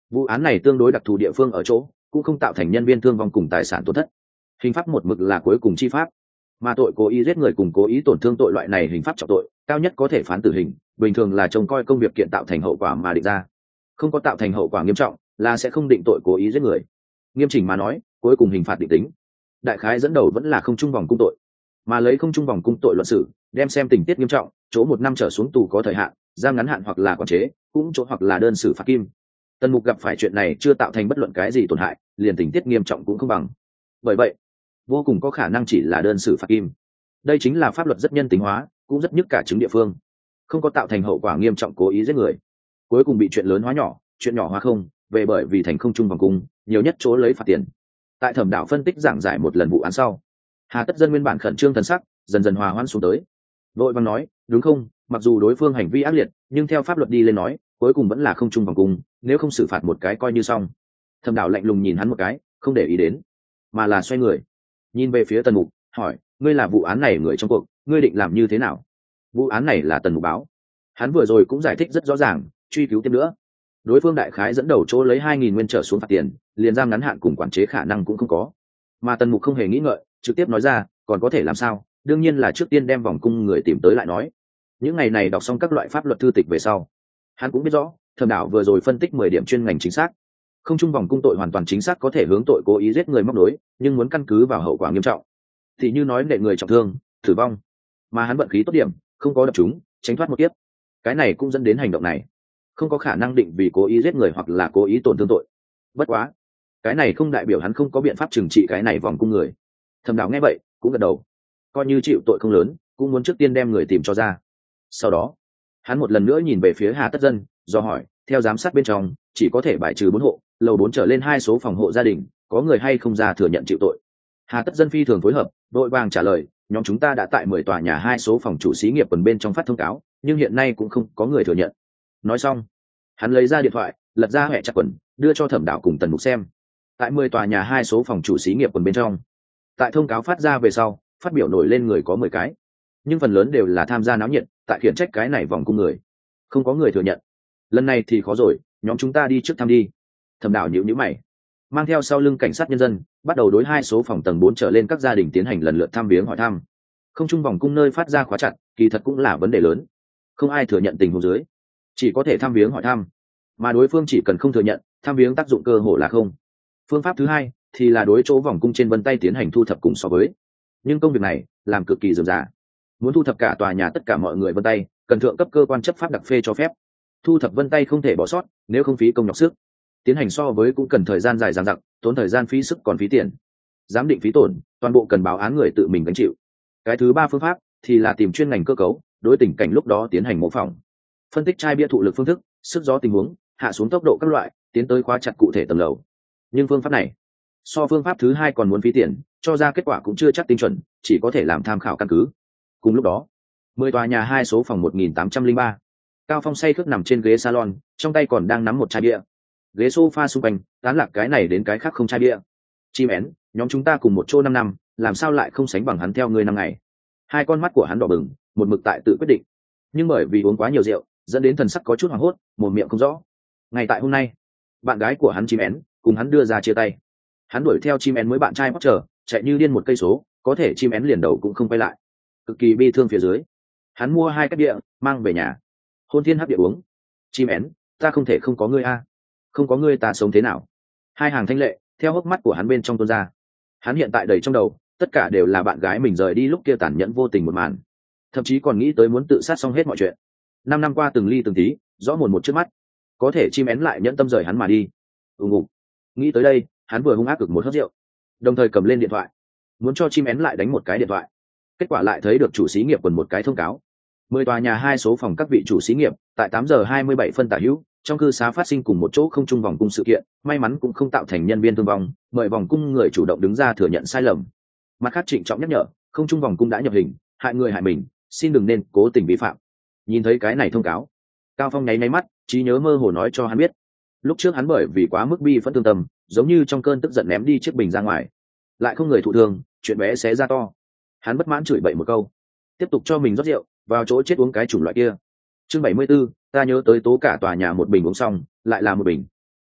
Vụ án này tương đối đặc thù địa phương ở chỗ cũng không tạo thành nhân viên thương vong cùng tài sản tổn thất. Hình pháp một mực là cuối cùng chi pháp, mà tội cố ý giết người cùng cố ý tổn thương tội loại này hình pháp trọng tội cao nhất có thể phán tử hình, bình thường là trông coi công việc kiện tạo thành hậu quả mà định ra. Không có tạo thành hậu quả nghiêm trọng là sẽ không định tội cố ý giết người. Nghiêm chỉnh mà nói, cuối cùng hình phạt định tính đại khái dẫn đầu vẫn là không trung vòng cung tội, mà lấy không trung vòng cung tội luận xử, đem xem tình tiết nghiêm trọng, chỗ một năm trở xuống tù có thời hạn, giam ngắn hạn hoặc là quản chế, cũng chỗ hoặc là đơn xử phạt kim. Tần Mục gặp phải chuyện này chưa tạo thành bất luận cái gì tổn hại, liền tình tiết nghiêm trọng cũng không bằng. Bởi vậy, vô cùng có khả năng chỉ là đơn xử phạt kim. Đây chính là pháp luật rất nhân tính hóa, cũng rất nhức cả chứng địa phương. Không có tạo thành hậu quả nghiêm trọng cố ý giết người, cuối cùng bị chuyện lớn hóa nhỏ, chuyện nhỏ hóa không, về bởi vì thành không trung vòng cung, nhiều nhất chỗ lấy phạt tiền. Tại thẩm đảo phân tích giảng giải một lần vụ án sau, Hà Tất Dân nguyên bản khẩn trương thần sắc dần dần hòa hoãn xuống tới, vội vàng nói, đúng không, mặc dù đối phương hành vi ác liệt, nhưng theo pháp luật đi lên nói, cuối cùng vẫn là không trung vòng cung, nếu không xử phạt một cái coi như xong. Thẩm đảo lạnh lùng nhìn hắn một cái, không để ý đến, mà là xoay người nhìn về phía Tần Mục, hỏi, ngươi là vụ án này người trong cuộc, ngươi định làm như thế nào? Vụ án này là Tần Mục báo, hắn vừa rồi cũng giải thích rất rõ ràng, truy cứu tiếp nữa, đối phương đại khái dẫn đầu chỗ lấy hai nghìn nguyên trở xuống phạt tiền, liền giam ngắn hạn cùng quản chế khả năng cũng không có. Mà Tần Mục không hề nghĩ ngợi, trực tiếp nói ra, còn có thể làm sao, đương nhiên là trước tiên đem vòng cung người tìm tới lại nói. Những ngày này đọc xong các loại pháp luật thư tịch về sau, hắn cũng biết rõ Thẩm Đảo vừa rồi phân tích mười điểm chuyên ngành chính xác, không trung vòng cung tội hoàn toàn chính xác có thể hướng tội cố ý giết người móc nối, nhưng muốn căn cứ vào hậu quả nghiêm trọng thì như nói nệ người trọng thương, tử vong, mà hắn vận khí tốt điểm, không có đập chúng, tránh thoát một kiếp, cái này cũng dẫn đến hành động này không có khả năng định vì cố ý giết người hoặc là cố ý tổn thương tội. Bất quá cái này không đại biểu hắn không có biện pháp trừng trị cái này vòng cung người. Thẩm Đảo nghe vậy cũng gật đầu, coi như chịu tội không lớn, cũng muốn trước tiên đem người tìm cho ra. Sau đó hắn một lần nữa nhìn về phía Hà Tất Dân, do hỏi, theo giám sát bên trong chỉ có thể bài trừ bốn hộ, lầu bốn trở lên hai số phòng hộ gia đình, có người hay không ra thừa nhận chịu tội? Hà Tất Dân phi thường phối hợp, đội vàng trả lời, nhóm chúng ta đã tại mười tòa nhà hai số phòng chủ xí nghiệp quần bên trong phát thông cáo, nhưng hiện nay cũng không có người thừa nhận. Nói xong, hắn lấy ra điện thoại, lật ra hệ chặt quần, đưa cho Thẩm Đảo cùng Tần Mục xem. Tại mười tòa nhà hai số phòng chủ xí nghiệp quần bên trong, tại thông cáo phát ra về sau, phát biểu nổi lên người có mười cái, nhưng phần lớn đều là tham gia náo nhiệt, tại khiển trách cái này vòng cung người, không có người thừa nhận. Lần này thì khó rồi, nhóm chúng ta đi trước thăm đi. Thẩm Đảo nhíu nhíu mày, mang theo sau lưng cảnh sát nhân dân, bắt đầu đối hai số phòng tầng bốn trở lên các gia đình tiến hành lần lượt thăm viếng hỏi thăm. Không trung vòng cung nơi phát ra khóa chặt, kỳ thật cũng là vấn đề lớn, không ai thừa nhận tình huống dưới, chỉ có thể thăm viếng hỏi thăm, mà đối phương chỉ cần không thừa nhận, thăm viếng tác dụng cơ hồ là không. Phương pháp thứ hai thì là đối chỗ vòng cung trên vân tay tiến hành thu thập cùng so với, nhưng công việc này làm cực kỳ rườm rà, muốn thu thập cả tòa nhà tất cả mọi người vân tay, cần thượng cấp cơ quan chấp pháp đặc phê cho phép. Thu thập vân tay không thể bỏ sót, nếu không phí công nhọc sức, tiến hành so với cũng cần thời gian dài dằng dặc, tốn thời gian phí sức còn phí tiền. Giám định phí tổn, toàn bộ cần báo án người tự mình gánh chịu. Cái thứ ba phương pháp thì là tìm chuyên ngành cơ cấu, đối tình cảnh lúc đó tiến hành mô phỏng, phân tích chai bia thụ lực phương thức, sức gió tình huống, hạ xuống tốc độ các loại, tiến tới khóa chặt cụ thể tầng lầu. Nhưng phương pháp này so phương pháp thứ hai còn muốn phí tiền, cho ra kết quả cũng chưa chắc tinh chuẩn, chỉ có thể làm tham khảo căn cứ. Cùng lúc đó, mười tòa nhà hai số phòng một nghìn tám trăm lẻ ba, Cao Phong say khướt nằm trên ghế salon, trong tay còn đang nắm một chai bia. Ghế sofa xung quanh tán lạc cái này đến cái khác không chai bia. Chim én, nhóm chúng ta cùng một chỗ năm năm, làm sao lại không sánh bằng hắn theo ngươi năm ngày? Hai con mắt của hắn đỏ bừng, một mực tại tự quyết định, nhưng bởi vì uống quá nhiều rượu, dẫn đến thần sắc có chút hoảng hốt, một miệng không rõ. Ngày tại hôm nay, bạn gái của hắn Chim én cùng hắn đưa ra chia tay. Hắn đuổi theo Chim én mới bạn trai Potter, chạy như điên một cây số, có thể Chim én liền đầu cũng không quay lại, cực kỳ bi thương phía dưới, hắn mua hai cái bia mang về nhà, hôn thiên hấp địa uống. Chim én, ta không thể không có ngươi a, không có ngươi ta sống thế nào? Hai hàng thanh lệ theo hốc mắt của hắn bên trong tuôn ra. Hắn hiện tại đầy trong đầu tất cả đều là bạn gái mình rời đi lúc kia tàn nhẫn vô tình một màn, thậm chí còn nghĩ tới muốn tự sát xong hết mọi chuyện. Năm năm qua từng ly từng tí, rõ mồn một trước mắt, có thể Chim én lại nhẫn tâm rời hắn mà đi. ùng ục nghĩ tới đây, hắn vừa hung ác cực một hớp rượu, đồng thời cầm lên điện thoại, muốn cho Chim én lại đánh một cái điện thoại. Kết quả lại thấy được chủ xí nghiệp quần một cái thông cáo, mười tòa nhà hai số phòng các vị chủ xí nghiệp tại tám giờ hai mươi bảy phân tả hữu trong cư xá phát sinh cùng một chỗ không trung vòng cung sự kiện, may mắn cũng không tạo thành nhân viên thương vong, mời vòng cung người chủ động đứng ra thừa nhận sai lầm. Mặt khác trịnh trọng nhắc nhở, không trung vòng cung đã nhập hình, hại người hại mình, xin đừng nên cố tình vi phạm. Nhìn thấy cái này thông cáo, Cao Phong nháy nháy mắt, trí nhớ mơ hồ nói cho hắn biết, lúc trước hắn bởi vì quá mức bi phẫn thương tâm, giống như trong cơn tức giận ném đi chiếc bình ra ngoài, lại không người thụ thương, chuyện bé xé ra to. Hắn bất mãn chửi bậy một câu, tiếp tục cho mình rót rượu, vào chỗ chết uống cái chủng loại kia. Chương bảy mươi 74, ta nhớ tới tố cả tòa nhà một bình uống xong, lại là một bình.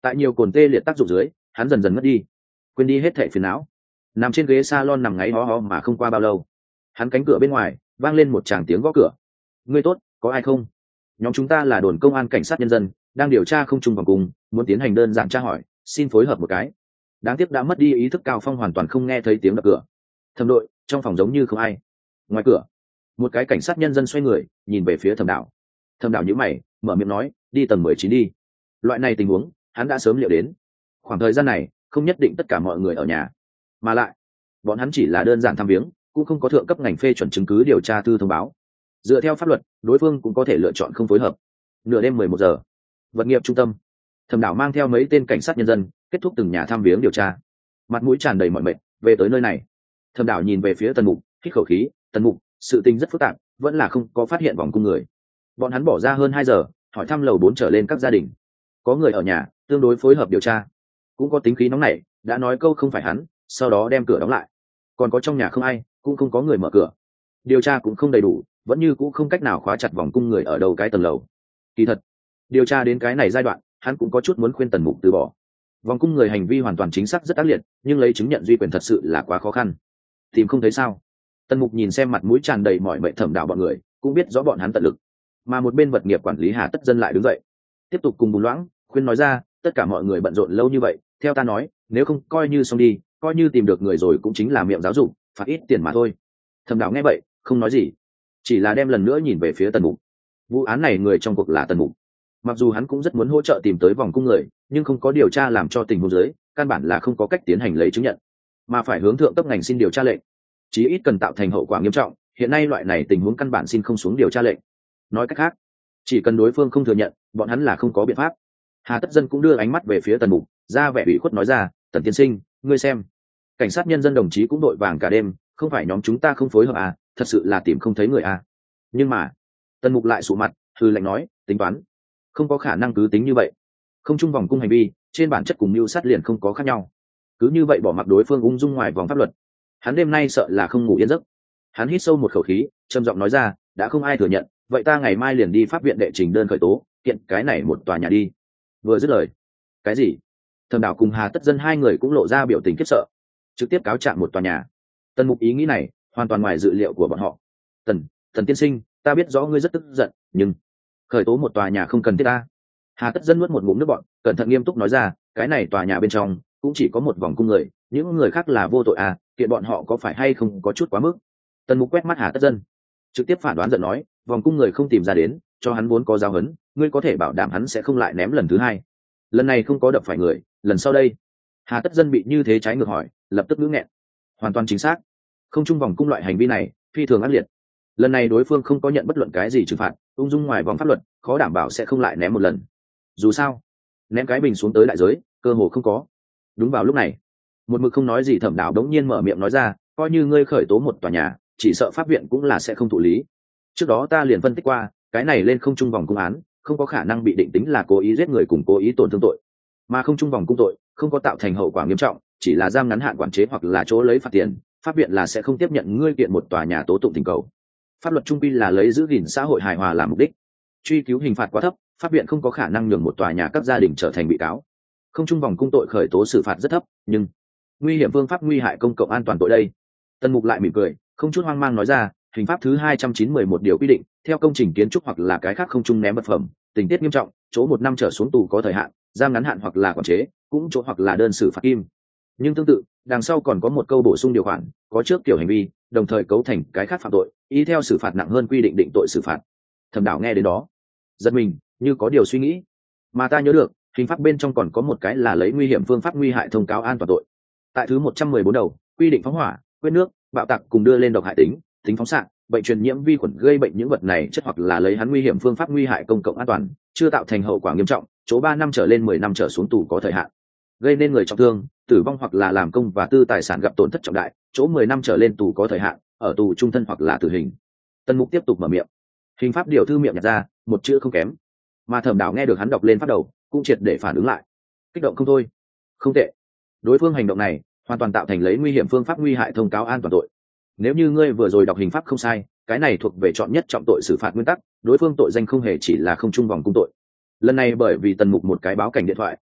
tại nhiều cồn tê liệt tác dụng dưới hắn dần dần mất đi, quên đi hết thệ phiền não, nằm trên ghế salon nằm ngáy ho ho mà không qua bao lâu, hắn cánh cửa bên ngoài vang lên một tràng tiếng gõ cửa. Ngươi tốt, có ai không? Nhóm chúng ta là đồn công an cảnh sát nhân dân, đang điều tra không trung vòng cung, muốn tiến hành đơn giản tra hỏi, xin phối hợp một cái. Đáng tiếc đã mất đi ý thức Cao Phong hoàn toàn không nghe thấy tiếng đập cửa. Thẩm đội, trong phòng giống như không ai. Ngoài cửa, một cái cảnh sát nhân dân xoay người nhìn về phía Thẩm Đảo. Thẩm Đảo nhíu mày, mở miệng nói, đi tầng mười chín đi. Loại này tình huống hắn đã sớm liệu đến. Khoảng thời gian này không nhất định tất cả mọi người ở nhà, mà lại bọn hắn chỉ là đơn giản thăm viếng, cũng không có thượng cấp ngành phê chuẩn chứng cứ điều tra thư thông báo. Dựa theo pháp luật, đối phương cũng có thể lựa chọn không phối hợp. Nửa đêm mười một giờ, vật nghiệp trung tâm, Thẩm Đảo mang theo mấy tên cảnh sát nhân dân kết thúc từng nhà thăm viếng điều tra, mặt mũi tràn đầy mọi mệt về tới nơi này. Thẩm Đảo nhìn về phía Tần Mục, hít khẩu khí, Tần Mục, sự tình rất phức tạp, vẫn là không có phát hiện vòng cung người. Bọn hắn bỏ ra hơn hai giờ hỏi thăm lầu bốn trở lên các gia đình, có người ở nhà tương đối phối hợp điều tra, cũng có tính khí nóng nảy, đã nói câu không phải hắn, sau đó đem cửa đóng lại. Còn có trong nhà không ai, cũng không có người mở cửa. Điều tra cũng không đầy đủ, vẫn như cũng không cách nào khóa chặt vòng cung người ở đâu cái tầng lầu. Kỳ thật, điều tra đến cái này giai đoạn, hắn cũng có chút muốn khuyên Tần Mục từ bỏ. Vòng cung người hành vi hoàn toàn chính xác rất ác liệt, nhưng lấy chứng nhận duy quyền thật sự là quá khó khăn. Tìm không thấy sao? Tần Mục nhìn xem mặt mũi tràn đầy mỏi mệt Thẩm Đảo bọn người, cũng biết rõ bọn hắn tận lực. Mà một bên vật nghiệp quản lý Hà Tất Dân lại đứng dậy, tiếp tục cùng Bùn Loãng khuyên nói ra, tất cả mọi người bận rộn lâu như vậy, theo ta nói, nếu không coi như xong đi, coi như tìm được người rồi cũng chính là miệng giáo dục, phạt ít tiền mà thôi. Thẩm Đảo nghe vậy không nói gì, chỉ là đem lần nữa nhìn về phía Tần Mục. Vụ án này người trong cuộc là Tần Mục, mặc dù hắn cũng rất muốn hỗ trợ tìm tới vòng cung người, nhưng không có điều tra làm cho tình huống dưới, căn bản là không có cách tiến hành lấy chứng nhận, mà phải hướng thượng cấp ngành xin điều tra lệnh, chí ít cần tạo thành hậu quả nghiêm trọng. Hiện nay loại này tình huống căn bản xin không xuống điều tra lệnh. Nói cách khác, chỉ cần đối phương không thừa nhận, bọn hắn là không có biện pháp. Hà Tất Dân cũng đưa ánh mắt về phía Tần Mục, ra vẻ ủy khuất nói ra, Tần tiên sinh, ngươi xem, cảnh sát nhân dân đồng chí cũng đội vàng cả đêm, không phải nhóm chúng ta không phối hợp à, thật sự là tìm không thấy người à. Nhưng mà Tần Mục lại sụ mặt, hừ lạnh nói, tính toán, không có khả năng cứ tính như vậy. Không chung vòng cung hành vi trên bản chất cùng mưu sát liền không có khác nhau, cứ như vậy bỏ mặc đối phương ung dung ngoài vòng pháp luật, hắn đêm nay sợ là không ngủ yên giấc. Hắn hít sâu một khẩu khí, trầm giọng nói ra, đã không ai thừa nhận, vậy ta ngày mai liền đi pháp viện đệ trình đơn khởi tố kiện cái này một tòa nhà đi. Vừa dứt lời, cái gì? Thẩm Đảo cùng Hà Tất Dân hai người cũng lộ ra biểu tình khiếp sợ, trực tiếp cáo trạng một tòa nhà. Tần Mục ý nghĩ này hoàn toàn ngoài dự liệu của bọn họ. Tần, Tần tiên sinh, ta biết rõ ngươi rất tức giận, nhưng khởi tố một tòa nhà không cần thiết ta. Hà Tất Dân nuốt một ngụm nước bọt, cẩn thận nghiêm túc nói ra, cái này tòa nhà bên trong cũng chỉ có một vòng cung người, những người khác là vô tội à, kiện bọn họ có phải hay không có chút quá mức. Tần Mục quét mắt Hà Tất Dân, trực tiếp phản đoán giận nói, vòng cung người không tìm ra đến, cho hắn vốn có giáo huấn, ngươi có thể bảo đảm hắn sẽ không lại ném lần thứ hai. Lần này không có đập phải người, lần sau đây. Hà Tất Dân bị như thế trái ngược hỏi, lập tức ngữ nghẹn. Hoàn toàn chính xác, không chung vòng cung loại hành vi này phi thường ác liệt. Lần này đối phương không có nhận bất luận cái gì trừng phạt, ung dung ngoài vòng pháp luật, khó đảm bảo sẽ không lại ném một lần. Dù sao, ném cái bình xuống tới đại giới, cơ hồ không có. Đúng vào lúc này, một mực không nói gì Thẩm Đảo đống nhiên mở miệng nói ra, coi như ngươi khởi tố một tòa nhà, chỉ sợ pháp viện cũng là sẽ không thụ lý. Trước đó ta liền phân tích qua, cái này lên không chung vòng cung án, không có khả năng bị định tính là cố ý giết người cùng cố ý tổn thương tội, mà không chung vòng cung tội không có tạo thành hậu quả nghiêm trọng, chỉ là giam ngắn hạn quản chế hoặc là chỗ lấy phạt tiền, pháp viện là sẽ không tiếp nhận ngươi kiện một tòa nhà tố tụng tình cầu. Pháp luật trung quy là lấy giữ gìn xã hội hài hòa làm mục đích, truy cứu hình phạt quá thấp, pháp viện không có khả năng nhường một tòa nhà các gia đình trở thành bị cáo. Không chung vòng cung tội khởi tố xử phạt rất thấp, nhưng nguy hiểm phương pháp nguy hại công cộng an toàn tội đây. Tần Mục lại mỉm cười, không chút hoang mang nói ra, hình pháp thứ hai trăm chín mươi mốt điều quy định, theo công trình kiến trúc hoặc là cái khác không chung ném vật phẩm, tình tiết nghiêm trọng, chỗ một năm trở xuống tù có thời hạn, giam ngắn hạn hoặc là quản chế, cũng chỗ hoặc là đơn xử phạt kim. Nhưng tương tự, đằng sau còn có một câu bổ sung điều khoản, có trước kiểu hành vi, đồng thời cấu thành cái khác phạm tội, ý theo xử phạt nặng hơn quy định định tội xử phạt. Thẩm Đảo nghe đến đó, giật mình, như có điều suy nghĩ. Mà ta nhớ được, hình pháp bên trong còn có một cái là lấy nguy hiểm phương pháp nguy hại thông cáo an toàn tội. Tại thứ một trăm mười bốn đầu, quy định phóng hỏa, quét nước, bạo tạc cùng đưa lên độc hại tính, tính phóng xạ, bệnh truyền nhiễm vi khuẩn gây bệnh những vật này chất hoặc là lấy hắn nguy hiểm phương pháp nguy hại công cộng an toàn, chưa tạo thành hậu quả nghiêm trọng, chỗ ba năm trở lên mười năm trở xuống tù có thời hạn. Gây nên người trọng thương, tử vong hoặc là làm công và tư tài sản gặp tổn thất trọng đại, chỗ mười năm trở lên tù có thời hạn, ở tù trung thân hoặc là tử hình. Tần Mục tiếp tục mở miệng. Hình pháp điều thư miệng nhặt ra, một chữ không kém. Mà Thẩm Đảo nghe được hắn đọc lên phát đầu, cũng triệt để phản ứng lại. Kích động không thôi. Không tệ. Đối phương hành động này, hoàn toàn tạo thành lấy nguy hiểm phương pháp nguy hại thông cáo an toàn tội. Nếu như ngươi vừa rồi đọc hình pháp không sai, cái này thuộc về chọn nhất trọng tội xử phạt nguyên tắc, đối phương tội danh không hề chỉ là không chung vòng cung tội. Lần này bởi vì Tần Mục một cái báo cảnh điện thoại,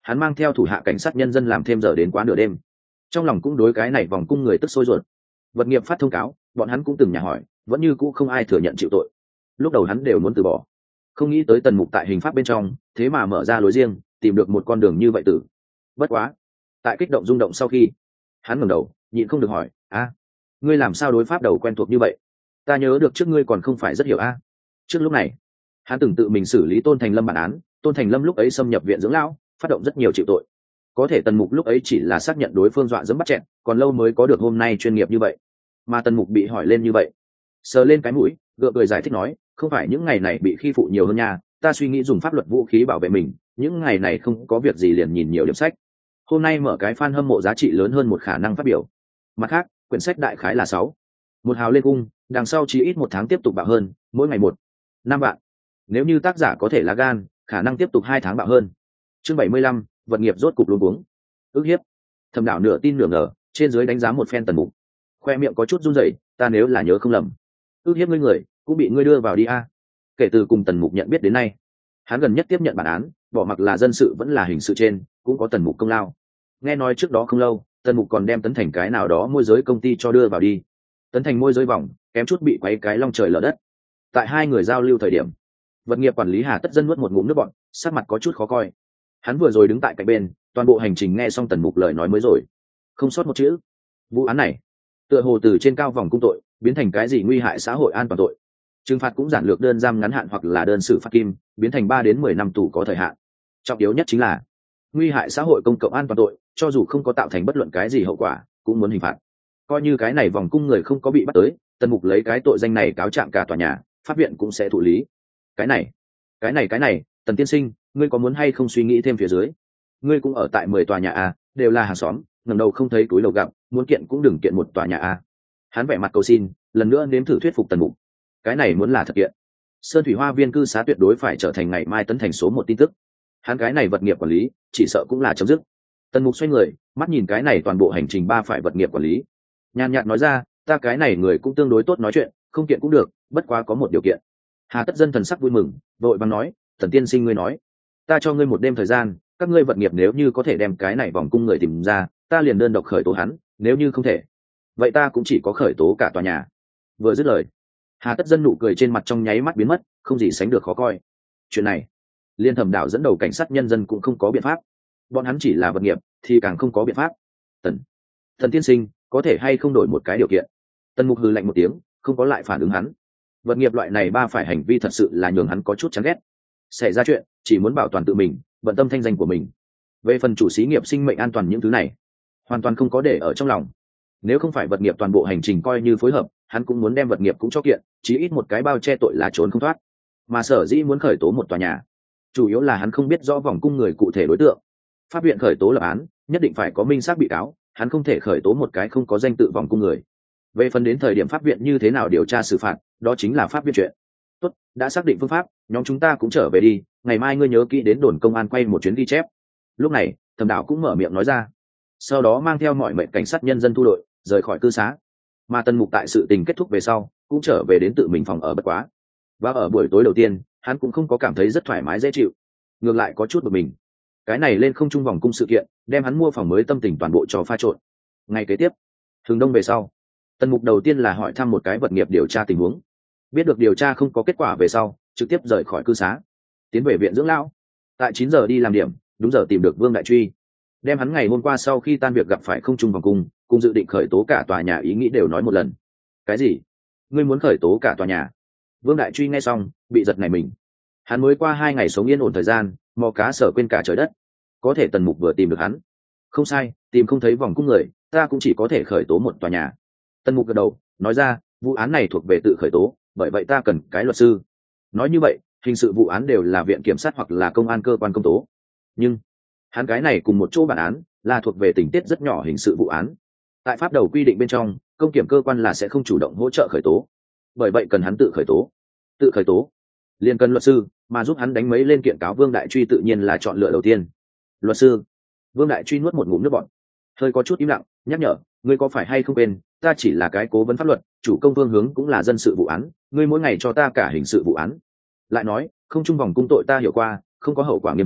hắn mang theo thủ hạ cảnh sát nhân dân làm thêm giờ đến quá nửa đêm, trong lòng cũng đối cái này vòng cung người tức sôi ruột. Vật nghiệp phát thông cáo, bọn hắn cũng từng nhà hỏi, vẫn như cũ không ai thừa nhận chịu tội. Lúc đầu hắn đều muốn từ bỏ, không nghĩ tới Tần Mục tại hình pháp bên trong thế mà mở ra lối riêng, tìm được một con đường như vậy tử. Bất quá, tại kích động rung động sau khi, hắn ngẩng đầu nhịn không được hỏi, a ngươi làm sao đối pháp đầu quen thuộc như vậy? Ta nhớ được trước ngươi còn không phải rất hiểu a. Trước lúc này hắn từng tự mình xử lý Tôn Thành Lâm bản án, Tôn Thành Lâm lúc ấy xâm nhập viện dưỡng lão, phát động rất nhiều chịu tội. Có thể Tần Mục lúc ấy chỉ là xác nhận đối phương dọa dẫm bắt chẹn, còn lâu mới có được hôm nay chuyên nghiệp như vậy. Mà Tần Mục bị hỏi lên như vậy, sờ lên cái mũi, gượng cười giải thích nói, không phải những ngày này bị khi phụ nhiều hơn nha, ta suy nghĩ dùng pháp luật vũ khí bảo vệ mình, những ngày này không có việc gì liền nhìn nhiều điểm sách. Hôm nay mở cái fan hâm mộ giá trị lớn hơn một khả năng phát biểu. Mặt khác, quyển sách đại khái là sáu một hào lên cung, đằng sau chỉ ít một tháng tiếp tục bạo hơn, mỗi ngày một năm vạn. Nếu như tác giả có thể lá gan, khả năng tiếp tục hai tháng bạo hơn. Chương bảy mươi lăm, vật nghiệp rốt cục luống cuống. Ức hiếp. Thẩm Đảo nửa tin nửa ngờ, trên dưới đánh giá một phen Tần Mục. Khoe miệng có chút run rẩy, ta nếu là nhớ không lầm, ức hiếp ngươi người, cũng bị ngươi đưa vào đi a. Kể từ cùng Tần Mục nhận biết đến nay, hắn gần nhất tiếp nhận bản án, bỏ mặc là dân sự vẫn là hình sự trên, cũng có Tần Mục công lao. Nghe nói trước đó không lâu, Tần Mục còn đem Tấn Thành cái nào đó môi giới công ty cho đưa vào đi. Tấn Thành môi giới vòng, kém chút bị quấy cái long trời lở đất. Tại hai người giao lưu thời điểm, vật nghiệp quản lý Hà Tất Dân nuốt một ngụm nước bọt, sắc mặt có chút khó coi. Hắn vừa rồi đứng tại cạnh bên, toàn bộ hành trình nghe xong Tần Mục lời nói mới rồi, không sót một chữ. Vụ án này, tựa hồ từ trên cao vòng cung tội biến thành cái gì nguy hại xã hội an toàn tội, trừng phạt cũng giản lược đơn giam ngắn hạn hoặc là đơn xử phạt kim, biến thành ba đến mười năm tù có thời hạn. Trọng yếu nhất chính là nguy hại xã hội công cộng an toàn tội, cho dù không có tạo thành bất luận cái gì hậu quả, cũng muốn hình phạt. Coi như cái này vòng cung người không có bị bắt tới, Tần Mục lấy cái tội danh này cáo trạng cả tòa nhà, pháp viện cũng sẽ thụ lý. Cái này, cái này cái này, Tần tiên sinh, ngươi có muốn hay không suy nghĩ thêm phía dưới? Ngươi cũng ở tại mười tòa nhà a, đều là hàng xóm, ngẩng đầu không thấy túi lầu gặp, muốn kiện cũng đừng kiện một tòa nhà a. Hắn vẻ mặt cầu xin, lần nữa nếm thử thuyết phục Tần Mục. Cái này muốn là thực hiện, Sơn Thủy Hoa Viên cư xá tuyệt đối phải trở thành ngày mai Tấn Thành số một tin tức. Hắn cái này vật nghiệp quản lý, chỉ sợ cũng là chấm dứt. Tần Mục xoay người, mắt nhìn cái này toàn bộ hành trình ba phải vật nghiệp quản lý, nhàn nhạt nói ra, ta cái này người cũng tương đối tốt nói chuyện, không kiện cũng được, bất quá có một điều kiện. Hà Tất Dân thần sắc vui mừng, vội vàng nói, Tần tiên sinh ngươi nói, ta cho ngươi một đêm thời gian, các ngươi vật nghiệp nếu như có thể đem cái này vòng cung người tìm ra, ta liền đơn độc khởi tố hắn, nếu như không thể, vậy ta cũng chỉ có khởi tố cả tòa nhà. Vừa dứt lời, Hà Tất Dân nụ cười trên mặt trong nháy mắt biến mất, không gì sánh được khó coi. Chuyện này, Liên Thẩm Đảo dẫn đầu cảnh sát nhân dân cũng không có biện pháp, bọn hắn chỉ là vật nghiệp thì càng không có biện pháp. Tần, Tần tiên sinh, có thể hay không đổi một cái điều kiện? Tần Mục hừ lạnh một tiếng, không có lại phản ứng hắn. Vật nghiệp loại này ba phải hành vi thật sự là nhường hắn có chút chán ghét. Xảy ra chuyện, chỉ muốn bảo toàn tự mình, bận tâm thanh danh của mình. Về phần chủ xí nghiệp sinh mệnh an toàn những thứ này, hoàn toàn không có để ở trong lòng. Nếu không phải vật nghiệp toàn bộ hành trình coi như phối hợp, hắn cũng muốn đem vật nghiệp cũng cho kiện, chí ít một cái bao che tội là trốn không thoát. Mà sở dĩ muốn khởi tố một tòa nhà, chủ yếu là hắn không biết rõ vòng cung người cụ thể đối tượng. Pháp viện khởi tố lập án, nhất định phải có minh xác bị cáo, hắn không thể khởi tố một cái không có danh tự vòng cung người. Về phần đến thời điểm pháp viện như thế nào điều tra xử phạt, đó chính là pháp viện chuyện. Tốt, đã xác định phương pháp, nhóm chúng ta cũng trở về đi, ngày mai ngươi nhớ kỹ đến đồn công an quay một chuyến ghi chép. Lúc này, Thẩm Đảo cũng mở miệng nói ra, sau đó mang theo mọi mệnh cảnh sát nhân dân thu đội rời khỏi cư xá. Mà Tần Mục tại sự tình kết thúc về sau, cũng trở về đến tự mình phòng ở bất quá. Và ở buổi tối đầu tiên, hắn cũng không có cảm thấy rất thoải mái dễ chịu, ngược lại có chút bực mình. Cái này lên không trung vòng cung sự kiện, đem hắn mua phòng mới tâm tình toàn bộ cho pha trộn. Ngày kế tiếp, thường đông về sau, Tần Mục đầu tiên là hỏi thăm một cái vật nghiệp điều tra tình huống. Biết được điều tra không có kết quả về sau, trực tiếp rời khỏi cư xá, tiến về viện dưỡng lão. Tại chín giờ đi làm điểm, đúng giờ tìm được Vương Đại Truy, đem hắn ngày hôm qua sau khi tan việc gặp phải không trung vòng cung, cùng dự định khởi tố cả tòa nhà ý nghĩ đều nói một lần. Cái gì? Ngươi muốn khởi tố cả tòa nhà? Vương Đại Truy nghe xong, bị giật nảy mình. Hắn mới qua hai ngày sống yên ổn thời gian, mò cá sở quên cả trời đất. Có thể Tần Mục vừa tìm được hắn. Không sai, tìm không thấy vòng cung người, ta cũng chỉ có thể khởi tố một tòa nhà. Tần Mục gật đầu, nói ra, vụ án này thuộc về tự khởi tố, bởi vậy ta cần cái luật sư. Nói như vậy, hình sự vụ án đều là viện kiểm sát hoặc là công an cơ quan công tố. Nhưng hắn cái này cùng một chỗ bản án là thuộc về tình tiết rất nhỏ hình sự vụ án. Tại pháp đầu quy định bên trong, công kiểm cơ quan là sẽ không chủ động hỗ trợ khởi tố, bởi vậy cần hắn tự khởi tố. Tự khởi tố liền cần luật sư, mà giúp hắn đánh mấy lên kiện cáo Vương Đại Truy tự nhiên là chọn lựa đầu tiên. Luật sư? Vương Đại Truy nuốt một ngụm nước bọt, hơi có chút im lặng, nhắc nhở, ngươi có phải hay không quên, ta chỉ là cái cố vấn pháp luật, chủ công Vương Hướng cũng là dân sự vụ án, ngươi mỗi ngày cho ta cả hình sự vụ án. Lại nói, không trung vòng cung tội ta hiểu qua, không có hậu quả nghiêm trọng,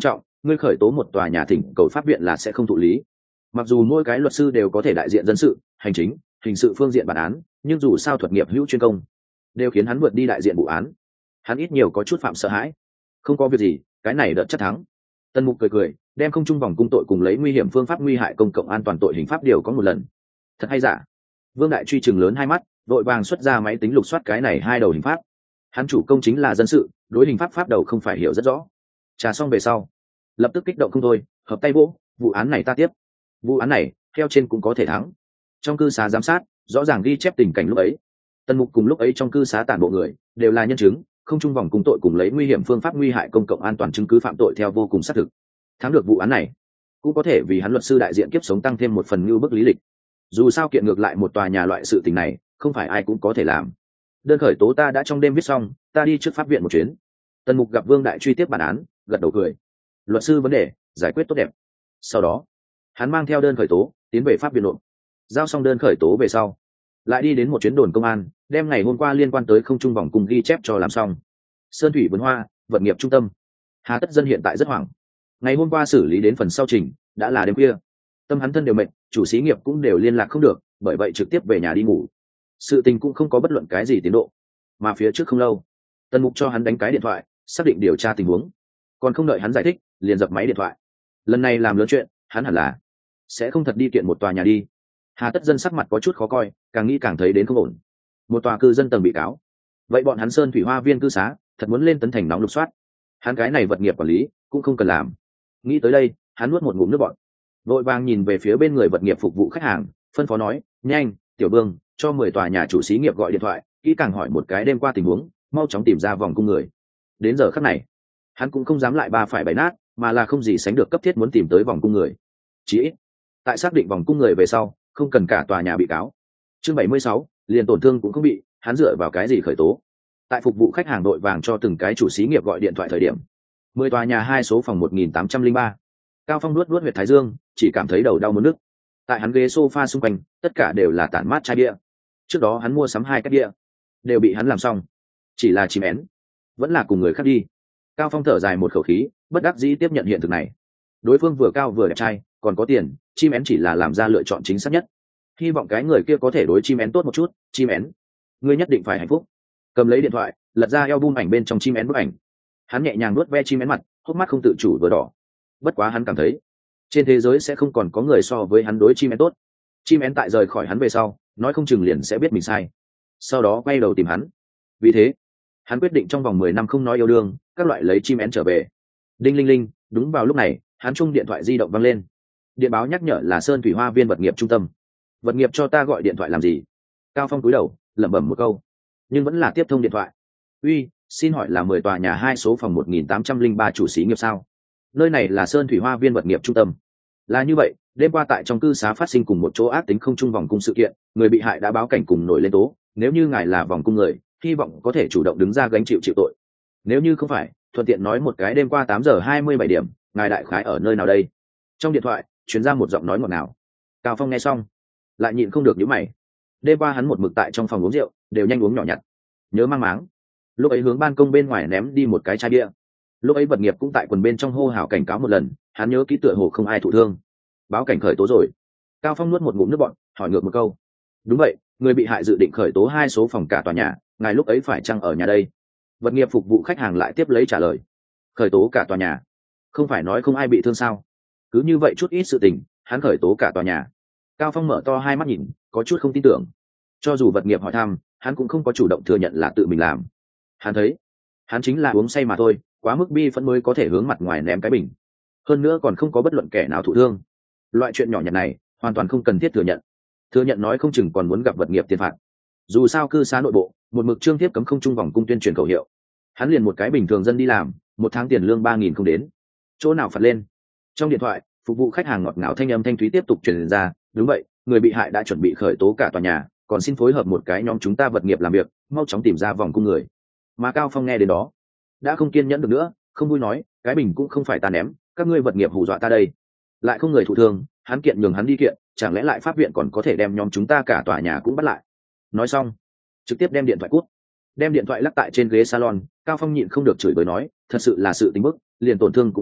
ngươi khởi tố một tòa nhà thỉnh cầu pháp viện là sẽ không thụ lý. Mặc dù mỗi cái luật sư đều có thể đại diện dân sự, hành chính, hình sự phương diện bản án, nhưng dù sao thuật nghiệp hữu chuyên công, đều khiến hắn vượt đi đại diện vụ án. Hắn ít nhiều có chút phạm sợ hãi. Không có việc gì, cái này đợt chắc thắng. Tần Mục cười cười, đem không trung vòng cung tội cùng lấy nguy hiểm phương pháp nguy hại công cộng an toàn tội hình pháp điều có một lần. Thật hay giả? Vương Đại Truy chừng lớn hai mắt, vội vàng xuất ra máy tính lục soát cái này hai đầu hình pháp. Hắn chủ công chính là dân sự, đối hình pháp pháp đầu không phải hiểu rất rõ. Trà xong về sau, lập tức kích động không thôi, hợp tay vỗ, vụ án này ta tiếp. Vụ án này, theo trên cũng có thể thắng. Trong cư xá giám sát, rõ ràng ghi chép tình cảnh lúc ấy. Tần Mục cùng lúc ấy trong cư xá tản bộ người, đều là nhân chứng, không trung vòng cung tội cùng lấy nguy hiểm phương pháp nguy hại công cộng an toàn chứng cứ phạm tội theo vô cùng xác thực. Thắng được vụ án này, cũng có thể vì hắn luật sư đại diện kiếp sống tăng thêm một phần như bức lý lịch. Dù sao kiện ngược lại một tòa nhà loại sự tình này, không phải ai cũng có thể làm. Đơn khởi tố ta đã trong đêm viết xong, ta đi trước pháp viện một chuyến. Tần Mục gặp Vương Đại Truy tiếp bản án, gật đầu cười. Luật sư vấn đề giải quyết tốt đẹp. Sau đó, hắn mang theo đơn khởi tố tiến về pháp viện nộp. Giao xong đơn khởi tố về sau, lại đi đến một chuyến đồn công an, đem ngày hôm qua liên quan tới không trung vòng cùng ghi chép cho làm xong. Sơn thủy vườn hoa, vật nghiệp trung tâm. Hà Tất Dân hiện tại rất hoảng. Ngày hôm qua xử lý đến phần sau trình, đã là đêm khuya. Tâm hắn thân đều mệt, chủ xí nghiệp cũng đều liên lạc không được, bởi vậy trực tiếp về nhà đi ngủ. Sự tình cũng không có bất luận cái gì tiến độ. Mà phía trước không lâu, Tần Mục cho hắn đánh cái điện thoại, xác định điều tra tình huống. Còn không đợi hắn giải thích, liền dập máy điện thoại. Lần này làm lớn chuyện, hắn hẳn là sẽ không thật đi kiện một tòa nhà đi. Hà Tất Dân sắc mặt có chút khó coi, càng nghĩ càng thấy đến không ổn. Một tòa cư dân tầng bị cáo, vậy bọn hắn Sơn thủy hoa viên cư xá thật muốn lên tấn thành nóng lục soát. Hắn cái này vật nghiệp quản lý cũng không cần làm. Nghĩ tới đây, hắn nuốt một ngụm nước bọt, vội vàng nhìn về phía bên người vật nghiệp phục vụ khách hàng, phân phó nói: nhanh, Tiểu Vương, cho mười tòa nhà chủ xí nghiệp gọi điện thoại, kỹ càng hỏi một cái đêm qua tình huống, mau chóng tìm ra vòng cung người. Đến giờ khắc này, hắn cũng không dám lại ba phải bày nát, mà là không gì sánh được cấp thiết muốn tìm tới vòng cung người. Chỉ ít, tại xác định vòng cung người về sau, không cần cả tòa nhà bị cáo. Chương bảy mươi sáu, liền tổn thương cũng không bị, hắn dựa vào cái gì khởi tố? Tại phục vụ khách hàng đội vàng cho từng cái chủ xí nghiệp gọi điện thoại thời điểm, mười tòa nhà hai số phòng một nghìn tám trăm linh ba. Cao Phong nuốt nuốt huyệt thái dương, chỉ cảm thấy đầu đau muốn nức. Tại hắn ghế sofa xung quanh, tất cả đều là tản mát chai bia. Trước đó hắn mua sắm hai cái bia, đều bị hắn làm xong. Chỉ là chim én, vẫn là cùng người khác đi. Cao Phong thở dài một khẩu khí, bất đắc dĩ tiếp nhận hiện thực này. Đối phương vừa cao vừa đẹp trai, còn có tiền, chim én chỉ là làm ra lựa chọn chính xác nhất. Hy vọng cái người kia có thể đối chim én tốt một chút. Chim én, ngươi nhất định phải hạnh phúc. Cầm lấy điện thoại, lật ra album ảnh bên trong chim én bức ảnh. Hắn nhẹ nhàng nuốt ve chim én mặt, hốc mắt không tự chủ vừa đỏ. Bất quá hắn cảm thấy, trên thế giới sẽ không còn có người so với hắn đối chim én tốt. Chim én tại rời khỏi hắn về sau, nói không chừng liền sẽ biết mình sai, sau đó quay đầu tìm hắn. Vì thế, hắn quyết định trong vòng mười năm không nói yêu đương, các loại lấy chim én trở về. Đinh linh linh, đúng vào lúc này, hắn chung điện thoại di động vang lên. Điện báo nhắc nhở là Sơn thủy hoa viên vật nghiệp trung tâm. Vật nghiệp cho ta gọi điện thoại làm gì? Cao Phong cúi đầu, lẩm bẩm một câu, nhưng vẫn là tiếp thông điện thoại. Uy, xin hỏi là mười tòa nhà hai số phòng một nghìn tám trăm linh ba chủ xí nghiệp sao? Nơi này là Sơn thủy hoa viên vật nghiệp trung tâm. Là như vậy, đêm qua tại trong cư xá phát sinh cùng một chỗ ác tính không trung vòng cung sự kiện, người bị hại đã báo cảnh cùng nổi lên tố. Nếu như ngài là vòng cung người, hy vọng có thể chủ động đứng ra gánh chịu chịu tội. Nếu như không phải, thuận tiện nói một cái đêm qua tám giờ hai mươi bảy điểm, ngài đại khái ở nơi nào đây? Trong điện thoại truyền ra một giọng nói ngọt ngào. Cao Phong nghe xong, lại nhịn không được nhíu mày. Đêm qua hắn một mực tại trong phòng uống rượu, đều nhanh uống nhỏ nhặt, nhớ mang máng. Lúc ấy hướng ban công bên ngoài ném đi một cái chai bia. Lúc ấy vật nghiệp cũng tại quần bên trong hô hào cảnh cáo một lần, hắn nhớ kỹ tựa hồ không ai thụ thương. Báo cảnh khởi tố rồi. Cao Phong nuốt một ngụm nước bọt, hỏi ngược một câu. Đúng vậy, người bị hại dự định khởi tố hai số phòng cả tòa nhà, ngài lúc ấy phải chăng ở nhà đây? Vật nghiệp phục vụ khách hàng lại tiếp lấy trả lời. Khởi tố cả tòa nhà? Không phải nói không ai bị thương sao? Cứ như vậy chút ít sự tình, hắn khởi tố cả tòa nhà. Cao Phong mở to hai mắt nhìn, có chút không tin tưởng. Cho dù vật nghiệp hỏi thăm, hắn cũng không có chủ động thừa nhận là tự mình làm. Hắn thấy, hắn chính là uống say mà thôi, quá mức bi phẫn mới có thể hướng mặt ngoài ném cái bình. Hơn nữa còn không có bất luận kẻ nào thụ thương. Loại chuyện nhỏ nhặt này, hoàn toàn không cần thiết thừa nhận. Thừa nhận nói không chừng còn muốn gặp vật nghiệp tiền phạt. Dù sao cư xá nội bộ, một mực trương tiếp cấm không trung vòng cung tuyên truyền khẩu hiệu. Hắn liền một cái bình thường dân đi làm, một tháng tiền lương ba nghìn không đến. Chỗ nào phạt lên? Trong điện thoại, phục vụ khách hàng ngọt ngào thanh âm thanh thúy tiếp tục truyền ra. Đúng vậy, người bị hại đã chuẩn bị khởi tố cả tòa nhà, còn xin phối hợp một cái nhóm chúng ta vật nghiệp làm việc, mau chóng tìm ra vòng cung người. Mà Cao Phong nghe đến đó, đã không kiên nhẫn được nữa, không vui nói, cái bình cũng không phải ta ném, các ngươi vật nghiệp hù dọa ta đây. Lại không người thụ thương, hắn kiện nhường hắn đi kiện, chẳng lẽ lại pháp viện còn có thể đem nhóm chúng ta cả tòa nhà cũng bắt lại? Nói xong, trực tiếp đem điện thoại cút. Đem điện thoại lắc tại trên ghế salon, Cao Phong nhịn không được chửi bới nói, thật sự là sự tình bức, liền tổn thương cũng không bị,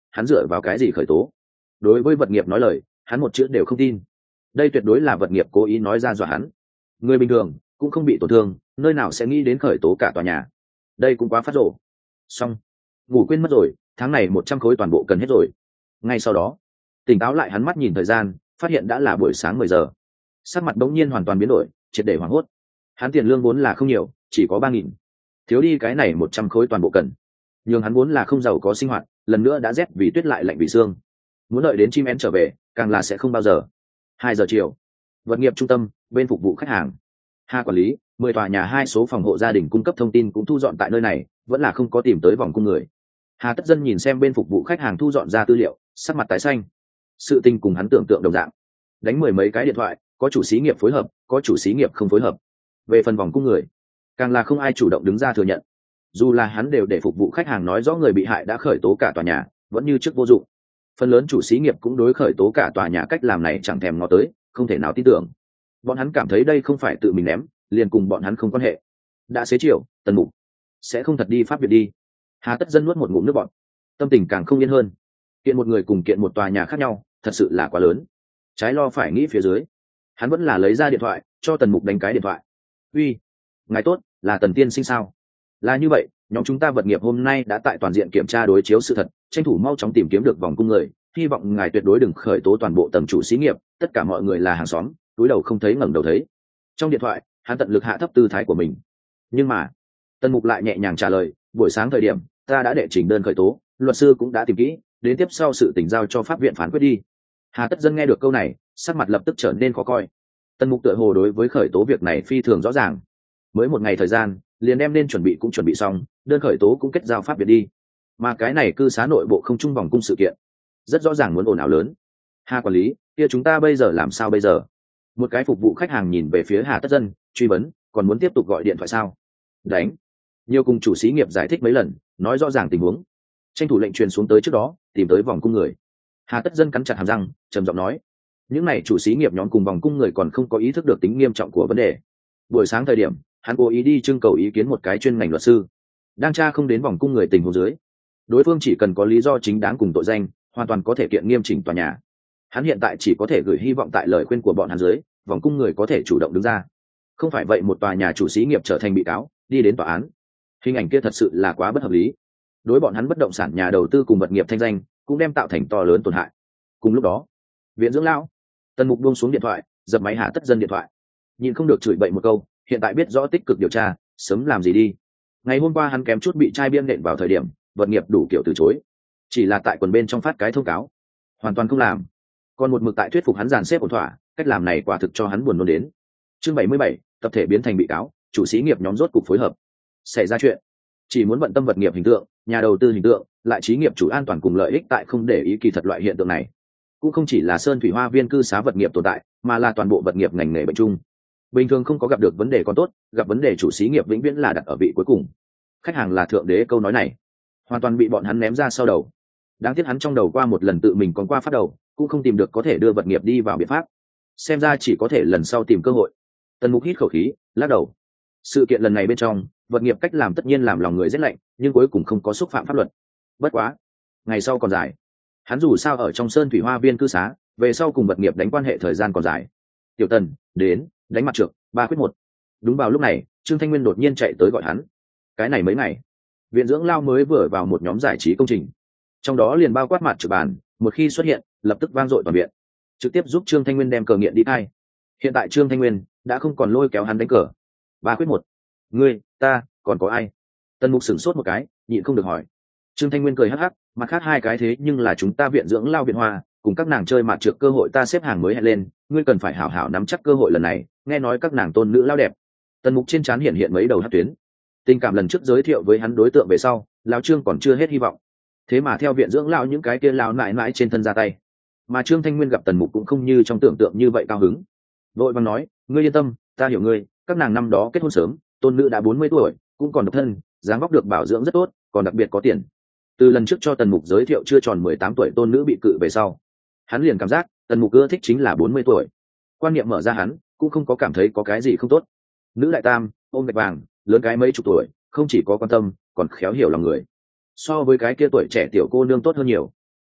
hắn dựa vào cái gì khởi tố? Đối với vật nghiệp nói lời, hắn một chữ đều không tin. Đây tuyệt đối là vật nghiệp cố ý nói ra dọa hắn. Người bình thường cũng không bị tổn thương, nơi nào sẽ nghĩ đến khởi tố cả tòa nhà? Đây cũng quá phát rồ. Xong, ngủ quên mất rồi, tháng này một trăm khối toàn bộ cần hết rồi. Ngay sau đó, tỉnh táo lại, hắn mắt nhìn thời gian, phát hiện đã là buổi sáng mười giờ. Sắc mặt bỗng nhiên hoàn toàn biến đổi, triệt để hoảng hốt. Hắn tiền lương vốn là không nhiều, chỉ có ba nghìn, thiếu đi cái này một trăm khối toàn bộ cần. Nhưng hắn vốn là không giàu có sinh hoạt, lần nữa đã rét vì tuyết lại lạnh vì xương. Muốn đợi đến chim én trở về, càng là sẽ không bao giờ. Hai giờ chiều, vật nghiệp trung tâm, bên phục vụ khách hàng. Hà quản lý, mười tòa nhà hai số phòng hộ gia đình cung cấp thông tin cũng thu dọn tại nơi này, vẫn là không có tìm tới vòng cung người. Hà Tất Dân nhìn xem bên phục vụ khách hàng thu dọn ra tư liệu, sắc mặt tái xanh. Sự tình cùng hắn tưởng tượng đồng dạng. Đánh mười mấy cái điện thoại, có chủ xí nghiệp phối hợp, có chủ xí nghiệp không phối hợp. Về phần vòng cung người, càng là không ai chủ động đứng ra thừa nhận. Dù là hắn đều để phục vụ khách hàng nói rõ người bị hại đã khởi tố cả tòa nhà, vẫn như trước vô dụng. Phần lớn chủ xí nghiệp cũng đối khởi tố cả tòa nhà cách làm này chẳng thèm ngó tới, không thể nào tin tưởng. Bọn hắn cảm thấy đây không phải tự mình ném, liền cùng bọn hắn không quan hệ. Đã xế chiều, Tần Mục sẽ không thật đi pháp biệt đi. Hà Tất Dân nuốt một ngụm nước bọt, tâm tình càng không yên hơn. Kiện một người cùng kiện một tòa nhà khác nhau, thật sự là quá lớn. Trái lo phải nghĩ phía dưới, hắn vẫn là lấy ra điện thoại cho Tần Mục đánh cái điện thoại. Uy, ngài tốt, là Tần tiên sinh sao? Là như vậy, nhóm chúng ta vật nghiệp hôm nay đã tại toàn diện kiểm tra đối chiếu sự thật, tranh thủ mau chóng tìm kiếm được vòng cung người, hy vọng ngài tuyệt đối đừng khởi tố toàn bộ tầng chủ xí nghiệp, tất cả mọi người là hàng xóm, túi đầu không thấy ngẩng đầu thấy. Trong điện thoại, hắn tận lực hạ thấp tư thái của mình. Nhưng mà, Tần Mục lại nhẹ nhàng trả lời, buổi sáng thời điểm, ta đã đệ trình đơn khởi tố, luật sư cũng đã tìm kỹ, đến tiếp sau sự tình giao cho pháp viện phán quyết đi. Hà Tất Dân nghe được câu này, sắc mặt lập tức trở nên khó coi. Tần Mục tựa hồ đối với khởi tố việc này phi thường rõ ràng. Mới một ngày thời gian, liền đem nên chuẩn bị cũng chuẩn bị xong, đơn khởi tố cũng kết giao pháp viện đi. Mà cái này cư xá nội bộ không chung vòng cung sự kiện, rất rõ ràng muốn ồn ào lớn. Hà quản lý, kia chúng ta bây giờ làm sao bây giờ? Một cái phục vụ khách hàng nhìn về phía Hà Tất Dân, truy vấn, còn muốn tiếp tục gọi điện thoại sao? Đánh. Nhiều cùng chủ xí nghiệp giải thích mấy lần, nói rõ ràng tình huống. Tranh thủ lệnh truyền xuống tới trước đó, tìm tới vòng cung người. Hà Tất Dân cắn chặt hàm răng, trầm giọng nói, những này chủ xí nghiệp nhóm cùng vòng cung người còn không có ý thức được tính nghiêm trọng của vấn đề. Buổi sáng thời điểm, hắn cố ý đi trưng cầu ý kiến một cái chuyên ngành luật sư, đang tra không đến vòng cung người tình huống dưới, đối phương chỉ cần có lý do chính đáng cùng tội danh, hoàn toàn có thể kiện nghiêm chỉnh tòa nhà. Hắn hiện tại chỉ có thể gửi hy vọng tại lời khuyên của bọn hắn dưới, vòng cung người có thể chủ động đứng ra. Không phải vậy một tòa nhà chủ xí nghiệp trở thành bị cáo, đi đến tòa án, hình ảnh kia thật sự là quá bất hợp lý. Đối bọn hắn bất động sản nhà đầu tư cùng vật nghiệp thanh danh cũng đem tạo thành to lớn tổn hại. Cùng lúc đó, viện dưỡng lão, Tần Mục buông xuống điện thoại, dập máy Hà Tất Dân điện thoại, nhìn không được chửi bậy một câu, hiện tại biết rõ tích cực điều tra, sớm làm gì đi. Ngày hôm qua hắn kém chút bị chai bia nện vào thời điểm, vật nghiệp đủ kiểu từ chối, chỉ là tại quần bên trong phát cái thông cáo, hoàn toàn không làm. Còn một mực tại thuyết phục hắn dàn xếp ổn thỏa, cách làm này quả thực cho hắn buồn nôn đến. Chương bảy mươi bảy, tập thể biến thành bị cáo, chủ xí nghiệp nhóm rốt cục phối hợp. Xảy ra chuyện, chỉ muốn bận tâm vật nghiệp hình tượng, nhà đầu tư hình tượng, lại trí nghiệp chủ an toàn cùng lợi ích tại không để ý kỳ thật loại hiện tượng này. Cũng không chỉ là Sơn Thủy Hoa Viên cư xá vật nghiệp tồn tại, mà là toàn bộ vật nghiệp ngành nghề bệnh chung. Bình thường không có gặp được vấn đề còn tốt, gặp vấn đề chủ xí nghiệp vĩnh viễn là đặt ở vị cuối cùng. Khách hàng là thượng đế, câu nói này hoàn toàn bị bọn hắn ném ra sau đầu. Đáng tiếc hắn trong đầu qua một lần tự mình còn qua phát đầu, cũng không tìm được có thể đưa vật nghiệp đi vào biện pháp. Xem ra chỉ có thể lần sau tìm cơ hội. Tần Mục hít khẩu khí, lắc đầu. Sự kiện lần này bên trong, vật nghiệp cách làm tất nhiên làm lòng người rét lạnh, nhưng cuối cùng không có xúc phạm pháp luật. Bất quá, ngày sau còn dài. Hắn dù sao ở trong Sơn Thủy Hoa Viên cư xá, về sau cùng vật nghiệp đánh quan hệ thời gian còn dài. Tiểu Tần, đến, đánh mặt trượt, ba quyết một. Đúng vào lúc này, Trương Thanh Nguyên đột nhiên chạy tới gọi hắn. Cái này mấy ngày, viện dưỡng lao mới vừa vào một nhóm giải trí công trình, trong đó liền bao quát mặt trực bàn, một khi xuất hiện, lập tức vang dội toàn viện, trực tiếp giúp Trương Thanh Nguyên đem cờ nghiện đi thay. Hiện tại Trương Thanh Nguyên đã không còn lôi kéo hắn đánh cờ. Ba quyết một. Ngươi, ta, còn có ai? Tần Mục sửng sốt một cái, nhịn không được hỏi. Trương Thanh Nguyên cười hắc hắc, mặt khác hai cái thế nhưng là chúng ta viện dưỡng lao viện hoa, cùng các nàng chơi mặt trượt cơ hội ta xếp hàng mới hẹn lên, ngươi cần phải hảo hảo nắm chắc cơ hội lần này, nghe nói các nàng tôn nữ lao đẹp. Tần Mục trên trán hiện hiện mấy đầu hắc tuyến. Tình cảm lần trước giới thiệu với hắn đối tượng về sau, lão Trương còn chưa hết hy vọng. Thế mà theo viện dưỡng lão những cái kia lão nại nại trên thân ra tay. Mà Trương Thanh Nguyên gặp Tần Mục cũng không như trong tưởng tượng như vậy cao hứng. Vội vàng nói, ngươi yên tâm, ta hiểu ngươi, các nàng năm đó kết hôn sớm, tôn nữ đã bốn mươi tuổi, cũng còn độc thân, dáng vóc được bảo dưỡng rất tốt, còn đặc biệt có tiền. Từ lần trước cho Tần Mục giới thiệu chưa tròn mười tám tuổi tôn nữ bị cự về sau, hắn liền cảm giác Tần Mục ưa thích chính là bốn mươi tuổi. Quan niệm mở ra hắn cũng không có cảm thấy có cái gì không tốt. Nữ đại tam, ôm gạch vàng, lớn cái mấy chục tuổi, không chỉ có quan tâm, còn khéo hiểu lòng người. So với cái kia tuổi trẻ tiểu cô nương tốt hơn nhiều.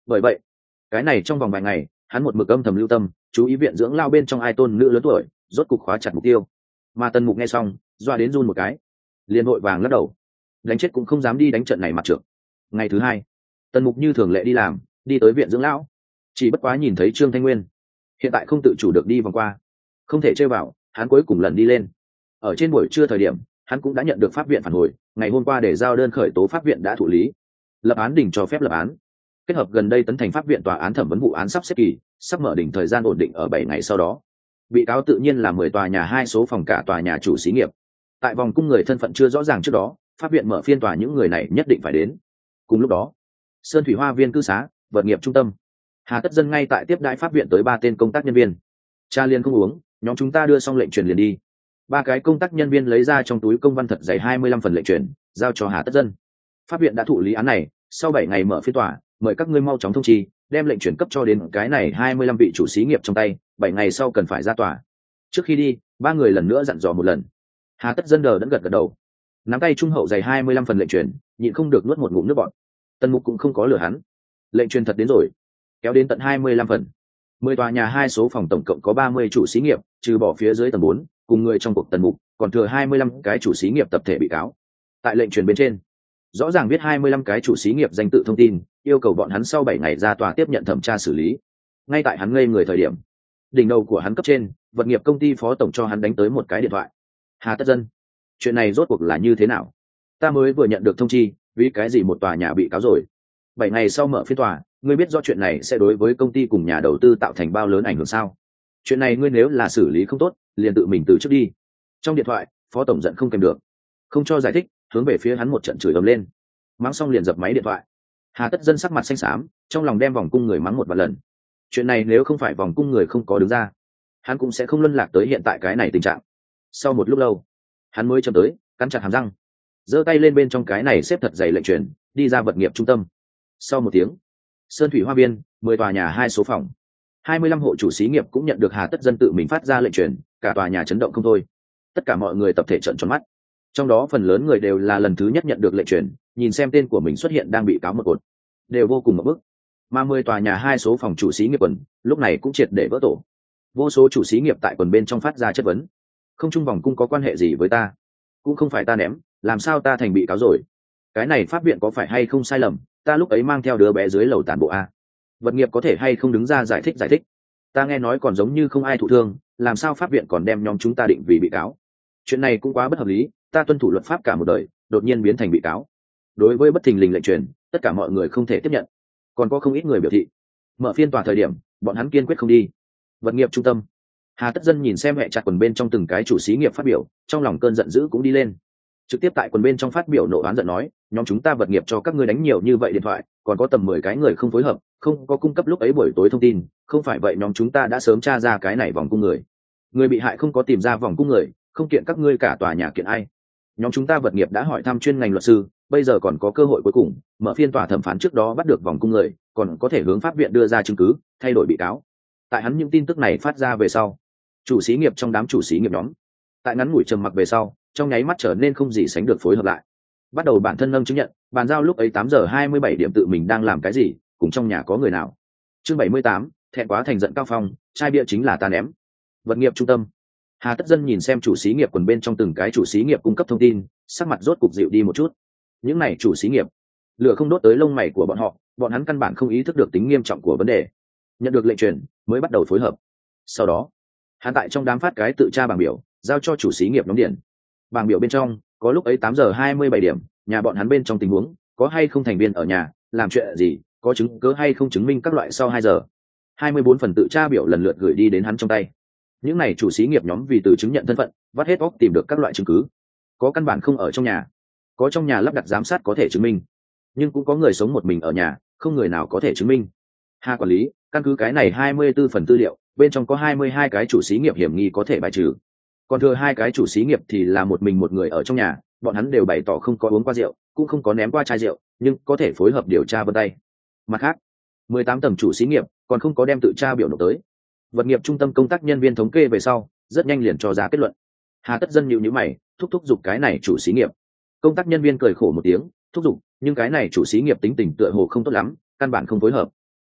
Bởi vậy cái này trong vòng vài ngày hắn một mực âm thầm lưu tâm chú ý viện dưỡng lao bên trong ai tôn nữ lớn tuổi, rốt cục khóa chặt mục tiêu. Mà Tần Mục nghe xong doa đến run một cái, liền vội vàng lắc đầu, đánh chết cũng không dám đi đánh trận này mặt trượng. Ngày thứ hai, Tần Mục như thường lệ đi làm, đi tới viện dưỡng lão, chỉ bất quá nhìn thấy Trương Thanh Nguyên hiện tại không tự chủ được đi vòng qua, không thể chơi vào, hắn cuối cùng lần đi lên. Ở trên buổi trưa thời điểm hắn cũng đã nhận được pháp viện phản hồi, ngày hôm qua để giao đơn khởi tố pháp viện đã thụ lý, lập án đỉnh cho phép lập án. Kết hợp gần đây Tấn Thành pháp viện tòa án thẩm vấn vụ án sắp xếp kỳ, sắp mở đỉnh thời gian ổn định ở bảy ngày sau đó. Bị cáo tự nhiên là mười tòa nhà hai số phòng cả tòa nhà chủ xí nghiệp. Tại vòng cung người thân phận chưa rõ ràng trước đó, pháp viện mở phiên tòa những người này nhất định phải đến. Cùng lúc đó, Sơn Thủy Hoa viên cư xá, vật nghiệp trung tâm, Hà Tất Dân ngay tại tiếp đãi pháp viện tới ba tên công tác nhân viên. Cha liền không uống, nhóm chúng ta đưa xong lệnh truyền liền đi. Ba cái công tác nhân viên lấy ra trong túi công văn thật dày hai mươi lăm phần lệnh truyền, giao cho Hà Tất Dân. Pháp viện đã thụ lý án này, sau bảy ngày mở phiên tòa, mời các ngươi mau chóng thông chi, đem lệnh chuyển cấp cho đến cái này hai mươi lăm vị chủ xí nghiệp trong tay, bảy ngày sau cần phải ra tòa. Trước khi đi, ba người lần nữa dặn dò một lần. Hà Tất Dân đờ đẫn gật gật đầu, nắm tay trung hậu dày hai mươi lăm phần lệnh truyền, nhịn không được nuốt một ngụm nước bọt. Tần Mục cũng không có lừa hắn, lệnh truyền thật đến rồi, kéo đến tận hai mươi lăm phần. Mười tòa nhà hai số phòng tổng cộng có ba mươi chủ xí nghiệp, trừ bỏ phía dưới tầng bốn, cùng người trong cuộc Tần Mục, còn thừa hai mươi lăm cái chủ xí nghiệp tập thể bị cáo. Tại lệnh truyền bên trên, rõ ràng viết hai mươi lăm cái chủ xí nghiệp danh tự thông tin, yêu cầu bọn hắn sau bảy ngày ra tòa tiếp nhận thẩm tra xử lý. Ngay tại hắn ngây người thời điểm, đỉnh đầu của hắn cấp trên, vật nghiệp công ty phó tổng cho hắn đánh tới một cái điện thoại. Hà Tất Dân, chuyện này rốt cuộc là như thế nào? Ta mới vừa nhận được thông chi, vì cái gì một tòa nhà bị cáo rồi? Bảy ngày sau mở phiên tòa, ngươi biết do chuyện này sẽ đối với công ty cùng nhà đầu tư tạo thành bao lớn ảnh hưởng sao? Chuyện này ngươi nếu là xử lý không tốt, liền tự mình từ trước đi. Trong điện thoại, phó tổng giận không kèm được, không cho giải thích, hướng về phía hắn một trận chửi ầm lên. Mắng xong liền dập máy điện thoại. Hà Tất Dân sắc mặt xanh xám, trong lòng đem vòng cung người mắng một vài lần. Chuyện này nếu không phải vòng cung người không có đứng ra, hắn cũng sẽ không luân lạc tới hiện tại cái này tình trạng. Sau một lúc lâu, hắn mới chậm tới, cắn chặt hàm răng, giơ tay lên bên trong cái này xếp thật dày lệnh truyền, đi ra vật nghiệp trung tâm. Sau một tiếng, Sơn Thủy Hoa viên, mười tòa nhà hai số phòng, hai mươi lăm hộ chủ xí nghiệp cũng nhận được Hà Tất Dân tự mình phát ra lệnh truyền, cả tòa nhà chấn động không thôi. Tất cả mọi người tập thể trợn tròn mắt. Trong đó phần lớn người đều là lần thứ nhất nhận được lệnh truyền, nhìn xem tên của mình xuất hiện đang bị cáo một cột, đều vô cùng ngộp bức. Mà mười tòa nhà hai số phòng chủ xí nghiệp quần lúc này cũng triệt để vỡ tổ. Vô số chủ xí nghiệp tại quần bên trong phát ra chất vấn. Không trung vòng cung có quan hệ gì với ta? Cũng không phải ta ném, làm sao ta thành bị cáo rồi? Cái này pháp viện có phải hay không sai lầm? Ta lúc ấy mang theo đứa bé dưới lầu tản bộ a. Vật nghiệp có thể hay không đứng ra giải thích giải thích? Ta nghe nói còn giống như không ai thụ thương, làm sao pháp viện còn đem nhóm chúng ta định vì bị cáo? Chuyện này cũng quá bất hợp lý, ta tuân thủ luật pháp cả một đời, đột nhiên biến thành bị cáo. Đối với bất thình lình lệnh truyền, tất cả mọi người không thể tiếp nhận. Còn có không ít người biểu thị, mở phiên tòa thời điểm, bọn hắn kiên quyết không đi. Vật nghiệp trung tâm, Hà Tất Dân nhìn xem hệ chặt quần bên trong từng cái chủ xí nghiệp phát biểu, trong lòng cơn giận dữ cũng đi lên. Trực tiếp tại quần bên trong phát biểu nộ oán giận nói, nhóm chúng ta vật nghiệp cho các ngươi đánh nhiều như vậy điện thoại, còn có tầm mười cái người không phối hợp, không có cung cấp lúc ấy buổi tối thông tin, không phải vậy nhóm chúng ta đã sớm tra ra cái này vòng cung người. Người bị hại không có tìm ra vòng cung người, không kiện các ngươi cả tòa nhà kiện ai. Nhóm chúng ta vật nghiệp đã hỏi thăm chuyên ngành luật sư, bây giờ còn có cơ hội cuối cùng, mở phiên tòa thẩm phán trước đó bắt được vòng cung người, còn có thể hướng pháp viện đưa ra chứng cứ, thay đổi bị cáo. Tại hắn những tin tức này phát ra về sau, chủ xí nghiệp trong đám chủ xí nghiệp nhóm, tại ngắn ngủi trầm mặc về sau, trong nháy mắt trở nên không gì sánh được phối hợp lại. Bắt đầu bản thân nâng chứng nhận, bàn giao lúc ấy tám giờ hai mươi bảy điểm tự mình đang làm cái gì, cùng trong nhà có người nào. Chương bảy mươi tám, thẹn quá thành giận cao phong, chai bia chính là ta ném. Vật nghiệp trung tâm, Hà Tất Dân nhìn xem chủ xí nghiệp quần bên trong từng cái chủ xí nghiệp cung cấp thông tin, sắc mặt rốt cục dịu đi một chút. Những này chủ xí nghiệp, lửa không đốt tới lông mày của bọn họ, bọn hắn căn bản không ý thức được tính nghiêm trọng của vấn đề. Nhận được lệnh truyền, mới bắt đầu phối hợp. Sau đó, hắn tại trong đám phát cái tự tra bảng biểu, giao cho chủ xí nghiệp nhóm điển. Bảng biểu bên trong có lúc ấy tám giờ hai mươi bảy điểm, nhà bọn hắn bên trong tình huống, có hay không thành viên ở nhà, làm chuyện gì, có chứng cứ hay không chứng minh các loại sau hai giờ. hai mươi bốn phần tự tra biểu lần lượt gửi đi đến hắn trong tay. Những này chủ xí nghiệp nhóm vì từ chứng nhận thân phận, vắt hết óc tìm được các loại chứng cứ. Có căn bản không ở trong nhà, có trong nhà lắp đặt giám sát có thể chứng minh, nhưng cũng có người sống một mình ở nhà, không người nào có thể chứng minh. Hà quản lý, căn cứ cái này hai mươi bốn phần tư liệu, bên trong có hai mươi hai cái chủ xí nghiệp hiểm nghi có thể bài trừ. Còn thừa hai cái chủ xí nghiệp thì là một mình một người ở trong nhà, bọn hắn đều bày tỏ không có uống qua rượu, cũng không có ném qua chai rượu, nhưng có thể phối hợp điều tra vân tay. Mặt khác, mười tám tầng chủ xí nghiệp còn không có đem tự tra biểu nộp tới. Vật nghiệp trung tâm công tác nhân viên thống kê về sau, rất nhanh liền cho ra kết luận. Hà Tất Dân nhíu nhíu mày, thúc thúc giục cái này chủ xí nghiệp. Công tác nhân viên cười khổ một tiếng, thúc giục, nhưng cái này chủ xí nghiệp tính tình tựa hồ không tốt lắm, căn bản không phối hợp.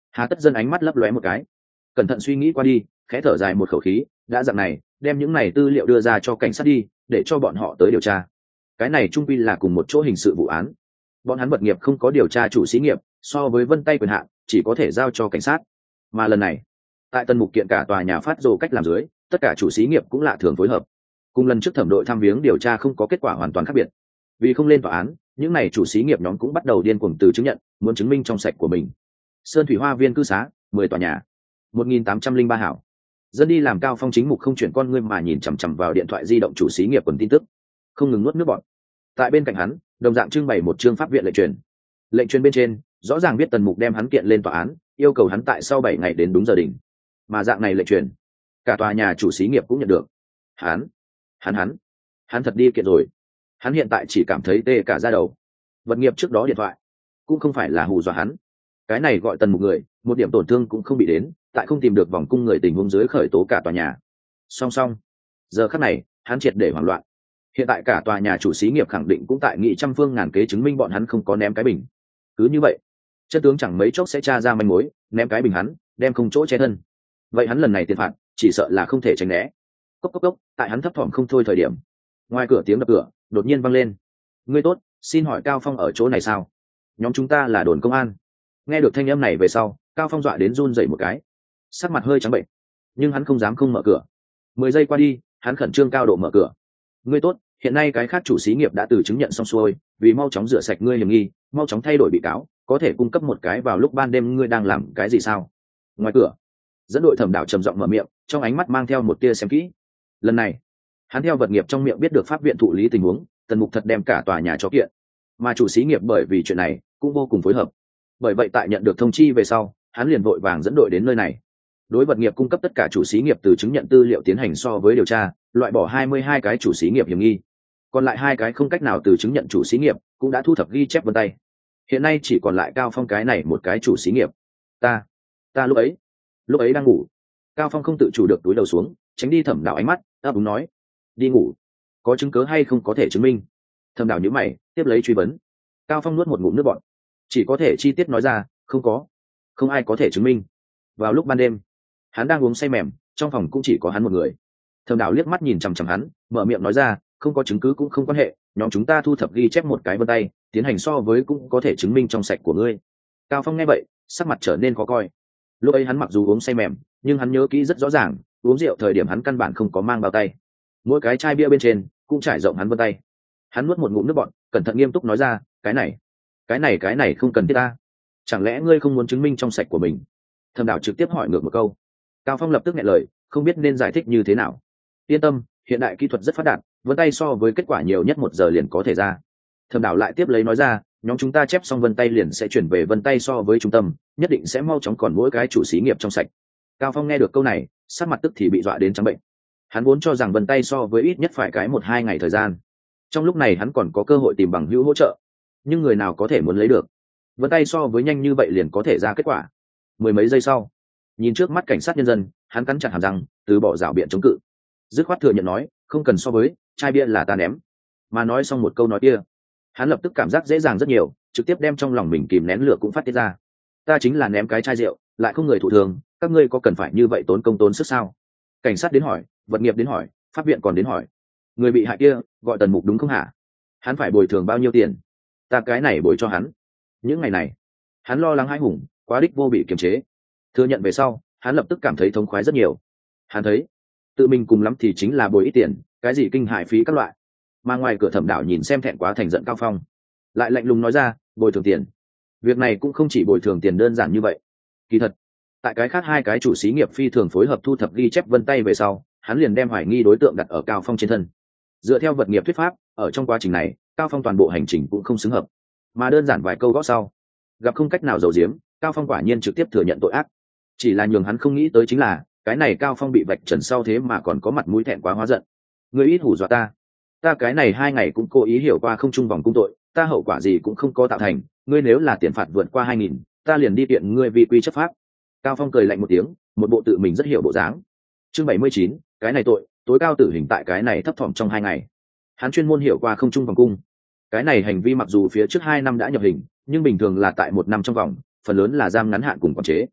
Hà Tất Dân ánh mắt lấp lóe một cái, cẩn thận suy nghĩ qua đi, khẽ thở dài một khẩu khí, đã dặn này, đem những này tư liệu đưa ra cho cảnh sát đi, để cho bọn họ tới điều tra. Cái này trung quy là cùng một chỗ hình sự vụ án, bọn hắn vật nghiệp không có điều tra chủ xí nghiệp, so với vân tay quyền hạn chỉ có thể giao cho cảnh sát. Mà lần này, tại Tần Mục kiện cả tòa nhà phát rồ cách làm dưới, tất cả chủ xí nghiệp cũng lạ thường phối hợp. Cùng lần trước thẩm đội thăm viếng điều tra không có kết quả hoàn toàn khác biệt. Vì không lên tòa án, những này chủ xí nghiệp nhóm cũng bắt đầu điên cuồng từ chứng nhận, muốn chứng minh trong sạch của mình. Sơn Thủy Hoa Viên cư xá, mười tòa nhà, một nghìn tám trăm linh ba hảo. Dân đi làm Cao Phong chính mục không chuyển con ngươi mà nhìn chằm chằm vào điện thoại di động chủ xí nghiệp quần tin tức, không ngừng nuốt nước bọt. Tại bên cạnh hắn, đồng dạng trưng bày một chương pháp viện lệnh truyền. Lệnh truyền bên trên, rõ ràng biết Tần Mục đem hắn kiện lên tòa án, yêu cầu hắn tại sau bảy ngày đến đúng giờ đỉnh. Mà dạng này lệnh truyền, cả tòa nhà chủ xí nghiệp cũng nhận được. Hắn, hắn hắn, hắn thật đi kiện rồi. Hắn hiện tại chỉ cảm thấy tê cả da đầu. Vật nghiệp trước đó điện thoại, cũng không phải là hù dọa hắn. Cái này gọi Tần Mục người, một điểm tổn thương cũng không bị đến, tại không tìm được vòng cung người tình huống dưới khởi tố cả tòa nhà. Song song, giờ khắc này, hắn triệt để hoảng loạn. Hiện tại cả tòa nhà chủ xí nghiệp khẳng định cũng tại nghị trăm phương ngàn kế chứng minh bọn hắn không có ném cái bình. Cứ như vậy, chân tướng chẳng mấy chốc sẽ tra ra manh mối, ném cái bình hắn, đem không chỗ che thân. Vậy hắn lần này tiền phạt, chỉ sợ là không thể tránh né. Cốc cốc cốc, tại hắn thấp thỏm không thôi thời điểm, ngoài cửa tiếng đập cửa đột nhiên vang lên. Ngươi tốt, xin hỏi Cao Phong ở chỗ này sao? Nhóm chúng ta là đồn công an. Nghe được thanh âm này về sau, Cao Phong dọa đến run rẩy một cái, sắc mặt hơi trắng bệnh, nhưng hắn không dám không mở cửa. Mười giây qua đi, hắn khẩn trương cao độ mở cửa. Ngươi tốt, hiện nay cái khác chủ xí nghiệp đã từ chứng nhận xong xuôi, vì mau chóng rửa sạch ngươi hiểm nghi, mau chóng thay đổi bị cáo, có thể cung cấp một cái vào lúc ban đêm ngươi đang làm cái gì sao? Ngoài cửa, dẫn đội thẩm đảo trầm giọng mở miệng, trong ánh mắt mang theo một tia xem kỹ. Lần này, hắn theo vật nghiệp trong miệng biết được pháp viện thụ lý tình huống, Tần Mục thật đem cả tòa nhà cho kiện, mà chủ xí nghiệp bởi vì chuyện này cũng vô cùng phối hợp. Bởi vậy tại nhận được thông chi về sau, hắn liền vội vàng dẫn đội đến nơi này. Đối vật nghiệp cung cấp tất cả chủ xí nghiệp từ chứng nhận tư liệu tiến hành so với điều tra, loại bỏ hai mươi hai cái chủ xí nghiệp hiểm nghi. Còn lại hai cái không cách nào từ chứng nhận chủ xí nghiệp cũng đã thu thập ghi chép vân tay. Hiện nay chỉ còn lại Cao Phong cái này một cái chủ xí nghiệp. Ta, ta lúc ấy, lúc ấy đang ngủ. Cao Phong không tự chủ được túi đầu xuống, tránh đi thẩm đảo ánh mắt, ấp úng nói: đi ngủ, có chứng cớ hay không có thể chứng minh? Thẩm đảo nhíu mày, tiếp lấy truy vấn. Cao Phong nuốt một ngụm nước bọt, chỉ có thể chi tiết nói ra, không có, không ai có thể chứng minh. Vào lúc ban đêm, hắn đang uống say mềm, trong phòng cũng chỉ có hắn một người. Thẩm đảo liếc mắt nhìn chằm chằm hắn, mở miệng nói ra: không có chứng cứ cũng không quan hệ, nhóm chúng ta thu thập ghi chép một cái vân tay, tiến hành so với cũng có thể chứng minh trong sạch của ngươi. Cao Phong nghe vậy, sắc mặt trở nên khó coi. Lúc ấy hắn mặc dù uống say mềm, nhưng hắn nhớ kỹ rất rõ ràng, uống rượu thời điểm hắn căn bản không có mang bao tay, mỗi cái chai bia bên trên cũng trải rộng hắn vân tay. Hắn nuốt một ngụm nước bọt, cẩn thận nghiêm túc nói ra: cái này, cái này cái này không cần thiết ta. Chẳng lẽ ngươi không muốn chứng minh trong sạch của mình? Thẩm đảo trực tiếp hỏi ngược một câu. Cao Phong lập tức nghẹn lời, không biết nên giải thích như thế nào. Yên tâm, hiện đại kỹ thuật rất phát đạt, vân tay so với kết quả nhiều nhất một giờ liền có thể ra. Thẩm đảo lại tiếp lấy nói ra: nhóm chúng ta chép xong vân tay liền sẽ chuyển về vân tay so với trung tâm, nhất định sẽ mau chóng còn mỗi cái chủ xí nghiệp trong sạch. Cao Phong nghe được câu này, sắc mặt tức thì bị dọa đến trắng bệnh. Hắn vốn cho rằng vân tay so với ít nhất phải cái một hai ngày thời gian, trong lúc này hắn còn có cơ hội tìm bằng hữu hỗ trợ, nhưng người nào có thể muốn lấy được vân tay so với nhanh như vậy liền có thể ra kết quả. Mười mấy giây sau, nhìn trước mắt cảnh sát nhân dân, hắn cắn chặt hàm răng, từ bỏ rảo biện chống cự, dứt khoát thừa nhận nói: không cần so với, chai bia là ta ném. Mà nói xong một câu nói kia, hắn lập tức cảm giác dễ dàng rất nhiều, trực tiếp đem trong lòng mình kìm nén lửa cũng phát tiết ra. Ta chính là ném cái chai rượu, lại không người thụ thường, các ngươi có cần phải như vậy tốn công tốn sức sao? Cảnh sát đến hỏi, vật nghiệp đến hỏi, pháp viện còn đến hỏi. Người bị hại kia gọi Tần Mục đúng không hả? Hắn phải bồi thường bao nhiêu tiền? Ta cái này bồi cho hắn. Những ngày này, hắn lo lắng hãi hùng, quá đích vô bị kiềm chế. Thừa nhận về sau, hắn lập tức cảm thấy thống khoái rất nhiều. Hắn thấy, tự mình cùng lắm thì chính là bồi ít tiền, cái gì kinh hại phí các loại. Mà ngoài cửa thẩm đảo nhìn xem thẹn quá thành giận Cao Phong, lại lạnh lùng nói ra: bồi thường tiền. Việc này cũng không chỉ bồi thường tiền đơn giản như vậy. Kỳ thật, tại cái khác hai cái chủ xí nghiệp phi thường phối hợp thu thập ghi chép vân tay về sau, hắn liền đem hoài nghi đối tượng đặt ở Cao Phong trên thân. Dựa theo vật nghiệp thuyết pháp, ở trong quá trình này, Cao Phong toàn bộ hành trình cũng không xứng hợp, mà đơn giản vài câu gõ sau, gặp không cách nào giấu giếm, Cao Phong quả nhiên trực tiếp thừa nhận tội ác. Chỉ là nhường hắn không nghĩ tới chính là, cái này Cao Phong bị vạch trần sau thế mà còn có mặt mũi thẹn quá hóa giận. Ngươi ít hù dọa ta, ta cái này hai ngày cũng cố ý hiểu qua không trung vòng cung tội, ta hậu quả gì cũng không có tạo thành, ngươi nếu là tiền phạt vượt qua hai nghìn, ta liền đi kiện ngươi vi quy chấp pháp. Cao Phong cười lạnh một tiếng, một bộ tự mình rất hiểu bộ dáng. Chương bảy mươi chín, cái này tội, tối cao tử hình tại cái này thấp thỏm trong hai ngày. Hắn chuyên môn hiểu qua không trung vòng cung. Cái này hành vi mặc dù phía trước hai năm đã nhập hình, nhưng bình thường là tại một năm trong vòng, phần lớn là giam ngắn hạn cùng quản chế.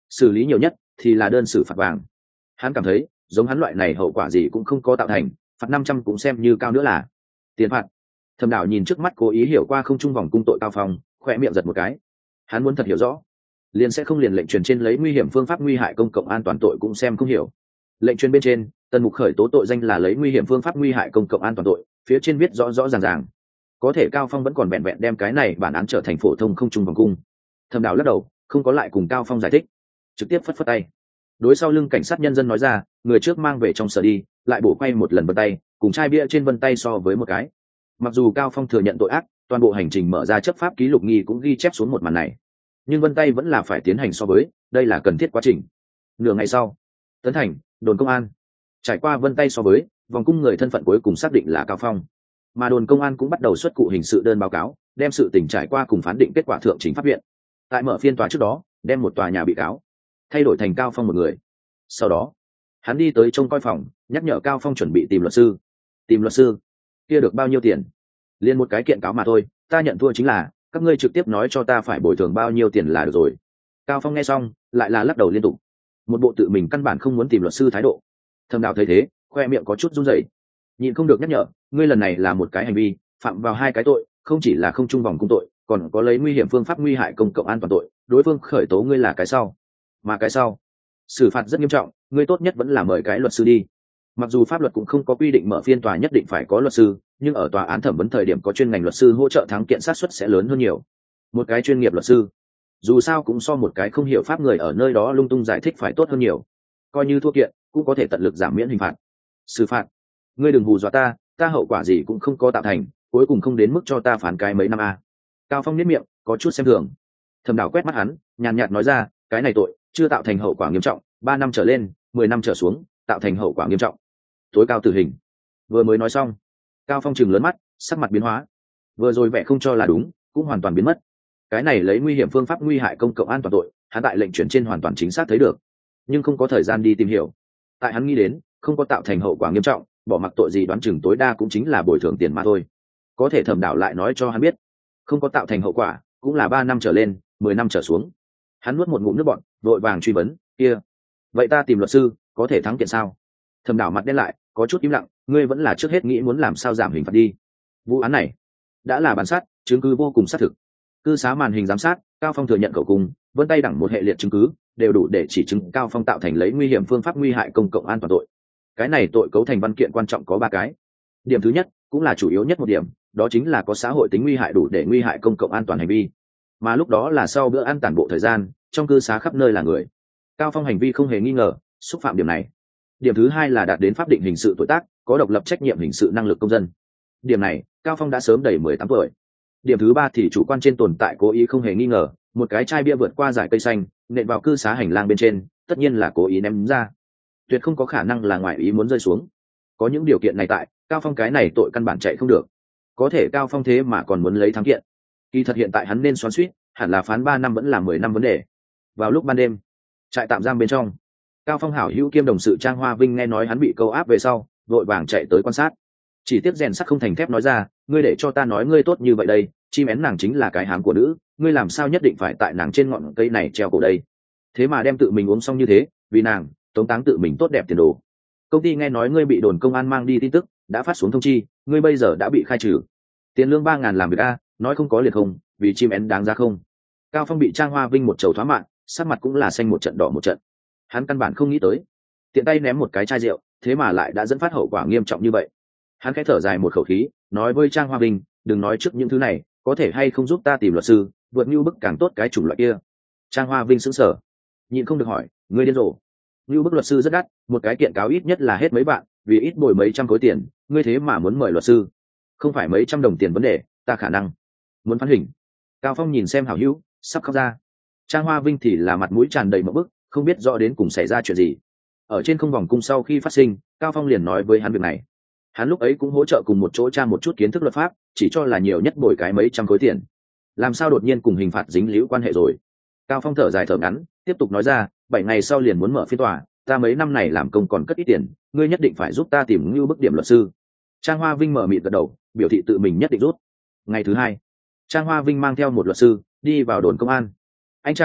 xử lý nhiều nhất thì là đơn xử phạt vàng. Hắn cảm thấy giống hắn loại này hậu quả gì cũng không có tạo thành, phạt năm trăm cũng xem như cao nữa là tiền phạt. Thẩm Đảo nhìn trước mắt cố ý hiểu qua không trung vòng cung tội Cao Phong, khỏe miệng giật một cái. Hắn muốn thật hiểu rõ, liền sẽ không liền lệnh truyền trên lấy nguy hiểm phương pháp nguy hại công cộng an toàn tội cũng xem không hiểu. Lệnh truyền bên trên, tần mục khởi tố tội danh là lấy nguy hiểm phương pháp nguy hại công cộng an toàn tội, phía trên viết rõ rõ ràng ràng. Có thể Cao Phong vẫn còn vẹn vẹn đem cái này bản án trở thành phổ thông không trung vòng cung. Thẩm Đảo lắc đầu, không có lại cùng Cao Phong giải thích, trực tiếp phất phất tay. Đối sau lưng cảnh sát nhân dân nói ra, người trước mang về trong sở đi, lại bổ quay một lần vân tay, cùng chai bia trên vân tay so với một cái. Mặc dù Cao Phong thừa nhận tội ác, toàn bộ hành trình mở ra chấp pháp ký lục nghi cũng ghi chép xuống một màn này, nhưng vân tay vẫn là phải tiến hành so với, đây là cần thiết quá trình. Nửa ngày sau, Tấn Thành, đồn công an, trải qua vân tay so với, vòng cung người thân phận cuối cùng xác định là Cao Phong, mà đồn công an cũng bắt đầu xuất cụ hình sự đơn báo cáo, đem sự tình trải qua cùng phán định kết quả thượng chính pháp viện. Tại mở phiên tòa trước đó, đem một tòa nhà bị cáo thay đổi thành Cao Phong một người. Sau đó, hắn đi tới trông coi phòng, nhắc nhở Cao Phong chuẩn bị tìm luật sư. Tìm luật sư? Kia được bao nhiêu tiền? Liên một cái kiện cáo mà thôi, ta nhận thua chính là, các ngươi trực tiếp nói cho ta phải bồi thường bao nhiêu tiền là được rồi. Cao Phong nghe xong, lại là lắc đầu liên tục. Một bộ tự mình căn bản không muốn tìm luật sư thái độ. Thẩm Đào thấy thế, khoe miệng có chút run rẩy, nhịn không được nhắc nhở, ngươi lần này là một cái hành vi phạm vào hai cái tội, không chỉ là không trung vòng cung tội, còn có lấy nguy hiểm phương pháp nguy hại công cộng an toàn tội, đối phương khởi tố ngươi là cái sau, mà cái sau xử phạt rất nghiêm trọng, ngươi tốt nhất vẫn là mời cái luật sư đi. Mặc dù pháp luật cũng không có quy định mở phiên tòa nhất định phải có luật sư, nhưng ở tòa án thẩm vấn thời điểm có chuyên ngành luật sư hỗ trợ thắng kiện sát suất sẽ lớn hơn nhiều. Một cái chuyên nghiệp luật sư dù sao cũng so một cái không hiểu pháp người ở nơi đó lung tung giải thích phải tốt hơn nhiều. Coi như thua kiện cũng có thể tận lực giảm miễn hình phạt. Xử phạt? Ngươi đừng hù dọa ta, ta hậu quả gì cũng không có tạo thành, cuối cùng không đến mức cho ta phán cái mấy năm a. Cao Phong nhếch miệng, có chút xem thường. Thẩm Đào quét mắt hắn, nhàn nhạt nói ra, cái này tội chưa tạo thành hậu quả nghiêm trọng, ba năm trở lên, mười năm trở xuống, tạo thành hậu quả nghiêm trọng, tối cao tử hình. Vừa mới nói xong, Cao Phong trừng lớn mắt, sắc mặt biến hóa. Vừa rồi vẻ không cho là đúng, cũng hoàn toàn biến mất. Cái này lấy nguy hiểm phương pháp nguy hại công cộng an toàn tội, hắn tại lệnh chuyển trên hoàn toàn chính xác thấy được, nhưng không có thời gian đi tìm hiểu. Tại hắn nghĩ đến, không có tạo thành hậu quả nghiêm trọng, bỏ mặc tội gì đoán chừng tối đa cũng chính là bồi thường tiền mà thôi. Có thể Thẩm Đảo lại nói cho hắn biết, không có tạo thành hậu quả, cũng là ba năm trở lên, mười năm trở xuống. Hắn nuốt một ngụm nước bọt, vội vàng truy vấn, kia, vậy ta tìm luật sư, có thể thắng kiện sao? Thẩm Đảo mặt đen lại, có chút im lặng, ngươi vẫn là trước hết nghĩ muốn làm sao giảm hình phạt đi. Vụ án này đã là bản sát, chứng cứ vô cùng xác thực. Cư xá màn hình giám sát, Cao Phong thừa nhận khẩu cung, vân tay đẳng một hệ liệt chứng cứ, đều đủ để chỉ chứng Cao Phong tạo thành lấy nguy hiểm phương pháp nguy hại công cộng an toàn tội. Cái này tội cấu thành văn kiện quan trọng có ba cái. Điểm thứ nhất, cũng là chủ yếu nhất một điểm, đó chính là có xã hội tính nguy hại đủ để nguy hại công cộng an toàn hành vi. Mà lúc đó là sau bữa ăn tản bộ thời gian, trong cư xá khắp nơi là người. Cao Phong hành vi không hề nghi ngờ xúc phạm điểm này. Điểm thứ hai là đạt đến pháp định hình sự tội tác, có độc lập trách nhiệm hình sự năng lực công dân. Điểm này, Cao Phong đã sớm đầy mười tám tuổi. Điểm thứ ba thì chủ quan trên tồn tại cố ý không hề nghi ngờ, một cái chai bia vượt qua dải cây xanh, nện vào cư xá hành lang bên trên, tất nhiên là cố ý ném ra. Tuyệt không có khả năng là ngoại ý muốn rơi xuống. Có những điều kiện này tại, Cao Phong cái này tội căn bản chạy không được. Có thể Cao Phong thế mà còn muốn lấy thắng kiện. Kỳ thật hiện tại hắn nên xoắn xuýt, hẳn là phán ba năm vẫn là mười năm vấn đề. Vào lúc ban đêm, trại tạm giam bên trong, Cao Phong hảo hữu kiêm đồng sự Trang Hoa Vinh nghe nói hắn bị câu áp về sau, vội vàng chạy tới quan sát. Chỉ tiếc rèn sắt không thành thép nói ra, ngươi để cho ta nói ngươi tốt như vậy đây, chim én nàng chính là cái hám của nữ, ngươi làm sao nhất định phải tại nàng trên ngọn cây này treo cổ đây? Thế mà đem tự mình uống xong như thế, vì nàng, tống táng tự mình tốt đẹp tiền đồ. Công ty nghe nói ngươi bị đồn công an mang đi tin tức, đã phát xuống thông chi, ngươi bây giờ đã bị khai trừ. Tiền lương ba ngàn làm việc a, nói không có liệt không, vì chim én đáng ra không? Cao Phong bị Trang Hoa Vinh một chầu thoá mạng, sắc mặt cũng là xanh một trận đỏ một trận. Hắn căn bản không nghĩ tới, tiện tay ném một cái chai rượu, thế mà lại đã dẫn phát hậu quả nghiêm trọng như vậy. Hắn khẽ thở dài một khẩu khí, nói với Trang Hoa Vinh, đừng nói trước những thứ này, có thể hay không giúp ta tìm luật sư, vượt như bức càng tốt cái chủng loại kia. Trang Hoa Vinh sững sờ, nhịn không được hỏi, ngươi điên rồ? Như bức luật sư rất đắt, một cái kiện cáo ít nhất là hết mấy bạn, vì ít bồi mấy trăm khối tiền, ngươi thế mà muốn mời luật sư? Không phải mấy trăm đồng tiền vấn đề, ta khả năng muốn phán hình. Cao Phong nhìn xem hảo hữu, sắp khóc ra. Trang Hoa Vinh thì là mặt mũi tràn đầy mộng bức, không biết rõ đến cùng xảy ra chuyện gì. Ở trên không vòng cung sau khi phát sinh, Cao Phong liền nói với hắn việc này. Hắn lúc ấy cũng hỗ trợ cùng một chỗ tra một chút kiến thức luật pháp, chỉ cho là nhiều nhất bồi cái mấy trăm khối tiền. Làm sao đột nhiên cùng hình phạt dính líu quan hệ rồi? Cao Phong thở dài thở ngắn, tiếp tục nói ra, bảy ngày sau liền muốn mở phiên tòa, ta mấy năm này làm công còn cất ít tiền, ngươi nhất định phải giúp ta tìm Ngưu Bức điểm luật sư. Trang Hoa Vinh mở mịt gật đầu, biểu thị tự mình nhất định rút. Ngày thứ hai, Trang Hoa Vinh mang theo một luật sư đi vào đồn công an. Anh chàng,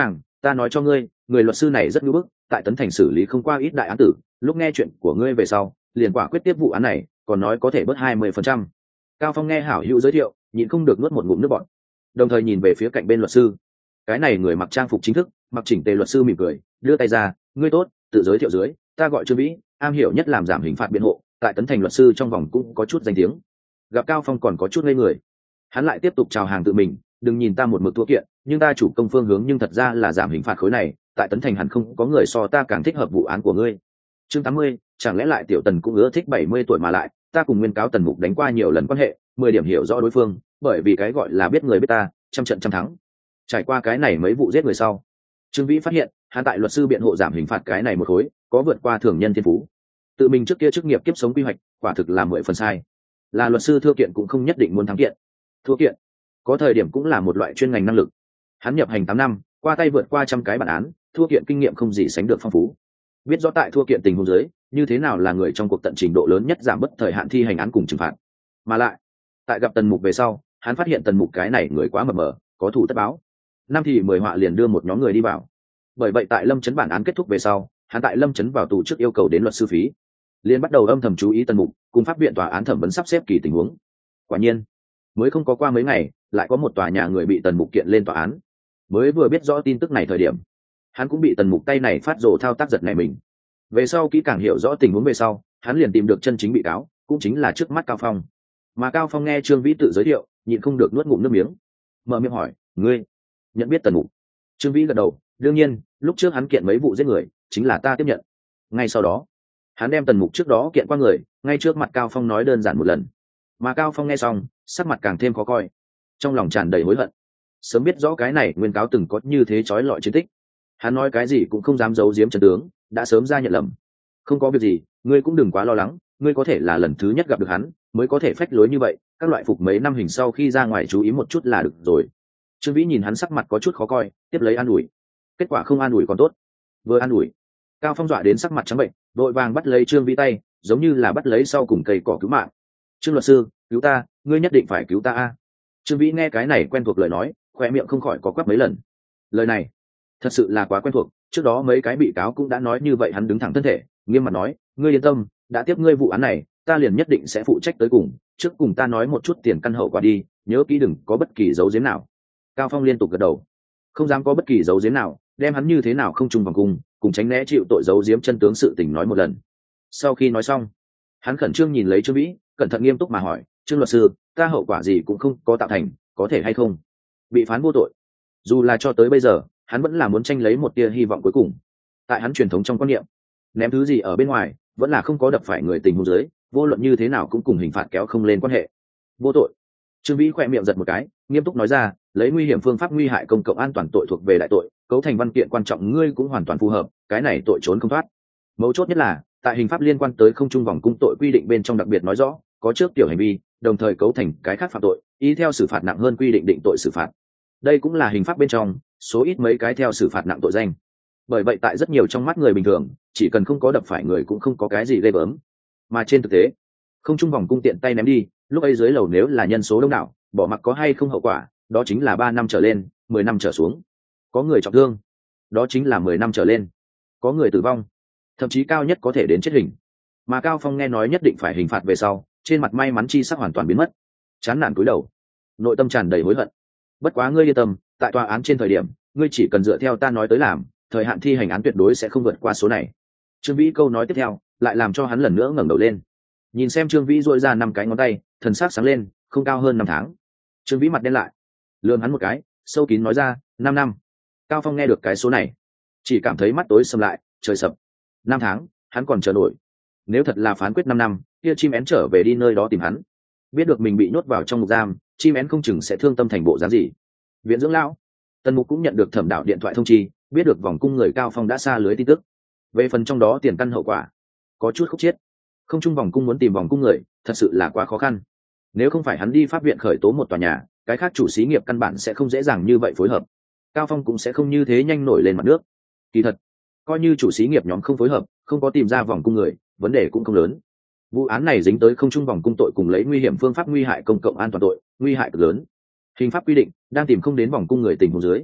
ta nói cho ngươi, người luật sư này rất ngưỡng bức, tại Tấn Thành xử lý không qua ít đại án tử, lúc nghe chuyện của ngươi về sau liền quả quyết tiếp vụ án này, còn nói có thể bớt hai mươi phần trăm. Cao Phong nghe hảo hữu giới thiệu, nhịn không được nuốt một ngụm nước bọt, đồng thời nhìn về phía cạnh bên luật sư. Cái này người mặc trang phục chính thức, mặc chỉnh tề luật sư mỉm cười, đưa tay ra, ngươi tốt, tự giới thiệu dưới, ta gọi Trương Vĩ, am hiểu nhất làm giảm hình phạt biện hộ, tại Tấn Thành luật sư trong vòng cũng có chút danh tiếng. Gặp Cao Phong còn có chút ngây người, hắn lại tiếp tục chào hàng tự mình, đừng nhìn ta một mực thua kiện, nhưng ta chủ công phương hướng nhưng thật ra là giảm hình phạt khối này, tại Tấn Thành hẳn không có người so ta càng thích hợp vụ án của ngươi. Chương tám mươi, chẳng lẽ lại tiểu Tần cũng ưa thích bảy mươi tuổi mà lại, ta cùng nguyên cáo Tần Mục đánh qua nhiều lần quan hệ, mười điểm hiểu rõ đối phương, bởi vì cái gọi là biết người biết ta, trăm trận trăm thắng. Trải qua cái này mấy vụ giết người sau, Trương Vĩ phát hiện, hắn tại luật sư biện hộ giảm hình phạt cái này một khối, có vượt qua thường nhân thiên phú. Tự mình trước kia chức nghiệp kiếp sống quy hoạch, quả thực là mười phần sai. Là luật sư thua kiện cũng không nhất định muốn thắng kiện. Thua kiện, có thời điểm cũng là một loại chuyên ngành năng lực. Hắn nhập hành tám năm, qua tay vượt qua trăm cái bản án, thua kiện kinh nghiệm không gì sánh được phong phú. Biết rõ tại thua kiện tình huống dưới, như thế nào là người trong cuộc tận trình độ lớn nhất giảm bất thời hạn thi hành án cùng trừng phạt. Mà lại, tại gặp Tần Mục về sau, hắn phát hiện Tần Mục cái này người quá mập mờ, có thủ tất báo. Năm thì mười họa liền đưa một nhóm người đi vào. Bởi vậy tại Lâm Chấn bản án kết thúc về sau, hắn tại Lâm Chấn vào tù trước yêu cầu đến luật sư phí, liền bắt đầu âm thầm chú ý Tần Mục, cùng pháp viện tòa án thẩm vấn sắp xếp kỳ tình huống. Quả nhiên, mới không có qua mấy ngày, lại có một tòa nhà người bị Tần Mục kiện lên tòa án. Mới vừa biết rõ tin tức này thời điểm, hắn cũng bị Tần Mục tay này phát rồ thao tác giật này mình. Về sau kỹ càng hiểu rõ tình huống về sau, hắn liền tìm được chân chính bị cáo, cũng chính là trước mắt Cao Phong. Mà Cao Phong nghe Trương Vĩ tự giới thiệu, nhịn không được nuốt ngụm nước miếng, mở miệng hỏi, ngươi nhận biết Tần Mục? Trương Vĩ gật đầu, đương nhiên, lúc trước hắn kiện mấy vụ giết người, chính là ta tiếp nhận. Ngay sau đó, hắn đem Tần Mục trước đó kiện qua người, ngay trước mặt Cao Phong nói đơn giản một lần. Mà Cao Phong nghe xong, sắc mặt càng thêm khó coi, trong lòng tràn đầy hối hận. Sớm biết rõ cái này nguyên cáo từng có như thế chói lọi chiến tích, hắn nói cái gì cũng không dám giấu giếm chân tướng, đã sớm ra nhận lầm. Không có việc gì, ngươi cũng đừng quá lo lắng, ngươi có thể là lần thứ nhất gặp được hắn, mới có thể phách lối như vậy, các loại phục mấy năm hình sau khi ra ngoài chú ý một chút là được rồi. Trương Vĩ nhìn hắn sắc mặt có chút khó coi, tiếp lấy an ủi. Kết quả không an ủi còn tốt, vừa an ủi, Cao Phong dọa đến sắc mặt trắng bệnh, đội vàng bắt lấy Trương Vĩ tay, giống như là bắt lấy sau cùng cây cỏ cứu mạng. Trương luật sư, cứu ta, ngươi nhất định phải cứu ta a. Trương Vĩ nghe cái này quen thuộc lời nói, khoe miệng không khỏi có quắp mấy lần. Lời này thật sự là quá quen thuộc, trước đó mấy cái bị cáo cũng đã nói như vậy. Hắn đứng thẳng thân thể, nghiêm mặt nói, ngươi yên tâm, đã tiếp ngươi vụ án này, ta liền nhất định sẽ phụ trách tới cùng, trước cùng ta nói một chút tiền căn hậu quả đi, nhớ kỹ đừng có bất kỳ dấu giếm nào. Cao Phong liên tục gật đầu, không dám có bất kỳ dấu giếm nào, đem hắn như thế nào không trùng vòng cung, cùng tránh né chịu tội giấu giếm chân tướng sự tình nói một lần. Sau khi nói xong, hắn khẩn trương nhìn lấy Trương Vĩ, cẩn thận nghiêm túc mà hỏi, Trương luật sư, ta hậu quả gì cũng không có tạo thành, có thể hay không bị phán vô tội? Dù là cho tới bây giờ, hắn vẫn là muốn tranh lấy một tia hy vọng cuối cùng. Tại hắn truyền thống trong quan niệm, ném thứ gì ở bên ngoài, vẫn là không có đập phải người tình huống dưới, vô luận như thế nào cũng cùng hình phạt kéo không lên quan hệ. Vô tội. Trương Vĩ khỏe miệng giật một cái, nghiêm túc nói ra, lấy nguy hiểm phương pháp nguy hại công cộng an toàn tội thuộc về đại tội, cấu thành văn kiện quan trọng ngươi cũng hoàn toàn phù hợp, cái này tội trốn không thoát. Mấu chốt nhất là, tại hình pháp liên quan tới không trung vòng cung tội quy định bên trong đặc biệt nói rõ, có trước tiểu hành vi, đồng thời cấu thành cái khác phạm tội, ý theo xử phạt nặng hơn quy định định tội xử phạt. Đây cũng là hình pháp bên trong số ít mấy cái theo xử phạt nặng tội danh. Bởi vậy tại rất nhiều trong mắt người bình thường, chỉ cần không có đập phải người cũng không có cái gì ghê gớm. Mà trên thực tế, không trung vòng cung tiện tay ném đi, lúc ấy dưới lầu nếu là nhân số đông đảo, bỏ mặc có hay không hậu quả, đó chính là ba năm trở lên, mười năm trở xuống. Có người trọng thương, đó chính là mười năm trở lên. Có người tử vong, thậm chí cao nhất có thể đến chết hình. Mà Cao Phong nghe nói nhất định phải hình phạt về sau, trên mặt may mắn chi sắc hoàn toàn biến mất, chán nản cúi đầu, nội tâm tràn đầy hối hận. Bất quá ngươi yên tâm, tại tòa án trên thời điểm, ngươi chỉ cần dựa theo ta nói tới làm, thời hạn thi hành án tuyệt đối sẽ không vượt qua số này. Trương Vĩ câu nói tiếp theo lại làm cho hắn lần nữa ngẩng đầu lên, nhìn xem Trương Vĩ duỗi ra năm cái ngón tay, thần sắc sáng lên, không cao hơn năm tháng. Trương Vĩ mặt đen lại, lườm hắn một cái, sâu kín nói ra, năm năm. Cao Phong nghe được cái số này, chỉ cảm thấy mắt tối sầm lại, trời sập. Năm tháng, hắn còn chờ nổi. Nếu thật là phán quyết năm năm, kia chim én trở về đi nơi đó tìm hắn. Biết được mình bị nhốt vào trong ngục giam, chim én không chừng sẽ thương tâm thành bộ dáng gì. Viện dưỡng lão, Tần Mục cũng nhận được thẩm đạo điện thoại thông chi, biết được vòng cung người Cao Phong đã xa lưới tin tức. Về phần trong đó tiền căn hậu quả, có chút khúc chiết. Không chung vòng cung muốn tìm vòng cung người, thật sự là quá khó khăn. Nếu không phải hắn đi pháp viện khởi tố một tòa nhà, cái khác chủ xí nghiệp căn bản sẽ không dễ dàng như vậy phối hợp. Cao Phong cũng sẽ không như thế nhanh nổi lên mặt nước. Kỳ thật, coi như chủ xí nghiệp nhóm không phối hợp, không có tìm ra vòng cung người, vấn đề cũng không lớn. Vụ án này dính tới không chung vòng cung tội cùng lấy nguy hiểm phương pháp nguy hại công cộng an toàn tội, nguy hại cực lớn. Hình pháp quy định, đang tìm không đến vòng cung người tình huống dưới,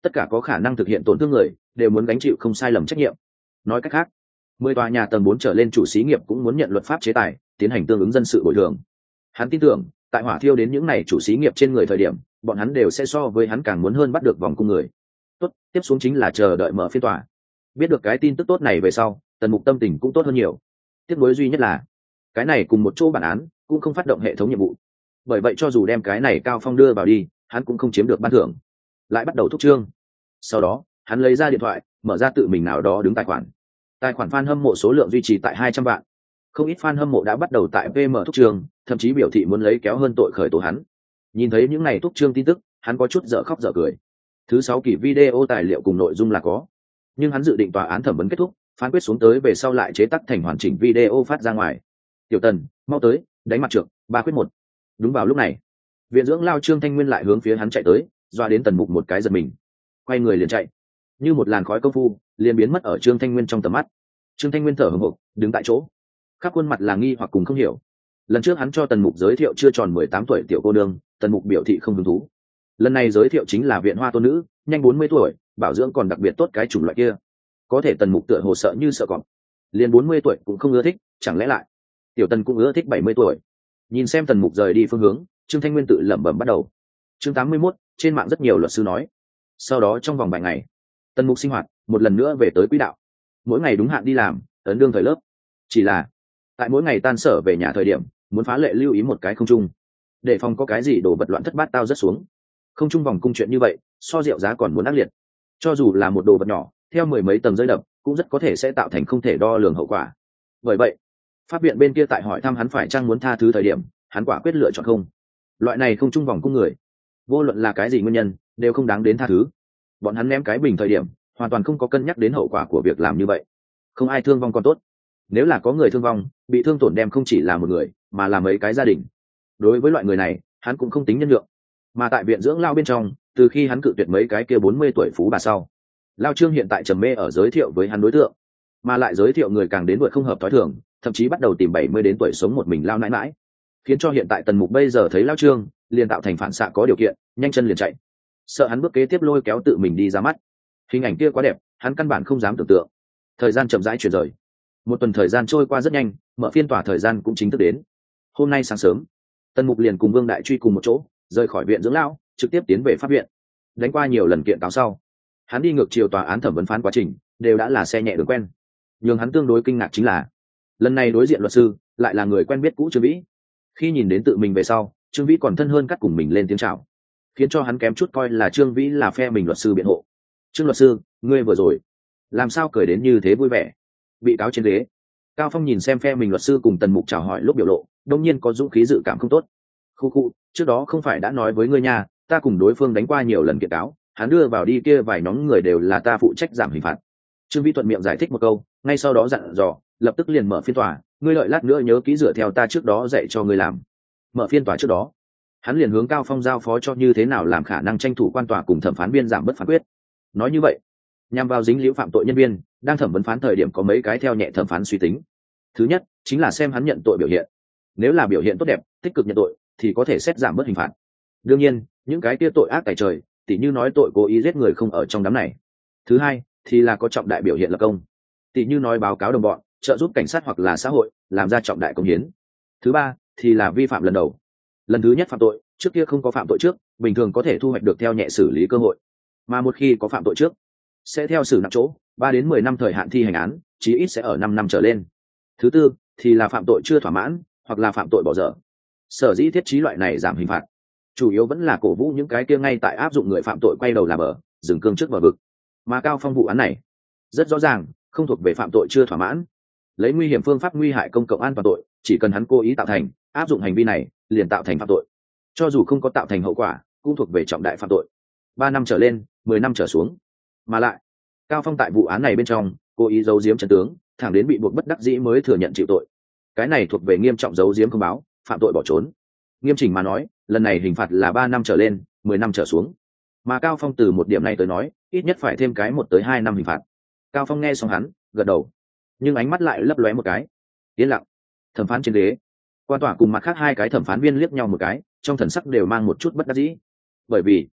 tất cả có khả năng thực hiện tổn thương người đều muốn gánh chịu không sai lầm trách nhiệm. Nói cách khác, mười tòa nhà tầng bốn trở lên chủ xí nghiệp cũng muốn nhận luật pháp chế tài, tiến hành tương ứng dân sự bồi thường. Hắn tin tưởng tại hỏa thiêu đến những này chủ xí nghiệp trên người thời điểm, bọn hắn đều sẽ so với hắn càng muốn hơn bắt được vòng cung người. Tốt, tiếp xuống chính là chờ đợi mở phiên tòa. Biết được cái tin tức tốt này về sau, Tần Mục tâm tình cũng tốt hơn nhiều. Tiếc nuối duy nhất là cái này cùng một chỗ bản án cũng không phát động hệ thống nhiệm vụ, bởi vậy cho dù đem cái này Cao Phong đưa vào đi, hắn cũng không chiếm được ban thưởng. Lại bắt đầu thúc trương. Sau đó hắn lấy ra điện thoại, mở ra tự mình nào đó đứng tài khoản. Tài khoản fan hâm mộ số lượng duy trì tại hai trăm vạn. Không ít fan hâm mộ đã bắt đầu tại vê em thúc trương, thậm chí biểu thị muốn lấy kéo hơn tội khởi tố hắn. Nhìn thấy những này thúc trương tin tức, hắn có chút dở khóc dở cười. Thứ sáu kỳ video tài liệu cùng nội dung là có, nhưng hắn dự định tòa án thẩm vấn kết thúc, phán quyết xuống tới về sau lại chế tác thành hoàn chỉnh video phát ra ngoài. Tiểu Tần, mau tới, đánh mặt trượng, ba quyết một. Đúng vào lúc này, viện dưỡng lao Trương Thanh Nguyên lại hướng phía hắn chạy tới, doa đến Tần Mục một cái giật mình, quay người liền chạy, như một làn khói công phu liền biến mất ở Trương Thanh Nguyên trong tầm mắt. Trương Thanh Nguyên thở hổn hộc, đứng tại chỗ, khắp khuôn mặt là nghi hoặc cùng không hiểu. Lần trước hắn cho Tần Mục giới thiệu chưa tròn mười tám tuổi tiểu cô nương, Tần Mục biểu thị không hứng thú. Lần này giới thiệu chính là viện hoa tôn nữ, nhanh bốn mươi tuổi, bảo dưỡng còn đặc biệt tốt cái chủng loại kia. Có thể Tần Mục tựa hồ sợ như sợ cọp, liền bốn mươi tuổi cũng không ưa thích, chẳng lẽ lại Tiểu Tần cũng ưa thích bảy mươi tuổi. Nhìn xem Tần Mục rời đi phương hướng, Trương Thanh Nguyên tự lẩm bẩm bắt đầu. Chương tám mươi mốt, trên mạng rất nhiều luật sư nói. Sau đó trong vòng vài ngày, Tần Mục sinh hoạt một lần nữa về tới quỹ đạo. Mỗi ngày đúng hạn đi làm, ấn đương thời lớp. Chỉ là tại mỗi ngày tan sở về nhà thời điểm, muốn phá lệ lưu ý một cái không trung, để phòng có cái gì đổ vật loạn thất bát tao rất xuống. Không trung vòng cung chuyện như vậy, so rượu giá còn muốn ác liệt. Cho dù là một đồ vật nhỏ, theo mười mấy tầng rơi đập, cũng rất có thể sẽ tạo thành không thể đo lường hậu quả. Bởi vậy, pháp viện bên kia tại hỏi thăm hắn phải chăng muốn tha thứ thời điểm, hắn quả quyết lựa chọn không. Loại này không trung vòng cung người, vô luận là cái gì nguyên nhân, đều không đáng đến tha thứ. Bọn hắn ném cái bình thời điểm, hoàn toàn không có cân nhắc đến hậu quả của việc làm như vậy. Không ai thương vong còn tốt, nếu là có người thương vong, bị thương tổn đem không chỉ là một người, mà là mấy cái gia đình. Đối với loại người này, hắn cũng không tính nhân nhượng. Mà tại viện dưỡng lao bên trong, từ khi hắn cự tuyệt mấy cái kia bốn mươi tuổi phú bà sau, lao Trương hiện tại trầm mê ở giới thiệu với hắn đối tượng, mà lại giới thiệu người càng đến tuổi không hợp thói thường, thậm chí bắt đầu tìm bảy mươi đến tuổi sống một mình lao nãi nãi, khiến cho hiện tại Tần Mục bây giờ thấy lao Trương liền tạo thành phản xạ có điều kiện, nhanh chân liền chạy, sợ hắn bước kế tiếp lôi kéo tự mình đi ra mắt. Hình ảnh kia quá đẹp, hắn căn bản không dám tưởng tượng. Thời gian chậm rãi chuyển rời, một tuần thời gian trôi qua rất nhanh, mở phiên tòa thời gian cũng chính thức đến. Hôm nay sáng sớm, Tần Mục liền cùng Vương Đại Truy cùng một chỗ rời khỏi viện dưỡng lão, trực tiếp tiến về pháp viện. Đánh qua nhiều lần kiện cáo sau, hắn đi ngược chiều tòa án thẩm vấn phán quá trình đều đã là xe nhẹ đường quen. Nhưng hắn tương đối kinh ngạc chính là, lần này đối diện luật sư lại là người quen biết cũ Trương Vĩ. Khi nhìn đến tự mình về sau, Trương Vĩ còn thân hơn cắt cùng mình lên tiếng chào, khiến cho hắn kém chút coi là Trương Vĩ là phe mình luật sư biện hộ. Trương luật sư, ngươi vừa rồi làm sao cười đến như thế vui vẻ? Bị cáo trên ghế, Cao Phong nhìn xem phe mình luật sư cùng Tần Mục chào hỏi lúc biểu lộ, đông nhiên có dũng khí dự cảm không tốt. Khu khu, trước đó không phải đã nói với ngươi nha, ta cùng đối phương đánh qua nhiều lần kiện cáo, hắn đưa vào đi kia vài nhóm người đều là ta phụ trách giảm hình phạt. Trương Vĩ thuận miệng giải thích một câu, ngay sau đó dặn dò, lập tức liền mở phiên tòa, ngươi đợi lát nữa nhớ kỹ dựa theo ta trước đó dạy cho ngươi làm. Mở phiên tòa trước đó, hắn liền hướng Cao Phong giao phó cho như thế nào làm khả năng tranh thủ quan tòa cùng thẩm phán viên giảm bớt phán quyết. Nói như vậy, nhằm vào dính liễu phạm tội nhân viên, đang thẩm vấn phán thời điểm có mấy cái theo nhẹ thẩm phán suy tính. Thứ nhất, chính là xem hắn nhận tội biểu hiện. Nếu là biểu hiện tốt đẹp, tích cực nhận tội, thì có thể xét giảm bớt hình phạt. Đương nhiên, những cái kia tội ác tày trời, tỉ như nói tội cố ý giết người không ở trong đám này. Thứ hai, thì là có trọng đại biểu hiện lập công, tỉ như nói báo cáo đồng bọn, trợ giúp cảnh sát hoặc là xã hội, làm ra trọng đại công hiến. Thứ ba, thì là vi phạm lần đầu. Lần thứ nhất phạm tội, trước kia không có phạm tội trước, bình thường có thể thu hoạch được theo nhẹ xử lý cơ hội. Mà một khi có phạm tội trước, sẽ theo xử nặng chỗ, ba đến mười năm thời hạn thi hành án, chí ít sẽ ở năm năm trở lên. Thứ tư, thì là phạm tội chưa thỏa mãn, hoặc là phạm tội bỏ dở. Sở dĩ thiết trí loại này giảm hình phạt, chủ yếu vẫn là cổ vũ những cái kia ngay tại áp dụng người phạm tội quay đầu làm bờ, dừng cương trước bờ vực. Mà Cao Phong vụ án này, rất rõ ràng, không thuộc về phạm tội chưa thỏa mãn. Lấy nguy hiểm phương pháp nguy hại công cộng an toàn tội, chỉ cần hắn cố ý tạo thành, áp dụng hành vi này, liền tạo thành phạm tội. Cho dù không có tạo thành hậu quả, cũng thuộc về trọng đại phạm tội. Ba năm trở lên, mười năm trở xuống. Mà lại, Cao Phong tại vụ án này bên trong, cố ý giấu giếm chân tướng, thẳng đến bị buộc bất đắc dĩ mới thừa nhận chịu tội. Cái này thuộc về nghiêm trọng giấu giếm không báo, phạm tội bỏ trốn. Nghiêm chỉnh mà nói, lần này hình phạt là ba năm trở lên, mười năm trở xuống. Mà Cao Phong từ một điểm này tới nói, ít nhất phải thêm cái một tới hai năm hình phạt. Cao Phong nghe xong hắn, gật đầu, nhưng ánh mắt lại lấp lóe một cái. Yên lặng. Thẩm phán trên ghế, quan tòa cùng mặt khác hai cái thẩm phán viên liếc nhau một cái, trong thần sắc đều mang một chút bất đắc dĩ. Bởi vì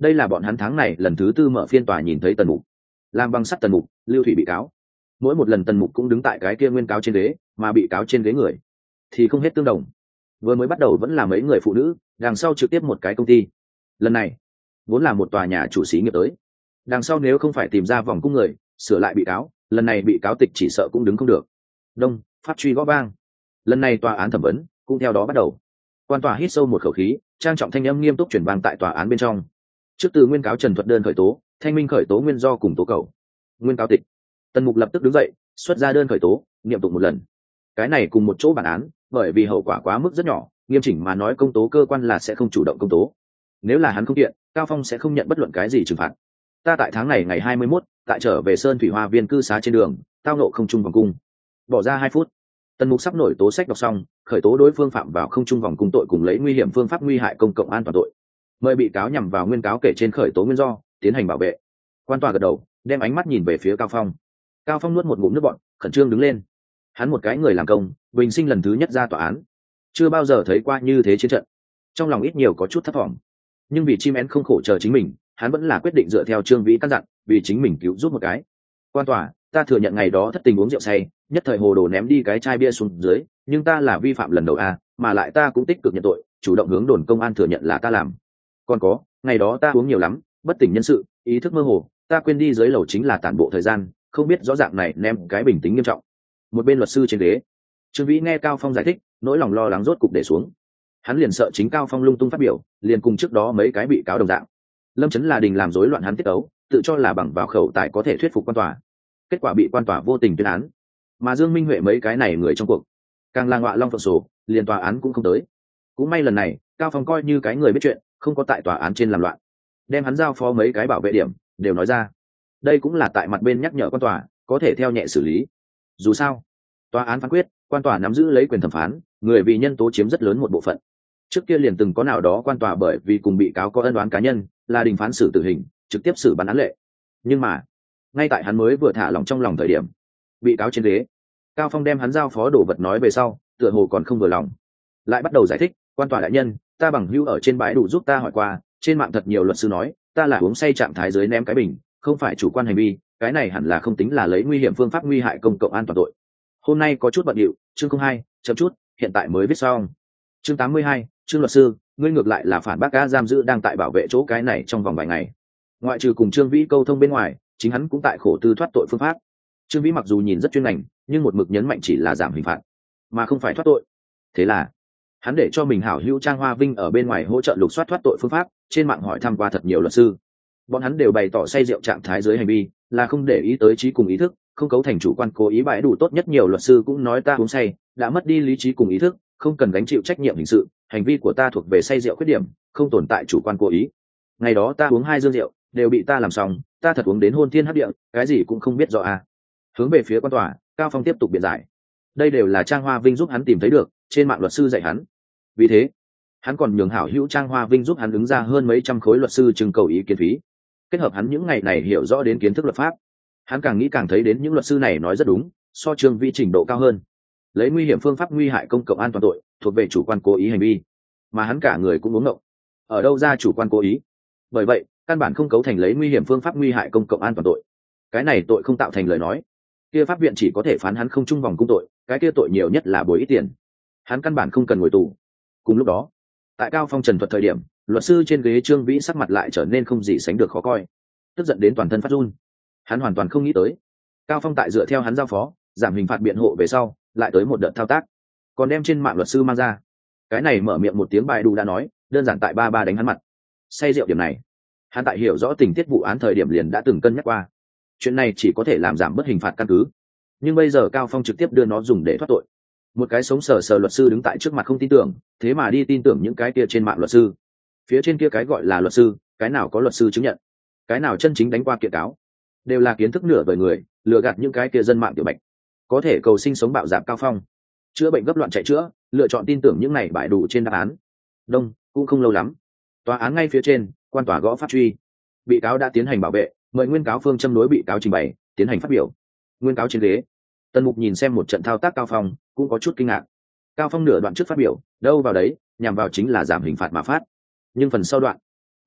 đây là bọn hắn tháng này lần thứ tư mở phiên tòa nhìn thấy tần mục. Làm băng sắt tần mục, lưu thủy bị cáo. Mỗi một lần tần mục cũng đứng tại cái kia nguyên cáo trên ghế, mà bị cáo trên ghế người thì không hết tương đồng. Vừa mới bắt đầu vẫn là mấy người phụ nữ, đằng sau trực tiếp một cái công ty. Lần này vốn là một tòa nhà chủ xí nghiệp tới, đằng sau nếu không phải tìm ra vòng cung người sửa lại bị cáo, lần này bị cáo tịch chỉ sợ cũng đứng không được. Đông pháp truy gõ vang, lần này tòa án thẩm vấn cũng theo đó bắt đầu. Quan tòa hít sâu một khẩu khí, trang trọng thanh âm nghiêm túc chuyển vang tại tòa án bên trong. Trước từ nguyên cáo trần thuật đơn khởi tố, thanh minh khởi tố nguyên do cùng tố cầu. Nguyên cáo tịch. Tần mục lập tức đứng dậy, xuất ra đơn khởi tố, niệm tụng một lần. Cái này cùng một chỗ bản án, bởi vì hậu quả quá mức rất nhỏ, nghiêm chỉnh mà nói công tố cơ quan là sẽ không chủ động công tố. Nếu là hắn không kiện, Cao Phong sẽ không nhận bất luận cái gì trừng phạt. Ta tại tháng này ngày hai mươi mốt, tại trở về Sơn Thủy Hoa Viên cư xá trên đường, tao nộ không trung vòng cung. Bỏ ra hai phút. Tần mục sắp nổi tố sách đọc xong, khởi tố đối phương phạm vào không trung vòng cung tội cùng lấy nguy hiểm phương pháp nguy hại công cộng an toàn tội. Mời bị cáo nhằm vào nguyên cáo kể trên khởi tố nguyên do, tiến hành bảo vệ. Quan tòa gật đầu, đem ánh mắt nhìn về phía Cao Phong. Cao Phong nuốt một ngụm nước bọt, khẩn trương đứng lên. Hắn một cái người làm công, bình sinh lần thứ nhất ra tòa án, chưa bao giờ thấy qua như thế chiến trận, trong lòng ít nhiều có chút thất vọng. Nhưng vì chim én không khổ chờ chính mình, hắn vẫn là quyết định dựa theo Trương Vĩ căn dặn, vì chính mình cứu giúp một cái. Quan tòa, ta thừa nhận ngày đó thất tình uống rượu say, nhất thời hồ đồ ném đi cái chai bia xuống dưới, nhưng ta là vi phạm lần đầu a, mà lại ta cũng tích cực nhận tội, chủ động hướng đồn công an thừa nhận là ta làm. Còn có, ngày đó ta uống nhiều lắm, bất tỉnh nhân sự, ý thức mơ hồ, ta quên đi dưới lầu chính là tản bộ thời gian, không biết rõ ràng này ném cái bình tính nghiêm trọng. Một bên luật sư trên ghế, Trương Vĩ nghe Cao Phong giải thích, nỗi lòng lo lắng rốt cục để xuống. Hắn liền sợ chính Cao Phong lung tung phát biểu, liền cùng trước đó mấy cái bị cáo đồng dạng. Lâm Chấn là đình làm rối loạn hắn tiết tấu, tự cho là bằng vào khẩu tài có thể thuyết phục quan tòa. Kết quả bị quan tòa vô tình tuyên án. Mà Dương Minh Huệ mấy cái này người trong cuộc, càng là ngọa long phượng số, liền tòa án cũng không tới. Cũng may lần này, Cao Phong coi như cái người biết chuyện, không có tại tòa án trên làm loạn, đem hắn giao phó mấy cái bảo vệ điểm đều nói ra. Đây cũng là tại mặt bên nhắc nhở quan tòa có thể theo nhẹ xử lý. Dù sao, tòa án phán quyết, quan tòa nắm giữ lấy quyền thẩm phán, người vì nhân tố chiếm rất lớn một bộ phận. Trước kia liền từng có nào đó quan tòa bởi vì cùng bị cáo có ân oán cá nhân, là đình phán xử tử hình, trực tiếp xử bản án lệ. Nhưng mà, ngay tại hắn mới vừa thả lỏng trong lòng thời điểm, bị cáo trên ghế, Cao Phong đem hắn giao phó đồ vật nói về sau, tựa hồ còn không vừa lòng, lại bắt đầu giải thích, quan tòa đại nhân, ta bằng hữu ở trên bãi đủ giúp ta hỏi qua, trên mạng thật nhiều luật sư nói, ta là uống say trạng thái dưới ném cái bình, không phải chủ quan hành vi, cái này hẳn là không tính là lấy nguy hiểm phương pháp nguy hại công cộng an toàn tội. Hôm nay có chút bận điệu, chương không hai, chậm chút, hiện tại mới viết xong. Chương tám mươi hai, chương luật sư, ngươi ngược lại là phản bác cá giam giữ đang tại bảo vệ chỗ cái này trong vòng vài ngày. Ngoại trừ cùng Trương Vĩ câu thông bên ngoài, chính hắn cũng tại khổ tư thoát tội phương pháp. Trương Vĩ mặc dù nhìn rất chuyên ngành, nhưng một mực nhấn mạnh chỉ là giảm hình phạt, mà không phải thoát tội. Thế là, hắn để cho mình hảo hữu Trang Hoa Vinh ở bên ngoài hỗ trợ lục soát thoát tội phương pháp, trên mạng hỏi thăm qua thật nhiều luật sư. Bọn hắn đều bày tỏ say rượu trạng thái dưới hành vi, là không để ý tới trí cùng ý thức, không cấu thành chủ quan cố ý bãi đủ. Tốt nhất nhiều luật sư cũng nói ta uống say, đã mất đi lý trí cùng ý thức, không cần gánh chịu trách nhiệm hình sự, hành vi của ta thuộc về say rượu khuyết điểm, không tồn tại chủ quan cố ý. Ngày đó ta uống hai dương rượu, đều bị ta làm xong, ta thật uống đến hôn thiên hấp địa, cái gì cũng không biết rõ à. Hướng về phía quan tòa, Cao Phong tiếp tục biện giải. Đây đều là Trang Hoa Vinh giúp hắn tìm thấy được, trên mạng luật sư dạy hắn. Vì thế, hắn còn nhường hảo hữu Trang Hoa Vinh giúp hắn ứng ra hơn mấy trăm khối luật sư trưng cầu ý kiến phí. Kết hợp hắn những ngày này hiểu rõ đến kiến thức luật pháp, hắn càng nghĩ càng thấy đến những luật sư này nói rất đúng, so Trương Vĩ trình độ cao hơn. Lấy nguy hiểm phương pháp nguy hại công cộng an toàn tội, thuộc về chủ quan cố ý hành vi, mà hắn cả người cũng uống ngộng. Ở đâu ra chủ quan cố ý? Bởi vậy, căn bản không cấu thành lấy nguy hiểm phương pháp nguy hại công cộng an toàn tội. Cái này tội không tạo thành lời nói, kia pháp viện chỉ có thể phán hắn không chung vòng cung tội, cái kia tội nhiều nhất là bồi ít tiền. Hắn căn bản không cần ngồi tù. Cùng lúc đó, tại Cao Phong trần thuật thời điểm, luật sư trên ghế Trương Vĩ sắc mặt lại trở nên không gì sánh được khó coi, tức giận đến toàn thân phát run. Hắn hoàn toàn không nghĩ tới, Cao Phong tại dựa theo hắn giao phó, giảm hình phạt biện hộ về sau, lại tới một đợt thao tác, còn đem trên mạng luật sư mang ra. Cái này mở miệng một tiếng bài đủ đã nói, đơn giản tại ba ba đánh hắn mặt. Say rượu điểm này, hắn tại hiểu rõ tình tiết vụ án thời điểm liền đã từng cân nhắc qua. Chuyện này chỉ có thể làm giảm bớt hình phạt căn cứ, nhưng bây giờ Cao Phong trực tiếp đưa nó dùng để thoát tội. Một cái sống sờ sờ luật sư đứng tại trước mặt không tin tưởng, thế mà đi tin tưởng những cái kia trên mạng luật sư. Phía trên kia cái gọi là luật sư, cái nào có luật sư chứng nhận, cái nào chân chính đánh qua kiện cáo, đều là kiến thức nửa vời người, lừa gạt những cái kia dân mạng tiểu bạch. Có thể cầu sinh sống bạo dạn Cao Phong, chữa bệnh gấp loạn chạy chữa, lựa chọn tin tưởng những này bại đủ trên đáp án. Đông cũng không lâu lắm, tòa án ngay phía trên, quan tòa gõ pháp truy. Bị cáo đã tiến hành bảo vệ, mời nguyên cáo phương châm đối bị cáo trình bày, tiến hành phát biểu. Nguyên cáo trên ghế, Tần Mục nhìn xem một trận thao tác Cao Phong, cũng có chút kinh ngạc. Cao Phong nửa đoạn trước phát biểu, đâu vào đấy, nhằm vào chính là giảm hình phạt mà phát, nhưng phần sau đoạn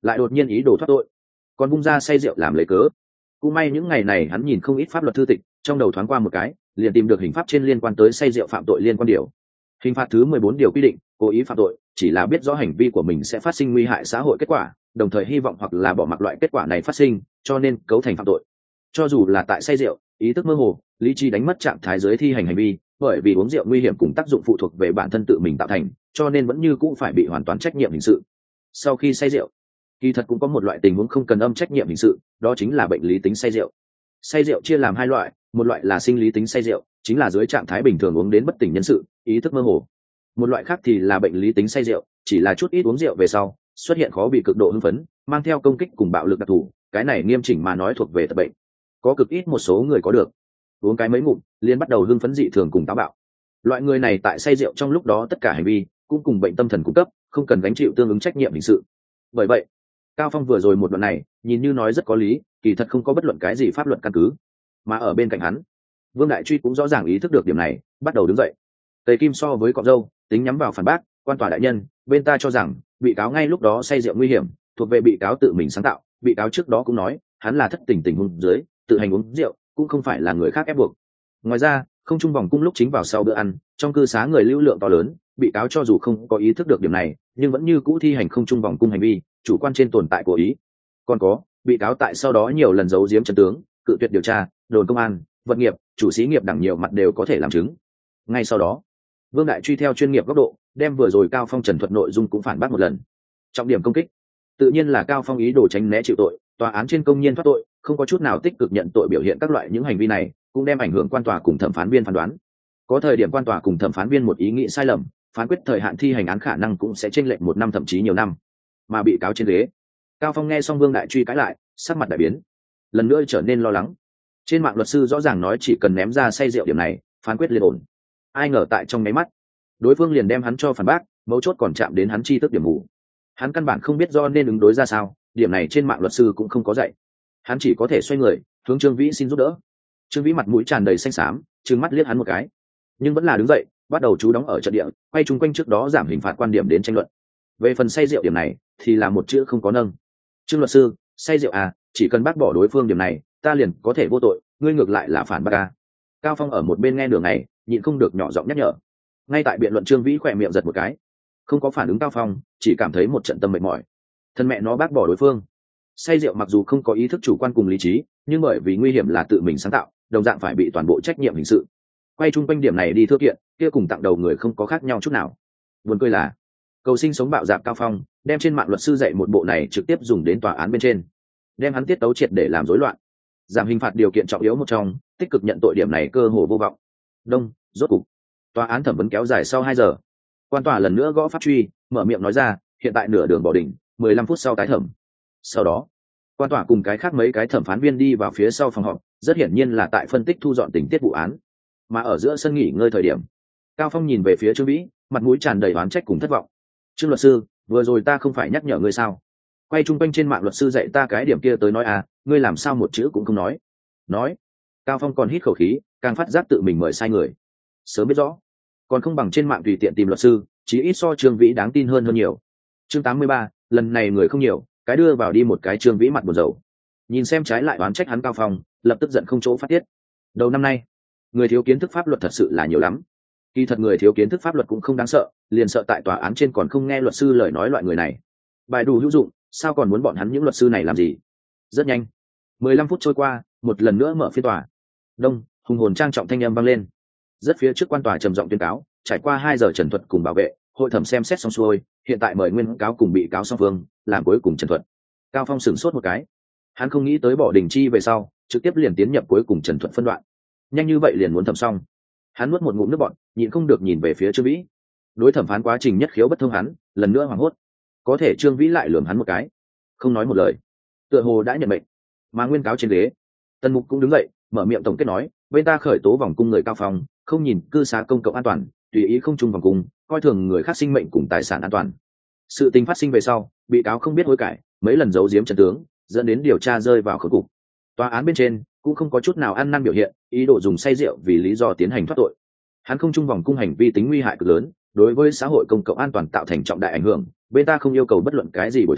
lại đột nhiên ý đồ thoát tội, còn bung ra say rượu làm lấy cớ. Cũng may những ngày này hắn nhìn không ít pháp luật thư tịch, trong đầu thoáng qua một cái liền tìm được hình pháp trên liên quan tới say rượu phạm tội liên quan điều. Hình phạt thứ mười bốn điều quy định, cố ý phạm tội chỉ là biết rõ hành vi của mình sẽ phát sinh nguy hại xã hội kết quả, đồng thời hy vọng hoặc là bỏ mặc loại kết quả này phát sinh, cho nên cấu thành phạm tội. Cho dù là tại say rượu, ý thức mơ hồ, lý trí đánh mất trạng thái dưới thi hành hành vi, bởi vì uống rượu nguy hiểm cùng tác dụng phụ thuộc về bản thân tự mình tạo thành, cho nên vẫn như cũng phải bị hoàn toàn trách nhiệm hình sự. Sau khi say rượu, kỳ thật cũng có một loại tình huống không cần âm trách nhiệm hình sự, đó chính là bệnh lý tính say rượu. Say rượu chia làm hai loại, một loại là sinh lý tính say rượu, chính là dưới trạng thái bình thường uống đến bất tỉnh nhân sự, ý thức mơ hồ. Một loại khác thì là bệnh lý tính say rượu, chỉ là chút ít uống rượu về sau xuất hiện khó bị cực độ hưng phấn, mang theo công kích cùng bạo lực đặc thù, cái này nghiêm chỉnh mà nói thuộc về tật bệnh. Có cực ít một số người có được, uống cái mấy ngụm liền bắt đầu hưng phấn dị thường cùng táo bạo. Loại người này tại say rượu trong lúc đó tất cả hành vi cũng cùng bệnh tâm thần cung cấp, không cần gánh chịu tương ứng trách nhiệm hình sự. Bởi vậy Cao Phong vừa rồi một đoạn này nhìn như nói rất có lý, kỳ thật không có bất luận cái gì pháp luật căn cứ. Mà ở bên cạnh hắn, Vương Đại Truy cũng rõ ràng ý thức được điểm này, bắt đầu đứng dậy. Tề Kim so với cọp dâu, tính nhắm vào phản bác, quan tòa đại nhân, bên ta cho rằng bị cáo ngay lúc đó say rượu nguy hiểm, thuộc về bị cáo tự mình sáng tạo, bị cáo trước đó cũng nói, hắn là thất tình tình huống dưới, tự hành uống rượu, cũng không phải là người khác ép buộc. Ngoài ra, không trung vòng cung lúc chính vào sau bữa ăn, trong cư xá người lưu lượng to lớn, bị cáo cho dù không có ý thức được điểm này, nhưng vẫn như cũ thi hành không trung vòng cung hành vi, chủ quan trên tồn tại của ý. Còn có, bị cáo tại sau đó nhiều lần giấu giếm chân tướng, cự tuyệt điều tra, đồn công an, vật nghiệp, chủ xí nghiệp đẳng nhiều mặt đều có thể làm chứng. Ngay sau đó, Vương Đại Truy theo chuyên nghiệp góc độ, đem vừa rồi Cao Phong trần thuật nội dung cũng phản bác một lần. Trọng điểm công kích, tự nhiên là Cao Phong ý đồ tránh né chịu tội, tòa án trên công nhiên thoát tội, không có chút nào tích cực nhận tội biểu hiện các loại những hành vi này, cũng đem ảnh hưởng quan tòa cùng thẩm phán viên phán đoán. Có thời điểm quan tòa cùng thẩm phán viên một ý nghĩ sai lầm, phán quyết thời hạn thi hành án khả năng cũng sẽ chênh lệch một năm thậm chí nhiều năm. Mà bị cáo trên ghế, Cao Phong nghe xong Vương Đại Truy cãi lại, sắc mặt đại biến, lần nữa trở nên lo lắng. Trên mạng luật sư rõ ràng nói chỉ cần ném ra say rượu điểm này, phán quyết liền ổn. Ai ngờ tại trong nháy mắt, đối phương liền đem hắn cho phản bác, mấu chốt còn chạm đến hắn chi thức điểm mù. Hắn căn bản không biết do nên ứng đối ra sao, điểm này trên mạng luật sư cũng không có dạy. Hắn chỉ có thể xoay người hướng Trương Vĩ xin giúp đỡ. Trương Vĩ mặt mũi tràn đầy xanh xám, trừng mắt liếc hắn một cái, nhưng vẫn là đứng dậy, bắt đầu chú đóng ở trận địa, quay chung quanh trước đó giảm hình phạt quan điểm đến tranh luận. Về phần say rượu điểm này thì là một chữ không có nâng. Trương luật sư, say rượu à, chỉ cần bác bỏ đối phương điểm này, ta liền có thể vô tội, ngươi ngược lại là phản bác à. Cao Phong ở một bên nghe đường này, nhịn không được nhỏ giọng nhắc nhở. Ngay tại biện luận Trương Vĩ khỏe miệng giật một cái, không có phản ứng Cao Phong, chỉ cảm thấy một trận tâm mệt mỏi. Thân mẹ nó bác bỏ đối phương. Say rượu mặc dù không có ý thức chủ quan cùng lý trí, nhưng bởi vì nguy hiểm là tự mình sáng tạo, đồng dạng phải bị toàn bộ trách nhiệm hình sự. Quay chung quanh điểm này đi thưa kiện, kia cùng tặng đầu người không có khác nhau chút nào. Buồn cười là, cầu sinh sống bạo dạn Cao Phong, đem trên mạng luật sư dạy một bộ này trực tiếp dùng đến tòa án bên trên, đem hắn tiết tấu triệt để làm rối loạn. Giảm hình phạt điều kiện trọng yếu một trong, tích cực nhận tội điểm này cơ hồ vô vọng. Đông, rốt cục, tòa án thẩm vấn kéo dài sau hai giờ. Quan tòa lần nữa gõ pháp truy, mở miệng nói ra, hiện tại nửa đường bỏ đỉnh, mười lăm phút sau tái thẩm. Sau đó, quan tòa cùng cái khác mấy cái thẩm phán viên đi vào phía sau phòng họp, rất hiển nhiên là tại phân tích thu dọn tình tiết vụ án. Mà ở giữa sân nghỉ ngơi thời điểm, Cao Phong nhìn về phía Trương Vĩ, mặt mũi tràn đầy oán trách cùng thất vọng. Trương luật sư, vừa rồi ta không phải nhắc nhở ngươi sao? Quay chung quanh trên mạng luật sư dạy ta cái điểm kia tới nói à, ngươi làm sao một chữ cũng không nói. Nói. Cao Phong còn hít khẩu khí, càng phát giác tự mình mời sai người. Sớm biết rõ, còn không bằng trên mạng tùy tiện tìm luật sư, chí ít so Trương Vĩ đáng tin hơn hơn nhiều. Chương tám mươi ba, lần này người không nhiều, cái đưa vào đi một cái Trương Vĩ mặt buồn rầu. Nhìn xem trái lại oán trách hắn Cao Phong, lập tức giận không chỗ phát tiết. Đầu năm nay, người thiếu kiến thức pháp luật thật sự là nhiều lắm. Kỳ thật người thiếu kiến thức pháp luật cũng không đáng sợ, liền sợ tại tòa án trên còn không nghe luật sư lời nói loại người này. Bài đủ hữu dụng, sao còn muốn bọn hắn những luật sư này làm gì? Rất nhanh, mười lăm phút trôi qua, một lần nữa mở phiên tòa. Đông, hùng hồn trang trọng thanh âm vang lên. Rất phía trước quan tòa trầm giọng tuyên cáo, trải qua hai giờ trần thuật cùng bảo vệ, hội thẩm xem xét xong xuôi, hiện tại mời nguyên cáo cùng bị cáo song phương làm cuối cùng trần thuật. Cao Phong sửng sốt một cái, hắn không nghĩ tới bỏ đình chi về sau, trực tiếp liền tiến nhập cuối cùng trần thuật phân đoạn. Nhanh như vậy liền muốn thẩm xong. Hắn nuốt một ngụm nước bọt, nhịn không được nhìn về phía Trương Vĩ. Đối thẩm phán quá trình nhất khiếu bất thông hắn, lần nữa hoảng hốt. Có thể Trương Vĩ lại lườm hắn một cái, không nói một lời, tựa hồ đã nhận mệnh. Mà nguyên cáo trên ghế, Tần Mục cũng đứng dậy, mở miệng tổng kết nói, bên ta khởi tố vòng cung người Cao Phong, không nhìn cư xá công cộng an toàn, tùy ý không chung vòng cung, coi thường người khác sinh mệnh cùng tài sản an toàn. Sự tình phát sinh về sau, bị cáo không biết hối cải, mấy lần giấu giếm chân tướng, dẫn đến điều tra rơi vào khốn cục. Tòa án bên trên cũng không có chút nào ăn năn biểu hiện, ý đồ dùng say rượu vì lý do tiến hành thoát tội. Hắn không chung vòng cung hành vi tính nguy hại cực lớn, đối với xã hội công cộng an toàn tạo thành trọng đại ảnh hưởng, bên ta không yêu cầu bất luận cái gì bồi thường,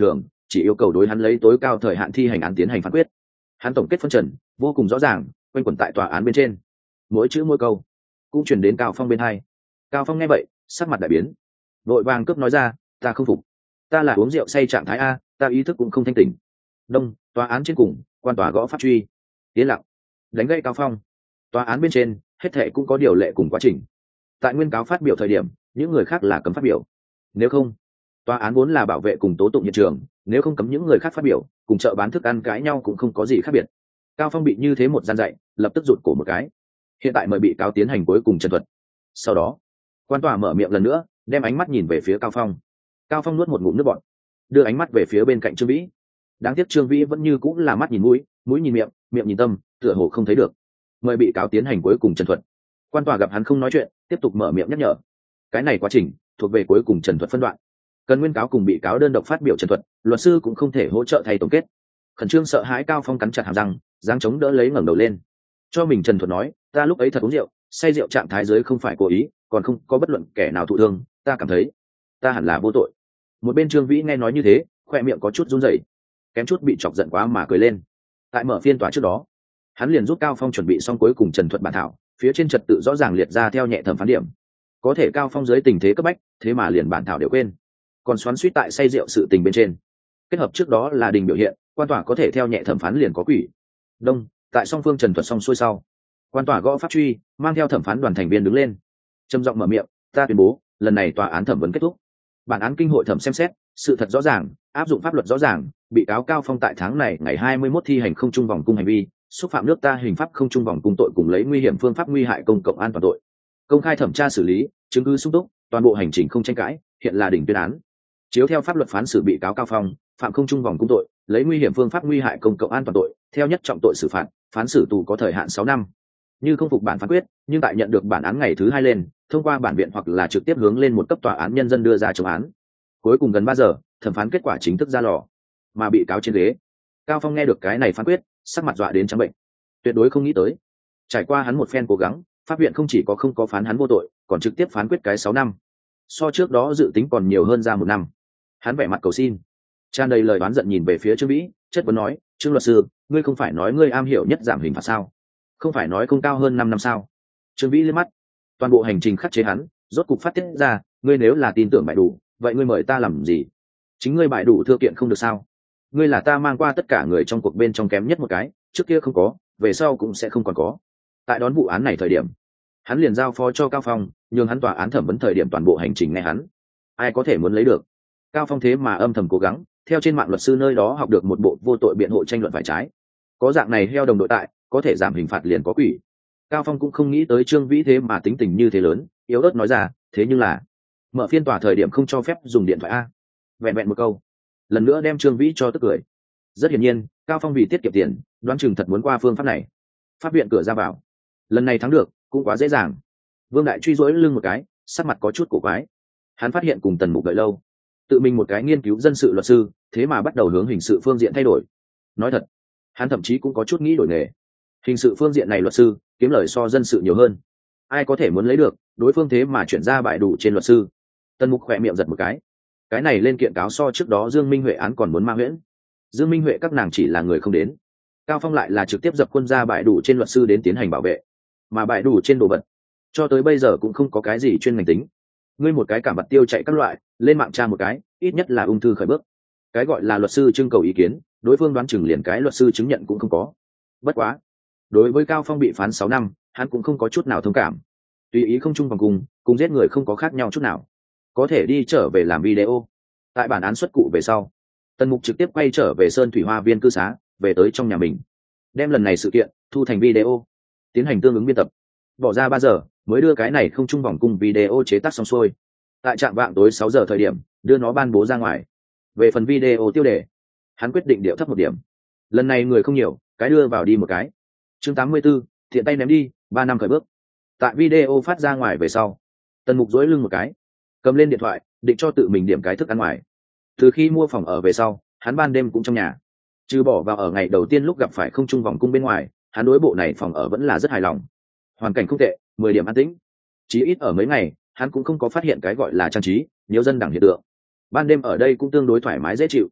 chỉ yêu cầu đối hắn lấy tối cao thời hạn thi hành án tiến hành phán quyết. Hắn tổng kết phân trần vô cùng rõ ràng, quanh quẩn tại tòa án bên trên, mỗi chữ mỗi câu cũng truyền đến Cao Phong bên hai. Cao Phong nghe vậy sắc mặt đại biến, vội vàng cướp nói ra, ta không phục, ta là uống rượu say trạng thái a, ta ý thức cũng không thanh tỉnh. Đông, tòa án trên cùng, quan tòa gõ pháp truy. Yên lặng. Đánh gãy Cao Phong. Tòa án bên trên hết thệ cũng có điều lệ cùng quá trình. Tại nguyên cáo phát biểu thời điểm, những người khác là cấm phát biểu. Nếu không, tòa án vốn là bảo vệ cùng tố tụng hiện trường, nếu không cấm những người khác phát biểu, cùng chợ bán thức ăn cãi nhau cũng không có gì khác biệt. Cao Phong bị như thế một gian dạy, lập tức rụt cổ một cái. Hiện tại mời bị cáo tiến hành cuối cùng trần thuật. Sau đó, quan tòa mở miệng lần nữa, đem ánh mắt nhìn về phía Cao Phong. Cao Phong nuốt một ngụm nước bọt, đưa ánh mắt về phía bên cạnh Trương Vĩ. Đáng tiếc Trương Vĩ vẫn như cũng là mắt nhìn mũi, mũi nhìn miệng, miệng nhìn tâm, tựa hồ không thấy được. Mời bị cáo tiến hành cuối cùng trần thuật. Quan tòa gặp hắn không nói chuyện, tiếp tục mở miệng nhắc nhở. Cái này quá trình thuộc về cuối cùng trần thuật phân đoạn, cần nguyên cáo cùng bị cáo đơn độc phát biểu trần thuật, luật sư cũng không thể hỗ trợ thay tổng kết. Khẩn trương sợ hãi Cao Phong cắn chặt hàm răng, dáng chống đỡ lấy ngẩng đầu lên, cho mình trần thuật nói, ta lúc ấy thật uống rượu, say rượu trạng thái dưới không phải cố ý, còn không có bất luận kẻ nào thụ thương, ta cảm thấy ta hẳn là vô tội. Một bên Trương Vĩ nghe nói như thế, khoe miệng có chút run rẩy, kém chút bị chọc giận quá mà cười lên. Tại mở phiên tòa trước đó, hắn liền giúp Cao Phong chuẩn bị xong cuối cùng trần thuật bản thảo, phía trên trật tự rõ ràng liệt ra theo nhẹ thẩm phán điểm. Có thể Cao Phong dưới tình thế cấp bách, thế mà liền bản thảo đều quên, còn xoắn xuýt tại say rượu sự tình bên trên. Kết hợp trước đó là đình biểu hiện, quan tòa có thể theo nhẹ thẩm phán liền có quỷ. Đông, tại song phương trần thuật xong xuôi sau, quan tòa gõ pháp truy, mang theo thẩm phán đoàn thành viên đứng lên, trầm giọng mở miệng, ta tuyên bố, lần này tòa án thẩm vấn kết thúc. Bản án kinh hội thẩm xem xét, sự thật rõ ràng, áp dụng pháp luật rõ ràng, bị cáo Cao Phong tại tháng này ngày hai mươi mốt thi hành không trung vòng cung hành vi, xúc phạm nước ta hình pháp không trung vòng cung tội cùng lấy nguy hiểm phương pháp nguy hại công cộng an toàn tội. Công khai thẩm tra xử lý, chứng cứ sung túc, toàn bộ hành trình không tranh cãi, hiện là đỉnh tuyên án. Chiếu theo pháp luật phán xử bị cáo Cao Phong, phạm không trung vòng cung tội, lấy nguy hiểm phương pháp nguy hại công cộng an toàn tội, theo nhất trọng tội xử phạt, phán xử tù có thời hạn sáu năm. Như không phục bản phán quyết, nhưng tại nhận được bản án ngày thứ hai lên, thông qua bản viện hoặc là trực tiếp hướng lên một cấp tòa án nhân dân đưa ra chống án. Cuối cùng gần ba giờ, thẩm phán kết quả chính thức ra lò. Mà bị cáo trên ghế, Cao Phong nghe được cái này phán quyết, sắc mặt dọa đến trắng bệnh. Tuyệt đối không nghĩ tới, trải qua hắn một phen cố gắng, pháp viện không chỉ có không có phán hắn vô tội, còn trực tiếp phán quyết cái sáu năm. So trước đó dự tính còn nhiều hơn ra một năm. Hắn vẻ mặt cầu xin, tràn đầy lời oán giận nhìn về phía Trương Vĩ, chất vấn nói, Trương luật sư, ngươi không phải nói ngươi am hiểu nhất giảm hình phạt sao? Không phải nói không cao hơn năm năm sao? Trương Vĩ liếc mắt, toàn bộ hành trình khắc chế hắn, rốt cục phát tiết ra, ngươi nếu là tin tưởng bại đủ, vậy ngươi mời ta làm gì? Chính ngươi bại đủ thưa kiện không được sao? Ngươi là ta mang qua tất cả người trong cuộc bên trong kém nhất một cái, trước kia không có, về sau cũng sẽ không còn có. Tại đón vụ án này thời điểm, hắn liền giao phó cho Cao Phong, nhường hắn tòa án thẩm vấn thời điểm toàn bộ hành trình nghe hắn. Ai có thể muốn lấy được? Cao Phong thế mà âm thầm cố gắng, theo trên mạng luật sư nơi đó học được một bộ vô tội biện hộ tranh luận phải trái. Có dạng này heo đồng đội tại, có thể giảm hình phạt liền có quỷ. Cao Phong cũng không nghĩ tới Trương Vĩ thế mà tính tình như thế lớn, yếu ớt nói ra, thế nhưng là mở phiên tòa thời điểm không cho phép dùng điện thoại a. Vẹn vẹn một câu, lần nữa đem Trương Vĩ cho tức cười. Rất hiển nhiên, Cao Phong vì tiết kiệm tiền, đoán chừng thật muốn qua phương pháp này. Pháp viện cửa ra vào, lần này thắng được, cũng quá dễ dàng. Vương Đại truy rỗi lưng một cái, sắc mặt có chút cổ quái. Hắn phát hiện cùng Tần Mục đợi lâu, tự mình một cái nghiên cứu dân sự luật sư, thế mà bắt đầu hướng hình sự phương diện thay đổi. Nói thật, hắn thậm chí cũng có chút nghĩ đổi nghề. Hình sự phương diện này luật sư kiếm lời so dân sự nhiều hơn, ai có thể muốn lấy được, đối phương thế mà chuyển ra bại đủ trên luật sư. Tần Mục khỏe miệng giật một cái, cái này lên kiện cáo so trước đó Dương Minh Huệ án còn muốn ma huyễn. Dương Minh Huệ các nàng chỉ là người không đến, Cao Phong lại là trực tiếp dập quân ra bại đủ trên luật sư đến tiến hành bảo vệ, mà bại đủ trên đồ vật cho tới bây giờ cũng không có cái gì chuyên ngành tính. Ngươi một cái cảm bật tiêu chạy các loại, lên mạng tra một cái, ít nhất là ung thư khởi bước. Cái gọi là luật sư trưng cầu ý kiến, đối phương đoán chừng liền cái luật sư chứng nhận cũng không có. Bất quá, đối với Cao Phong bị phán sáu năm, hắn cũng không có chút nào thông cảm. Tùy ý không chung vòng cùng, cùng giết người không có khác nhau chút nào. Có thể đi trở về làm video. Tại bản án xuất cụ về sau, Tần Mục trực tiếp quay trở về Sơn Thủy Hoa Viên cư xá, về tới trong nhà mình, đem lần này sự kiện thu thành video, tiến hành tương ứng biên tập, bỏ ra ba giờ mới đưa cái này không chung vòng cung video chế tác xong xuôi. Tại trạm vạng tối sáu giờ thời điểm, đưa nó ban bố ra ngoài. Về phần video tiêu đề, hắn quyết định điệu thấp một điểm. Lần này người không nhiều, cái đưa vào đi một cái. Chương tám mươi 84, thiện tay ném đi, ba năm khởi bước. Tại video phát ra ngoài về sau, Tần Mục dối lưng một cái, cầm lên điện thoại, định cho tự mình điểm cái thức ăn ngoài. Từ khi mua phòng ở về sau, hắn ban đêm cũng trong nhà. Trừ bỏ vào ở ngày đầu tiên lúc gặp phải không trung vòng cung bên ngoài, hắn đối bộ này phòng ở vẫn là rất hài lòng. Hoàn cảnh không tệ, mười điểm an tĩnh. Chí ít ở mấy ngày, hắn cũng không có phát hiện cái gọi là trang trí, nhiều dân đẳng hiện tượng. Ban đêm ở đây cũng tương đối thoải mái dễ chịu.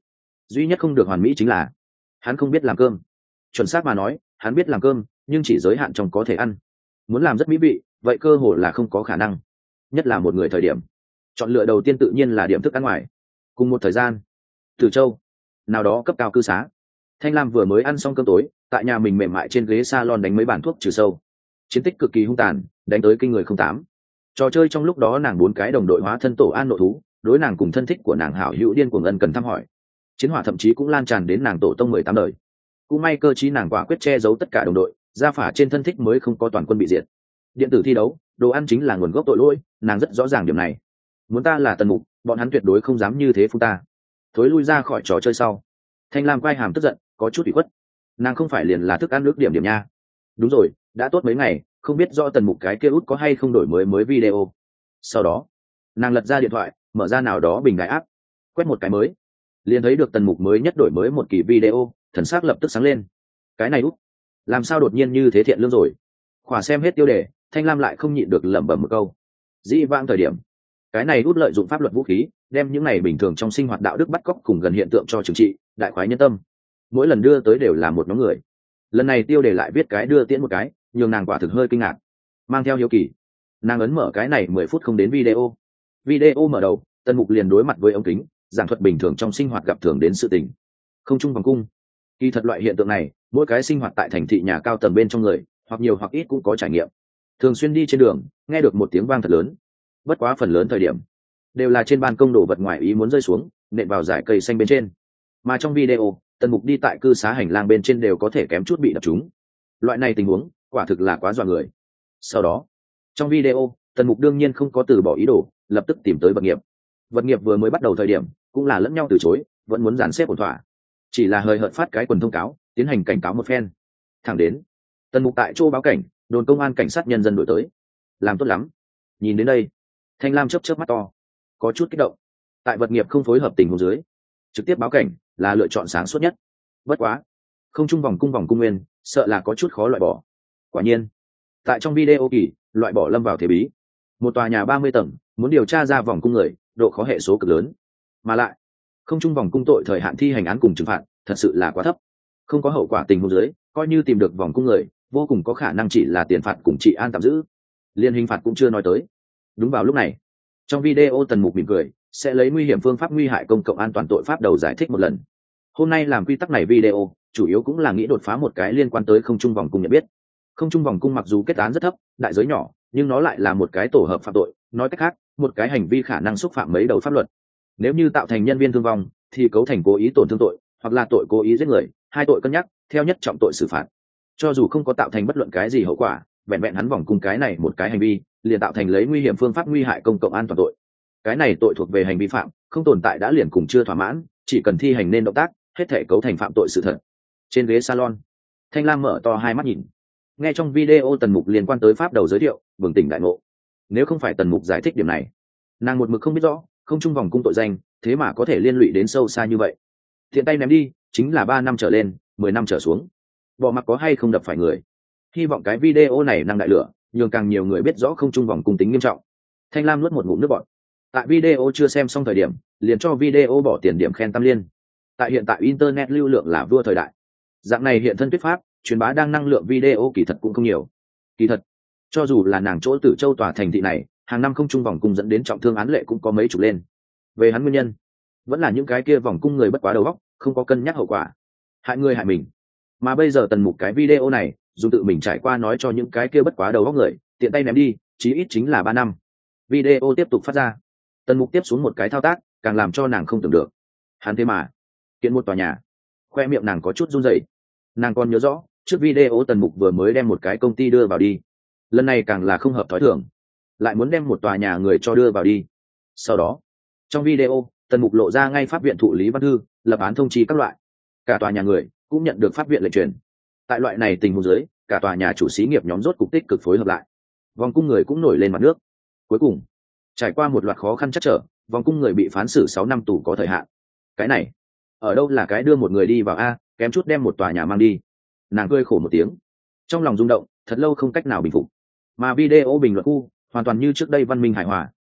duy nhất không được hoàn mỹ chính là hắn không biết làm cơm. Chuẩn xác mà nói, hắn biết làm cơm nhưng chỉ giới hạn trong có thể ăn. Muốn làm rất mỹ vị vậy cơ hồ là không có khả năng, nhất là một người thời điểm. Chọn lựa đầu tiên tự nhiên là điểm thức ăn ngoài. Cùng một thời gian, Từ Châu nào đó cấp cao cư xá, Thanh Lam vừa mới ăn xong cơm tối, tại nhà mình mềm mại trên ghế salon đánh mấy bản thuốc trừ sâu. Chiến tích cực kỳ hung tàn, đánh tới kinh người không tám. Trò chơi trong lúc đó nàng bốn cái đồng đội hóa thân tổ an nộ thú, đối nàng cùng thân thích của nàng hảo hữu điên cuồng ân cần thăm hỏi. Chiến hỏa thậm chí cũng lan tràn đến nàng tổ tông mười tám đời. Cũng may cơ chí nàng quả quyết che giấu tất cả đồng đội, gia phả trên thân thích mới không có toàn quân bị diệt. Điện tử thi đấu, đồ ăn chính là nguồn gốc tội lỗi, nàng rất rõ ràng điểm này. Muốn ta là Tần Mục, bọn hắn tuyệt đối không dám như thế phun ta. Thối lui ra khỏi trò chơi sau, Thanh Lam quay hàm tức giận, có chút ủy khuất. Nàng không phải liền là thức ăn nước điểm điểm nha. Đúng rồi, đã tốt mấy ngày, không biết rõ Tần Mục cái kia út có hay không đổi mới mới video. Sau đó, nàng lật ra điện thoại, mở ra nào đó bình đại áp, quét một cái mới, liền thấy được Tần Mục mới nhất đổi mới một kỳ video, thần sắc lập tức sáng lên. Cái này út, làm sao đột nhiên như thế thiện lương rồi? Khỏa xem hết tiêu đề, Thanh Lam lại không nhịn được lẩm bẩm một câu. Dĩ vãng thời điểm, cái này út lợi dụng pháp luật vũ khí, đem những này bình thường trong sinh hoạt đạo đức bắt cóc cùng gần hiện tượng cho trừng trị, đại khoái nhân tâm. Mỗi lần đưa tới đều là một nhóm người. Lần này tiêu đề lại viết cái đưa tiễn một cái, nhường nàng quả thực hơi kinh ngạc. Mang theo hiếu kỳ, nàng ấn mở cái này mười phút không đến video. Video mở đầu, Tần Mục liền đối mặt với ống kính, giảng thuật bình thường trong sinh hoạt gặp thường đến sự tình. Không chung vòng cung. Kỳ thật loại hiện tượng này, mỗi cái sinh hoạt tại thành thị nhà cao tầng bên trong người, hoặc nhiều hoặc ít cũng có trải nghiệm. Thường xuyên đi trên đường, nghe được một tiếng vang thật lớn. Bất quá phần lớn thời điểm, đều là trên ban công đổ vật ngoài ý muốn rơi xuống, nện vào dải cây xanh bên trên. Mà trong video, Tần Mục đi tại cư xá hành lang bên trên đều có thể kém chút bị đập trúng. Loại này tình huống, quả thực là quá dọa người. Sau đó, trong video, Tần Mục đương nhiên không có từ bỏ ý đồ, lập tức tìm tới vật nghiệp. Vật nghiệp vừa mới bắt đầu thời điểm, cũng là lẫn nhau từ chối, vẫn muốn dàn xếp ổn thỏa. Chỉ là hơi hợt phát cái quần thông cáo, tiến hành cảnh cáo một phen. Thẳng đến, Tần Mục tại chỗ báo cảnh, đồn công an cảnh sát nhân dân đổi tới. Làm tốt lắm. Nhìn đến đây, Thanh Lam chớp chớp mắt to, có chút kích động. Tại vật nghiệp không phối hợp tình huống dưới, trực tiếp báo cảnh là lựa chọn sáng suốt nhất. Bất quá, không chung vòng cung vòng cung nguyên, sợ là có chút khó loại bỏ. Quả nhiên, tại trong video kỳ, loại bỏ lâm vào thế bí. Một tòa nhà ba mươi tầng, muốn điều tra ra vòng cung người, độ khó hệ số cực lớn. Mà lại, không chung vòng cung tội thời hạn thi hành án cùng trừng phạt, thật sự là quá thấp. Không có hậu quả tình huống dưới, coi như tìm được vòng cung người, vô cùng có khả năng chỉ là tiền phạt cùng trị an tạm giữ. Liên hình phạt cũng chưa nói tới. Đúng vào lúc này, trong video Tần Mục mỉm cười, sẽ lấy nguy hiểm phương pháp nguy hại công cộng an toàn tội pháp đầu giải thích một lần. Hôm nay làm quy tắc này video, chủ yếu cũng là nghĩ đột phá một cái liên quan tới không trung vòng cung nhận biết. Không trung vòng cung mặc dù kết án rất thấp, đại giới nhỏ, nhưng nó lại là một cái tổ hợp phạm tội, nói cách khác, một cái hành vi khả năng xúc phạm mấy đầu pháp luật. Nếu như tạo thành nhân viên thương vong, thì cấu thành cố ý tổn thương tội, hoặc là tội cố ý giết người, hai tội cân nhắc, theo nhất trọng tội xử phạt. Cho dù không có tạo thành bất luận cái gì hậu quả, vẹn vẹn hắn vòng cung cái này một cái hành vi, liền tạo thành lấy nguy hiểm phương pháp nguy hại công cộng an toàn tội. Cái này tội thuộc về hành vi phạm, không tồn tại đã liền cùng chưa thỏa mãn, chỉ cần thi hành nên động tác, hết thể cấu thành phạm tội sự thật. Trên ghế salon, Thanh Lam mở to hai mắt nhìn. Nghe trong video Tần Mục liên quan tới pháp đầu giới thiệu, bừng tỉnh đại ngộ. Nếu không phải Tần Mục giải thích điểm này, nàng một mực không biết rõ, không chung vòng cung tội danh, thế mà có thể liên lụy đến sâu xa như vậy. Thiện tay ném đi, chính là ba năm trở lên, mười năm trở xuống. Bỏ mặc có hay không đập phải người. Hy vọng cái video này năng đại lửa, nhường càng nhiều người biết rõ không chung vòng cung tính nghiêm trọng. Thanh Lam nuốt một ngụm nước bọt. Tại video chưa xem xong thời điểm, liền cho video bỏ tiền điểm khen tam liên. Tại hiện tại internet lưu lượng là vua thời đại, dạng này hiện thân thuyết pháp truyền bá đang năng lượng video kỳ thật cũng không nhiều. Kỳ thật, cho dù là nàng chỗ Tử Châu tòa thành thị này, hàng năm không chung vòng cung dẫn đến trọng thương án lệ cũng có mấy chục lên. Về hắn nguyên nhân, vẫn là những cái kia vòng cung người bất quá đầu óc, không có cân nhắc hậu quả, hại người hại mình. Mà bây giờ Tần Mục cái video này, dùng tự mình trải qua nói cho những cái kia bất quá đầu óc người, tiện tay ném đi, chí ít chính là ba năm. Video tiếp tục phát ra. Tần Mục tiếp xuống một cái thao tác, càng làm cho nàng không tưởng được. Hắn thế mà kiện một tòa nhà. Khoe miệng nàng có chút run rẩy. Nàng còn nhớ rõ, trước video Tần Mục vừa mới đem một cái công ty đưa vào đi. Lần này càng là không hợp thói thường, lại muốn đem một tòa nhà người cho đưa vào đi. Sau đó, trong video, Tần Mục lộ ra ngay pháp viện thụ lý văn thư, lập án thông chi các loại. Cả tòa nhà người cũng nhận được pháp viện lệnh truyền. Tại loại này tình huống dưới, cả tòa nhà chủ xí nghiệp nhóm rốt cục tích cực phối hợp lại. Vòng cung người cũng nổi lên mặt nước. Cuối cùng, trải qua một loạt khó khăn chắc trở, vòng cung người bị phán xử sáu năm tù có thời hạn. Cái này, ở đâu là cái đưa một người đi vào a, kém chút đem một tòa nhà mang đi. Nàng cười khổ một tiếng, trong lòng rung động, thật lâu không cách nào bình phục. Mà video bình luận khu hoàn toàn như trước đây văn minh hài hòa.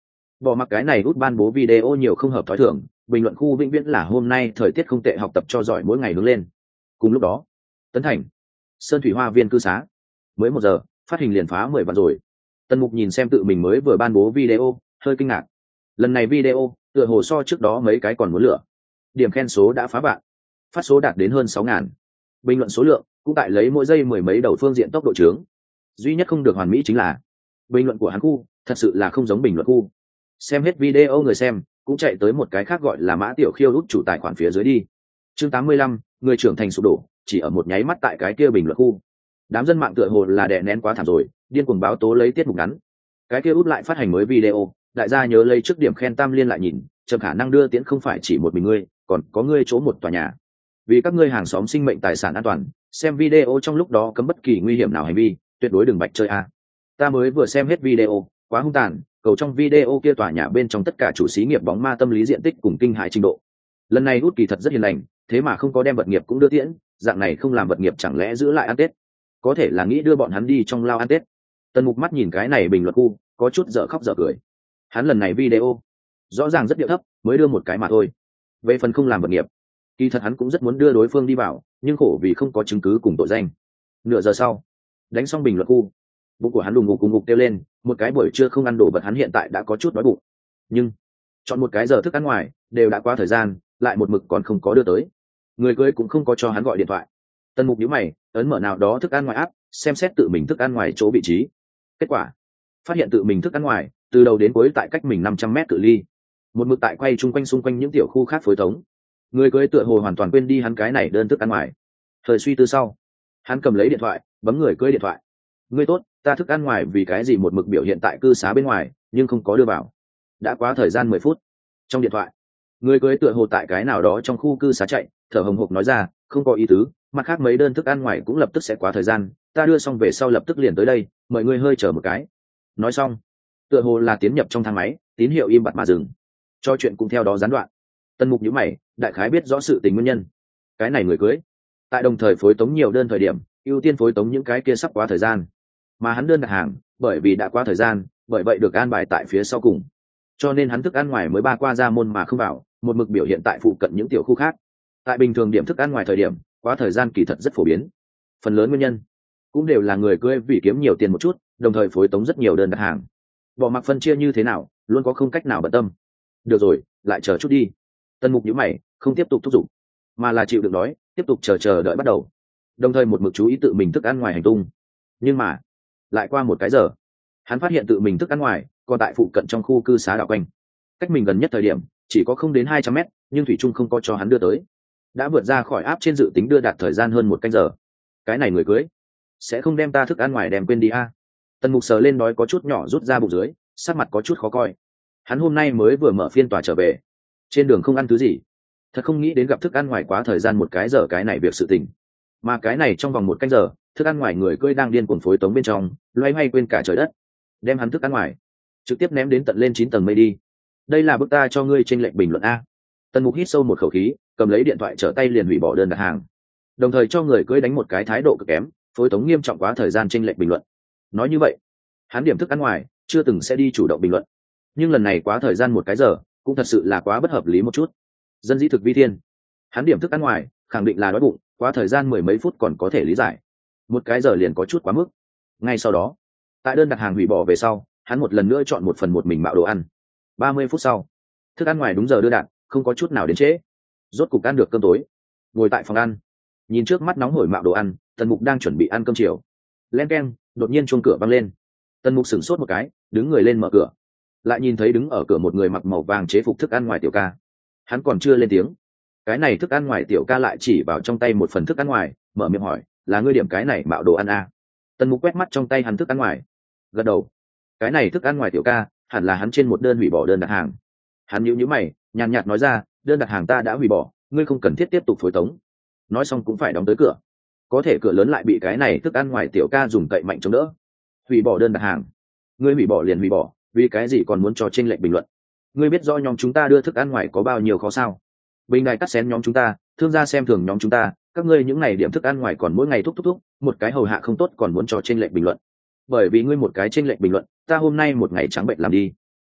Bỏ mặc cái này út ban bố video nhiều không hợp thói thường, bình luận khu vĩnh viễn là hôm nay thời tiết không tệ, học tập cho giỏi mỗi ngày hướng lên. Cùng lúc đó, Tấn Thành, Sơn Thủy Hoa viên cư xá, mới một giờ phát hình liền phá mười vạn rồi. Tần Mục nhìn xem tự mình mới vừa ban bố video, hơi kinh ngạc. Lần này video tựa hồ so trước đó mấy cái còn muốn lửa. Điểm khen số đã phá vạn, phát số đạt đến hơn sáu ngàn, bình luận số lượng cũng tại lấy mỗi giây mười mấy đầu phương diện tốc độ trướng. Duy nhất không được hoàn mỹ chính là bình luận của hắn khu thật sự là không giống bình luận khu. Xem hết video người xem cũng chạy tới một cái khác gọi là Mã Tiểu Khiêu út chủ tài khoản phía dưới đi. Chương tám mươi lăm, người trưởng thành sụp đổ, chỉ ở một nháy mắt tại cái kia bình luận khu. Đám dân mạng tựa hồ là đè nén quá thảm rồi, điên cuồng báo tố lấy tiết mục ngắn. Cái kia út lại phát hành mới video, đại gia nhớ lấy trước điểm khen tam liên lại nhìn, chậm khả năng đưa tiễn không phải chỉ một mình ngươi, còn có ngươi chỗ một tòa nhà. Vì các ngươi hàng xóm sinh mệnh tài sản an toàn, xem video trong lúc đó cấm bất kỳ nguy hiểm nào hành vi, tuyệt đối đừng bạch chơi a. Ta mới vừa xem hết video, quá hung tàn, cầu trong video kia tòa nhà bên trong tất cả chủ xí nghiệp bóng ma tâm lý diện tích cùng kinh hại trình độ. Lần này út kỳ thật rất hiền lành, thế mà không có đem vật nghiệp cũng đưa tiễn, dạng này không làm vật nghiệp chẳng lẽ giữ lại ăn tết? Có thể là nghĩ đưa bọn hắn đi trong lao ăn tết. Tần Mục mắt nhìn cái này bình luận khu, có chút dở khóc dở cười. Hắn lần này video rõ ràng rất điệu thấp, mới đưa một cái mà thôi. Về phần không làm vật nghiệp, kỳ thật hắn cũng rất muốn đưa đối phương đi vào, nhưng khổ vì không có chứng cứ cùng tội danh. Nửa giờ sau, đánh xong bình luận khu, bụng của hắn đùng ngục cùng ngục kêu lên, một cái buổi trưa không ăn đồ vật hắn hiện tại đã có chút đói bụng. Nhưng chọn một cái giờ thức ăn ngoài, đều đã qua thời gian, lại một mực còn không có đưa tới. Người cưới cũng không có cho hắn gọi điện thoại. Tần Mục nhíu mày, ấn mở nào đó thức ăn ngoài áp, xem xét tự mình thức ăn ngoài chỗ vị trí. Kết quả, phát hiện tự mình thức ăn ngoài, từ đầu đến cuối tại cách mình năm trăm mét cự ly. Một mực tại quay chung quanh xung quanh những tiểu khu khác phối thống. Người cưới tựa hồ hoàn toàn quên đi hắn cái này đơn thức ăn ngoài. Thời suy tư sau, hắn cầm lấy điện thoại, bấm người cưới điện thoại. Ngươi tốt, ta thức ăn ngoài vì cái gì một mực biểu hiện tại cư xá bên ngoài, nhưng không có đưa vào. Đã quá thời gian mười phút. Trong điện thoại, người cưới tựa hồ tại cái nào đó trong khu cư xá chạy, thở hồng hộc nói ra, không có ý tứ, mặt khác mấy đơn thức ăn ngoài cũng lập tức sẽ quá thời gian, ta đưa xong về sau lập tức liền tới đây, mời ngươi hơi chờ một cái. Nói xong, tựa hồ là tiến nhập trong thang máy, tín hiệu im bặt mà dừng. Cho chuyện cũng theo đó gián đoạn. Tần Mục nhíu mày, đại khái biết rõ sự tình nguyên nhân. Cái này người cưới, tại đồng thời phối tống nhiều đơn thời điểm, ưu tiên phối tống những cái kia sắp quá thời gian, mà hắn đơn đặt hàng, bởi vì đã quá thời gian, bởi vậy được an bài tại phía sau cùng. Cho nên hắn thức ăn ngoài mới ba qua ra môn mà không vào, một mực biểu hiện tại phụ cận những tiểu khu khác. Tại bình thường điểm thức ăn ngoài thời điểm, quá thời gian kỳ thật rất phổ biến. Phần lớn nguyên nhân cũng đều là người cưới vì kiếm nhiều tiền một chút, đồng thời phối tống rất nhiều đơn đặt hàng. Bỏ mặc phân chia như thế nào, luôn có không cách nào bận tâm. Được rồi, lại chờ chút đi. Tần Mục nhíu mày, không tiếp tục thúc giục, mà là chịu đựng đói, tiếp tục chờ chờ đợi bắt đầu. Đồng thời một mực chú ý tự mình thức ăn ngoài hành tung. Nhưng mà, lại qua một cái giờ, hắn phát hiện tự mình thức ăn ngoài còn tại phụ cận trong khu cư xá đảo quanh. Cách mình gần nhất thời điểm chỉ có không đến hai trăm mét, nhưng thủy trung không có cho hắn đưa tới. Đã vượt ra khỏi áp trên dự tính đưa đạt thời gian hơn một canh giờ. Cái này người cưới sẽ không đem ta thức ăn ngoài đem quên đi a? À? Tần Mục sờ lên đói có chút nhỏ rút ra bụng dưới, sắc mặt có chút khó coi. Hắn hôm nay mới vừa mở phiên tòa trở về, trên đường không ăn thứ gì, thật không nghĩ đến gặp thức ăn ngoài quá thời gian một cái giờ cái này việc sự tình. Mà cái này trong vòng một canh giờ, thức ăn ngoài người cưới đang điên cuồng phối tống bên trong, loay hoay quên cả trời đất, đem hắn thức ăn ngoài trực tiếp ném đến tận lên chín tầng mây đi. Đây là bức ta cho ngươi chênh lệch bình luận a. Tần Mục hít sâu một khẩu khí, cầm lấy điện thoại trở tay liền hủy bỏ đơn đặt hàng, đồng thời cho người cưới đánh một cái thái độ cực kém, phối tống nghiêm trọng quá thời gian chênh lệch bình luận. Nói như vậy, hắn điểm thức ăn ngoài chưa từng sẽ đi chủ động bình luận, nhưng lần này quá thời gian một cái giờ, cũng thật sự là quá bất hợp lý một chút. Dân dĩ thực vi thiên, hắn điểm thức ăn ngoài khẳng định là đói bụng, quá thời gian mười mấy phút còn có thể lý giải, một cái giờ liền có chút quá mức. Ngay sau đó, tại đơn đặt hàng hủy bỏ về sau, hắn một lần nữa chọn một phần một mình mạo đồ ăn. ba mươi phút sau, thức ăn ngoài đúng giờ đưa đạn, không có chút nào đến trễ. Rốt cục ăn được cơm tối, ngồi tại phòng ăn, nhìn trước mắt nóng hổi mạo đồ ăn, Tần Mục đang chuẩn bị ăn cơm chiều. Len keng, đột nhiên chuông cửa vang lên. Tần Mục sửng sốt một cái, đứng người lên mở cửa, lại nhìn thấy đứng ở cửa một người mặc màu vàng chế phục thức ăn ngoài tiểu ca. Hắn còn chưa lên tiếng, cái này thức ăn ngoài tiểu ca lại chỉ vào trong tay một phần thức ăn ngoài, mở miệng hỏi, là ngươi điểm cái này mạo đồ ăn à? Tần Mục quét mắt trong tay hắn thức ăn ngoài, gật đầu. Cái này thức ăn ngoài tiểu ca hẳn là hắn trên một đơn hủy bỏ đơn đặt hàng. Hắn nhíu nhíu mày, nhàn nhạt nói ra, đơn đặt hàng ta đã hủy bỏ, ngươi không cần thiết tiếp tục phối tống. Nói xong cũng phải đóng tới cửa, có thể cửa lớn lại bị cái này thức ăn ngoài tiểu ca dùng cậy mạnh chống đỡ. Hủy bỏ đơn đặt hàng? Ngươi hủy bỏ liền hủy bỏ, vì cái gì còn muốn cho chênh lệch bình luận? Ngươi biết rõ nhóm chúng ta đưa thức ăn ngoài có bao nhiêu khó sao? Bình đài cắt xén nhóm chúng ta, thương gia xem thường nhóm chúng ta, các ngươi những ngày điểm thức ăn ngoài còn mỗi ngày thúc thúc thúc, một cái hầu hạ không tốt còn muốn cho chênh lệch bình luận. Bởi vì ngươi một cái chênh lệch bình luận, ta hôm nay một ngày trắng bệnh làm đi.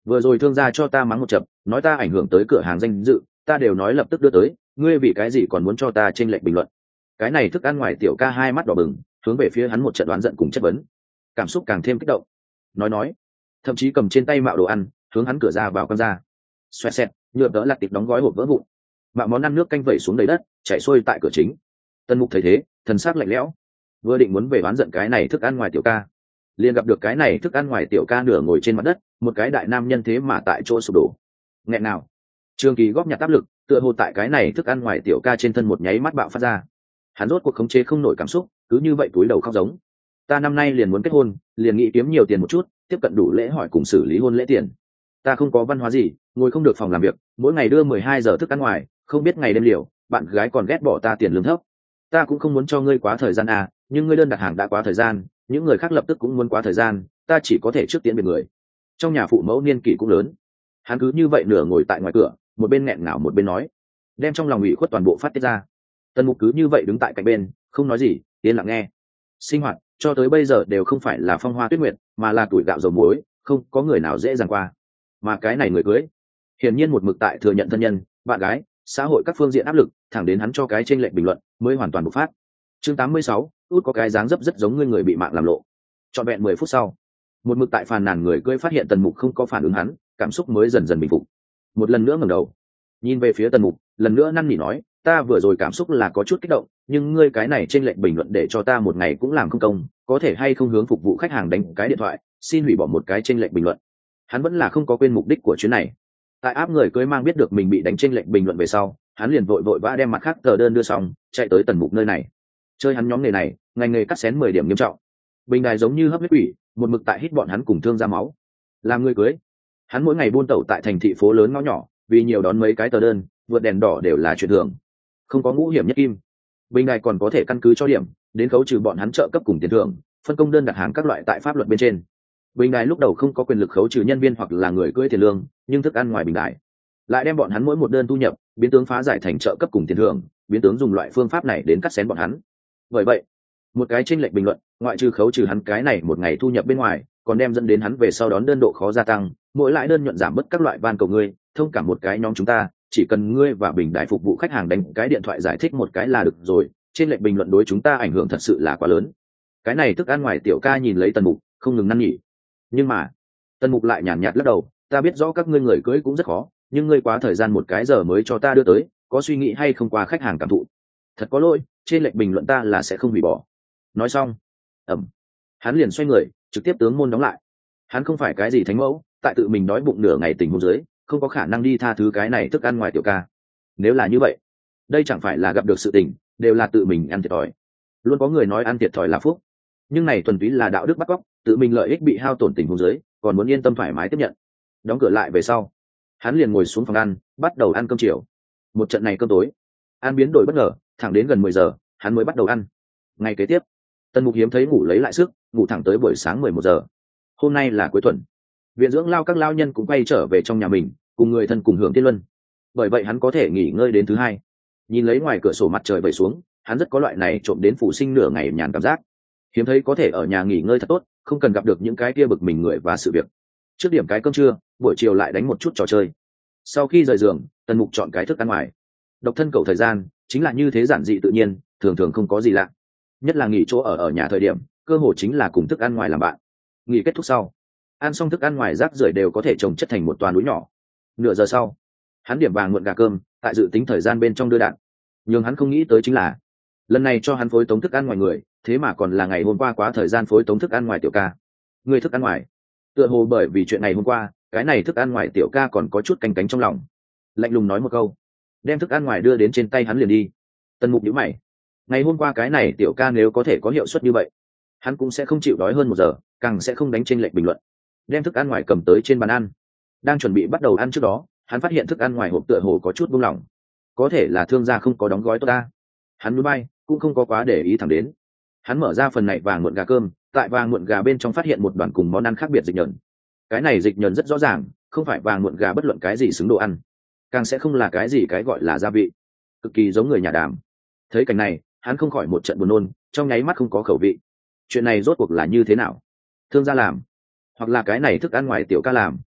vừa rồi thương gia cho ta mắng một chập, nói ta ảnh hưởng tới cửa hàng danh dự, ta đều nói lập tức đưa tới, ngươi vì cái gì còn muốn cho ta chênh lệch bình luận? Cái này thức ăn ngoài tiểu ca hai mắt đỏ bừng, hướng về phía hắn một trận đoán giận cùng chất vấn, cảm xúc càng thêm kích động. Nói nói, thậm chí cầm trên tay mạo đồ ăn, hướng hắn cửa ra vào con ra. Xoẹt xẹt, nhựa đỡ lạt tịch đóng gói hộp vỡ vụn. Mạo món ăn nước canh vẩy xuống đầy đất, chảy xuôi tại cửa chính. Tân Mục thấy thế, thần sắc lạnh lẽo, vừa định muốn về đoán giận cái này thức ăn ngoài tiểu ca, liền gặp được cái này thức ăn ngoài tiểu ca nửa ngồi trên mặt đất, một cái đại nam nhân thế mà tại chỗ sụp đổ. Nghẹn nào, Trường Kỳ góp nhặt áp lực, tựa hồ tại cái này thức ăn ngoài tiểu ca trên thân một nháy mắt bạo phát ra. Hắn rốt cuộc khống chế không nổi cảm xúc, cứ như vậy túi đầu khóc giống. Ta năm nay liền muốn kết hôn, liền nghĩ kiếm nhiều tiền một chút, tiếp cận đủ lễ hỏi cùng xử lý hôn lễ tiền. Ta không có văn hóa gì, ngồi không được phòng làm việc, mỗi ngày đưa mười hai giờ thức ăn ngoài, không biết ngày đêm liều, bạn gái còn ghét bỏ ta tiền lương thấp. Ta cũng không muốn cho ngươi quá thời gian à, nhưng ngươi đơn đặt hàng đã quá thời gian, những người khác lập tức cũng muốn quá thời gian, ta chỉ có thể trước tiễn biệt người. Trong nhà phụ mẫu niên kỷ cũng lớn, hắn cứ như vậy nửa ngồi tại ngoài cửa, một bên nghẹn ngào một bên nói, đem trong lòng ủy khuất toàn bộ phát tiết ra. Tần Mục cứ như vậy đứng tại cạnh bên, không nói gì, yên lặng nghe. Sinh hoạt cho tới bây giờ đều không phải là phong hoa tuyết nguyệt, mà là tuổi gạo dầu muối, không có người nào dễ dàng qua. Mà cái này người cưới, hiển nhiên một mực tại thừa nhận thân nhân, bạn gái, xã hội các phương diện áp lực, thẳng đến hắn cho cái chênh lệch bình luận mới hoàn toàn bộc phát. Chương tám mươi sáu, út có cái dáng dấp rất giống ngươi người bị mạng làm lộ. Trọn vẹn mười phút sau, một mực tại phàn nàn người cưới phát hiện Tần Mục không có phản ứng hắn, cảm xúc mới dần dần bình phục. Một lần nữa ngẩng đầu, nhìn về phía Tần Mục, lần nữa năn nỉ nói, ta vừa rồi cảm xúc là có chút kích động, nhưng ngươi cái này trên lệnh bình luận để cho ta một ngày cũng làm không công, có thể hay không hướng phục vụ khách hàng đánh cái điện thoại, xin hủy bỏ một cái trên lệnh bình luận. Hắn vẫn là không có quên mục đích của chuyến này. Tại áp người cưới mang biết được mình bị đánh trên lệnh bình luận về sau, hắn liền vội vội vã đem mặt khác tờ đơn đưa xong, chạy tới Tần Mục nơi này. Chơi hắn nhóm nghề này, ngành nghề cắt xén mười điểm nghiêm trọng. Bình đài giống như hấp huyết quỷ, một mực tại hít bọn hắn cùng thương ra máu. Làm người cưới, hắn mỗi ngày buôn tẩu tại thành thị phố lớn ngõ nhỏ, vì nhiều đón mấy cái tờ đơn, vượt đèn đỏ đều là chuyện thường, không có ngũ hiểm nhất kim. Bình đài còn có thể căn cứ cho điểm, đến khấu trừ bọn hắn trợ cấp cùng tiền thưởng, phân công đơn đặt hàng các loại tại pháp luật bên trên. Bình đài lúc đầu không có quyền lực khấu trừ nhân viên hoặc là người cưới tiền lương, nhưng thức ăn ngoài bình đài lại đem bọn hắn mỗi một đơn thu nhập biến tướng phá giải thành trợ cấp cùng tiền thưởng, biến tướng dùng loại phương pháp này đến cắt xén bọn hắn. Bởi vậy, một cái chênh lệch bình luận, ngoại trừ khấu trừ hắn cái này một ngày thu nhập bên ngoài, còn đem dẫn đến hắn về sau đón đơn độ khó gia tăng, mỗi lãi đơn nhuận giảm mất các loại van cầu ngươi, thông cảm một cái nhóm chúng ta, chỉ cần ngươi và bình đại phục vụ khách hàng đánh cái điện thoại giải thích một cái là được rồi, trên lệnh bình luận đối chúng ta ảnh hưởng thật sự là quá lớn. Cái này thức ăn ngoài tiểu ca nhìn lấy Tần Mục, không ngừng năn nỉ. Nhưng mà, Tần Mục lại nhàn nhạt lắc đầu, ta biết rõ các ngươi người cưới cũng rất khó, nhưng ngươi quá thời gian một cái giờ mới cho ta đưa tới, có suy nghĩ hay không qua khách hàng cảm thụ. Thật có lỗi, trên lệnh bình luận ta là sẽ không hủy bỏ. Nói xong, ẩm, hắn liền xoay người, trực tiếp tướng môn đóng lại. Hắn không phải cái gì thánh mẫu, tại tự mình đói bụng nửa ngày tình huống dưới, không có khả năng đi tha thứ cái này thức ăn ngoài tiểu ca. Nếu là như vậy, đây chẳng phải là gặp được sự tình, đều là tự mình ăn thiệt thòi. Luôn có người nói ăn thiệt thòi là phúc, nhưng này thuần túy là đạo đức bắt cóc, tự mình lợi ích bị hao tổn tình huống dưới, còn muốn yên tâm thoải mái tiếp nhận. Đóng cửa lại về sau, hắn liền ngồi xuống phòng ăn, bắt đầu ăn cơm chiều. Một trận này cơm tối, ăn biến đổi bất ngờ, thẳng đến gần mười giờ, hắn mới bắt đầu ăn. Ngày kế tiếp, Tần Mục hiếm thấy ngủ lấy lại sức, ngủ thẳng tới buổi sáng mười một giờ. Hôm nay là cuối tuần, viện dưỡng lao các lao nhân cũng quay trở về trong nhà mình, cùng người thân cùng hưởng tiên luân. Bởi vậy hắn có thể nghỉ ngơi đến thứ hai. Nhìn lấy ngoài cửa sổ mặt trời vẩy xuống, hắn rất có loại này trộm đến phủ sinh nửa ngày nhàn cảm giác. Hiếm thấy có thể ở nhà nghỉ ngơi thật tốt, không cần gặp được những cái kia bực mình người và sự việc. Trước điểm cái cơm trưa, buổi chiều lại đánh một chút trò chơi. Sau khi rời giường, Tần Mục chọn cái thức ăn ngoài. Độc thân cầu thời gian chính là như thế, giản dị tự nhiên, thường thường không có gì lạ. Nhất là nghỉ chỗ ở ở nhà thời điểm, cơ hội chính là cùng thức ăn ngoài làm bạn. Nghỉ kết thúc sau, ăn xong thức ăn ngoài rác rưởi đều có thể trồng chất thành một toà núi nhỏ. Nửa giờ sau, hắn điểm vàng muộn gà cơm, tại dự tính thời gian bên trong đưa đạn. Nhưng hắn không nghĩ tới chính là, lần này cho hắn phối tống thức ăn ngoài người, thế mà còn là ngày hôm qua quá thời gian phối tống thức ăn ngoài tiểu ca. Người thức ăn ngoài, tựa hồ bởi vì chuyện ngày hôm qua, cái này thức ăn ngoài tiểu ca còn có chút canh cánh trong lòng. Lạnh lùng nói một câu, đem thức ăn ngoài đưa đến trên tay hắn liền đi. Tần Mục nhíu mày, ngày hôm qua cái này tiểu ca nếu có thể có hiệu suất như vậy, hắn cũng sẽ không chịu đói hơn một giờ, càng sẽ không đánh trên lệnh bình luận. Đem thức ăn ngoài cầm tới trên bàn ăn, đang chuẩn bị bắt đầu ăn trước đó, hắn phát hiện thức ăn ngoài hộp tựa hồ có chút buông lỏng. Có thể là thương gia không có đóng gói tốt ta. Hắn núi bay cũng không có quá để ý thẳng đến. Hắn mở ra phần này vàng muộn gà cơm, tại vàng muộn gà bên trong phát hiện một đoàn cùng món ăn khác biệt dịch nhờn. Cái này dịch nhờn rất rõ ràng, không phải vàng muộn gà bất luận cái gì xứng đồ ăn, càng sẽ không là cái gì cái gọi là gia vị, cực kỳ giống người nhà đàm. Thấy cảnh này, hắn không khỏi một trận buồn nôn, trong nháy mắt không có khẩu vị. Chuyện này rốt cuộc là như thế nào? Thương gia làm, hoặc là cái này thức ăn ngoài tiểu ca làm?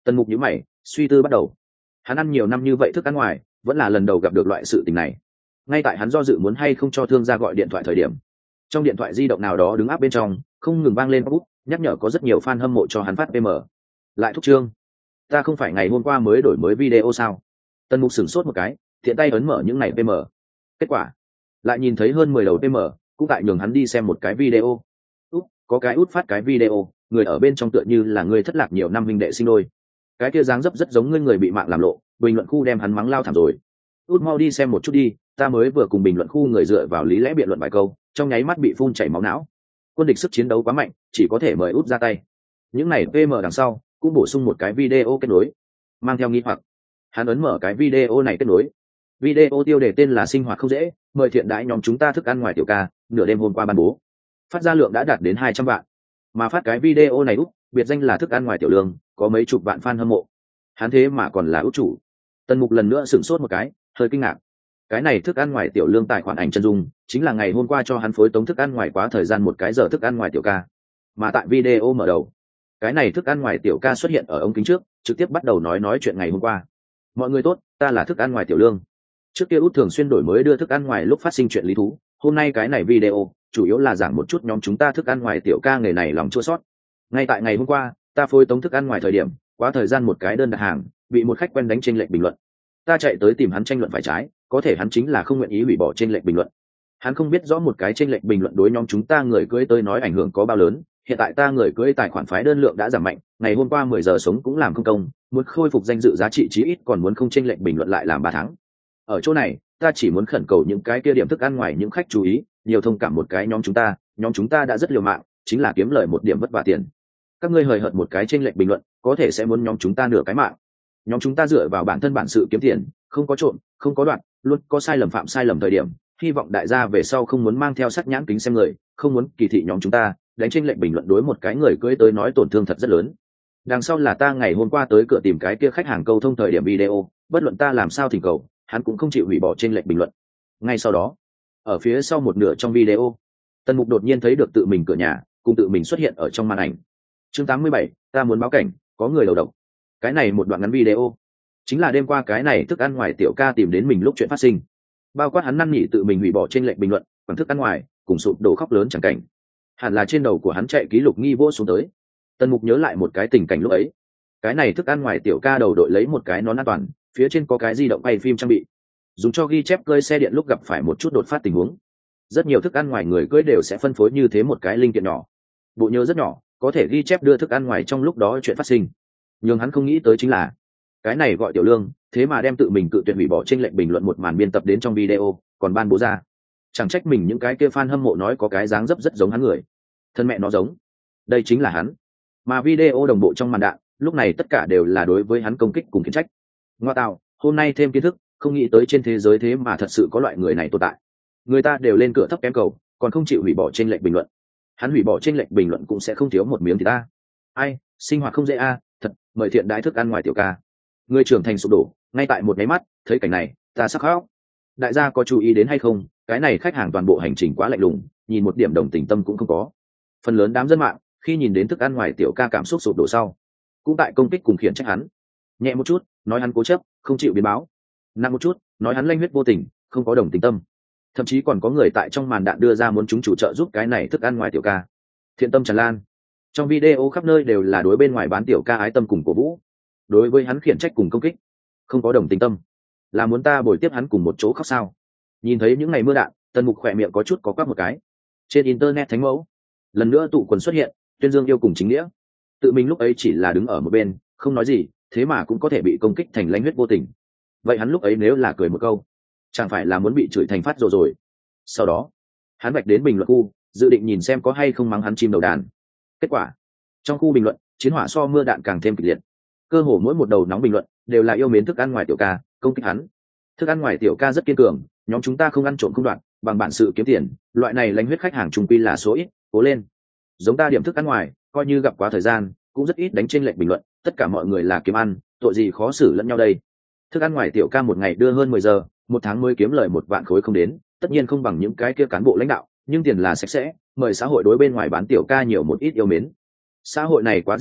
Tần Mục nhíu mày, suy tư bắt đầu. Hắn ăn nhiều năm như vậy thức ăn ngoài, vẫn là lần đầu gặp được loại sự tình này. Ngay tại hắn do dự muốn hay không cho thương gia gọi điện thoại thời điểm, trong điện thoại di động nào đó đứng áp bên trong không ngừng vang lên bút nhắc nhở có rất nhiều fan hâm mộ cho hắn phát pê em. Lại thúc trương, ta không phải ngày hôm qua mới đổi mới video sao? Tần Mục sửng sốt một cái, thiện tay ấn mở những này pê em. Kết quả lại nhìn thấy hơn mười đầu pê em, cũng tại nhường hắn đi xem một cái video. Út, có cái út phát cái video, người ở bên trong tựa như là người thất lạc nhiều năm huynh đệ sinh đôi. Cái kia dáng dấp rất giống ngươi người bị mạng làm lộ, bình luận khu đem hắn mắng lao thảm rồi. Út mau đi xem một chút đi, ta mới vừa cùng bình luận khu người dựa vào lý lẽ biện luận vài câu, trong nháy mắt bị phun chảy máu não. Quân địch sức chiến đấu quá mạnh, chỉ có thể mời Út ra tay. Những này pê em đằng sau cũng bổ sung một cái video kết nối, mang theo nghi hoặc. Hắn ấn mở cái video này kết nối. Video tiêu đề tên là sinh hoạt không dễ, mời thiện đãi nhóm chúng ta thức ăn ngoài tiểu ca, nửa đêm hôm qua ban bố. Phát ra lượng đã đạt đến hai trăm vạn. Mà phát cái video này Út, biệt danh là thức ăn ngoài tiểu lương, có mấy chục vạn fan hâm mộ. Hắn thế mà còn là Út chủ. Tần Mục lần nữa sửng sốt một cái, hơi kinh ngạc. Cái này thức ăn ngoài tiểu lương tài khoản ảnh chân dung, chính là ngày hôm qua cho hắn phối tống thức ăn ngoài quá thời gian một cái giờ thức ăn ngoài tiểu ca. Mà tại video mở đầu, cái này thức ăn ngoài tiểu ca xuất hiện ở ống kính trước, trực tiếp bắt đầu nói nói chuyện ngày hôm qua. Mọi người tốt, ta là thức ăn ngoài tiểu lương. Trước kia Út thường xuyên đổi mới đưa thức ăn ngoài lúc phát sinh chuyện lý thú, hôm nay cái này video chủ yếu là giảng một chút nhóm chúng ta thức ăn ngoài tiểu ca nghề này lòng chua sót. Ngay tại ngày hôm qua, ta phối tống thức ăn ngoài thời điểm, quá thời gian một cái đơn đặt hàng, bị một khách quen đánh trên lệnh bình luận. Ta chạy tới tìm hắn tranh luận phải trái, có thể hắn chính là không nguyện ý hủy bỏ trên lệnh bình luận. Hắn không biết rõ một cái trên lệnh bình luận đối nhóm chúng ta người cưới tới nói ảnh hưởng có bao lớn. Hiện tại ta người cưới tài khoản phái đơn lượng đã giảm mạnh, ngày hôm qua mười giờ sống cũng làm không công, muốn khôi phục danh dự giá trị chí ít còn muốn không trên lệnh bình luận lại làm ba tháng. Ở chỗ này, ta chỉ muốn khẩn cầu những cái kia điểm thức ăn ngoài những khách chú ý, nhiều thông cảm một cái nhóm chúng ta, nhóm chúng ta đã rất liều mạng, chính là kiếm lời một điểm vất vả tiền. Các ngươi hời hợt một cái trên lệnh bình luận, có thể sẽ muốn nhóm chúng ta nửa cái mạng. Nhóm chúng ta dựa vào bản thân bản sự kiếm tiền, không có trộm, không có đoạt, luôn có sai lầm phạm sai lầm thời điểm. Hy vọng đại gia về sau không muốn mang theo sắc nhãn kính xem người, không muốn kỳ thị nhóm chúng ta, đánh trên lệnh bình luận đối một cái người cưới tới nói tổn thương thật rất lớn. Đằng sau là ta ngày hôm qua tới cửa tìm cái kia khách hàng câu thông thời điểm video, bất luận ta làm sao thỉnh cầu, hắn cũng không chịu hủy bỏ trên lệnh bình luận. Ngay sau đó, ở phía sau một nửa trong video, Tần Mục đột nhiên thấy được tự mình cửa nhà, cùng tự mình xuất hiện ở trong màn ảnh. Chương tám mươi bảy, ta muốn báo cảnh, có người đầu độc. Cái này một đoạn ngắn video, chính là đêm qua cái này thức ăn ngoài tiểu ca tìm đến mình lúc chuyện phát sinh. Bao quát hắn năn nỉ tự mình hủy bỏ trên lệnh bình luận, còn thức ăn ngoài, cùng sụp đổ khóc lớn chẳng cảnh. Hẳn là trên đầu của hắn chạy ký lục nghi vô xuống tới. Tần Mục nhớ lại một cái tình cảnh lúc ấy. Cái này thức ăn ngoài tiểu ca đầu đội lấy một cái nón an toàn, phía trên có cái di động quay phim trang bị, dùng cho ghi chép cơi xe điện lúc gặp phải một chút đột phát tình huống. Rất nhiều thức ăn ngoài người cưới đều sẽ phân phối như thế một cái linh kiện nhỏ, bộ nhớ rất nhỏ, có thể ghi chép đưa thức ăn ngoài trong lúc đó chuyện phát sinh. Nhưng hắn không nghĩ tới chính là cái này gọi tiểu lương, thế mà đem tự mình cự tuyệt hủy bỏ trên lệnh bình luận một màn biên tập đến trong video, còn ban bố ra. Chẳng trách mình những cái kia fan hâm mộ nói có cái dáng dấp rất giống hắn người. Thân mẹ nó giống. Đây chính là hắn. Mà video đồng bộ trong màn đạn, lúc này tất cả đều là đối với hắn công kích cùng khiển trách. Ngoa tạo, hôm nay thêm kiến thức, không nghĩ tới trên thế giới thế mà thật sự có loại người này tồn tại. Người ta đều lên cửa thấp kém cầu, còn không chịu hủy bỏ trên lệnh bình luận. Hắn hủy bỏ trên lệnh bình luận cũng sẽ không thiếu một miếng thì ta. Ai, sinh hoạt không dễ a, thật, mời thiện đái thức ăn ngoài tiểu ca. Người trưởng thành sụp đổ, ngay tại một cái mắt, thấy cảnh này, ta sắc khóc. Đại gia có chú ý đến hay không, cái này khách hàng toàn bộ hành trình quá lạnh lùng, nhìn một điểm đồng tình tâm cũng không có. Phần lớn đám dân mạng, khi nhìn đến thức ăn ngoài tiểu ca cảm xúc sụp đổ sau, cũng tại công kích cùng khiển trách hắn. Nhẹ một chút, nói hắn cố chấp, không chịu biến báo. Nặng một chút, nói hắn lanh huyết vô tình, không có đồng tình tâm. Thậm chí còn có người tại trong màn đạn đưa ra muốn chúng chủ trợ giúp cái này thức ăn ngoài tiểu ca. Thiện tâm tràn lan. Trong video khắp nơi đều là đối bên ngoài bán tiểu ca ái tâm cùng cổ vũ. Đối với hắn khiển trách cùng công kích, không có đồng tình tâm, là muốn ta bồi tiếp hắn cùng một chỗ khóc sao? Nhìn thấy những ngày mưa đạn, Tần Mục khỏe miệng có chút có quắc một cái. Trên internet thánh mẫu lần nữa tụ quần xuất hiện, tuyên dương yêu cùng chính nghĩa. Tự mình lúc ấy chỉ là đứng ở một bên, không nói gì, thế mà cũng có thể bị công kích thành lãnh huyết vô tình. Vậy hắn lúc ấy nếu là cười một câu, chẳng phải là muốn bị chửi thành phát rồi rồi. Sau đó hắn vạch đến bình luận khu, dự định nhìn xem có hay không mắng hắn chim đầu đàn. Kết quả trong khu bình luận, chiến hỏa so mưa đạn càng thêm kịch liệt. Cơ hồ mỗi một đầu nóng bình luận đều là yêu mến thức ăn ngoài tiểu ca, công kích hắn. Thức ăn ngoài tiểu ca rất kiên cường, nhóm chúng ta không ăn trộm không đoạt, bằng bản sự kiếm tiền, loại này lãnh huyết khách hàng trung quy là số ít, cố lên. Giống ta điểm thức ăn ngoài, coi như gặp quá thời gian, cũng rất ít đánh trên lệnh bình luận, tất cả mọi người là kiếm ăn, tội gì khó xử lẫn nhau đây. Thức ăn ngoài tiểu ca một ngày đưa hơn mười giờ, một tháng mới kiếm lời một vạn khối không đến, tất nhiên không bằng những cái kia cán bộ lãnh đạo, nhưng tiền là sạch sẽ, mời xã hội đối bên ngoài bán tiểu ca nhiều một ít yêu mến. Xã hội này quá dị dạng,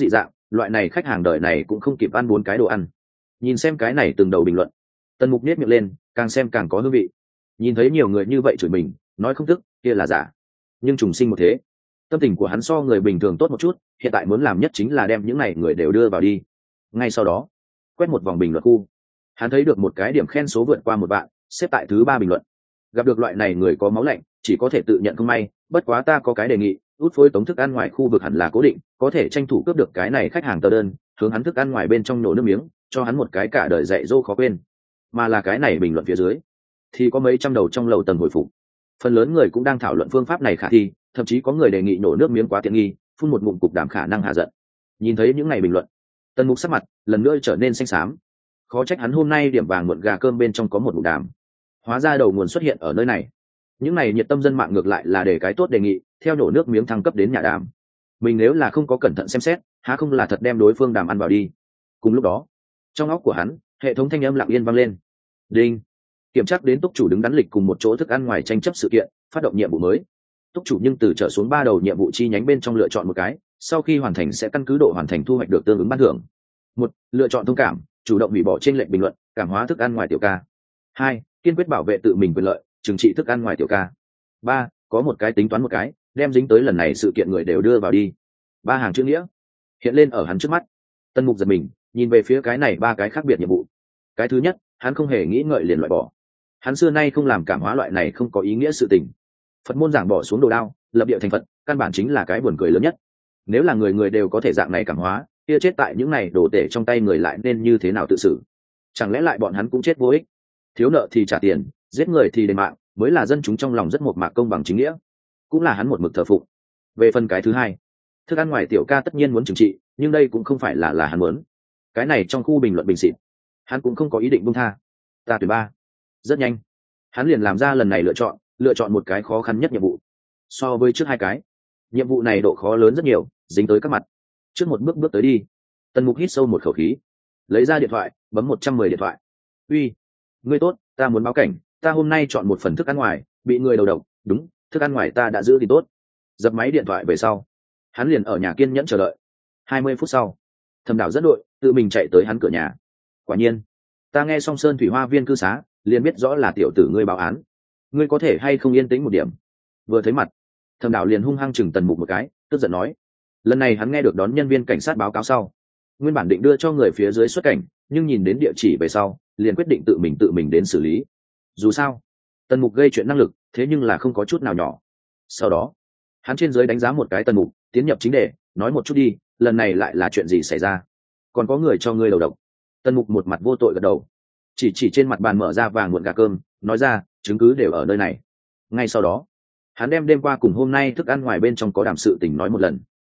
loại này khách hàng đời này cũng không kịp ăn bốn cái đồ ăn. Nhìn xem cái này từng đầu bình luận, Tần Mục nhếch miệng lên, càng xem càng có hương vị. Nhìn thấy nhiều người như vậy chửi mình, nói không tức, kia là giả. Nhưng trùng sinh một thế, tâm tình của hắn so người bình thường tốt một chút, hiện tại muốn làm nhất chính là đem những này người đều đưa vào đi. Ngay sau đó, quét một vòng bình luận khu, hắn thấy được một cái điểm khen số vượt qua một bạn, xếp tại thứ ba bình luận. Gặp được loại này người có máu lạnh, chỉ có thể tự nhận không may, bất quá ta có cái đề nghị, út phối tống thức ăn ngoài khu vực hẳn là cố định, có thể tranh thủ cướp được cái này khách hàng tờ đơn, hướng hắn thức ăn ngoài bên trong nổ nước miếng, cho hắn một cái cả đời dạy dỗ khó quên. Mà là cái này bình luận phía dưới thì có mấy trăm đầu trong lầu tầng hồi phục, phần lớn người cũng đang thảo luận phương pháp này khả thi, thậm chí có người đề nghị nổ nước miếng quá tiện nghi, phun một ngụm cục đảm khả năng hạ giận. Nhìn thấy những ngày bình luận, Tần Mục sắc mặt lần nữa trở nên xanh xám. Khó trách hắn hôm nay điểm vàng muộn gà cơm bên trong có một ngụm đàm, hóa ra đầu nguồn xuất hiện ở nơi này. Những này nhiệt tâm dân mạng ngược lại là để cái tốt đề nghị, theo nổ nước miếng thăng cấp đến nhà đàm. Mình nếu là không có cẩn thận xem xét, há không là thật đem đối phương đàm ăn vào đi. Cùng lúc đó, trong óc của hắn, hệ thống thanh âm lặng yên vang lên. Đinh. Kiểm tra đến túc chủ đứng đắn lịch cùng một chỗ thức ăn ngoài tranh chấp sự kiện, phát động nhiệm vụ mới. Túc chủ nhưng từ trở xuống ba đầu nhiệm vụ chi nhánh bên trong lựa chọn một cái, sau khi hoàn thành sẽ căn cứ độ hoàn thành thu hoạch được tương ứng ban thưởng. Một, lựa chọn thông cảm, chủ động hủy bỏ trên lệnh bình luận, cảm hóa thức ăn ngoài tiểu ca. Hai, kiên quyết bảo vệ tự mình quyền lợi, trừng trị thức ăn ngoài tiểu ca. Ba, có một cái tính toán một cái, đem dính tới lần này sự kiện người đều đưa vào đi. Ba hàng chữ nghĩa hiện lên ở hắn trước mắt. Tần Mục giật mình, nhìn về phía cái này ba cái khác biệt nhiệm vụ. Cái thứ nhất, hắn không hề nghĩ ngợi liền loại bỏ. Hắn xưa nay không làm cảm hóa loại này không có ý nghĩa sự tình. Phật môn giảng bỏ xuống đồ đao, lập địa thành Phật, căn bản chính là cái buồn cười lớn nhất. Nếu là người người đều có thể dạng này cảm hóa, kia chết tại những này đồ tể trong tay người lại nên như thế nào tự xử? Chẳng lẽ lại bọn hắn cũng chết vô ích? Thiếu nợ thì trả tiền, giết người thì đền mạng, mới là dân chúng trong lòng rất một mạc công bằng chính nghĩa, cũng là hắn một mực thờ phụng. Về phần cái thứ hai, thức ăn ngoài tiểu ca tất nhiên muốn trừng trị, nhưng đây cũng không phải là là hắn muốn. Cái này trong khu bình luận bình xịt, hắn cũng không có ý định buông tha. Ta tuyển ba. Rất nhanh, hắn liền làm ra lần này lựa chọn, lựa chọn một cái khó khăn nhất nhiệm vụ. So với trước hai cái, nhiệm vụ này độ khó lớn rất nhiều, dính tới các mặt. Trước một bước bước tới đi. Tần Mục hít sâu một khẩu khí, lấy ra điện thoại, bấm một trăm mười điện thoại. Uy, ngươi tốt, ta muốn báo cảnh, ta hôm nay chọn một phần thức ăn ngoài, bị người đầu độc, đúng, thức ăn ngoài ta đã giữ thì tốt. Dập máy điện thoại về sau, hắn liền ở nhà kiên nhẫn chờ đợi. hai mươi phút sau, Thẩm Đảo dẫn đội tự mình chạy tới hắn cửa nhà. Quả nhiên, ta nghe xong Sơn Thủy Hoa Viên cư xá, liền biết rõ là tiểu tử ngươi báo án. Ngươi có thể hay không yên tĩnh một điểm? Vừa thấy mặt, Thẩm Đảo liền hung hăng chừng Tần Mục một cái, tức giận nói. Lần này hắn nghe được đón nhân viên cảnh sát báo cáo sau, nguyên bản định đưa cho người phía dưới xuất cảnh, nhưng nhìn đến địa chỉ về sau, liền quyết định tự mình tự mình đến xử lý. Dù sao, Tần Mục gây chuyện năng lực, thế nhưng là không có chút nào nhỏ. Sau đó, hắn trên dưới đánh giá một cái Tần Mục, tiến nhập chính đề, nói một chút đi, lần này lại là chuyện gì xảy ra? Còn có người cho ngươi đầu độc? Tần Mục một mặt vô tội gật đầu, chỉ chỉ trên mặt bàn mở ra vàng muộn gà cơm, nói ra, chứng cứ đều ở nơi này. Ngay sau đó, hắn đem đêm qua cùng hôm nay thức ăn ngoài bên trong có đảm sự tình nói một lần.